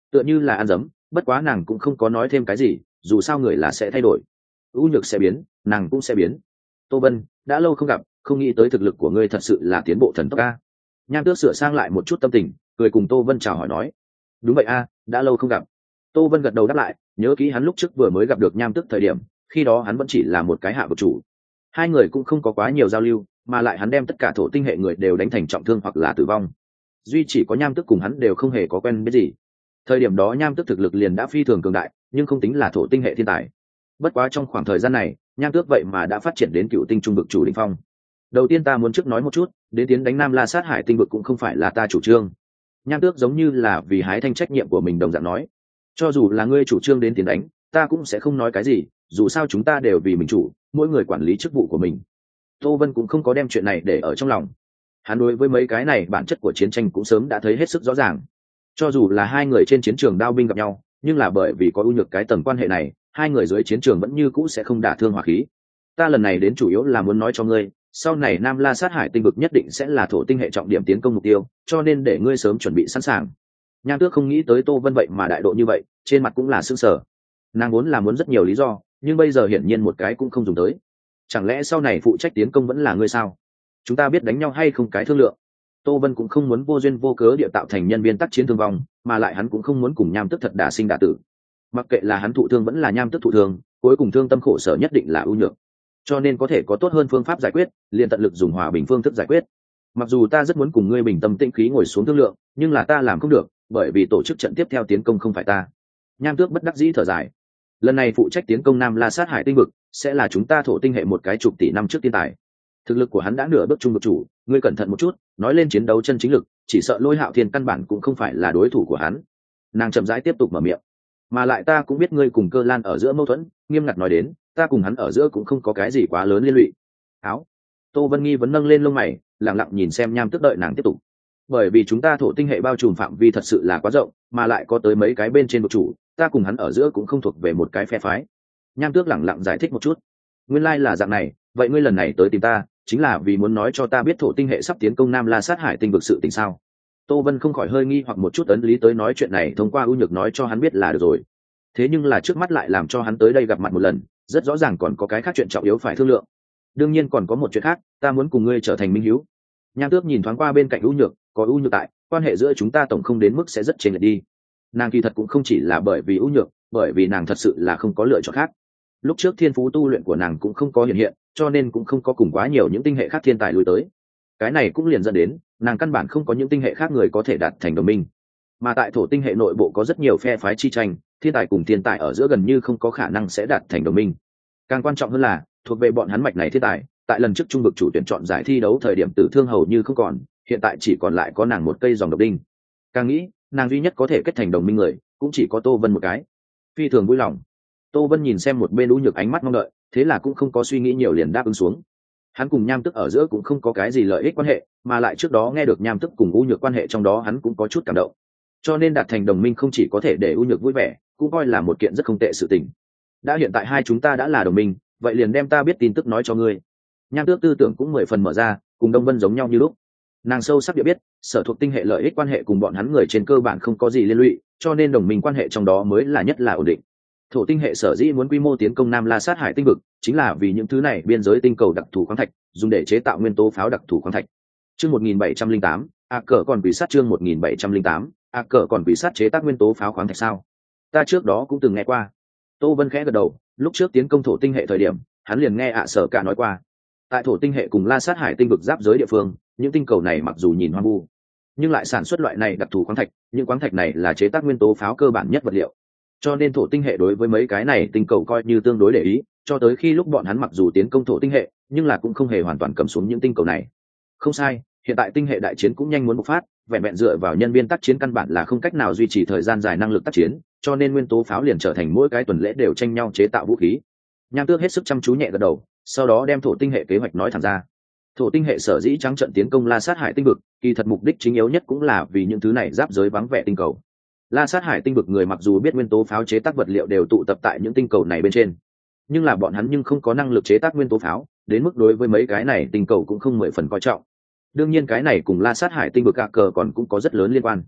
tựa như là ăn dấm. Bất quá nàng cũng không có nói thêm cái gì, dù sao người là sẽ thay đổi, ưu nhược sẽ biến, nàng cũng sẽ biến. Tô Vân, đã lâu không gặp, không nghĩ tới thực lực của ngươi thật sự là tiến bộ thần tốc a. Nham Tước sửa sang lại một chút tâm tình, cười cùng Tô Vân chào hỏi nói. Đúng vậy a, đã lâu không gặp. Tô Vân gật đầu đáp lại, nhớ kỹ hắn lúc trước vừa mới gặp được Nham Tước thời điểm, khi đó hắn vẫn chỉ là một cái hạ vực chủ, hai người cũng không có quá nhiều giao lưu, mà lại hắn đem tất cả thổ tinh hệ người đều đánh thành trọng thương hoặc là tử vong, duy chỉ có Nham Tước cùng hắn đều không hề có quen biết gì. Thời điểm đó Nham Tước thực lực liền đã phi thường cường đại, nhưng không tính là thổ tinh hệ thiên tài. Bất quá trong khoảng thời gian này, Nham Tước vậy mà đã phát triển đến cựu tinh trung vực chủ đỉnh phong. Đầu tiên ta muốn trước nói một chút, đến tiến đánh Nam La sát hải tinh vực cũng không phải là ta chủ trương. Nham Tước giống như là vì hái thanh trách nhiệm của mình đồng dạng nói, cho dù là ngươi chủ trương đến tiến đánh, ta cũng sẽ không nói cái gì, dù sao chúng ta đều vì mình chủ, mỗi người quản lý chức vụ của mình. Tô Vân cũng không có đem chuyện này để ở trong lòng, hắn đối với mấy cái này bản chất của chiến tranh cũng sớm đã thấy hết sức rõ ràng. Cho dù là hai người trên chiến trường đao binh gặp nhau, nhưng là bởi vì có ưu nhược cái tầng quan hệ này, hai người dưới chiến trường vẫn như cũ sẽ không đả thương hỏa khí. Ta lần này đến chủ yếu là muốn nói cho ngươi, sau này Nam La sát hải tinh vực nhất định sẽ là thổ tinh hệ trọng điểm tiến công mục tiêu, cho nên để ngươi sớm chuẩn bị sẵn sàng. Nham Tước không nghĩ tới Tô Vân vậy mà đại độ như vậy, trên mặt cũng là sững sờ. Nàng vốn là muốn rất nhiều lý do, nhưng bây giờ hiển nhiên một cái cũng không dùng tới. Chẳng lẽ sau này phụ trách tiến công vẫn là ngươi sao? Chúng ta biết đánh nhau hay không cái thương lượng. Tô Vân cũng không muốn vô duyên vô cớ địa tạo thành nhân viên tác chiến thương vong, mà lại hắn cũng không muốn cùng Nham Tước thật đả sinh đả tử. Mặc kệ là hắn thụ thương vẫn là Nham Tước thụ thương, cuối cùng thương tâm khổ sở nhất định là ưu nhược. Cho nên có thể có tốt hơn phương pháp giải quyết, liền tận lực dùng hòa bình phương thức giải quyết. Mặc dù ta rất muốn cùng ngươi bình tâm tĩnh khí ngồi xuống thương lượng, nhưng là ta làm không được, bởi vì tổ chức trận tiếp theo tiến công không phải ta. Nham Tước bất đắc dĩ thở dài. Lần này phụ trách tiến công Nam La sát hải tinh vực sẽ là chúng ta thổ tinh hệ một cái chục tỷ năm trước thiên tài. Thực lực của hắn đã nửa bước trung vực chủ, ngươi cẩn thận một chút, nói lên chiến đấu chân chính lực, chỉ sợ Lôi Hạo Thiên căn bản cũng không phải là đối thủ của hắn. Nàng chậm rãi tiếp tục mở miệng. Mà lại ta cũng biết ngươi cùng Cơ Lan ở giữa mâu thuẫn, nghiêm ngặt nói đến, ta cùng hắn ở giữa cũng không có cái gì quá lớn liên lụy. Áo. Tô Vân Nghi vẫn nâng lên lông mày, lặng lặng nhìn xem Nham Tước đợi nàng tiếp tục. Bởi vì chúng ta thổ tinh hệ bao trùm phạm vi thật sự là quá rộng, mà lại có tới mấy cái bên trên vực chủ, ta cùng hắn ở giữa cũng không thuộc về một cái phe phái. Nham Tước lặng lặng giải thích một chút. Nguyên lai là dạng này, vậy ngươi lần này tới tìm ta, chính là vì muốn nói cho ta biết thổ tinh hệ sắp tiến công Nam La sát hải tinh vực sự tình sao? Tô Vân không khỏi hơi nghi hoặc một chút, ấn lý tới nói chuyện này thông qua ưu nhược nói cho hắn biết là được rồi. Thế nhưng là trước mắt lại làm cho hắn tới đây gặp mặt một lần, rất rõ ràng còn có cái khác chuyện trọng yếu phải thương lượng. Đương nhiên còn có một chuyện khác, ta muốn cùng ngươi trở thành minh hữu. Nham Tước nhìn thoáng qua bên cạnh ưu nhược, có ưu nhược tại, quan hệ giữa chúng ta tổng không đến mức sẽ rất chênh lệch đi. Nàng kỳ thật cũng không chỉ là bởi vì ưu nhược, bởi vì nàng thật sự là không có lựa chọn khác. Lúc trước thiên phú tu luyện của nàng cũng không có hiện hiện, cho nên cũng không có cùng quá nhiều những tinh hệ khác thiên tài lui tới. Cái này cũng liền dẫn đến nàng căn bản không có những tinh hệ khác người có thể đạt thành đồng minh. Mà tại thổ tinh hệ nội bộ có rất nhiều phe phái chi tranh, thiên tài cùng thiên tài ở giữa gần như không có khả năng sẽ đạt thành đồng minh. Càng quan trọng hơn là thuộc về bọn hắn mạch này thiên tài, tại lần trước trung vực chủ tuyển chọn giải thi đấu thời điểm tử thương hầu như không còn, hiện tại chỉ còn lại có nàng một cây dòng độc đinh. Càng nghĩ, nàng duy nhất có thể kết thành đồng minh người cũng chỉ có Tô Vân một cái. Phi thường vui lòng. Tô Vân nhìn xem một bên ưu nhược ánh mắt mong đợi, thế là cũng không có suy nghĩ nhiều liền đáp ứng xuống. Hắn cùng Nham Tước ở giữa cũng không có cái gì lợi ích quan hệ, mà lại trước đó nghe được Nham Tước cùng ưu nhược quan hệ trong đó hắn cũng có chút cảm động. Cho nên đạt thành đồng minh không chỉ có thể để ưu nhược vui vẻ, cũng coi là một kiện rất không tệ sự tình. Đã hiện tại hai chúng ta đã là đồng minh, vậy liền đem ta biết tin tức nói cho ngươi. Nham Tước tư tưởng cũng 10 phần mở ra, cùng Đông Vân giống nhau như lúc. Nàng sâu sắc địa biết, sở thuộc tinh hệ lợi ích quan hệ cùng bọn hắn người trên cơ bản không có gì liên lụy, cho nên đồng minh quan hệ trong đó mới là nhất là ổn định. Thổ tinh hệ sở dĩ muốn quy mô tiến công Nam La sát hải tinh vực, chính là vì những thứ này biên giới tinh cầu đặc thù khoáng thạch, dùng để chế tạo nguyên tố pháo đặc thù khoáng thạch. Chương 1708, cờ còn quỷ sát chương 1708, cờ còn quỷ sát chế tác nguyên tố pháo khoáng thạch sao? Ta trước đó cũng từng nghe qua. Tô Vân khẽ gật đầu, lúc trước tiến công thổ tinh hệ thời điểm, hắn liền nghe Sở Cả nói qua. Tại thổ tinh hệ cùng La sát hải tinh vực giáp giới địa phương, những tinh cầu này mặc dù nhìn hoang vu, nhưng lại sản xuất loại này đặc thù khoáng thạch, những khoáng thạch này là chế tác nguyên tố pháo cơ bản nhất vật liệu. Cho nên thổ tinh hệ đối với mấy cái này tinh cầu coi như tương đối để ý, cho tới khi lúc bọn hắn mặc dù tiến công thổ tinh hệ, nhưng là cũng không hề hoàn toàn cầm xuống những tinh cầu này. Không sai, hiện tại tinh hệ đại chiến cũng nhanh muốn bộc phát, vẹn vẹn dựa vào nhân viên tác chiến căn bản là không cách nào duy trì thời gian dài năng lực tác chiến, cho nên nguyên tố pháo liền trở thành mỗi cái tuần lễ đều tranh nhau chế tạo vũ khí. Nham Tước hết sức chăm chú nhẹ gật đầu, sau đó đem thổ tinh hệ kế hoạch nói thẳng ra. Thổ tinh hệ sở dĩ trắng trận tiến công La sát hải tinh vực, kỳ thật mục đích chính yếu nhất cũng là vì những thứ này giáp giới vắng vẻ tinh cầu. La sát hải tinh vực người mặc dù biết nguyên tố pháo chế tác vật liệu đều tụ tập tại những tinh cầu này bên trên, nhưng là bọn hắn không có năng lực chế tác nguyên tố pháo, đến mức đối với mấy cái này tinh cầu cũng không 10 phần coi trọng. Đương nhiên cái này cùng La sát hải tinh vực cờ còn cũng có rất lớn liên quan.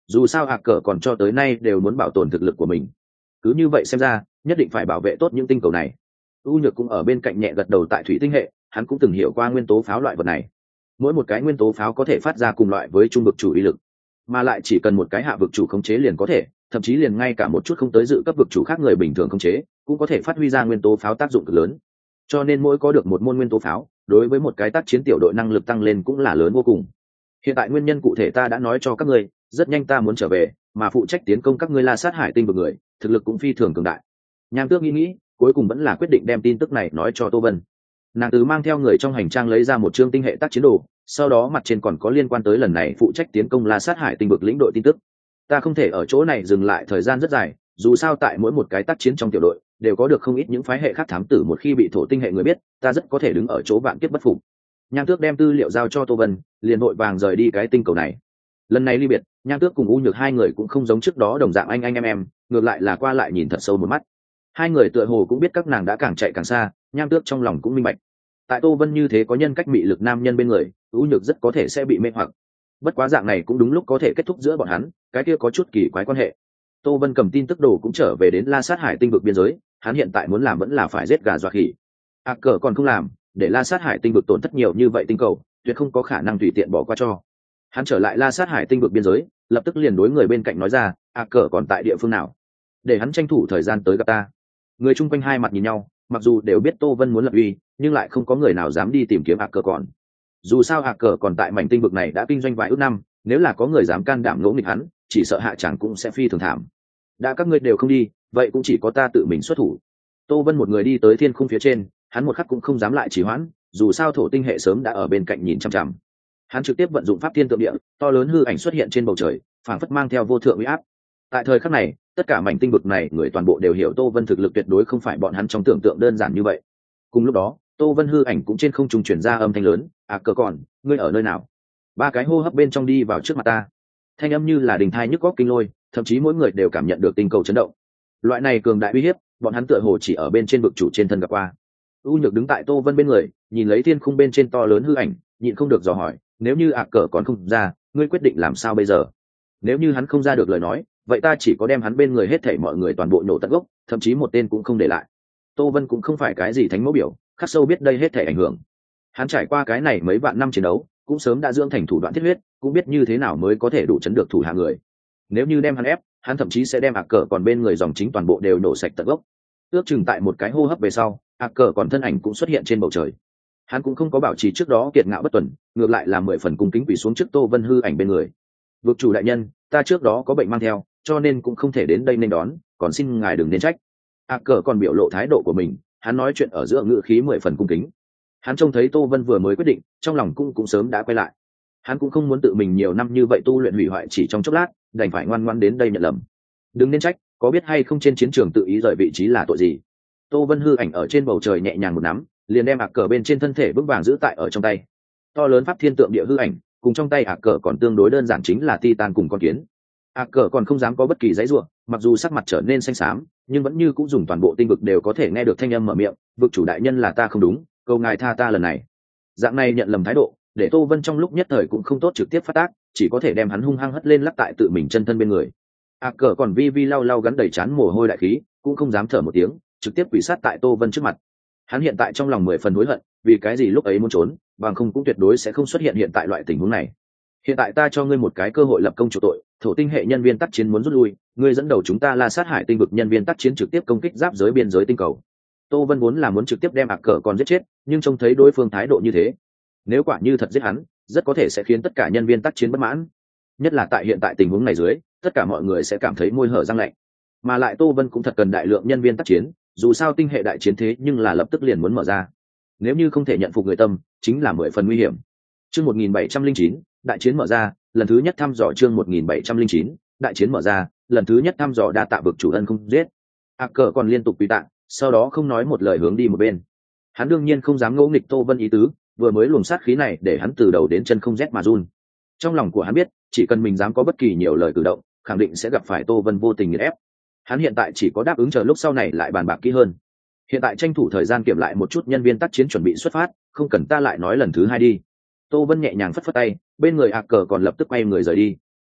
dù sao hạc cờ còn cho tới nay đều muốn bảo tồn thực lực của mình. Cứ như vậy xem ra nhất định phải bảo vệ tốt những tinh cầu này. U Nhược cũng ở bên cạnh nhẹ gật đầu. Tại thủy tinh hệ hắn cũng từng hiểu qua nguyên tố pháo loại vật này. Mỗi một cái nguyên tố pháo có thể phát ra cùng loại với trung vực chủ uy lực, mà lại chỉ cần một cái hạ vực chủ khống chế liền có thể, thậm chí liền ngay cả một chút không tới dự cấp vực chủ khác người bình thường khống chế cũng có thể phát huy ra nguyên tố pháo tác dụng cực lớn. Cho nên mỗi có được một môn nguyên tố pháo, đối với một cái tác chiến tiểu đội năng lực tăng lên cũng là lớn vô cùng. Hiện tại nguyên nhân cụ thể ta đã nói cho các ngươi, rất nhanh ta muốn trở về, mà phụ trách tiến công các ngươi La Sát Hải tinh vực người, thực lực cũng phi thường cường đại. Nham Tước nghĩ, cuối cùng vẫn là quyết định đem tin tức này nói cho Tô Vân. Nàng từ mang theo người trong hành trang lấy ra một chương tinh hệ tác chiến đồ, sau đó mặt trên còn có liên quan tới lần này phụ trách tiến công La Sát Hải tinh vực lĩnh đội tin tức. Ta không thể ở chỗ này dừng lại thời gian rất dài, dù sao tại mỗi một cái tác chiến trong tiểu đội đều có được không ít những phái hệ khác thám tử, một khi bị thổ tinh hệ người biết, ta rất có thể đứng ở chỗ vạn kiếp bất phục. Nham Tước đem tư liệu giao cho Tô Vân, liền vội vàng rời đi cái tinh cầu này. Lần này ly biệt, Nham Tước cùng U Nhược hai người cũng không giống trước đó đồng dạng anh em, ngược lại là qua lại nhìn thật sâu một mắt. Hai người tựa hồ cũng biết các nàng đã càng chạy càng xa, Nham Tước trong lòng cũng minh bạch. Tại Tô Vân như thế có nhân cách mị lực nam nhân bên người, U Nhược rất có thể sẽ bị mê hoặc. Bất quá dạng này cũng đúng lúc có thể kết thúc giữa bọn hắn, cái kia có chút kỳ quái quan hệ. Tô Vân cầm tin tức đồ cũng trở về đến La Sát Hải tinh vực biên giới, hắn hiện tại muốn làm vẫn là phải giết gà dọa khỉ. Cờ còn không làm, để La Sát Hải tinh vực tổn thất nhiều như vậy tinh cầu, tuyệt không có khả năng tùy tiện bỏ qua cho. Hắn trở lại La Sát Hải tinh vực biên giới, lập tức liền đối người bên cạnh nói ra, Cờ còn tại địa phương nào, để hắn tranh thủ thời gian tới gặp ta. Người chung quanh hai mặt nhìn nhau, mặc dù đều biết Tô Vân muốn lập uy, nhưng lại không có người nào dám đi tìm kiếm Cờ còn. Dù sao Cờ còn tại mảnh tinh vực này đã kinh doanh vài ước năm, nếu là có người dám can đảm ngỗ nghịch hắn, chỉ sợ hạ chẳng cũng sẽ phi thường thảm. Đã các ngươi đều không đi, vậy cũng chỉ có ta tự mình xuất thủ. Tô Vân một người đi tới thiên khung phía trên, hắn một khắc cũng không dám lại trì hoãn, dù sao thổ tinh hệ sớm đã ở bên cạnh nhìn chằm chằm. Hắn trực tiếp vận dụng pháp thiên tượng địa, to lớn hư ảnh xuất hiện trên bầu trời, phảng phất mang theo vô thượng uy áp. Tại thời khắc này, tất cả mảnh tinh vực này người toàn bộ đều hiểu Tô Vân thực lực tuyệt đối không phải bọn hắn trong tưởng tượng đơn giản như vậy. Cùng lúc đó, Tô Vân hư ảnh cũng trên không trung truyền ra âm thanh lớn, Cờ còn, ngươi ở nơi nào? Ba cái hô hấp bên trong đi vào trước mặt ta. Thanh âm như là đình thai nhức góc kinh lôi, thậm chí mỗi người đều cảm nhận được tinh cầu chấn động. Loại này cường đại uy hiếp, bọn hắn tựa hồ chỉ ở bên trên vực chủ trên thân gặp qua. U Nhược đứng tại Tô Vân bên người, nhìn lấy thiên khung bên trên to lớn hư ảnh, nhịn không được dò hỏi, nếu như Cờ còn không ra, ngươi quyết định làm sao bây giờ? Nếu như hắn không ra được lời nói, vậy ta chỉ có đem hắn bên người hết thảy mọi người toàn bộ nhổ tận gốc, thậm chí một tên cũng không để lại. Tô Vân cũng không phải cái gì thánh mẫu biểu, khắc sâu biết đây hết thảy ảnh hưởng. Hắn trải qua cái này mấy vạn năm chiến đấu, cũng sớm đã dưỡng thành thủ đoạn thiết huyết, cũng biết như thế nào mới có thể đủ chấn được thủ hạ người. Nếu như đem hắn ép, hắn thậm chí sẽ đem Cờ còn bên người dòng chính toàn bộ đều nổ sạch tận gốc. Ước chừng tại một cái hô hấp về sau, Cờ còn thân ảnh cũng xuất hiện trên bầu trời. Hắn cũng không có bảo trì trước đó kiệt ngạo bất tuần, ngược lại là 10 phần cung kính quỳ xuống trước Tô Vân hư ảnh bên người. Vực chủ đại nhân, ta trước đó có bệnh mang theo, cho nên cũng không thể đến đây nên đón, còn xin ngài đừng nên trách. Cờ còn biểu lộ thái độ của mình, hắn nói chuyện ở giữa ngữ khí 10 phần cung kính. Hắn trông thấy Tô Vân vừa mới quyết định, trong lòng cũng sớm đã quay lại. Hắn cũng không muốn tự mình nhiều năm như vậy tu luyện hủy hoại chỉ trong chốc lát, đành phải ngoan ngoãn đến đây nhận lầm. Đừng nên trách, có biết hay không trên chiến trường tự ý rời vị trí là tội gì? Tô Vân hư ảnh ở trên bầu trời nhẹ nhàng một nắm, liền đem Cờ bên trên thân thể vững vàng giữ tại ở trong tay. To lớn pháp thiên tượng địa hư ảnh, cùng trong tay Cờ còn tương đối đơn giản chính là Titan cùng con kiến. Cờ còn không dám có bất kỳ giãy giụa, mặc dù sắc mặt trở nên xanh xám, nhưng vẫn như cũng dùng toàn bộ tinh vực đều có thể nghe được thanh âm mở miệng, vực chủ đại nhân là ta không đúng, cầu ngài tha ta lần này. Dạng này nhận lầm thái độ, để Tô Vân trong lúc nhất thời cũng không tốt trực tiếp phát tác, chỉ có thể đem hắn hung hăng hất lên lắc tại tự mình chân thân bên người. Cờ còn vi lau lau gắn đầy trán mồ hôi đại khí, cũng không dám thở một tiếng, trực tiếp quỳ sát tại Tô Vân trước mặt. Hắn hiện tại trong lòng 10 phần hối hận, vì cái gì lúc ấy muốn trốn, bằng không cũng tuyệt đối sẽ không xuất hiện hiện tại loại tình huống này. Hiện tại ta cho ngươi một cái cơ hội lập công chủ tội, thổ tinh hệ nhân viên tác chiến muốn rút lui, ngươi dẫn đầu chúng ta La Sát Hải tinh vực nhân viên tác chiến trực tiếp công kích giáp giới biên giới tinh cầu. Tô Vân vốn là muốn trực tiếp đem Cờ còn giết chết, nhưng trông thấy đối phương thái độ như thế, nếu quả như thật giết hắn, rất có thể sẽ khiến tất cả nhân viên tác chiến bất mãn. Nhất là tại hiện tại tình huống này dưới, tất cả mọi người sẽ cảm thấy môi hở răng lạnh. Mà lại Tô Vân cũng thật cần đại lượng nhân viên tác chiến, dù sao tinh hệ đại chiến thế nhưng là lập tức liền muốn mở ra. Nếu như không thể nhận phục người tâm, chính là 10 phần nguy hiểm. Chương 1709, đại chiến mở ra, lần thứ nhất thăm dò. Chương 1709, đại chiến mở ra, lần thứ nhất thăm dò. Đa tạ vực chủ ân không giết. Cờ còn liên tục quỳ tạ, sau đó không nói một lời hướng đi một bên. Hắn đương nhiên không dám ngỗ nghịch Tô Vân ý tứ, vừa mới luồng sát khí này để hắn từ đầu đến chân không rét mà run. Trong lòng của hắn biết, chỉ cần mình dám có bất kỳ nhiều lời cử động, khẳng định sẽ gặp phải Tô Vân vô tình nghiền ép. Hắn hiện tại chỉ có đáp ứng chờ lúc sau này lại bàn bạc kỹ hơn. Hiện tại tranh thủ thời gian kiểm lại một chút nhân viên tác chiến chuẩn bị xuất phát, không cần ta lại nói lần thứ hai đi. Tô Vân nhẹ nhàng phất phất tay, bên người Cờ còn lập tức quay người rời đi.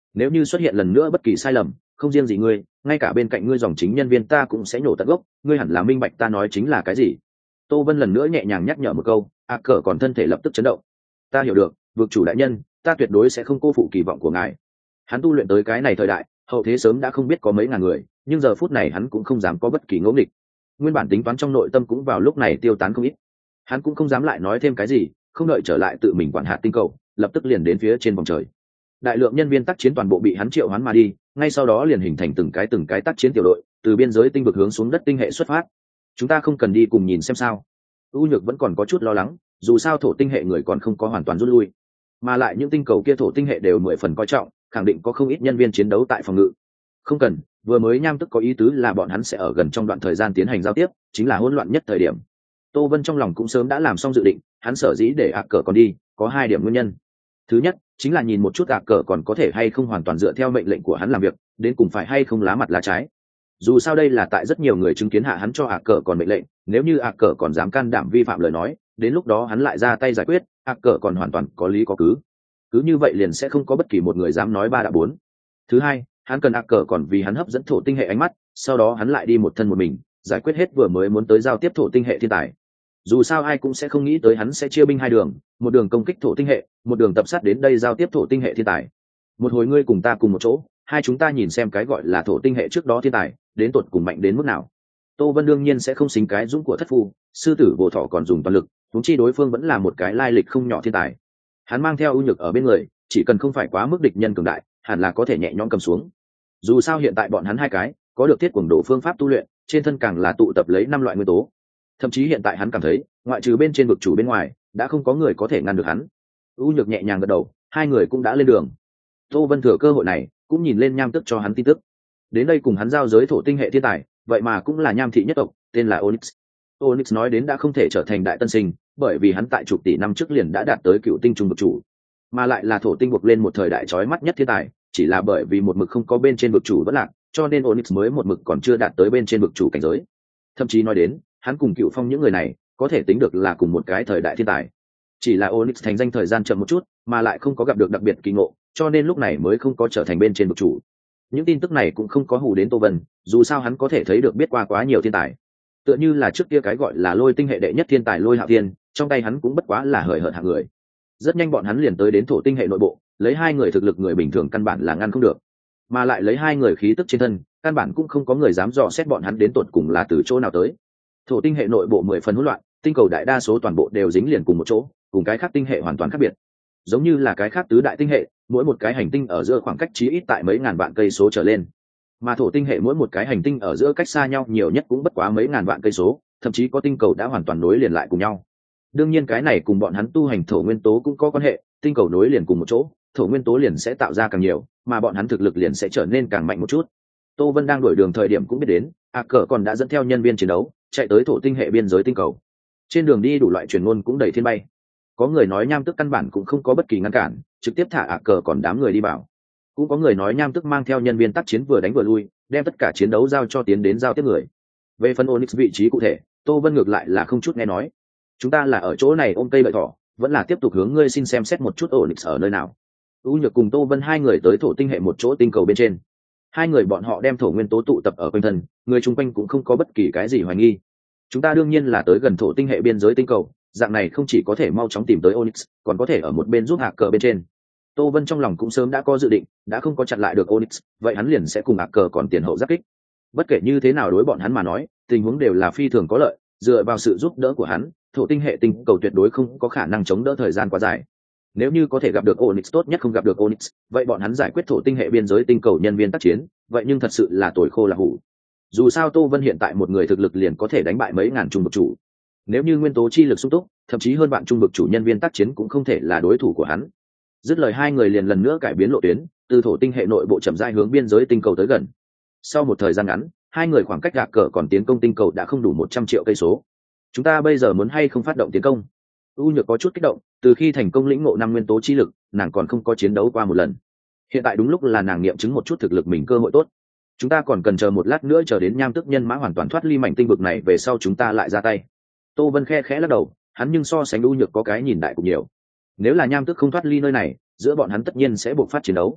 nếu như xuất hiện lần nữa bất kỳ sai lầm, không riêng gì ngươi, ngay cả bên cạnh ngươi dòng chính nhân viên ta cũng sẽ nhổ tận gốc, ngươi hẳn là minh bạch ta nói chính là cái gì. Tô Vân lần nữa nhẹ nhàng nhắc nhở một câu, cờ còn thân thể lập tức chấn động. Ta hiểu được, vực chủ đại nhân, ta tuyệt đối sẽ không cô phụ kỳ vọng của ngài. Hắn tu luyện tới cái này thời đại, hậu thế sớm đã không biết có mấy ngàn người, nhưng giờ phút này hắn cũng không dám có bất kỳ ngẫu nghịch. Nguyên bản tính toán trong nội tâm cũng vào lúc này tiêu tán không ít. Hắn cũng không dám lại nói thêm cái gì, không đợi trở lại tự mình quản hạt tinh cầu, lập tức liền đến phía trên vòng trời. Đại lượng nhân viên tác chiến toàn bộ bị hắn triệu hoán mà đi, ngay sau đó liền hình thành từng cái tác chiến tiểu đội, từ biên giới tinh vực hướng xuống đất tinh hệ xuất phát. Chúng ta không cần đi cùng nhìn xem sao? U Nhược vẫn còn có chút lo lắng, dù sao thổ tinh hệ người còn không có hoàn toàn rút lui, mà lại những tinh cầu kia thổ tinh hệ đều 10 phần coi trọng, khẳng định có không ít nhân viên chiến đấu tại phòng ngự. Không cần, vừa mới Nham Tức có ý tứ là bọn hắn sẽ ở gần trong đoạn thời gian tiến hành giao tiếp, chính là hỗn loạn nhất thời điểm. Tô Vân trong lòng cũng sớm đã làm xong dự định, hắn sở dĩ để cờ còn đi, có 2 điểm nguyên nhân. Thứ nhất, chính là nhìn một chút cờ còn có thể hay không hoàn toàn dựa theo mệnh lệnh của hắn làm việc, đến cùng phải hay không lá mặt lá trái. Dù sao đây là tại rất nhiều người chứng kiến hạ hắn cho cờ còn mệnh lệnh, nếu như cờ còn dám can đảm vi phạm lời nói, đến lúc đó hắn lại ra tay giải quyết, cờ còn hoàn toàn có lý có cứ như vậy liền sẽ không có bất kỳ một người dám nói ba đã bốn. Thứ hai, hắn cần cờ còn vì hắn hấp dẫn thổ tinh hệ ánh mắt, sau đó hắn lại đi một thân một mình giải quyết hết vừa mới muốn tới giao tiếp thổ tinh hệ thiên tài. Dù sao ai cũng sẽ không nghĩ tới hắn sẽ chia binh 2 đường, một đường công kích thổ tinh hệ, một đường tập sát đến đây giao tiếp thổ tinh hệ thiên tài. Một hồi ngươi cùng ta cùng một chỗ, hai chúng ta nhìn xem cái gọi là thổ tinh hệ trước đó thiên tài đến tột cùng mạnh đến mức nào. Tô Vân đương nhiên sẽ không xính cái dũng của thất phu, sư tử Vô Thọ còn dùng toàn lực, huống chi đối phương vẫn là một cái lai lịch không nhỏ thiên tài. Hắn mang theo ưu nhược ở bên người, chỉ cần không phải quá mức địch nhân cường đại, hẳn là có thể nhẹ nhõm cầm xuống. Dù sao hiện tại bọn hắn 2 cái có được thiết quần độ phương pháp tu luyện, trên thân càng là tụ tập lấy 5 loại nguyên tố. Thậm chí hiện tại hắn cảm thấy, ngoại trừ bên trên vực chủ bên ngoài, đã không có người có thể ngăn được hắn. ưu nhược nhẹ nhàng gật đầu, 2 người cũng đã lên đường. Tô Vân thừa cơ hội này, cũng nhìn lên Nham Tức cho hắn tin tức. Đến đây cùng hắn giao giới thổ tinh hệ thiên tài, vậy mà cũng là Nham thị nhất tộc, tên là Onyx. Onyx nói đến đã không thể trở thành đại tân sinh, bởi vì hắn tại chục tỷ năm trước liền đã đạt tới cựu tinh trung vực chủ, mà lại là thổ tinh buộc lên một thời đại chói mắt nhất thiên tài, chỉ là bởi vì một mực không có bên trên vực chủ vẫn lạc, cho nên Onyx mới một mực còn chưa đạt tới bên trên vực chủ cảnh giới. Thậm chí nói đến, hắn cùng Cựu Phong những người này có thể tính được là cùng một cái thời đại thiên tài. Chỉ là Onyx thành danh thời gian chậm một chút, mà lại không có gặp được đặc biệt kỳ ngộ, cho nên lúc này mới không có trở thành bên trên vực chủ. Những tin tức này cũng không có hù đến Tô Vân, dù sao hắn có thể thấy được biết qua quá nhiều thiên tài. Tựa như là trước kia cái gọi là Lôi tinh hệ đệ nhất thiên tài Lôi Hạo Thiên, trong tay hắn cũng bất quá là hời hợt hạng người. Rất nhanh bọn hắn liền tới đến thổ tinh hệ nội bộ, lấy 2 người thực lực người bình thường căn bản là ngăn không được, mà lại lấy 2 người khí tức trên thân, căn bản cũng không có người dám dò xét bọn hắn đến tột cùng là từ chỗ nào tới. Thổ tinh hệ nội bộ 10 phần hỗn loạn, tinh cầu đại đa số toàn bộ đều dính liền cùng một chỗ, cùng cái khác tinh hệ hoàn toàn khác biệt. Giống như là cái khác tứ đại tinh hệ, mỗi một cái hành tinh ở giữa khoảng cách chí ít tại mấy ngàn vạn cây số trở lên, mà thổ tinh hệ mỗi một cái hành tinh ở giữa cách xa nhau nhiều nhất cũng bất quá mấy ngàn vạn cây số, thậm chí có tinh cầu đã hoàn toàn nối liền lại cùng nhau. Đương nhiên cái này cùng bọn hắn tu hành thổ nguyên tố cũng có quan hệ, tinh cầu nối liền cùng một chỗ, thổ nguyên tố liền sẽ tạo ra càng nhiều, mà bọn hắn thực lực liền sẽ trở nên càng mạnh một chút. Tô Vân đang đuổi đường thời điểm cũng biết đến, cờ còn đã dẫn theo nhân viên chiến đấu chạy tới thổ tinh hệ biên giới tinh cầu. Trên đường đi đủ loại truyền ngôn cũng đầy thiên bay. Có người nói Nham Tức căn bản cũng không có bất kỳ ngăn cản, trực tiếp thả cờ còn đám người đi vào. Cũng có người nói Nham Tức mang theo nhân viên tác chiến vừa đánh vừa lui, đem tất cả chiến đấu giao cho tiến đến giao tiếp người. Về phần Onyx vị trí cụ thể, Tô Vân ngược lại là không chút nghe nói. Chúng ta là ở chỗ này ôm cây đợi thỏ, vẫn là tiếp tục hướng ngươi xin xem xét một chút Onyx ở nơi nào. U Nhược cùng Tô Vân 2 người tới thổ tinh hệ một chỗ tinh cầu bên trên. 2 người bọn họ đem thổ nguyên tố tụ tập ở quanh thân, người chung quanh cũng không có bất kỳ cái gì hoài nghi. Chúng ta đương nhiên là tới gần thổ tinh hệ biên giới tinh cầu, dạng này không chỉ có thể mau chóng tìm tới Onyx, còn có thể ở một bên giúp cờ bên trên. Tô Vân trong lòng cũng sớm đã có dự định, đã không có chặn lại được Onyx, vậy hắn liền sẽ cùng cờ còn tiền hậu giáp kích. Bất kể như thế nào đối bọn hắn mà nói, tình huống đều là phi thường có lợi, dựa vào sự giúp đỡ của hắn, thổ tinh hệ tinh cầu tuyệt đối không có khả năng chống đỡ thời gian quá dài. Nếu như có thể gặp được Onyx tốt nhất không gặp được Onyx, vậy bọn hắn giải quyết thổ tinh hệ biên giới tinh cầu nhân viên tác chiến, vậy nhưng thật sự là tuổi khô là hủ. Dù sao Tô Vân hiện tại một người thực lực liền có thể đánh bại mấy ngàn trung vực chủ. Nếu như nguyên tố chi lực sung túc, thậm chí hơn bạn trung vực chủ nhân viên tác chiến cũng không thể là đối thủ của hắn. Dứt lời 2 người liền lần nữa cải biến lộ tuyến, từ thổ tinh hệ nội bộ chậm rãi hướng biên giới tinh cầu tới gần. Sau một thời gian ngắn, 2 người khoảng cách cờ còn tiến công tinh cầu đã không đủ 100 triệu cây số. Chúng ta bây giờ muốn hay không phát động tiến công? U Nhược có chút kích động, từ khi thành công lĩnh ngộ 5 nguyên tố chi lực, nàng còn không có chiến đấu qua một lần. Hiện tại đúng lúc là nàng nghiệm chứng một chút thực lực mình cơ hội tốt. Chúng ta còn cần chờ một lát nữa chờ đến Nham Tức nhân mã hoàn toàn thoát ly mảnh tinh vực này về sau chúng ta lại ra tay. Tô Vân khẽ lắc đầu, hắn nhưng so sánh U Nhược có cái nhìn đại cũng nhiều. Nếu là Nham Tức không thoát ly nơi này, giữa bọn hắn tất nhiên sẽ buộc phát chiến đấu.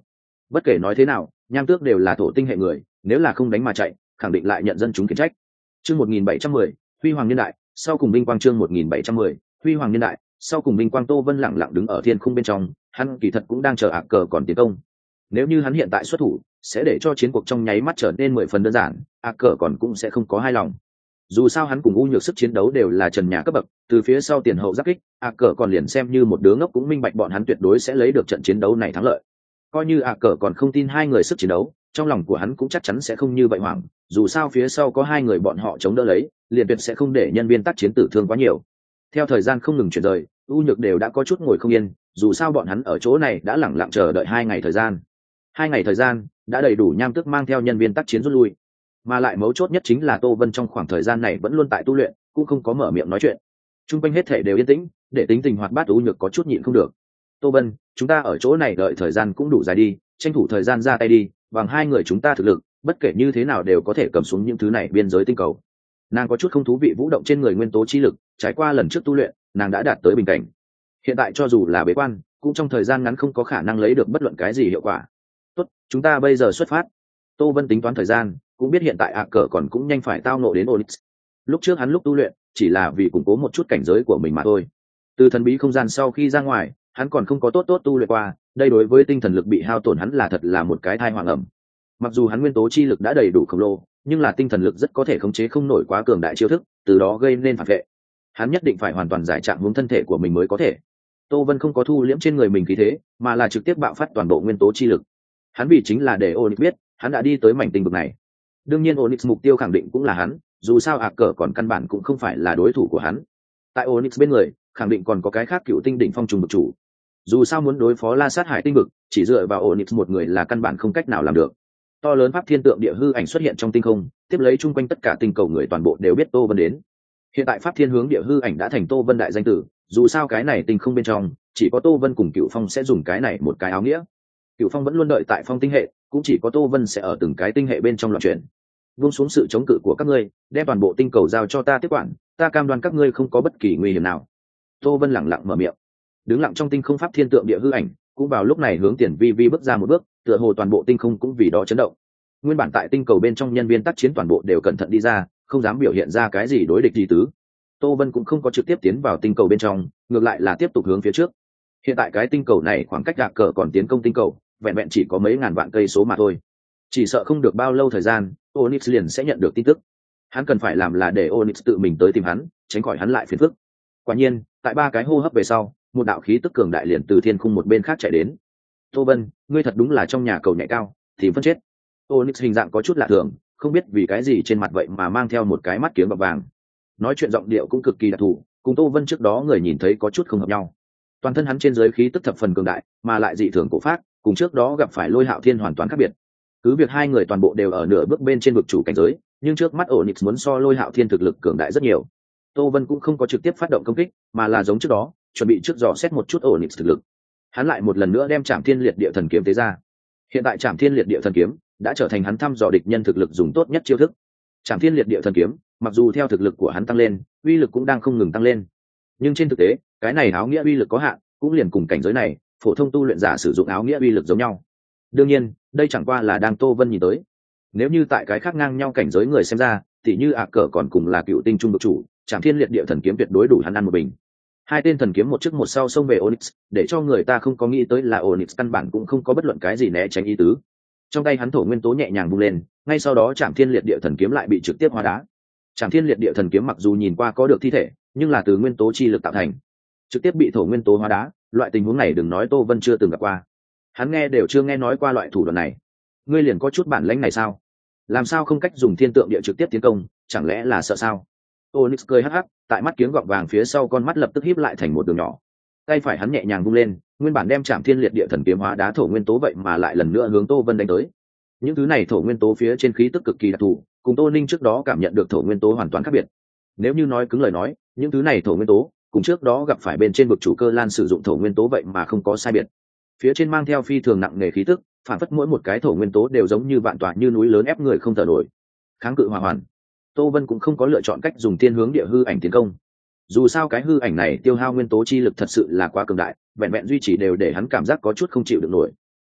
Bất kể nói thế nào, nham tước đều là thổ tinh hệ người, nếu là không đánh mà chạy, khẳng định lại nhận dân chúng khiển trách. Chương 1710, Huy Hoàng Niên Đại, sau cùng vinh quang. Chương 1710, Huy Hoàng Niên Đại, sau cùng vinh quang. Tô Vân lặng lặng đứng ở thiên khung bên trong, hắn kỳ thật cũng đang chờ cờ còn tiến công. Nếu như hắn hiện tại xuất thủ, sẽ để cho chiến cuộc trong nháy mắt trở nên 10 phần đơn giản, cờ còn cũng sẽ không có hai lòng. Dù sao hắn cùng U Nhược sức chiến đấu đều là trần nhà cấp bậc, từ phía sau tiền hậu giáp kích, cờ còn liền xem như một đứa ngốc cũng minh bạch bọn hắn tuyệt đối sẽ lấy được trận chiến đấu này thắng lợi. Coi như cờ còn không tin hai người sức chiến đấu, trong lòng của hắn cũng chắc chắn sẽ không như vậy hoảng, dù sao phía sau có hai người bọn họ chống đỡ lấy, liền tuyệt sẽ không để nhân viên tác chiến tử thương quá nhiều. Theo thời gian không ngừng chuyển rời, U Nhược đều đã có chút ngồi không yên, dù sao bọn hắn ở chỗ này đã lẳng lặng chờ đợi 2 ngày thời gian. 2 ngày thời gian đã đầy đủ nham tước mang theo nhân viên tác chiến rút lui, mà lại mấu chốt nhất chính là Tô Vân trong khoảng thời gian này vẫn luôn tại tu luyện, cũng không có mở miệng nói chuyện. Trung quanh hết thể đều yên tĩnh, để tính tình hoạt bát U Nhược có chút nhịn không được. Tô Vân, chúng ta ở chỗ này đợi thời gian cũng đủ dài đi, tranh thủ thời gian ra tay đi, bằng hai người chúng ta thực lực, bất kể như thế nào đều có thể cầm xuống những thứ này biên giới tinh cầu. Nàng có chút không thú vị vũ động trên người nguyên tố chi lực, trải qua lần trước tu luyện, nàng đã đạt tới bình cảnh. Hiện tại cho dù là bế quan, cũng trong thời gian ngắn không có khả năng lấy được bất luận cái gì hiệu quả. Tốt, chúng ta bây giờ xuất phát. Tô Vân tính toán thời gian, cũng biết hiện tại cờ còn cũng nhanh phải tao nộ đến Onyx. Lúc trước hắn lúc tu luyện, chỉ là vì củng cố một chút cảnh giới của mình mà thôi. Từ thần bí không gian sau khi ra ngoài, hắn còn không có tốt tu luyện qua, đây đối với tinh thần lực bị hao tổn hắn là thật là một cái thai hoàng ẩm. Mặc dù hắn nguyên tố chi lực đã đầy đủ khổng lồ, nhưng là tinh thần lực rất có thể khống chế không nổi quá cường đại chiêu thức, từ đó gây nên phản vệ. Hắn nhất định phải hoàn toàn giải trạng hướng thân thể của mình mới có thể. Tô Vân không có thu liễm trên người mình khí thế, mà là trực tiếp bạo phát toàn bộ nguyên tố chi lực. Hắn vì chính là để Onyx biết, hắn đã đi tới mảnh tinh vực này. Đương nhiên Onyx mục tiêu khẳng định cũng là hắn, dù sao cờ còn căn bản cũng không phải là đối thủ của hắn. Tại Onyx bên người, khẳng định còn có cái khác cựu tinh đỉnh phong trùng vực chủ. Dù sao muốn đối phó La Sát Hải tinh vực, chỉ dựa vào Onyx một người là căn bản không cách nào làm được. To lớn pháp thiên tượng địa hư ảnh xuất hiện trong tinh không, tiếp lấy chung quanh tất cả tinh cầu người toàn bộ đều biết Tô Vân đến. Hiện tại pháp thiên hướng địa hư ảnh đã thành Tô Vân đại danh tử, dù sao cái này tinh không bên trong chỉ có Tô Vân cùng Cựu Phong sẽ dùng cái này một cái áo nghĩa. Cựu Phong vẫn luôn đợi tại phong tinh hệ, cũng chỉ có Tô Vân sẽ ở từng cái tinh hệ bên trong loạn chuyển. Buông xuống sự chống cự của các ngươi, đem toàn bộ tinh cầu giao cho ta tiếp quản, ta cam đoan các ngươi không có bất kỳ nguy hiểm nào. Tô Vân lẳng lặng mở miệng. Đứng lặng trong tinh không pháp thiên tượng địa hư ảnh, cũng vào lúc này hướng Tiền Vi bước ra một bước, tựa hồ toàn bộ tinh không cũng vì đó chấn động. Nguyên bản tại tinh cầu bên trong nhân viên tác chiến toàn bộ đều cẩn thận đi ra, không dám biểu hiện ra cái gì đối địch gì tứ. Tô Vân cũng không có trực tiếp tiến vào tinh cầu bên trong, ngược lại là tiếp tục hướng phía trước. Hiện tại cái tinh cầu này khoảng cách cờ còn tiến công tinh cầu, vẹn vẹn chỉ có mấy ngàn vạn cây số mà thôi. Chỉ sợ không được bao lâu thời gian, Onyx liền sẽ nhận được tin tức. Hắn cần phải làm là để Onyx tự mình tới tìm hắn, tránh khỏi hắn lại phiền phức. Quả nhiên, tại 3 cái hô hấp về sau, một đạo khí tức cường đại liền từ thiên khung một bên khác chạy đến. Tô Vân, ngươi thật đúng là trong nhà cầu nhảy cao, thì phân chết. Onyx hình dạng có chút lạ thường, không biết vì cái gì trên mặt vậy mà mang theo một cái mắt kiếng bạc vàng. Nói chuyện giọng điệu cũng cực kỳ đặc thù, cùng Tô Vân trước đó người nhìn thấy có chút không hợp nhau. Toàn thân hắn trên dưới khí tức thập phần cường đại, mà lại dị thường cổ phát, cùng trước đó gặp phải Lôi Hạo Thiên hoàn toàn khác biệt. Cứ việc hai người toàn bộ đều ở nửa bước bên trên vực chủ cảnh giới, nhưng trước mắt Onyx muốn so Lôi Hạo Thiên thực lực cường đại rất nhiều. Tô Vân cũng không có trực tiếp phát động công kích, mà là giống trước đó, chuẩn bị trước dò xét một chút Onyx thực lực. Hắn lại một lần nữa đem Trảm Thiên Liệt Địa Thần Kiếm tế ra. Hiện tại Trảm Thiên Liệt Địa Thần Kiếm đã trở thành hắn thăm dò địch nhân thực lực dùng tốt nhất chiêu thức. Trảm Thiên Liệt Địa Thần Kiếm, mặc dù theo thực lực của hắn tăng lên, uy lực cũng đang không ngừng tăng lên. Nhưng trên thực tế, cái này áo nghĩa uy lực có hạn, cũng liền cùng cảnh giới này, phổ thông tu luyện giả sử dụng áo nghĩa uy lực giống nhau. Đương nhiên, đây chẳng qua là đang Tô Vân nhìn tới. Nếu như tại cái khác ngang nhau cảnh giới người xem ra, thì như cờ còn cùng là cựu tinh trung vực chủ, Trảm Thiên Liệt Địa Thần Kiếm tuyệt đối đủ hắn ăn một bình. Hai tên thần kiếm một trước một sau xông về Onyx, để cho người ta không có nghĩ tới là Onyx căn bản cũng không có bất luận cái gì né tránh ý tứ. Trong tay hắn thổ nguyên tố nhẹ nhàng vung lên, ngay sau đó Trảm Thiên Liệt Địa Thần Kiếm lại bị trực tiếp hóa đá. Trảm Thiên Liệt Địa Thần Kiếm mặc dù nhìn qua có được thi thể, nhưng là từ nguyên tố chi lực tạo thành, trực tiếp bị thổ nguyên tố hóa đá. Loại tình huống này đừng nói Tô Vân chưa từng gặp qua, hắn nghe đều chưa nghe nói qua loại thủ đoạn này. Ngươi liền có chút bản lĩnh này sao? Làm sao không cách dùng thiên tượng địa trực tiếp tiến công, chẳng lẽ là sợ sao? Onyx cười hắc hắc, tại mắt kiếng gọng vàng phía sau con mắt lập tức híp lại thành một đường nhỏ. Tay phải hắn nhẹ nhàng vung lên, nguyên bản đem Trảm Thiên Liệt Địa Thần Kiếm hóa đá thổ nguyên tố vậy mà lại lần nữa hướng Tô Vân đánh tới. Những thứ này thổ nguyên tố phía trên khí tức cực kỳ đặc thù, cùng Tô Ninh trước đó cảm nhận được thổ nguyên tố hoàn toàn khác biệt. Nếu như nói cứng lời nói, những thứ này thổ nguyên tố cùng trước đó gặp phải bên trên vực chủ Cơ Lan sử dụng thổ nguyên tố vậy mà không có sai biệt. Phía trên mang theo phi thường nặng nề khí tức, phản phất mỗi một cái thổ nguyên tố đều giống như vạn tòa như núi lớn ép người không thở nổi. Kháng cự hỏa hoàn. Tô Vân cũng không có lựa chọn cách dùng thiên hướng địa hư ảnh tiến công. Dù sao cái hư ảnh này tiêu hao nguyên tố chi lực thật sự là quá cường đại, vẹn vẹn duy trì đều để hắn cảm giác có chút không chịu được nổi.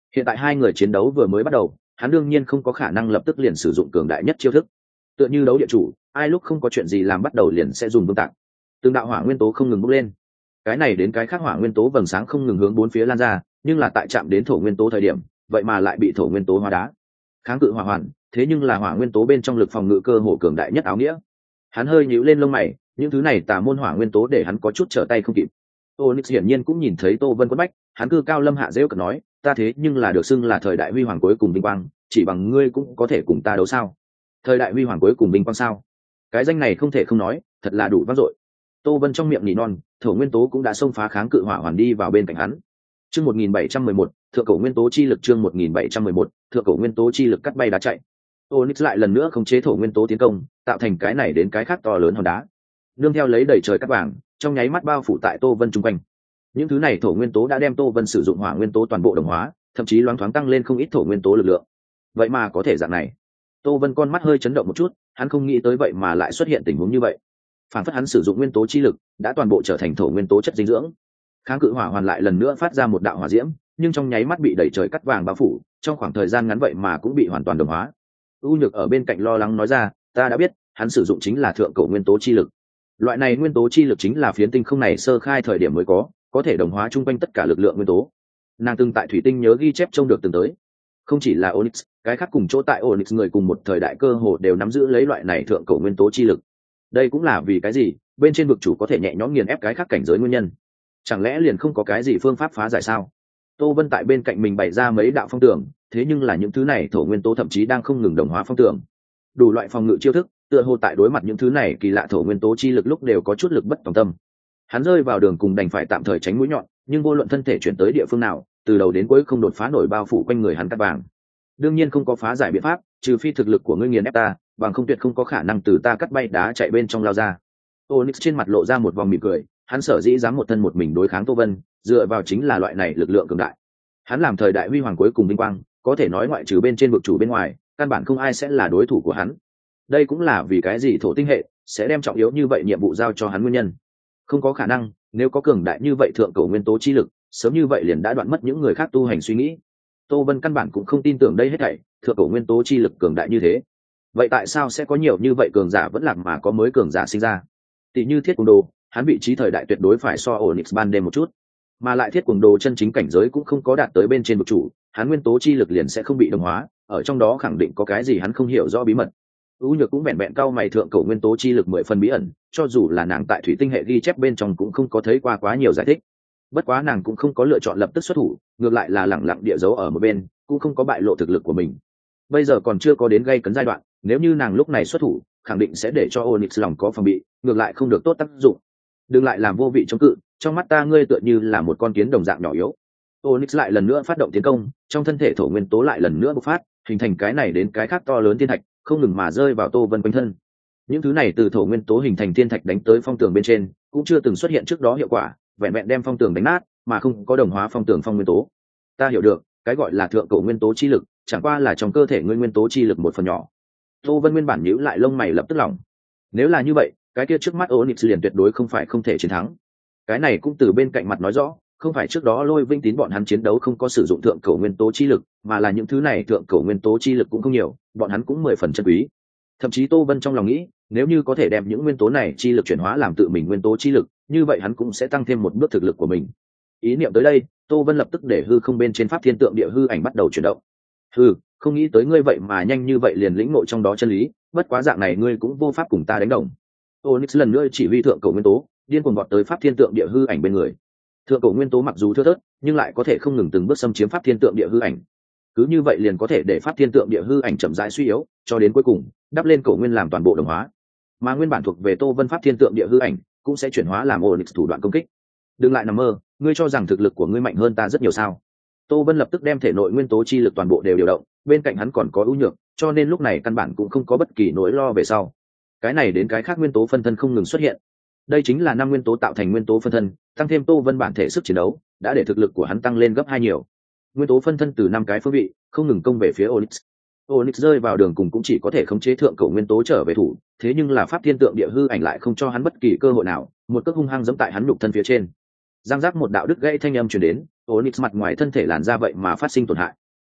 Hiện tại hai người chiến đấu vừa mới bắt đầu, hắn đương nhiên không có khả năng lập tức liền sử dụng cường đại nhất chiêu thức. Tựa như đấu địa chủ, ai lúc không có chuyện gì làm bắt đầu liền sẽ dùng vương tạc. Từng đạo hỏa nguyên tố không ngừng bốc lên, cái này đến cái khác hỏa nguyên tố vầng sáng không ngừng hướng bốn phía lan ra, nhưng là tại chạm đến thổ nguyên tố thời điểm, vậy mà lại bị thổ nguyên tố hóa đá. Kháng cự hỏa hoàn, thế nhưng là hỏa nguyên tố bên trong lực phòng ngự cơ hồ cường đại nhất áo nghĩa. Hắn hơi nhíu lên lông mày, những thứ này tà môn hỏa nguyên tố để hắn có chút trở tay không kịp. Onyx hiển nhiên cũng nhìn thấy Tô Vân quất bách, hắn cư cao lâm hạ dễ cợt nói, ta thế nhưng là được xưng là thời đại huy hoàng cuối cùng vinh quang, chỉ bằng ngươi cũng có thể cùng ta đấu sao? Thời đại huy hoàng cuối cùng vinh quang sao? Cái danh này không thể không nói, thật là đủ vang dội. Tô Vân trong miệng nỉ non, thổ nguyên tố cũng đã xông phá kháng cự hỏa hoàn đi vào bên cạnh hắn. Chương 1711, thượng cổ nguyên tố chi lực chương 1711, thượng cổ nguyên tố chi lực cắt bay đá chạy. Onyx lại lần nữa khống chế thổ nguyên tố tiến công, tạo thành cái này đến cái khác to lớn hòn đá. Nương theo lấy đẩy trời cắt vàng, trong nháy mắt bao phủ tại Tô Vân trung quanh. Những thứ này thổ nguyên tố đã đem Tô Vân sử dụng hỏa nguyên tố toàn bộ đồng hóa, thậm chí loáng thoáng tăng lên không ít thổ nguyên tố lực lượng. Vậy mà có thể dạng này. Tô Vân con mắt hơi chấn động một chút, hắn không nghĩ tới vậy mà lại xuất hiện tình huống như vậy. Phản phất hắn sử dụng nguyên tố chi lực, đã toàn bộ trở thành thổ nguyên tố chất dinh dưỡng. Kháng cự hỏa hoàn lại lần nữa phát ra một đạo hỏa diễm, nhưng trong nháy mắt bị đẩy trời cắt vàng bao phủ, trong khoảng thời gian ngắn vậy mà cũng bị hoàn toàn đồng hóa. U Nhược ở bên cạnh lo lắng nói ra, ta đã biết, hắn sử dụng chính là thượng cổ nguyên tố chi lực. Loại này nguyên tố chi lực chính là phiến tinh không này sơ khai thời điểm mới có thể đồng hóa chung quanh tất cả lực lượng nguyên tố. Nàng từng tại thủy tinh nhớ ghi chép trông được từng tới. Không chỉ là Onyx, cái khác cùng chỗ tại Onyx người cùng một thời đại cơ hồ đều nắm giữ lấy loại này thượng cổ nguyên tố chi lực. Đây cũng là vì cái gì bên trên vực chủ có thể nhẹ nhõm nghiền ép cái khác cảnh giới nguyên nhân. Chẳng lẽ liền không có cái gì phương pháp phá giải sao? Tô Vân tại bên cạnh mình bày ra mấy đạo phong tường, thế nhưng là những thứ này thổ nguyên tố thậm chí đang không ngừng đồng hóa phong tường. Đủ loại phòng ngự chiêu thức, tựa hồ tại đối mặt những thứ này kỳ lạ thổ nguyên tố chi lực lúc đều có chút lực bất tòng tâm. Hắn rơi vào đường cùng đành phải tạm thời tránh mũi nhọn, nhưng vô luận thân thể chuyển tới địa phương nào, từ đầu đến cuối không đột phá nổi bao phủ quanh người hắn cắt vàng. Đương nhiên không có phá giải biện pháp, trừ phi thực lực của ngươi nghiền ép ta, bằng không tuyệt không có khả năng từ ta cắt bay đá chạy bên trong lao ra. Onyx trên mặt lộ ra một vòng mỉm cười, hắn sở dĩ dám một thân một mình đối kháng Tô Vân, dựa vào chính là loại này lực lượng cường đại. Hắn làm thời đại huy hoàng cuối cùng vinh quang, có thể nói ngoại trừ bên trên vực chủ bên ngoài, căn bản không ai sẽ là đối thủ của hắn. Đây cũng là vì cái gì thổ tinh hệ sẽ đem trọng yếu như vậy nhiệm vụ giao cho hắn nguyên nhân. Không có khả năng, nếu có cường đại như vậy thượng cổ nguyên tố chi lực, sớm như vậy liền đã đoạn mất những người khác tu hành suy nghĩ. Tô Vân căn bản cũng không tin tưởng đây hết thảy, thượng cổ nguyên tố chi lực cường đại như thế. Vậy tại sao sẽ có nhiều như vậy cường giả vẫn lạc mà có mới cường giả sinh ra? Tỷ như Thiết Cuồng Đồ, hắn vị trí thời đại tuyệt đối phải so Onyx ban đêm một chút, mà lại Thiết Cuồng Đồ chân chính cảnh giới cũng không có đạt tới bên trên vực chủ, hắn nguyên tố chi lực liền sẽ không bị đồng hóa, ở trong đó khẳng định có cái gì hắn không hiểu rõ bí mật. U Nhược cũng vẹn vẹn cau mày thượng cổ nguyên tố chi lực 10 phần bí ẩn, cho dù là nàng tại thủy tinh hệ ghi chép bên trong cũng không có thấy qua quá nhiều giải thích. Bất quá nàng cũng không có lựa chọn lập tức xuất thủ, ngược lại là lẳng lặng địa giấu ở một bên, cũng không có bại lộ thực lực của mình. Bây giờ còn chưa có đến gây cấn giai đoạn, nếu như nàng lúc này xuất thủ, khẳng định sẽ để cho Onyx lòng có phòng bị, ngược lại không được tốt tác dụng. Đừng lại làm vô vị chống cự, trong mắt ta ngươi tựa như là một con kiến đồng dạng nhỏ yếu. Onyx lại lần nữa phát động tiến công, trong thân thể thổ nguyên tố lại lần nữa bộc phát, hình thành cái này đến cái khác to lớn thiên thạch, không ngừng mà rơi vào Tô Vân quanh thân. Những thứ này từ thổ nguyên tố hình thành thiên thạch đánh tới phong tường bên trên, cũng chưa từng xuất hiện trước đó hiệu quả, vẹn vẹn đem phong tường đánh nát, mà không có đồng hóa phong tường phong nguyên tố. Ta hiểu được, cái gọi là thượng cổ nguyên tố chi lực, chẳng qua là trong cơ thể ngươi nguyên tố chi lực một phần nhỏ. Tô Vân nguyên bản nhíu lại lông mày lập tức lỏng. Nếu là như vậy, cái kia trước mắt Onyx liền tuyệt đối không phải không thể chiến thắng. Cái này cũng từ bên cạnh mặt nói rõ, không phải trước đó Lôi Vinh Tín bọn hắn chiến đấu không có sử dụng thượng cổ nguyên tố chi lực, mà là những thứ này thượng cổ nguyên tố chi lực cũng không nhiều, bọn hắn cũng 10 phần chân quý. Thậm chí Tô Vân trong lòng nghĩ, nếu như có thể đem những nguyên tố này chi lực chuyển hóa làm tự mình nguyên tố chi lực, như vậy hắn cũng sẽ tăng thêm một bước thực lực của mình. Ý niệm tới đây, Tô Vân lập tức để hư không bên trên pháp thiên tượng địa hư ảnh bắt đầu chuyển động. Không nghĩ tới ngươi vậy mà nhanh như vậy liền lĩnh ngộ trong đó chân lý, bất quá dạng này ngươi cũng vô pháp cùng ta đánh đồng. Onyx lần nữa chỉ huy thượng cổ nguyên tố, điên cuồng vọt tới pháp thiên tượng địa hư ảnh bên người. Thượng cổ nguyên tố mặc dù thưa thớt, nhưng lại có thể không ngừng từng bước xâm chiếm pháp thiên tượng địa hư ảnh. Cứ như vậy liền có thể để pháp thiên tượng địa hư ảnh chậm rãi suy yếu, cho đến cuối cùng đắp lên cổ nguyên làm toàn bộ đồng hóa. Mà nguyên bản thuộc về Tô Vân pháp thiên tượng địa hư ảnh cũng sẽ chuyển hóa làm Onyx thủ đoạn công kích. Đừng lại nằm mơ, ngươi cho rằng thực lực của ngươi mạnh hơn ta rất nhiều sao? Tô Vân lập tức đem thể nội nguyên tố chi lực toàn bộ đều điều động, bên cạnh hắn còn có ưu nhược, cho nên lúc này căn bản cũng không có bất kỳ nỗi lo về sau. Cái này đến cái khác nguyên tố phân thân không ngừng xuất hiện. Đây chính là 5 nguyên tố tạo thành nguyên tố phân thân, tăng thêm Tô Vân bản thể sức chiến đấu, đã để thực lực của hắn tăng lên gấp 2 nhiều. Nguyên tố phân thân từ 5 cái phương vị, không ngừng công về phía Onyx. Onyx rơi vào đường cùng cũng chỉ có thể khống chế thượng cổ nguyên tố trở về thủ, thế nhưng là pháp thiên tượng địa hư ảnh lại không cho hắn bất kỳ cơ hội nào, một cước hung hăng giẫm tại hắn nhục thân phía trên. Giang giác một đạo đứt gãy thanh âm truyền đến, Onyx mặt ngoài thân thể làn ra vậy mà phát sinh tổn hại.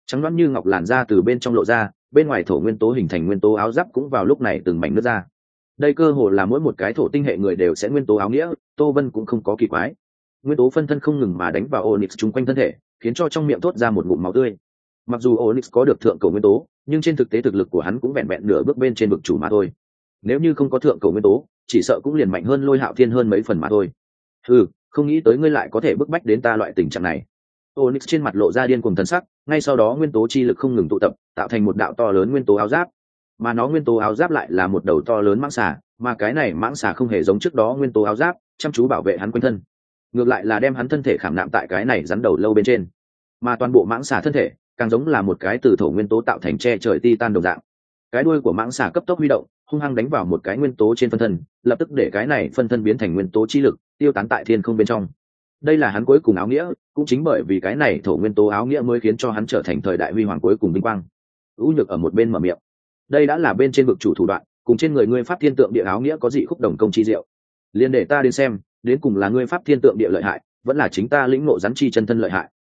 trắng loãng như ngọc làn da từ bên trong lộ ra, bên ngoài thổ nguyên tố hình thành nguyên tố áo giáp cũng vào lúc này từng mảnh nứt ra. Đây cơ hồ là mỗi một cái thổ tinh hệ người đều sẽ nguyên tố áo nghĩa, Tô Vân cũng không có kỳ quái. Nguyên tố phân thân không ngừng mà đánh vào Onyx chung quanh thân thể, khiến cho trong miệng thốt ra một ngụm máu tươi. Mặc dù Onyx có được thượng cổ nguyên tố, nhưng trên thực tế thực lực của hắn cũng vẹn vẹn nửa bước bên trên vực chủ mà thôi. Nếu như không có thượng cổ nguyên tố, chỉ sợ cũng liền mạnh hơn Lôi Hạo Thiên hơn mấy phần mà thôi. Không nghĩ tới ngươi lại có thể bức bách đến ta loại tình trạng này. Onyx trên mặt lộ ra điên cuồng thần sắc, ngay sau đó nguyên tố chi lực không ngừng tụ tập, tạo thành một đạo to lớn nguyên tố áo giáp. Mà nó nguyên tố áo giáp lại là một đầu to lớn mãng xà, mà cái này mãng xà không hề giống trước đó nguyên tố áo giáp, chăm chú bảo vệ hắn quanh thân. Ngược lại là đem hắn thân thể khảm nạm tại cái này rắn đầu lâu bên trên. Mà toàn bộ mãng xà thân thể càng giống là một cái từ thổ nguyên tố tạo thành che trời titan đồng dạng. Cái đuôi của mãng xà cấp tốc huy động, hung hăng đánh vào một cái nguyên tố trên phân thân, lập tức để cái này phân thân biến thành nguyên tố chi lực, tiêu tán tại thiên không bên trong. Đây là hắn cuối cùng áo nghĩa, cũng chính bởi vì cái này thổ nguyên tố áo nghĩa mới khiến cho hắn trở thành thời đại huy hoàng cuối cùng vinh quang. U Nhược ở một bên mở miệng, đây đã là bên trên vực chủ thủ đoạn, cùng trên người ngươi pháp thiên tượng địa áo nghĩa có dị khúc đồng công chi diệu. Liên để ta đến xem, đến cùng là ngươi pháp thiên tượng địa lợi hại, vẫn là chính ta lĩnh ngộ rắn chi chân thân lợi hại.